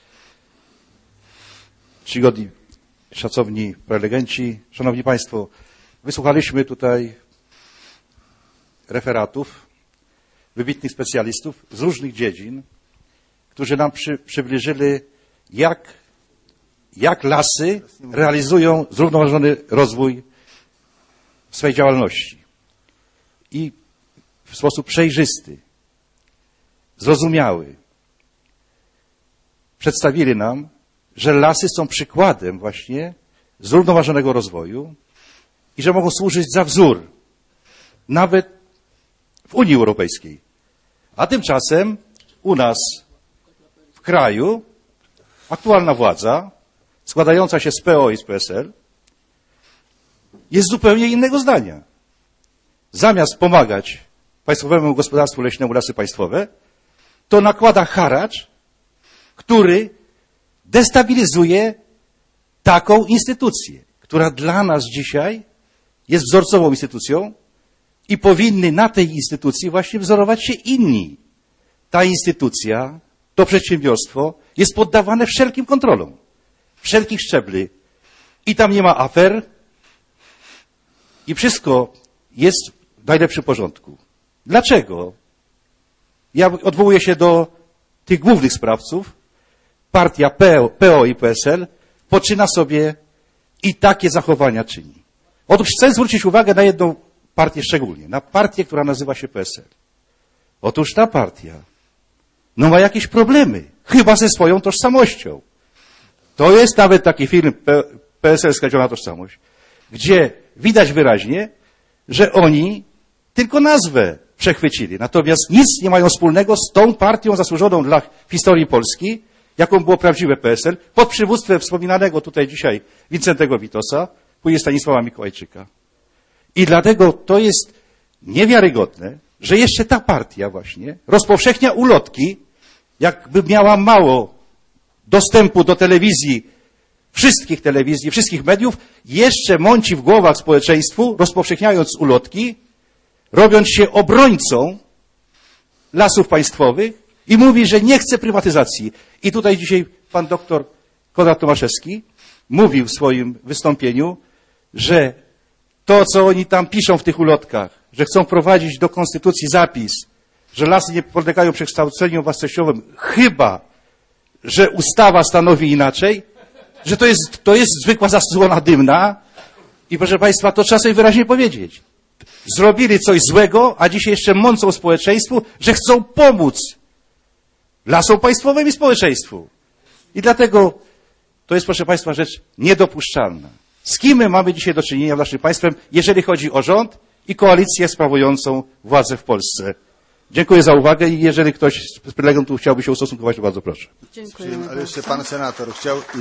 czcigodni, szacowni prelegenci, szanowni państwo, wysłuchaliśmy tutaj referatów wybitnych specjalistów z różnych dziedzin, którzy nam przy, przybliżyli, jak, jak lasy realizują zrównoważony rozwój w swej działalności. I w sposób przejrzysty, zrozumiały przedstawili nam, że lasy są przykładem właśnie zrównoważonego rozwoju i że mogą służyć za wzór nawet w Unii Europejskiej. A tymczasem u nas w kraju aktualna władza, składająca się z P O i z P S L, jest zupełnie innego zdania. Zamiast pomagać Państwowemu Gospodarstwu Leśnemu Lasy Państwowe, to nakłada haracz, który destabilizuje taką instytucję, która dla nas dzisiaj jest wzorcową instytucją i powinny na tej instytucji właśnie wzorować się inni. Ta instytucja, to przedsiębiorstwo jest poddawane wszelkim kontrolom, wszelkich szczebli i tam nie ma afer i wszystko jest w najlepszym porządku. Dlaczego? Ja odwołuję się do tych głównych sprawców, partia P O, P O i P S L poczyna sobie i takie zachowania czyni. Otóż chcę zwrócić uwagę na jedną partię szczególnie, na partię, która nazywa się P S L. Otóż ta partia no ma jakieś problemy, chyba ze swoją tożsamością. To jest nawet taki film P S L Skradziona tożsamość, gdzie widać wyraźnie, że oni tylko nazwę przechwycili. Natomiast nic nie mają wspólnego z tą partią zasłużoną dla historii Polski, jaką było prawdziwe P S L, pod przywództwem wspominanego tutaj dzisiaj Wincentego Witosa, później Stanisława Mikołajczyka. I dlatego to jest niewiarygodne, że jeszcze ta partia właśnie rozpowszechnia ulotki, jakby miała mało dostępu do telewizji, wszystkich telewizji, wszystkich mediów, jeszcze mąci w głowach społeczeństwu, rozpowszechniając ulotki, robiąc się obrońcą lasów państwowych i mówi, że nie chce prywatyzacji. I tutaj dzisiaj pan doktor Konrad Tomaszewski mówił w swoim wystąpieniu, że to, co oni tam piszą w tych ulotkach, że chcą wprowadzić do konstytucji zapis, że lasy nie podlegają przekształceniu własnościowym, chyba że ustawa stanowi inaczej, że to jest, to jest zwykła zasłona dymna i proszę państwa, to trzeba sobie wyraźnie powiedzieć. Zrobili coś złego, a dzisiaj jeszcze mącą społeczeństwu, że chcą pomóc lasom państwowym i społeczeństwu. I dlatego to jest, proszę państwa, rzecz niedopuszczalna. Z kim my mamy dzisiaj do czynienia w naszym państwem, jeżeli chodzi o rząd i koalicję sprawującą władzę w Polsce? Dziękuję za uwagę i jeżeli ktoś z prelegentów chciałby się ustosunkować, to bardzo proszę. Dziękuję. Ale jeszcze pan senator chciał i...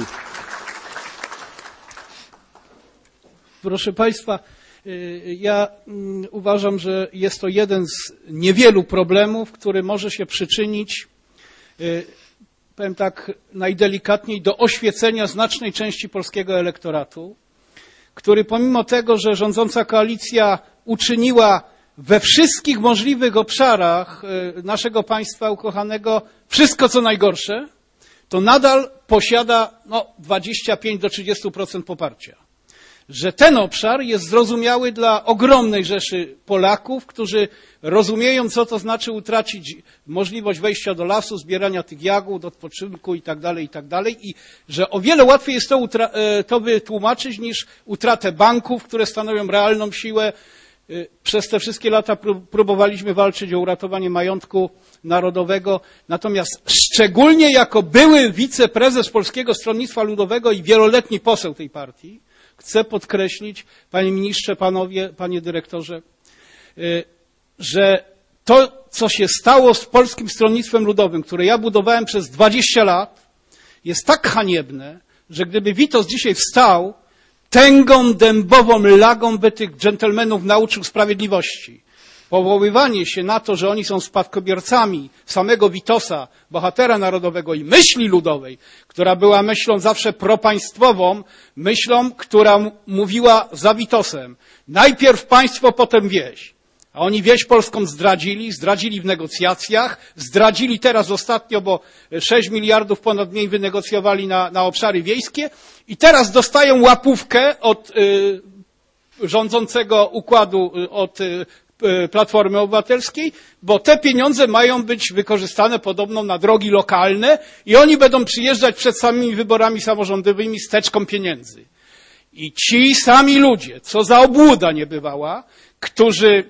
Proszę państwa, ja uważam, że jest to jeden z niewielu problemów, który może się przyczynić, powiem tak najdelikatniej, do oświecenia znacznej części polskiego elektoratu, który pomimo tego, że rządząca koalicja uczyniła we wszystkich możliwych obszarach naszego państwa ukochanego wszystko co najgorsze, to nadal posiada no, dwadzieścia pięć do trzydziestu procent poparcia. Że ten obszar jest zrozumiały dla ogromnej rzeszy Polaków, którzy rozumieją, co to znaczy utracić możliwość wejścia do lasu, zbierania tych jagód, odpoczynku i tak dalej, i tak dalej. I że o wiele łatwiej jest to, to wytłumaczyć niż utratę banków, które stanowią realną siłę. Przez te wszystkie lata próbowaliśmy walczyć o uratowanie majątku narodowego. Natomiast szczególnie jako były wiceprezes Polskiego Stronnictwa Ludowego i wieloletni poseł tej partii, chcę podkreślić, panie ministrze, panowie, panie dyrektorze, że to, co się stało z Polskim Stronnictwem Ludowym, które ja budowałem przez dwadzieścia lat, jest tak haniebne, że gdyby Witos dzisiaj wstał, tęgą dębową lagą by tych dżentelmenów nauczył sprawiedliwości. Powoływanie się na to, że oni są spadkobiercami samego Witosa, bohatera narodowego i myśli ludowej, która była myślą zawsze propaństwową, myślą, która mówiła za Witosem. Najpierw państwo, potem wieś. A oni wieś polską zdradzili, zdradzili w negocjacjach, zdradzili teraz ostatnio, bo sześć miliardów ponad mniej wynegocjowali na, na obszary wiejskie i teraz dostają łapówkę od y, rządzącego układu, y, od y, Platformy Obywatelskiej, bo te pieniądze mają być wykorzystane podobno na drogi lokalne i oni będą przyjeżdżać przed samymi wyborami samorządowymi z teczką pieniędzy. I ci sami ludzie, co za obłuda niebywała, którzy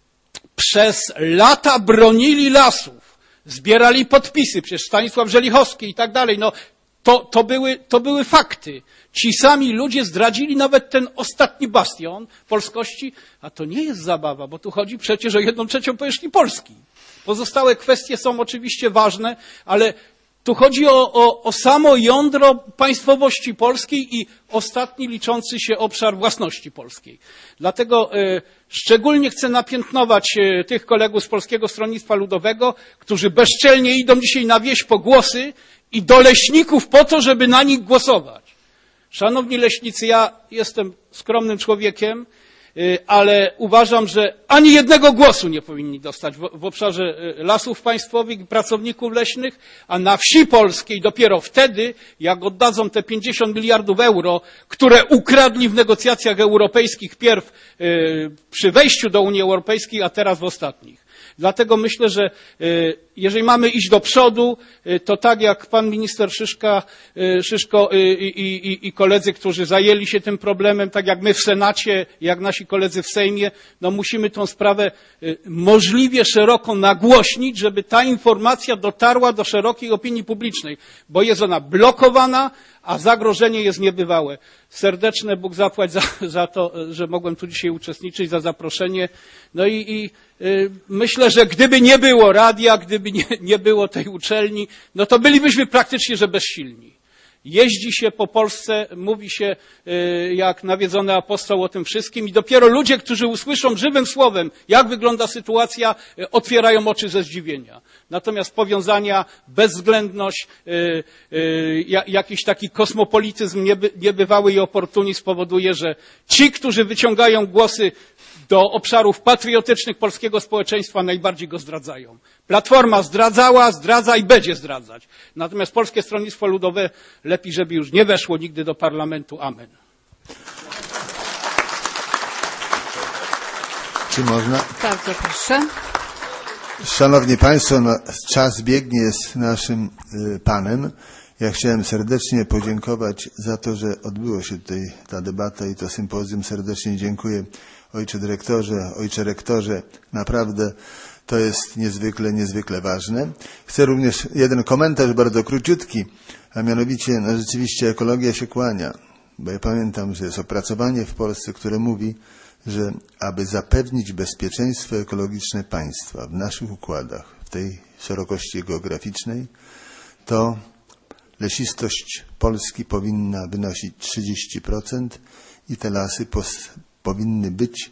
przez lata bronili lasów, zbierali podpisy, przecież Stanisław Żelichowski i tak dalej, no to, to, były, to były fakty. Ci sami ludzie zdradzili nawet ten ostatni bastion polskości, a to nie jest zabawa, bo tu chodzi przecież o jedną trzecią powierzchni Polski. Pozostałe kwestie są oczywiście ważne, ale tu chodzi o, o, o samo jądro państwowości polskiej i ostatni liczący się obszar własności polskiej. Dlatego y, szczególnie chcę napiętnować y, tych kolegów z Polskiego Stronnictwa Ludowego, którzy bezczelnie idą dzisiaj na wieś po głosy i do leśników po to, żeby na nich głosować. Szanowni leśnicy, ja jestem skromnym człowiekiem, ale uważam, że ani jednego głosu nie powinni dostać w, w obszarze lasów państwowych i pracowników leśnych, a na wsi polskiej dopiero wtedy, jak oddadzą te pięćdziesiąt miliardów euro, które ukradli w negocjacjach europejskich pierw yy, przy wejściu do Unii Europejskiej, a teraz w ostatnich. Dlatego myślę, że jeżeli mamy iść do przodu, to tak jak pan minister Szyszka, Szyszko i, i, i koledzy, którzy zajęli się tym problemem, tak jak my w Senacie, jak nasi koledzy w Sejmie, no musimy tą sprawę możliwie szeroko nagłośnić, żeby ta informacja dotarła do szerokiej opinii publicznej, bo jest ona blokowana, a zagrożenie jest niebywałe. Serdeczne Bóg zapłać za, za to, że mogłem tu dzisiaj uczestniczyć, za zaproszenie. No i, i y, myślę, że gdyby nie było radia, gdyby nie, nie było tej uczelni, no to bylibyśmy praktycznie, że bezsilni. Jeździ się po Polsce, mówi się jak nawiedzony apostoł o tym wszystkim i dopiero ludzie, którzy usłyszą żywym słowem, jak wygląda sytuacja, otwierają oczy ze zdziwienia. Natomiast powiązania, bezwzględność, jakiś taki kosmopolityzm niebywały i oportunizm spowoduje, że ci, którzy wyciągają głosy do obszarów patriotycznych polskiego społeczeństwa, najbardziej go zdradzają. Platforma zdradzała, zdradza i będzie zdradzać. Natomiast Polskie Stronnictwo Ludowe lepiej, żeby już nie weszło nigdy do parlamentu. Amen. Czy można? Bardzo proszę. Szanowni Państwo, no, czas biegnie z naszym y, Panem. Ja chciałem serdecznie podziękować za to, że odbyło się tutaj ta debata i to sympozjum. Serdecznie dziękuję ojcze dyrektorze, ojcze rektorze. Naprawdę to jest niezwykle, niezwykle ważne. Chcę również jeden komentarz bardzo króciutki, a mianowicie no, rzeczywiście ekologia się kłania. Bo ja pamiętam, że jest opracowanie w Polsce, które mówi, że aby zapewnić bezpieczeństwo ekologiczne państwa w naszych układach, w tej szerokości geograficznej, to lesistość Polski powinna wynosić trzydzieści procent i te lasy powinny być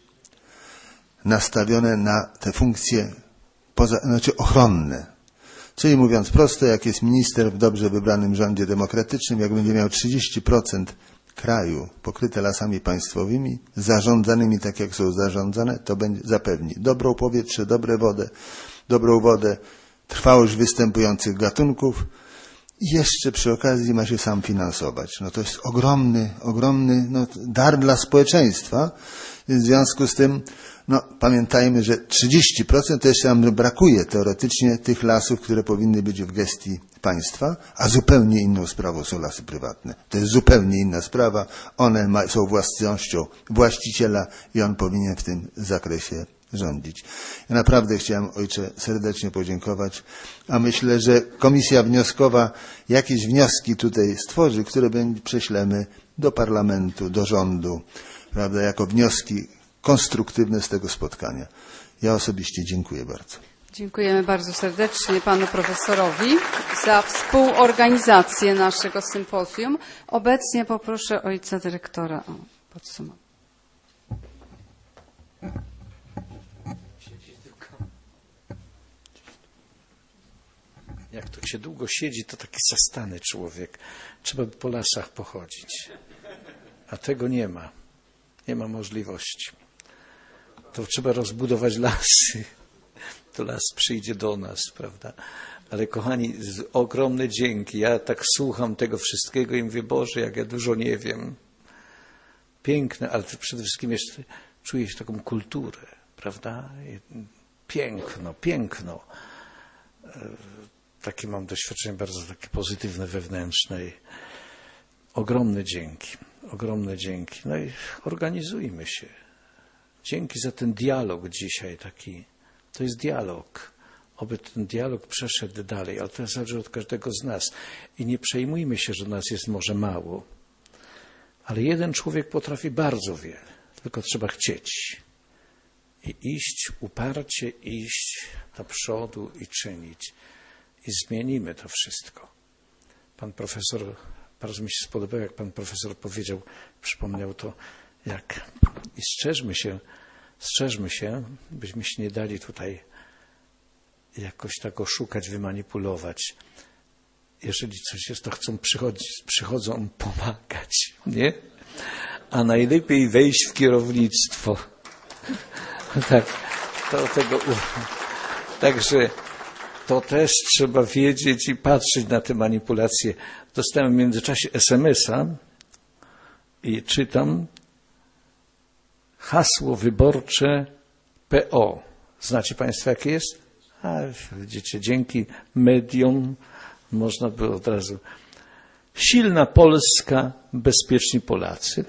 nastawione na te funkcje poza, znaczy ochronne. Czyli mówiąc prosto, jak jest minister w dobrze wybranym rządzie demokratycznym, jak będzie miał trzydzieści procent kraju pokryte lasami państwowymi, zarządzanymi tak jak są zarządzane, to będzie, zapewni dobrą powietrze, dobre wodę, dobrą wodę, trwałość występujących gatunków i jeszcze przy okazji ma się sam finansować. No to jest ogromny, ogromny no, dar dla społeczeństwa. W związku z tym no, pamiętajmy, że trzydzieści procent to jeszcze nam brakuje teoretycznie tych lasów, które powinny być w gestii państwa, a zupełnie inną sprawą są lasy prywatne. To jest zupełnie inna sprawa. One ma, są własnością właściciela i on powinien w tym zakresie rządzić. Ja naprawdę chciałem, ojcze, serdecznie podziękować, a myślę, że komisja wnioskowa jakieś wnioski tutaj stworzy, które prześlemy do parlamentu, do rządu, prawda, jako wnioski konstruktywne z tego spotkania. Ja osobiście dziękuję bardzo. Dziękujemy bardzo serdecznie panu profesorowi za współorganizację naszego sympozjum. Obecnie poproszę ojca dyrektora o podsumowanie. Jak to się długo siedzi, to taki zastany człowiek. Trzeba by po lasach pochodzić. A tego nie ma. Nie ma możliwości. To trzeba rozbudować lasy. To las przyjdzie do nas, prawda? Ale kochani, ogromne dzięki. Ja tak słucham tego wszystkiego i mówię, Boże, jak ja dużo nie wiem. Piękne, ale przede wszystkim jeszcze czuję się taką kulturę, prawda? Piękno, piękno. Takie mam doświadczenie bardzo takie pozytywne, wewnętrzne. Ogromne dzięki. Ogromne dzięki. No i organizujmy się. Dzięki za ten dialog dzisiaj taki. To jest dialog. Oby ten dialog przeszedł dalej, ale to zależy od każdego z nas. I nie przejmujmy się, że nas jest może mało. Ale jeden człowiek potrafi bardzo wiele. Tylko trzeba chcieć. I iść, uparcie iść do przodu i czynić. I zmienimy to wszystko. Pan profesor, bardzo mi się spodobało, jak pan profesor powiedział, przypomniał to, jak i strzeżmy się, strzeżmy się, byśmy się nie dali tutaj jakoś tak oszukać, wymanipulować. Jeżeli coś jest, to chcą przychodzić, przychodzą pomagać, nie? A najlepiej wejść w kierownictwo. Tak, to tego. Także to też trzeba wiedzieć i patrzeć na te manipulacje. Dostałem w międzyczasie es em es a i czytam hasło wyborcze P O Znacie Państwo, jakie jest? A, widzicie, dzięki mediom można było od razu. Silna Polska, bezpieczni Polacy.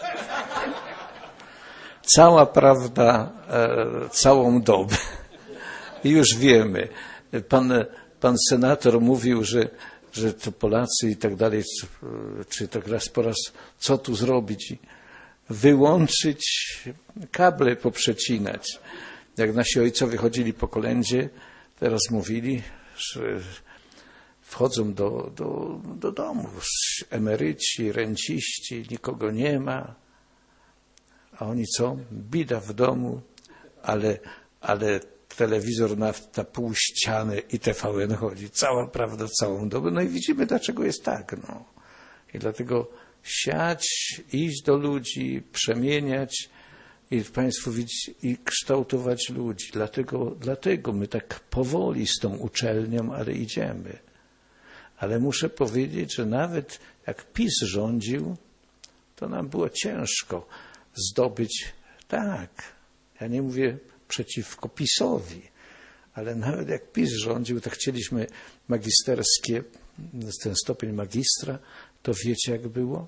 Cała prawda, e, całą dobę. I już wiemy. Pan, pan senator mówił, że, że to Polacy i tak dalej, czy tak raz po raz, co tu zrobić? Wyłączyć, kable poprzecinać. Jak nasi ojcowie chodzili po kolędzie, teraz mówili, że wchodzą do, do, do domu emeryci, renciści, nikogo nie ma. A oni co? Bida w domu, ale, ale telewizor na, na pół ściany i T V N chodzi. Cała prawda, całą dobę. No i widzimy, dlaczego jest tak. No. I dlatego siać, iść do ludzi, przemieniać i Państwo widzicie, i kształtować ludzi. Dlatego, dlatego my tak powoli z tą uczelnią, ale idziemy. Ale muszę powiedzieć, że nawet jak PiS rządził, to nam było ciężko zdobyć, tak, ja nie mówię przeciwko PiS-owi, ale nawet jak PiS rządził, to chcieliśmy magisterskie, ten stopień magistra, to wiecie jak było?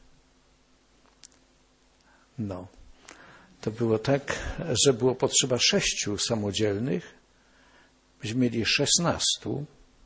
No, to było tak, że było potrzeba sześciu samodzielnych, myśmy mieli szesnastu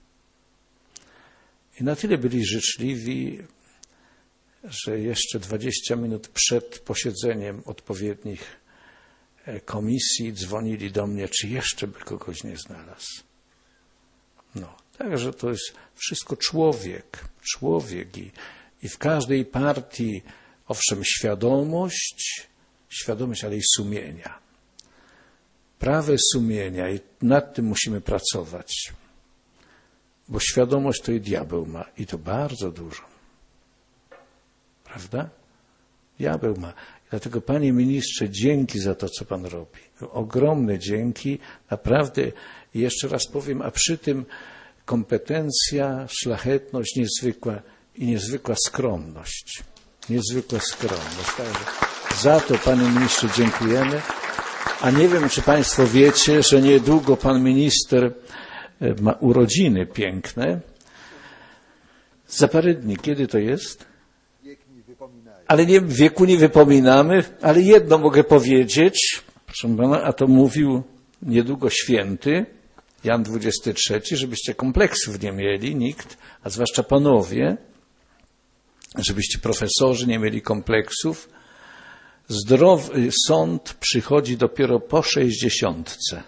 i na tyle byli życzliwi, że jeszcze dwadzieścia minut przed posiedzeniem odpowiednich komisji dzwonili do mnie, czy jeszcze by kogoś nie znalazł. No, także to jest wszystko człowiek, człowiek i, i w każdej partii, owszem, świadomość, świadomość, ale i sumienia. Prawe sumienia i nad tym musimy pracować, bo świadomość to i diabeł ma i to bardzo dużo. Prawda? Diabeł ma. Dlatego, panie ministrze, dzięki za to, co pan robi. Ogromne dzięki. Naprawdę, i jeszcze raz powiem, a przy tym kompetencja, szlachetność niezwykła i niezwykła skromność. Niezwykła skromność. Także za to, panie ministrze, dziękujemy. A nie wiem, czy państwo wiecie, że niedługo pan minister ma urodziny piękne. Za parę dni. Kiedy to jest? Ale nie, wieku nie wypominamy, ale jedno mogę powiedzieć, proszę pana, a to mówił niedługo święty Jan dwudziesty trzeci, żebyście kompleksów nie mieli, nikt, a zwłaszcza panowie, żebyście profesorzy nie mieli kompleksów. Zdrowy sąd przychodzi dopiero po sześćdziesiątce.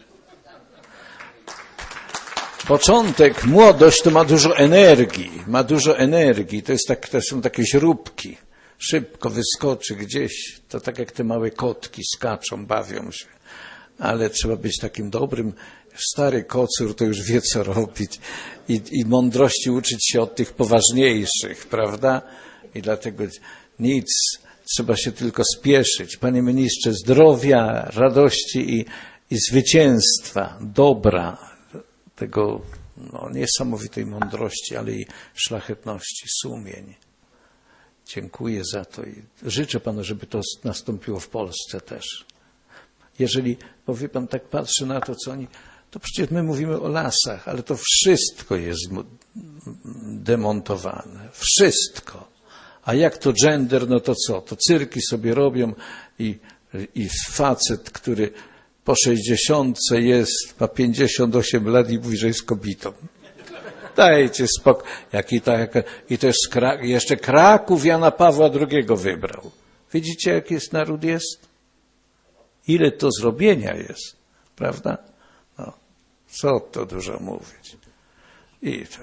Początek, młodość to ma dużo energii, ma dużo energii, to, jest tak, to są takie źróbki. Szybko wyskoczy gdzieś, to tak jak te małe kotki skaczą, bawią się. Ale trzeba być takim dobrym, stary kocur to już wie co robić i, i mądrości uczyć się od tych poważniejszych, prawda? I dlatego nic, trzeba się tylko spieszyć. Panie ministrze, zdrowia, radości i, i zwycięstwa, dobra, tego no, niesamowitej mądrości, ale i szlachetności, sumień. Dziękuję za to i życzę panu, żeby to nastąpiło w Polsce też. Jeżeli, bo wie pan, tak patrzy na to, co oni, to przecież my mówimy o lasach, ale to wszystko jest demontowane. Wszystko. A jak to gender, no to co? To cyrki sobie robią i, i facet, który po sześćdziesiątce jest, ma pięćdziesiąt osiem lat i mówi, że jest kobietą. Dajcie spokój. Jaki tak, i to jest Krak- jeszcze Kraków Jana Pawła drugiego wybrał. Widzicie, jaki jest naród jest? Ile to zrobienia jest, prawda? No, co to dużo mówić. I to,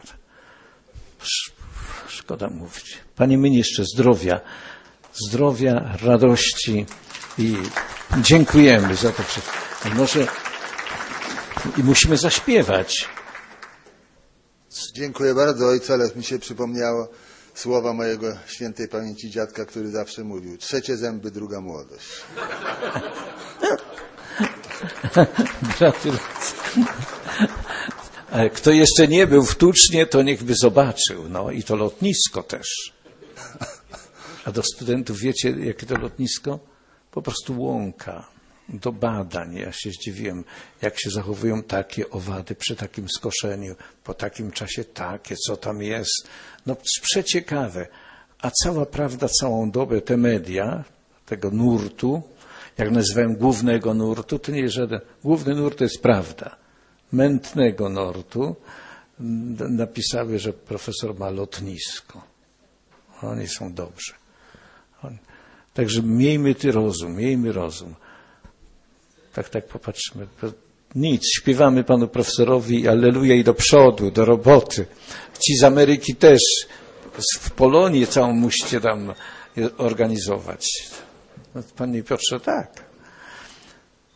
szkoda mówić. Panie ministrze, zdrowia, zdrowia, radości i dziękujemy za to. Może i musimy zaśpiewać. Dziękuję bardzo, ojcu, ale mi się przypomniało słowa mojego świętej pamięci dziadka, który zawsze mówił: trzecie zęby, druga młodość. Gratulacje. Kto jeszcze nie był w Tucznie, to niech by zobaczył. No i to lotnisko też. A do studentów wiecie, jakie to lotnisko? Po prostu łąka. do badań. Ja się zdziwiłem, jak się zachowują takie owady przy takim skoszeniu, po takim czasie takie, co tam jest. No przeciekawe. A cała prawda, całą dobę te media, tego nurtu, jak nazywałem głównego nurtu, to nie jest żaden, główny nurt to jest prawda. Mętnego nurtu napisały, że profesor ma lotnisko. Oni są dobrzy. Także miejmy ty rozum, miejmy rozum. Tak, tak, popatrzmy. Nic, śpiewamy panu profesorowi alleluja i do przodu, do roboty. Ci z Ameryki też, w Polonii całą musicie tam organizować. No, panie Piotrze, tak.